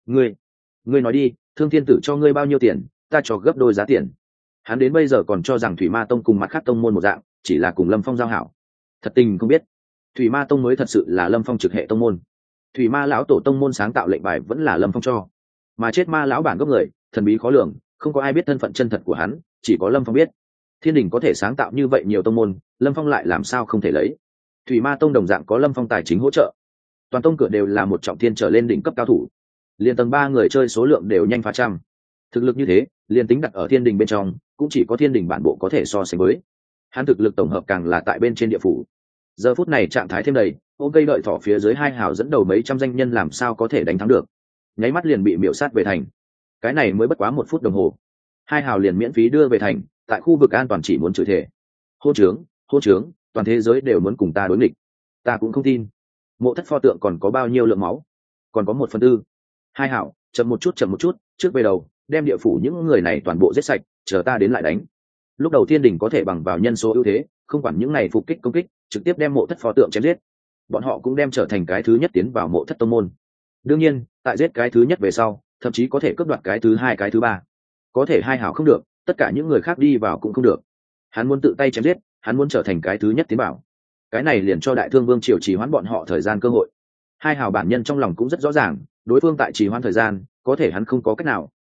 Ngươi nói đi, Thương Thiên Tử cho ngươi bao nhiêu tiền, ta cho gấp đôi giá tiền. Hắn đến bây giờ còn cho rằng Thủy Ma Tông cùng mặt khác tông môn một dạng, chỉ là cùng Lâm Phong giao hảo. Thật tình không biết, Thủy Ma Tông mới thật sự là Lâm Phong trực hệ tông môn. Thủy Ma lão tổ tông môn sáng tạo lệnh bài vẫn là Lâm Phong cho, mà chết ma lão bản gốc người thần bí khó lường, không có ai biết thân phận chân thật của hắn, chỉ có Lâm Phong biết. Thiên Đình có thể sáng tạo như vậy nhiều tông môn, Lâm Phong lại làm sao không thể lấy. Thủy Ma Tông đồng dạng có Lâm Phong tài chính hỗ trợ, toàn tông cửa đều là một trọng thiên trở lên đỉnh cấp cao thủ, liền tầng 3 người chơi số lượng đều nhanh phá trăm. Thực lực như thế, liền tính đặt ở Thiên Đình bên trong, cũng chỉ có Thiên Đình bản bộ có thể so sánh với. Hắn thực lực tổng hợp càng là tại bên trên địa phủ. Giờ phút này trạng thái thêm đầy, ôm cây đợi thỏ phía dưới 2 hào dẫn đầu mấy trăm danh nhân làm sao có thể đánh thắng được. Nháy mắt liền bị miểu sát về thành. Cái này mới bất quá 1 phút đồng hồ, 2 hào liền miễn phí đưa về thành, tại khu vực an toàn chỉ muốn chửi thề. Hô trướng, toàn thế giới đều muốn cùng ta đối nghịch. Ta cũng không tin. Mộ thất pho tượng còn có bao nhiêu lượng máu? Còn có 1/4. 2 hảo, chậm một chút, trước về đầu, đem địa phủ những người này toàn bộ giết sạch, chờ ta đến lại đánh. Lúc đầu Thiên Đình có thể bằng vào nhân số ưu thế, không quản những này phục kích công kích, trực tiếp đem mộ thất pho tượng chém giết. Bọn họ cũng đem trở thành cái thứ nhất tiến vào mộ thất tông môn. Đương nhiên, tại giết cái thứ nhất về sau, thậm chí có thể cướp đoạt cái thứ 2, cái thứ 3. Có thể 2 hảo không được, tất cả những người khác đi vào cũng không được. Hắn muốn tự tay chém giết, hắn muốn trở thành cái thứ nhất tiến vào. Cái này liền cho Đại Thương Vương triều trì hoãn bọn họ thời gian cơ hội. 2 hào bản nhân trong lòng cũng rất rõ ràng, đối phương tại trì hoãn thời gian, có thể hắn không có cách nào,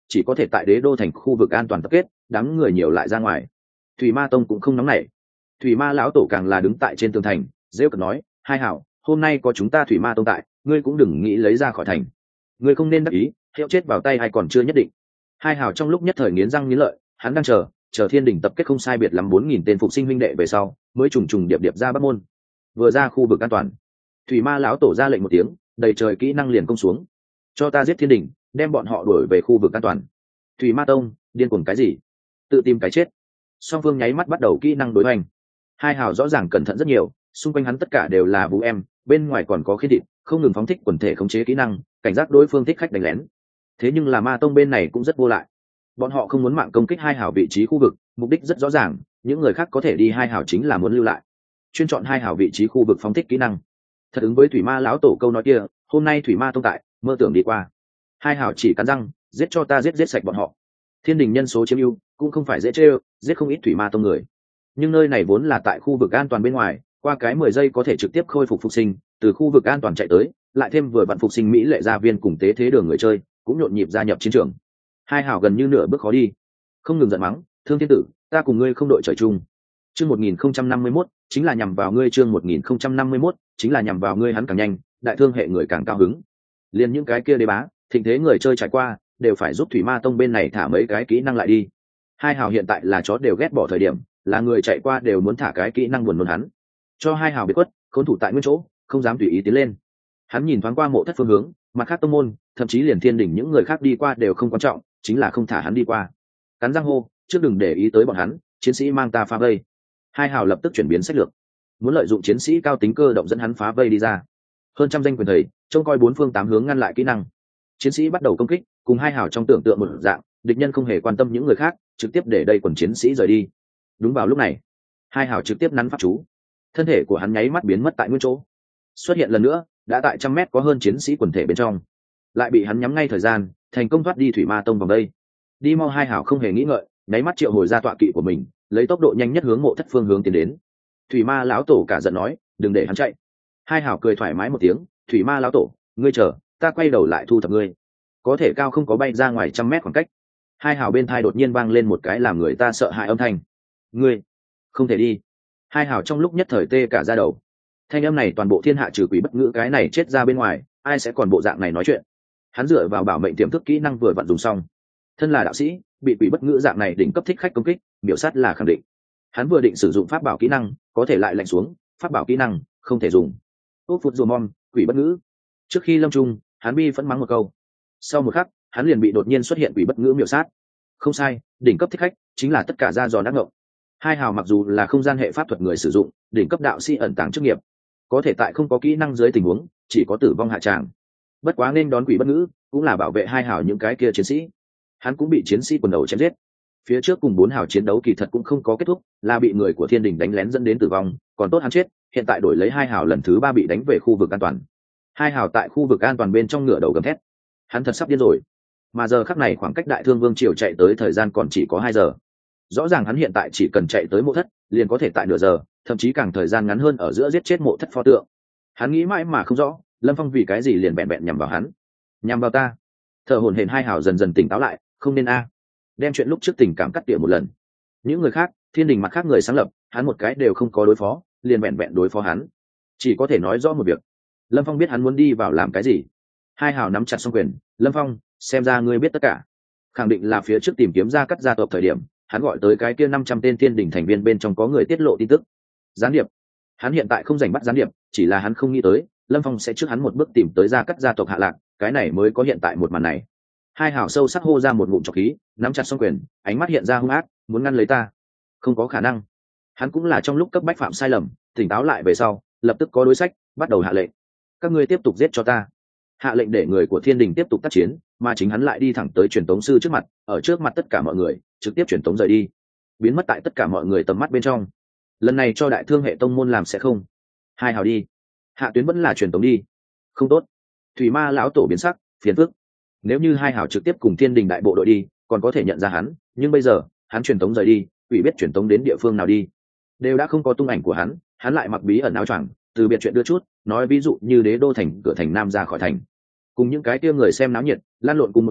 chỉ có thể tại đế đô thành khu vực an toàn tập kết, đám người nhiều lại ra ngoài. Thủy Ma tông cũng không nóng nảy. Thủy Ma lão tổ càng là đứng tại trên tường thành, rêu cợt nói, hai hảo, hôm nay có chúng ta Thủy Ma tông tại, ngươi cũng đừng nghĩ lấy ra khỏi thành. Ngươi không nên đắc ý, hiệu chết vào tay hay còn chưa nhất định. Hai hảo trong lúc nhất thời nghiến răng nghiến lợi, hắn đang chờ thiên đình tập kết không sai biệt lắm 4.000 tên phục sinh huynh đệ về sau, mới trùng trùng điệp điệp ra Bắc môn. Vừa ra khu vực an toàn, Thủy Ma lão tổ ra lệnh một tiếng, đầy trời kỹ năng liền công xuống. Cho ta giết thiên đình, đem bọn họ đuổi về khu vực an toàn. Thủy Ma tông, điên cuồng cái gì? Tự tìm cái chết. Song Phương nháy mắt bắt đầu kỹ năng đối hoành. Hai hào rõ ràng cẩn thận rất nhiều, xung quanh hắn tất cả đều là vũ em, bên ngoài còn có khiên thịt, không ngừng phóng thích quần thể khống chế kỹ năng, cảnh giác đối phương thích khách đánh lén. Thế nhưng là Ma tông bên này cũng rất vô lại. Bọn họ không muốn mạng công kích hai hào vị trí khu vực, mục đích rất rõ ràng, những người khác có thể đi hai hào chính là muốn lưu lại. Chuyên chọn hai hào vị trí khu vực phóng thích kỹ năng. Thật ứng với Thủy Ma lão tổ câu nói kia, hôm nay Thủy Ma tông tại, mơ tưởng đi qua. Hai hào chỉ cắn răng, giết cho ta giết sạch bọn họ. Thiên đình nhân số chiếm ưu, cũng không phải dễ chơi, giết không ít Thủy Ma tông người. Nhưng nơi này vốn là tại khu vực an toàn bên ngoài, qua cái 10 giây có thể trực tiếp khôi phục sinh, từ khu vực an toàn chạy tới, lại thêm vừa vặn phục sinh mỹ lệ gia viên cùng tế thế đường người chơi, cũng nhộn nhịp gia nhập chiến trường. Hai hào gần như nửa bước khó đi, không ngừng giận mắng, Thương Thiên Tử, ta cùng ngươi không đội trời chung. Chương 1051, chính là nhằm vào ngươi, chương 1051, chính là nhằm vào ngươi, hắn càng nhanh, đại thương hệ người càng cao hứng. Liên những cái kia đế bá, thịnh thế người chơi trải qua, đều phải giúp Thủy Ma tông bên này thả mấy cái kỹ năng lại đi. Hai hào hiện tại là chó đều ghét bỏ thời điểm, là người chạy qua đều muốn thả cái kỹ năng buồn nôn hắn. Cho hai hào biệt quất, khốn thủ tại nguyên chỗ, không dám tùy ý tiến lên. Hắn nhìn thoáng qua mộ thất phương hướng, mặt khác tông môn, thậm chí liền thiên đỉnh những người khác đi qua đều không quan trọng, chính là không thả hắn đi qua. Cắn răng hô, trước đừng để ý tới bọn hắn, chiến sĩ mang ta phá vây. Hai hào lập tức chuyển biến sách lược, muốn lợi dụng chiến sĩ cao tính cơ động dẫn hắn phá vây đi ra. Hơn trăm danh quyền thầy trông coi 4 phương 8 hướng ngăn lại kỹ năng. Chiến sĩ bắt đầu công kích, cùng hai hào trong tưởng tượng một dạng, địch nhân không hề quan tâm những người khác, trực tiếp để đây quần chiến sĩ rời đi. Đúng vào lúc này, hai hào trực tiếp nắn pháp chú, thân thể của hắn nháy mắt biến mất tại nguyên chỗ, xuất hiện lần nữa đã tại 100 mét có hơn chiến sĩ quần thể bên trong, lại bị hắn nhắm ngay thời gian, thành công thoát đi Thủy Ma tông vòng đây. Đi mau, hai hào không hề nghĩ ngợi, nháy mắt triệu hồi ra tọa kỵ của mình, lấy tốc độ nhanh nhất hướng mộ thất phương hướng tiến đến. Thủy Ma lão tổ cả giận nói, đừng để hắn chạy. Hai hào cười thoải mái một tiếng, Thủy Ma lão tổ, ngươi chờ, ta quay đầu lại thu thập ngươi. Có thể cao không có bay ra ngoài 100 mét khoảng cách. Hai hào bên thai đột nhiên vang lên một cái làm người ta sợ hãi âm thanh, ngươi không thể đi. Hai hào trong lúc nhất thời tê cả da đầu. Thanh âm này toàn bộ thiên hạ trừ Quỷ Bất Ngữ cái này chết ra bên ngoài, ai sẽ còn bộ dạng này nói chuyện. Hắn dựa vào bảo mệnh tiềm thức kỹ năng vừa vặn dùng xong, thân là đạo sĩ, bị Quỷ Bất Ngữ dạng này đỉnh cấp thích khách công kích, biểu sát là khẳng định. Hắn vừa định sử dụng pháp bảo kỹ năng, có thể lại lạnh xuống, pháp bảo kỹ năng không thể dùng. Úp phút rùa mom, Quỷ Bất Ngữ. Trước khi lâm trung, hắn bi phẫn mắng một câu. Sau một khắc, hắn liền bị đột nhiên xuất hiện Quỷ Bất Ngữ miểu sát. Không sai, đỉnh cấp thích khách chính là tất cả da giòn đắc ngộng. Hai hào mặc dù là không gian hệ pháp thuật người sử dụng, đỉnh cấp đạo sĩ ẩn tàng chức nghiệp, có thể tại không có kỹ năng dưới tình huống, chỉ có tử vong hạ tràng. Bất quá nên đón Quỷ Bất Ngữ, cũng là bảo vệ hai hào những cái kia chiến sĩ. Hắn cũng bị chiến sĩ quần đầu chém giết. Phía trước cùng 4 hào chiến đấu kỳ thật cũng không có kết thúc, là bị người của thiên đình đánh lén dẫn đến tử vong, còn tốt hắn chết, hiện tại đổi lấy hai hào lần thứ 3 bị đánh về khu vực an toàn. Hai hào tại khu vực an toàn bên trong ngựa đầu gầm thét. Hắn thật sắp điên rồi. Mà giờ khắc này khoảng cách Đại Thương Vương triều chạy tới thời gian còn chỉ có 2 giờ. Rõ ràng hắn hiện tại chỉ cần chạy tới mộ thất, liền có thể tại nửa giờ, thậm chí càng thời gian ngắn hơn ở giữa giết chết mộ thất pho tượng. Hắn nghĩ mãi mà không rõ, Lâm Phong vì cái gì liền bẹn bẹn nhằm vào hắn. Nhằm vào ta? Thở hổn hển hai hào dần dần tỉnh táo lại, không nên a. Đem chuyện lúc trước tình cảm cắt tỉa một lần. Những người khác, thiên đình mặt khác người sáng lập, hắn một cái đều không có đối phó, liền bẹn bẹn đối phó hắn. Chỉ có thể nói rõ một việc. Lâm Phong biết hắn muốn đi vào làm cái gì. Hai hào nắm chặt song quyền, Lâm Phong, xem ra ngươi biết tất cả. Khẳng định là phía trước tìm kiếm ra cắt gia tộc thời điểm, hắn gọi tới cái kia 500 tên thiên đình thành viên bên trong có người tiết lộ tin tức. Gián điệp. Hắn hiện tại không rảnh bắt gián điệp, chỉ là hắn không nghĩ tới, Lâm Phong sẽ trước hắn một bước tìm tới ra cắt gia tộc hạ lạc, cái này mới có hiện tại một màn này. Hai hào sâu sắc hô ra một ngụm trọc khí, nắm chặt song quyền, ánh mắt hiện ra hung ác, muốn ngăn lấy ta. Không có khả năng. Hắn cũng là trong lúc cấp bách phạm sai lầm, tỉnh táo lại về sau, lập tức có đối sách, bắt đầu hạ lệnh. Các ngươi tiếp tục giết cho ta. Hạ lệnh để người của thiên đình tiếp tục tác chiến, mà chính hắn lại đi thẳng tới truyền tống sư trước mặt, ở trước mặt tất cả mọi người, trực tiếp truyền tống rời đi, biến mất tại tất cả mọi người tầm mắt bên trong. Lần này cho Đại Thương hệ tông môn làm sẽ không. Hai hào đi. Hạ tuyến vẫn là truyền tống đi. Không tốt. Thủy Ma lão tổ biến sắc, phiền phức. Nếu như hai hào trực tiếp cùng thiên đình đại bộ đội đi, còn có thể nhận ra hắn, nhưng bây giờ, hắn truyền tống rời đi, ủy biết truyền tống đến địa phương nào đi, đều đã không có tung ảnh của hắn. Hắn lại mặc bí ẩn áo choàng, từ biệt chuyện đưa chút, nói ví dụ như đế đô thành cửa thành nam ra khỏi thành, cùng những cái kia người xem náo nhiệt, lan lộn cùng một chỗ,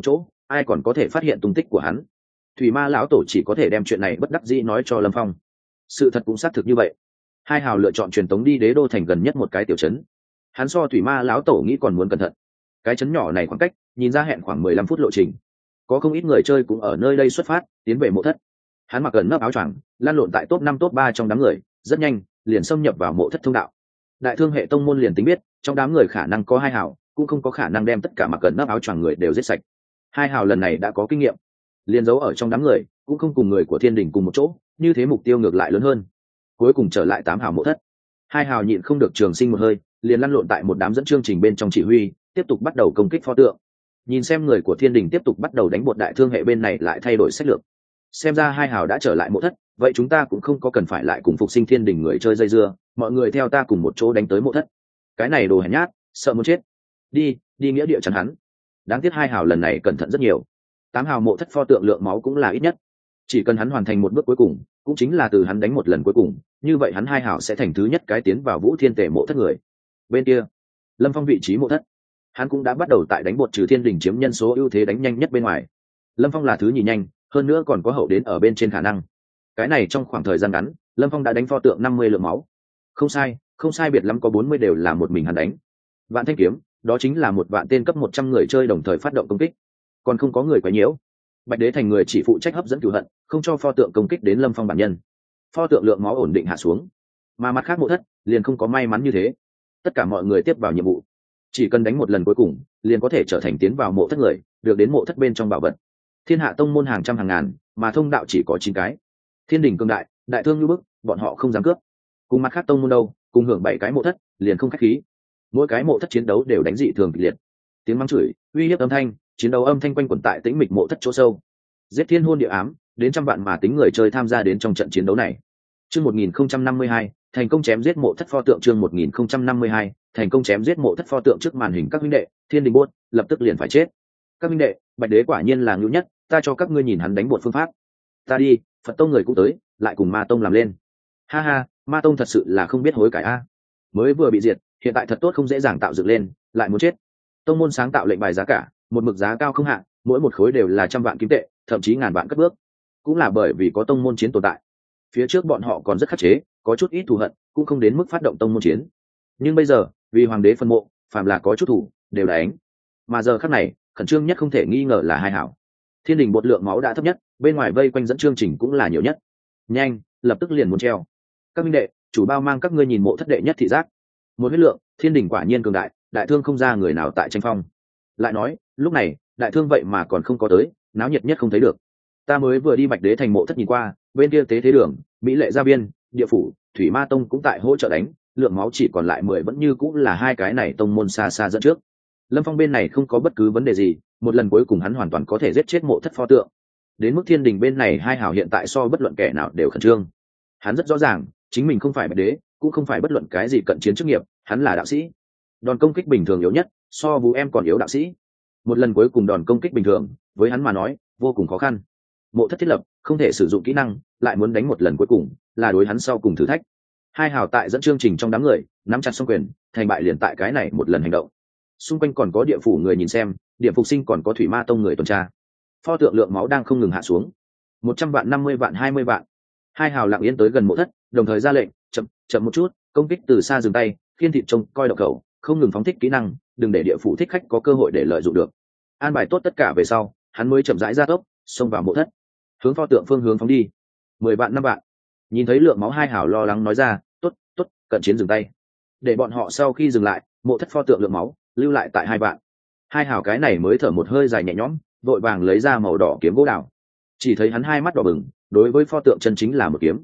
ai còn có thể phát hiện tung tích của hắn. Thủy Ma lão tổ chỉ có thể đem chuyện này bất đắc dĩ nói cho Lâm Phong. Sự thật cũng xác thực như vậy. Hai hào lựa chọn truyền tống đi Đế Đô thành gần nhất một cái tiểu trấn. Hắn so Thủy Ma lão tổ nghĩ còn muốn cẩn thận. Cái trấn nhỏ này khoảng cách nhìn ra hẹn khoảng 15 phút lộ trình. Có không ít người chơi cũng ở nơi đây xuất phát tiến về mộ thất. Hắn mặc gần nấp áo choàng, lan lộn tại top 5 top 3 trong đám người, rất nhanh liền xâm nhập vào mộ thất thông đạo. Đại thương hệ tông môn liền tính biết trong đám người khả năng có hai hào, cũng không có khả năng đem tất cả mặc gần nấp áo choàng người đều giết sạch. Hai hào lần này đã có kinh nghiệm, liền giấu ở trong đám người, cũng không cùng người của Thiên Đình cùng một chỗ, như thế mục tiêu ngược lại lớn hơn. Cuối cùng trở lại 8 hào mộ thất. Hai hào nhịn không được trường sinh một hơi, liền lăn lộn tại một đám dẫn chương trình bên trong chỉ huy, tiếp tục bắt đầu công kích pho tượng. Nhìn xem người của Thiên Đình tiếp tục bắt đầu đánh bột đại thương hệ bên này lại thay đổi sách lược. Xem ra hai hào đã trở lại mộ thất, vậy chúng ta cũng không có cần phải lại cùng phục sinh Thiên Đình người chơi dây dưa, mọi người theo ta cùng một chỗ đánh tới mộ thất. Cái này đồ hèn nhát, sợ muốn chết. Đi nghĩa địa chắn hắn. Đáng tiếc hai hào lần này cẩn thận rất nhiều. 8 hào mộ thất pho tượng lượng máu cũng là ít nhất. Chỉ cần hắn hoàn thành một bước cuối cùng, cũng chính là từ hắn đánh một lần cuối cùng, như vậy hắn hai hào sẽ thành thứ nhất cái tiến vào Vũ Thiên Tề mộ thất người. Bên kia, Lâm Phong vị trí mộ thất, hắn cũng đã bắt đầu tại đánh bột trừ Thiên Đình chiếm nhân số ưu thế đánh nhanh nhất bên ngoài. Lâm Phong là thứ nhì nhanh, hơn nữa còn có hậu đến ở bên trên khả năng. Cái này trong khoảng thời gian ngắn, Lâm Phong đã đánh pho tượng 50 lượng máu. Không sai biệt lắm có 40 đều là một mình hắn đánh. Vạn thanh kiếm, đó chính là một vạn tên cấp 100 người chơi đồng thời phát động công kích, còn không có người quấy nhiễu. Bạch Đế thành người chỉ phụ trách hấp dẫn cửu hận, không cho pho tượng công kích đến Lâm Phong bản nhân. Pho tượng lượng máu ổn định hạ xuống, mà mặt khác mộ thất liền không có may mắn như thế. Tất cả mọi người tiếp vào nhiệm vụ, chỉ cần đánh một lần cuối cùng, liền có thể trở thành tiến vào mộ thất người, được đến mộ thất bên trong bảo vật. Thiên hạ tông môn hàng trăm hàng ngàn, mà thông đạo chỉ có 9 cái. Thiên Đình cường đại, đại thương như bức, bọn họ không dám cướp. Cùng mặt khác tông môn đâu, cùng hưởng 7 cái mộ thất, liền không khách khí. Mỗi cái mộ thất chiến đấu đều đánh dị thường kịch liệt. Tiếng mắng chửi, uy hiếp âm thanh, chiến đấu âm thanh quanh quẩn tại tĩnh mịch mộ thất chỗ sâu. Giết thiên hôn địa ám, đến trăm vạn mà tính người chơi tham gia đến trong trận chiến đấu này. Chương 1052, thành công chém giết mộ thất pho tượng. Chương 1052, thành công chém giết mộ thất pho tượng. Trước màn hình các huynh đệ, Thiên Đình buốt, lập tức liền phải chết. Các huynh đệ, Bạch Đế quả nhiên là ngưu nhất, ta cho các ngươi nhìn hắn đánh bột phương pháp. Ta đi, Phật tông người cũng tới, lại cùng Ma tông làm lên. Ha ha, Ma tông thật sự là không biết hối cải a. Mới vừa bị diệt, hiện tại thật tốt không dễ dàng tạo dựng lên, lại muốn chết. Tông môn sáng tạo lệnh bài giá cả, một mực giá cao không hạn, mỗi một khối đều là trăm vạn kim tệ, thậm chí ngàn vạn cất bước. Cũng là bởi vì có tông môn chiến tồn tại. Phía trước bọn họ còn rất khắc chế, có chút ít thù hận, cũng không đến mức phát động tông môn chiến. Nhưng bây giờ, vì hoàng đế phân mộ, phàm là có chút thủ, đều đánh. Mà giờ khắc này, khẩn trương nhất không thể nghi ngờ là hai hảo. Thiên Đình bột lượng máu đã thấp nhất, bên ngoài vây quanh dẫn chương trình cũng là nhiều nhất. Nhanh, lập tức liền muốn treo. Các minh đệ, chủ bao mang các ngươi nhìn mộ thất đệ nhất thị giác. Một huyết lượng, Thiên Đình quả nhiên cường đại, đại thương không ra người nào tại tranh phong. Lại nói, lúc này, đại thương vậy mà còn không có tới, náo nhiệt nhất không thấy được. Ta mới vừa đi Bạch Đế thành mộ thất nhìn qua, bên kia tế thế đường, Mỹ Lệ gia viên, địa phủ, Thủy Ma tông cũng tại hỗ trợ đánh, lượng máu chỉ còn lại 10 vẫn như cũng là hai cái này tông môn xa xa dẫn trước. Lâm Phong bên này không có bất cứ vấn đề gì, một lần cuối cùng hắn hoàn toàn có thể giết chết mộ thất pho tượng. Đến mức Thiên Đình bên này hai hảo hiện tại so bất luận kẻ nào đều khẩn trương. Hắn rất rõ ràng, chính mình không phải Bạch Đế, cũng không phải bất luận cái gì cận chiến chức nghiệp, hắn là đạo sĩ. Đòn công kích bình thường yếu nhất, so Vũ Em còn yếu đạo sĩ. Một lần cuối cùng đòn công kích bình thường, với hắn mà nói, vô cùng khó khăn. Mộ thất thiết lập, không thể sử dụng kỹ năng, lại muốn đánh một lần cuối cùng, là đối hắn sau cùng thử thách. Hai hào tại dẫn chương trình trong đám người, nắm chặt song quyền, thành bại liền tại cái này một lần hành động. Xung quanh còn có địa phủ người nhìn xem, điểm phục sinh còn có Thủy Ma tông người tuần tra. Pho tượng lượng máu đang không ngừng hạ xuống. 100 vạn, 50 vạn, 20 vạn. Hai hào lặng yên tới gần mộ thất, đồng thời ra lệnh, chậm một chút, công kích từ xa dừng tay, khiên thịt trông coi độc khẩu, không ngừng phóng thích kỹ năng, đừng để địa phủ thích khách có cơ hội để lợi dụng được. An bài tốt tất cả về sau, hắn mới chậm rãi ra tốc, xông vào mộ thất, hướng pho tượng phương hướng phóng đi. 10 vạn, 5 vạn. Nhìn thấy lượng máu, hai hào lo lắng nói ra, tốt, cận chiến dừng tay. Để bọn họ sau khi dừng lại, mộ thất pho tượng lượng máu lưu lại tại 2 vạn. Hai hào cái này mới thở một hơi dài nhẹ nhõm, vội vàng lấy ra màu đỏ kiếm gỗ đào. Chỉ thấy hắn hai mắt đỏ bừng, đối với pho tượng chân chính là một kiếm.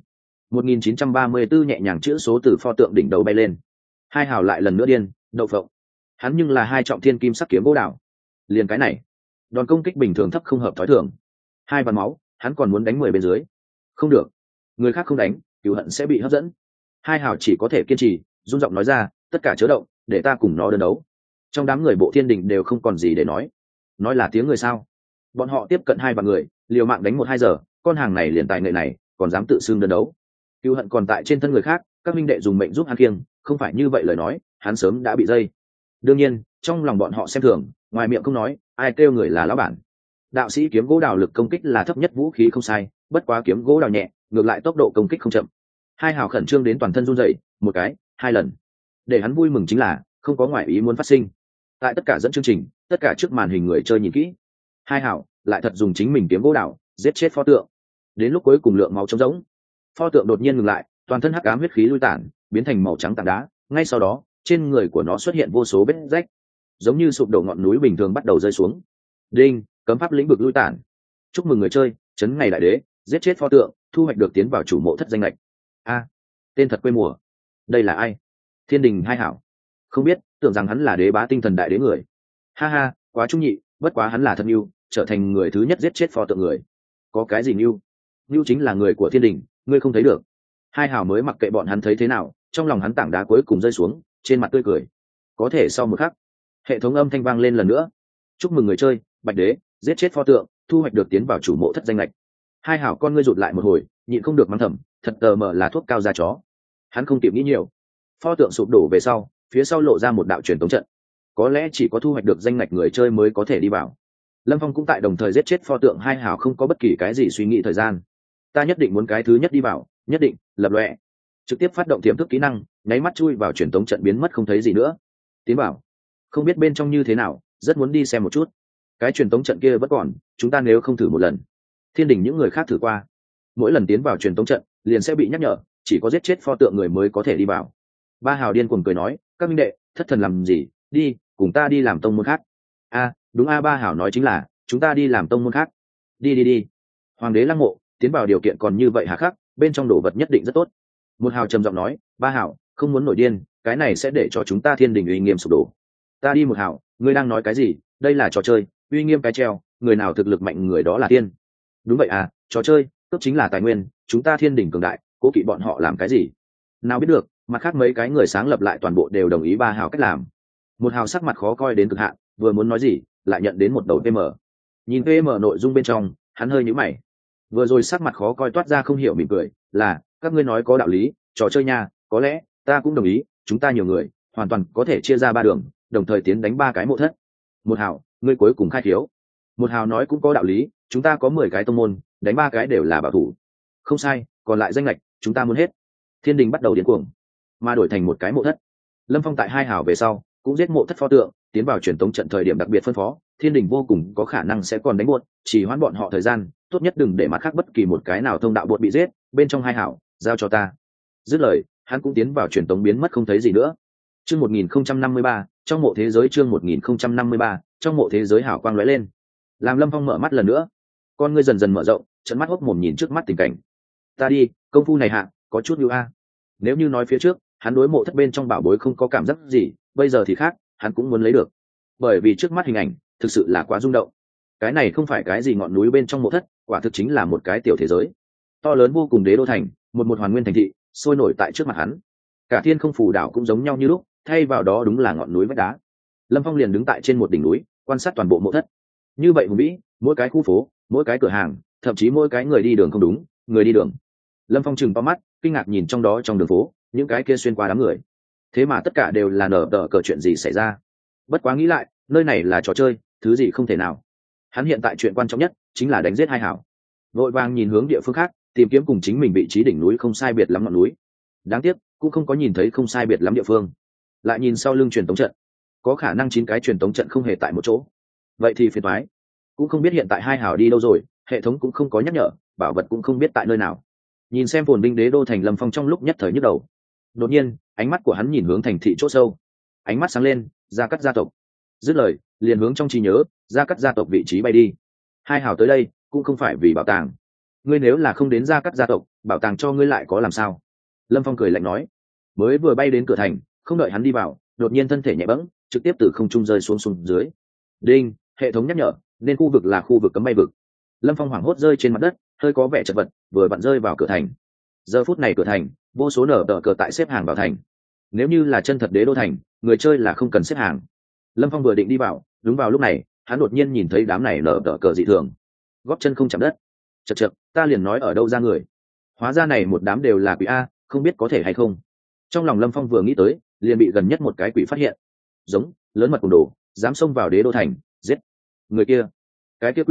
1934 nhẹ nhàng chữ số từ pho tượng đỉnh đầu bay lên. Hai hào lại lần nữa điên, đậu phộng. Hắn nhưng là hai trọng thiên kim sắc kiếm gỗ đào. Liền cái này, đòn công kích bình thường thấp không hợp thói thường. 2 vạn máu, hắn còn muốn đánh 10 bên dưới. Không được, người khác không đánh, cửu hận sẽ bị hấp dẫn. Hai hào chỉ có thể kiên trì, run giọng nói ra, tất cả chớ động, để ta cùng nó đơn đấu. Trong đám người bộ Thiên Đình đều không còn gì để nói là tiếng người sao. Bọn họ tiếp cận 2 vạn người, liều mạng đánh 1-2 giờ, con hàng này liền tài nghệ này, còn dám tự xưng đơn đấu. Cửu hận còn tại trên thân người khác, các minh đệ dùng mệnh giúp hắn kiêng, không phải như vậy lời nói, hắn sớm đã bị dây. Đương nhiên, trong lòng bọn họ xem thường, ngoài miệng không nói, ai kêu người là lão bản. đạo sĩ kiếm gỗ đào lực công kích là thấp nhất vũ khí không sai, bất quá kiếm gỗ đào nhẹ, ngược lại tốc độ công kích không chậm. Hai hào khẩn trương đến toàn thân run rẩy, một cái, hai lần. Để hắn vui mừng chính là không có ngoại ý muốn phát sinh. Tại tất cả dẫn chương trình, tất cả trước màn hình người chơi nhìn kỹ, hai hào lại thật dùng chính mình kiếm gỗ đào giết chết pho tượng. Đến lúc cuối cùng lượng máu trống rỗng, pho tượng đột nhiên ngừng lại, toàn thân hắc ám huyết khí lui tản, biến thành màu trắng tảng đá. Ngay sau đó, trên người của nó xuất hiện vô số vết rách, giống như sụp đổ ngọn núi bình thường bắt đầu rơi xuống. Đinh, cấm pháp lĩnh vực lui tản. Chúc mừng người chơi, chấn ngày đại đế, giết chết pho tượng, thu hoạch được tiến vào chủ mộ thất danh lệch. A, tên thật quê mùa. Đây là ai? Thiên Đình hai hảo. Không biết, tưởng rằng hắn là đế bá tinh thần đại đế người. Ha ha, quá trung nhị, bất quá hắn là thật yêu, trở thành người thứ nhất giết chết pho tượng người. Có cái gì yêu? Yêu chính là người của Thiên Đình, ngươi không thấy được. Hai hảo mới mặc kệ bọn hắn thấy thế nào, trong lòng hắn tảng đá cuối cùng rơi xuống, trên mặt tươi cười. Có thể sau một khắc, hệ thống âm thanh vang lên lần nữa. Chúc mừng người chơi, bạch đế, giết chết pho tượng, thu hoạch được tiến vào chủ mộ thất danh lệch. Hai hảo con ngươi rụt lại một hồi, nhịn không được mắng thầm, thật tờ mờ là thuốc cao da chó. Hắn không kịp nghĩ nhiều. Pho tượng sụp đổ về sau, phía sau lộ ra một đạo truyền tống trận. Có lẽ chỉ có thu hoạch được danh ngạch người chơi mới có thể đi vào. Lâm Phong cũng tại đồng thời giết chết pho tượng hai hảo, không có bất kỳ cái gì suy nghĩ thời gian. Ta nhất định muốn cái thứ nhất đi vào, nhất định, lập lòe. Trực tiếp phát động tiềm thức kỹ năng, nháy mắt chui vào truyền tống trận biến mất không thấy gì nữa. Tiến vào. Không biết bên trong như thế nào, rất muốn đi xem một chút. Cái truyền tống trận kia vẫn còn, chúng ta nếu không thử một lần. Thiên Đình những người khác thử qua, mỗi lần tiến vào truyền tống trận liền sẽ bị nhắc nhở, chỉ có giết chết pho tượng người mới có thể đi vào. Ba hào điên cuồng cười nói, các minh đệ, thất thần làm gì, đi cùng ta đi làm tông môn khác. A, đúng a, ba hào nói chính là chúng ta đi làm tông môn khác. Đi đi đi. Hoàng đế lăng mộ, tiến vào điều kiện còn như vậy hà khắc, bên trong đồ vật nhất định rất tốt. Một hào trầm giọng nói, ba hào không muốn nổi điên, cái này sẽ để cho chúng ta Thiên Đình uy nghiêm sụp đổ. Ta đi. Một hào, ngươi đang nói cái gì, đây là trò chơi, uy nghiêm cái treo, người nào thực lực mạnh người đó là tiên. Đúng vậy à, trò chơi cướp chính là tài nguyên, chúng ta Thiên Đình cường đại, cố kỵ bọn họ làm cái gì? Nào biết được, mặt khác mấy cái người sáng lập lại toàn bộ đều đồng ý ba hào cách làm. Một hào sắc mặt khó coi đến cực hạn, vừa muốn nói gì lại nhận đến một đầu PM. Nhìn PM nội dung bên trong, hắn hơi nhíu mày. Vừa rồi sắc mặt khó coi toát ra không hiểu mỉm cười, là các ngươi nói có đạo lý, trò chơi nha, có lẽ ta cũng đồng ý, chúng ta nhiều người, hoàn toàn có thể chia ra ba đường, đồng thời tiến đánh ba cái mộ thất. Một hào, ngươi cuối cùng khai thiếu. Một hào nói cũng có đạo lý, chúng ta có 10 cái tông môn, đánh ba cái đều là bảo thủ. Không sai, còn lại danh lệch chúng ta muốn hết. Thiên Đình bắt đầu điên cuồng, mà đổi thành một cái mộ thất. Lâm Phong tại hai hào về sau cũng giết mộ thất pho tượng, tiến vào truyền tống trận thời điểm đặc biệt phân phó, Thiên Đình vô cùng có khả năng sẽ còn đánh buột, chỉ hoãn bọn họ thời gian, tốt nhất đừng để mặt khác bất kỳ một cái nào thông đạo buột bị giết, bên trong hai hào, giao cho ta. Dứt lời, hắn cũng tiến vào truyền tống biến mất không thấy gì nữa. Chương 1053, trong mộ thế giới. Chương 1053, trong mộ thế giới. Hào quang lóe lên, làm Lâm Phong mở mắt lần nữa, con ngươi dần dần mở rộng, trận mắt hốc mồm nhìn trước mắt tình cảnh. Ta đi, công phu này hạ có chút ưu a. Nếu như nói phía trước hắn đối mộ thất bên trong bảo bối không có cảm giác gì, bây giờ thì khác, hắn cũng muốn lấy được, bởi vì trước mắt hình ảnh thực sự là quá rung động. Cái này không phải cái gì ngọn núi bên trong mộ thất, quả thực chính là một cái tiểu thế giới to lớn vô cùng, đế đô thành, một hoàn nguyên thành thị sôi nổi tại trước mặt hắn. Cả thiên không phủ đảo cũng giống nhau như lúc, thay vào đó đúng là ngọn núi vách đá. Lâm Phong liền đứng tại trên một đỉnh núi, quan sát toàn bộ mộ thất. Như vậy hùng vĩ, mỗi cái khu phố, mỗi cái cửa hàng, thậm chí mỗi cái người đi đường không đúng, người đi đường. Lâm Phong chừng to mắt, kinh ngạc nhìn trong đó, trong đường phố, những cái kia xuyên qua đám người. Thế mà tất cả đều là nở tờ cờ, chuyện gì xảy ra? Bất quá nghĩ lại, nơi này là trò chơi, thứ gì không thể nào. Hắn hiện tại chuyện quan trọng nhất chính là đánh giết hai hảo. Vội vàng nhìn hướng địa phương khác, tìm kiếm cùng chính mình vị trí đỉnh núi không sai biệt lắm ngọn núi. Đáng tiếc, cũng không có nhìn thấy không sai biệt lắm địa phương. Lại nhìn sau lưng truyền tống trận, có khả năng 9 cái truyền tống trận không hề tại một chỗ. Vậy thì phiền toái. Cũng không biết hiện tại hai hảo đi đâu rồi, hệ thống cũng không có nhắc nhở, bảo vật cũng không biết tại nơi nào. Nhìn xem phồn binh đế đô thành, Lâm Phong trong lúc nhất thời nhức đầu. Đột nhiên, ánh mắt của hắn nhìn hướng thành thị chỗ sâu, ánh mắt sáng lên, Gia Cát gia tộc. Dứt lời, liền hướng trong trí nhớ Gia Cát gia tộc vị trí bay đi. Hai hảo tới đây cũng không phải vì bảo tàng, ngươi nếu là không đến Gia Cát gia tộc, bảo tàng cho ngươi lại có làm sao? Lâm Phong cười lạnh nói. Mới vừa bay đến cửa thành, không đợi hắn đi vào, đột nhiên thân thể nhẹ bẫng, trực tiếp từ không trung rơi xuống dưới. Đinh, hệ thống nhắc nhở, nên khu vực là khu vực cấm bay vực. Lâm Phong hoảng hốt rơi trên mặt đất, hơi có vẻ chật vật, vừa vặn rơi vào cửa thành. Giờ phút này cửa thành, vô số nở tờ cờ tại xếp hàng vào thành. Nếu như là chân thật đế đô thành, người chơi là không cần xếp hàng. Lâm Phong vừa định đi vào, đúng vào lúc này, hắn đột nhiên nhìn thấy đám này nở tờ cờ dị thường, góp chân không chạm đất. Chật chật, ta liền nói ở đâu ra người. Hóa ra này một đám đều là quỷ a, không biết có thể hay không. Trong lòng Lâm Phong vừa nghĩ tới, liền bị gần nhất một cái quỷ phát hiện. Giống lớn mật cùng đồ, dám xông vào đế đô thành, giết. Người kia, cái kia quỷ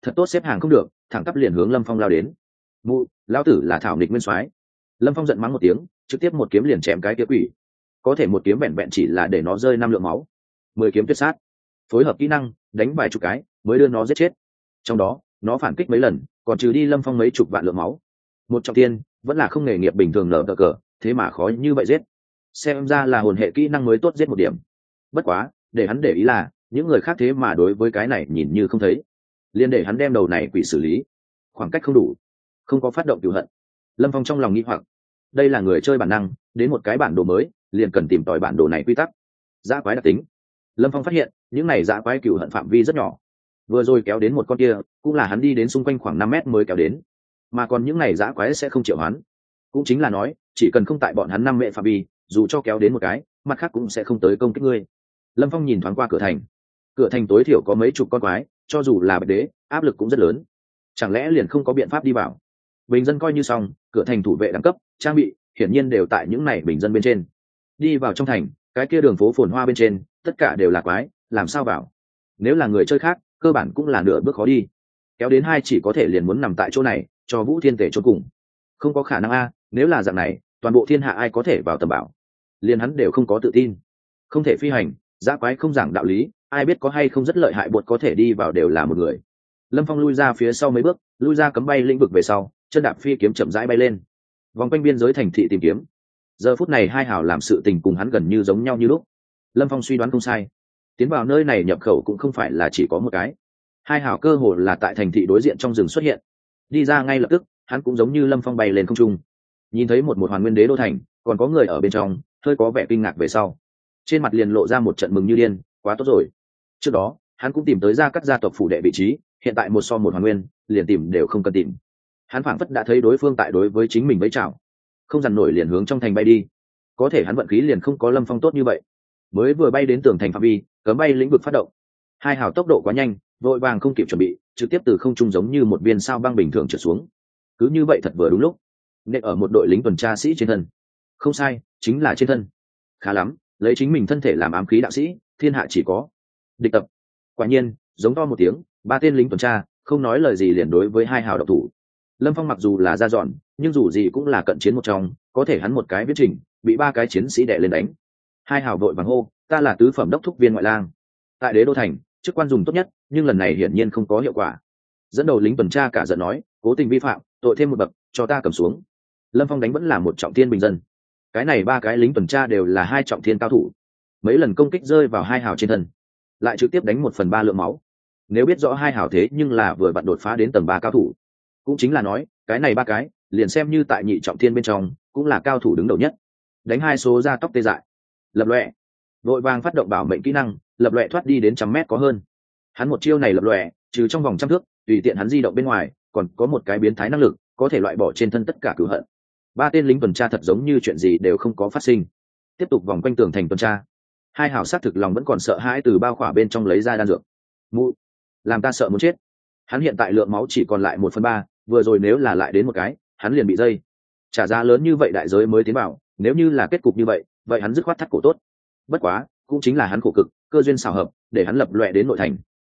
thật tốt xếp hàng không được, thẳng tắp liền hướng Lâm Phong lao đến. Mụ, lão tử là thảo nghịch nguyên soái. Lâm Phong giận mắng một tiếng, trực tiếp một kiếm liền chém cái kia quỷ. Có thể một kiếm vẹn vẹn chỉ là để nó rơi 5 lượng máu. 10 kiếm tuyệt sát, phối hợp kỹ năng, đánh vài chục cái mới đưa nó giết chết. Trong đó, nó phản kích mấy lần, còn trừ đi Lâm Phong mấy chục vạn lượng máu. Một trọng tiên, vẫn là không nghề nghiệp bình thường nở cờ, thế mà khó như vậy giết. Xem ra là hồn hệ kỹ năng mới tốt giết một điểm. Bất quá, để hắn để ý là, những người khác thế mà đối với cái này nhìn như không thấy. Liên để hắn đem đầu này quỷ xử lý. Khoảng cách không đủ, không có phát động cửu hận. Lâm Phong trong lòng nghi hoặc, đây là người chơi bản năng, đến một cái bản đồ mới, liền cần tìm tòi bản đồ này quy tắc. Dã quái đặc tính. Lâm Phong phát hiện, những này dã quái cửu hận phạm vi rất nhỏ. Vừa rồi kéo đến một con kia, cũng là hắn đi đến xung quanh khoảng 5 mét mới kéo đến. Mà còn những này dã quái sẽ không triệu hoán. Cũng chính là nói, chỉ cần không tại bọn hắn 5 mệ phạm vi, dù cho kéo đến một cái, mặt khác cũng sẽ không tới công kích ngươi. Lâm Phong nhìn thoáng qua cửa thành. Cửa thành tối thiểu có mấy chục con quái, cho dù là bạch đế, áp lực cũng rất lớn. Chẳng lẽ liền không có biện pháp đi vào? Bình dân coi như xong, cửa thành thủ vệ đẳng cấp, trang bị, hiển nhiên đều tại những này bình dân bên trên. Đi vào trong thành, cái kia đường phố phồn hoa bên trên, tất cả đều là quái, làm sao vào? Nếu là người chơi khác, cơ bản cũng là nửa bước khó đi. Kéo đến 2 chỉ có thể liền muốn nằm tại chỗ này, cho Vũ Thiên Tể chôn cùng. Không có khả năng a, nếu là dạng này, toàn bộ thiên hạ ai có thể vào tầm bảo? Liền hắn đều không có tự tin. Không thể phi hành, dã quái không giảng đạo lý, ai biết có hay không rất lợi hại buộc có thể đi vào đều là một người. Lâm Phong lui ra phía sau mấy bước, lui ra cấm bay lĩnh vực về sau, chân đạp phi kiếm chậm rãi bay lên, vòng quanh biên giới thành thị tìm kiếm. Giờ phút này hai hảo làm sự tình cùng hắn gần như giống nhau như lúc. Lâm Phong suy đoán không sai, tiến vào nơi này nhập khẩu cũng không phải là chỉ có một cái. Hai hảo cơ hồ là tại thành thị đối diện trong rừng xuất hiện. Đi ra ngay lập tức, hắn cũng giống như Lâm Phong bay lên không trung, nhìn thấy một hoàn nguyên đế đô thành, còn có người ở bên trong, hơi có vẻ kinh ngạc về sau, trên mặt liền lộ ra một trận mừng như điên, quá tốt rồi. Trước đó, hắn cũng tìm tới ra các gia tộc phủ đệ vị trí, hiện tại một so một hoàn nguyên, liền tìm đều không cần tìm. Hắn phảng phất đã thấy đối phương tại đối với chính mình với chào, không dằn nổi liền hướng trong thành bay đi. Có thể hắn vận khí liền không có Lâm Phong tốt như vậy, mới vừa bay đến tường thành phạm vi, cấm bay lĩnh vực phát động. Hai hào tốc độ quá nhanh, vội vàng không kịp chuẩn bị, trực tiếp từ không trung giống như một viên sao băng bình thường trượt xuống. Cứ như vậy thật vừa đúng lúc, nện ở một đội lính tuần tra sĩ trên thân. Không sai, chính là trên thân. Khá lắm, lấy chính mình thân thể làm ám khí đạo sĩ, thiên hạ chỉ có địch tập. Quả nhiên, giống to một tiếng, 3 tên lính tuần tra không nói lời gì liền đối với hai hào độc thủ. Lâm Phong mặc dù là ra dọn, nhưng dù gì cũng là cận chiến một trong, có thể hắn một cái viết trình, bị 3 cái chiến sĩ đè lên đánh. Hai hào vội vàng hô, ta là tứ phẩm đốc thúc viên ngoại lang, tại đế đô thành, chức quan dùng tốt nhất, nhưng lần này hiển nhiên không có hiệu quả. Dẫn đầu lính tuần tra cả giận nói, cố tình vi phạm, tội thêm một bậc, cho ta cầm xuống. Lâm Phong đánh vẫn là một trọng thiên bình dân, cái này 3 cái lính tuần tra đều là 2 trọng thiên cao thủ, mấy lần công kích rơi vào hai hào trên thân, lại trực tiếp đánh 1/3 lượng máu. Nếu biết rõ hai hào thế nhưng là vừa vặn đột phá đến tầng 3 cao thủ, cũng chính là nói cái này 3 cái liền xem như tại nhị trọng thiên bên trong cũng là cao thủ đứng đầu nhất. Đánh 2 số ra tóc tê dại, lập loè, vội vàng phát động bảo mệnh kỹ năng, lập loè thoát đi đến 100 mét có hơn. Hắn một chiêu này lập loè, trừ trong vòng 100 thước tùy tiện hắn di động bên ngoài, còn có một cái biến thái năng lực, có thể loại bỏ trên thân tất cả cửu hận. 3 tên lính tuần tra thật giống như chuyện gì đều không có phát sinh, tiếp tục vòng quanh tường thành tuần tra. Hai hảo sát thực lòng vẫn còn sợ hãi, từ bao khỏa bên trong lấy ra đan dược. Mụ, làm ta sợ muốn chết. Hắn hiện tại lượng máu chỉ còn lại 1/3, vừa rồi nếu là lại đến một cái, hắn liền bị dây. Trả giá lớn như vậy đại giới mới tiến vào, nếu như là kết cục như vậy, vậy hắn dứt khoát thắt cổ tốt. Bất quá, cũng chính là hắn khổ cực, cơ duyên xảo hợp, để hắn lập loè đến nội thành.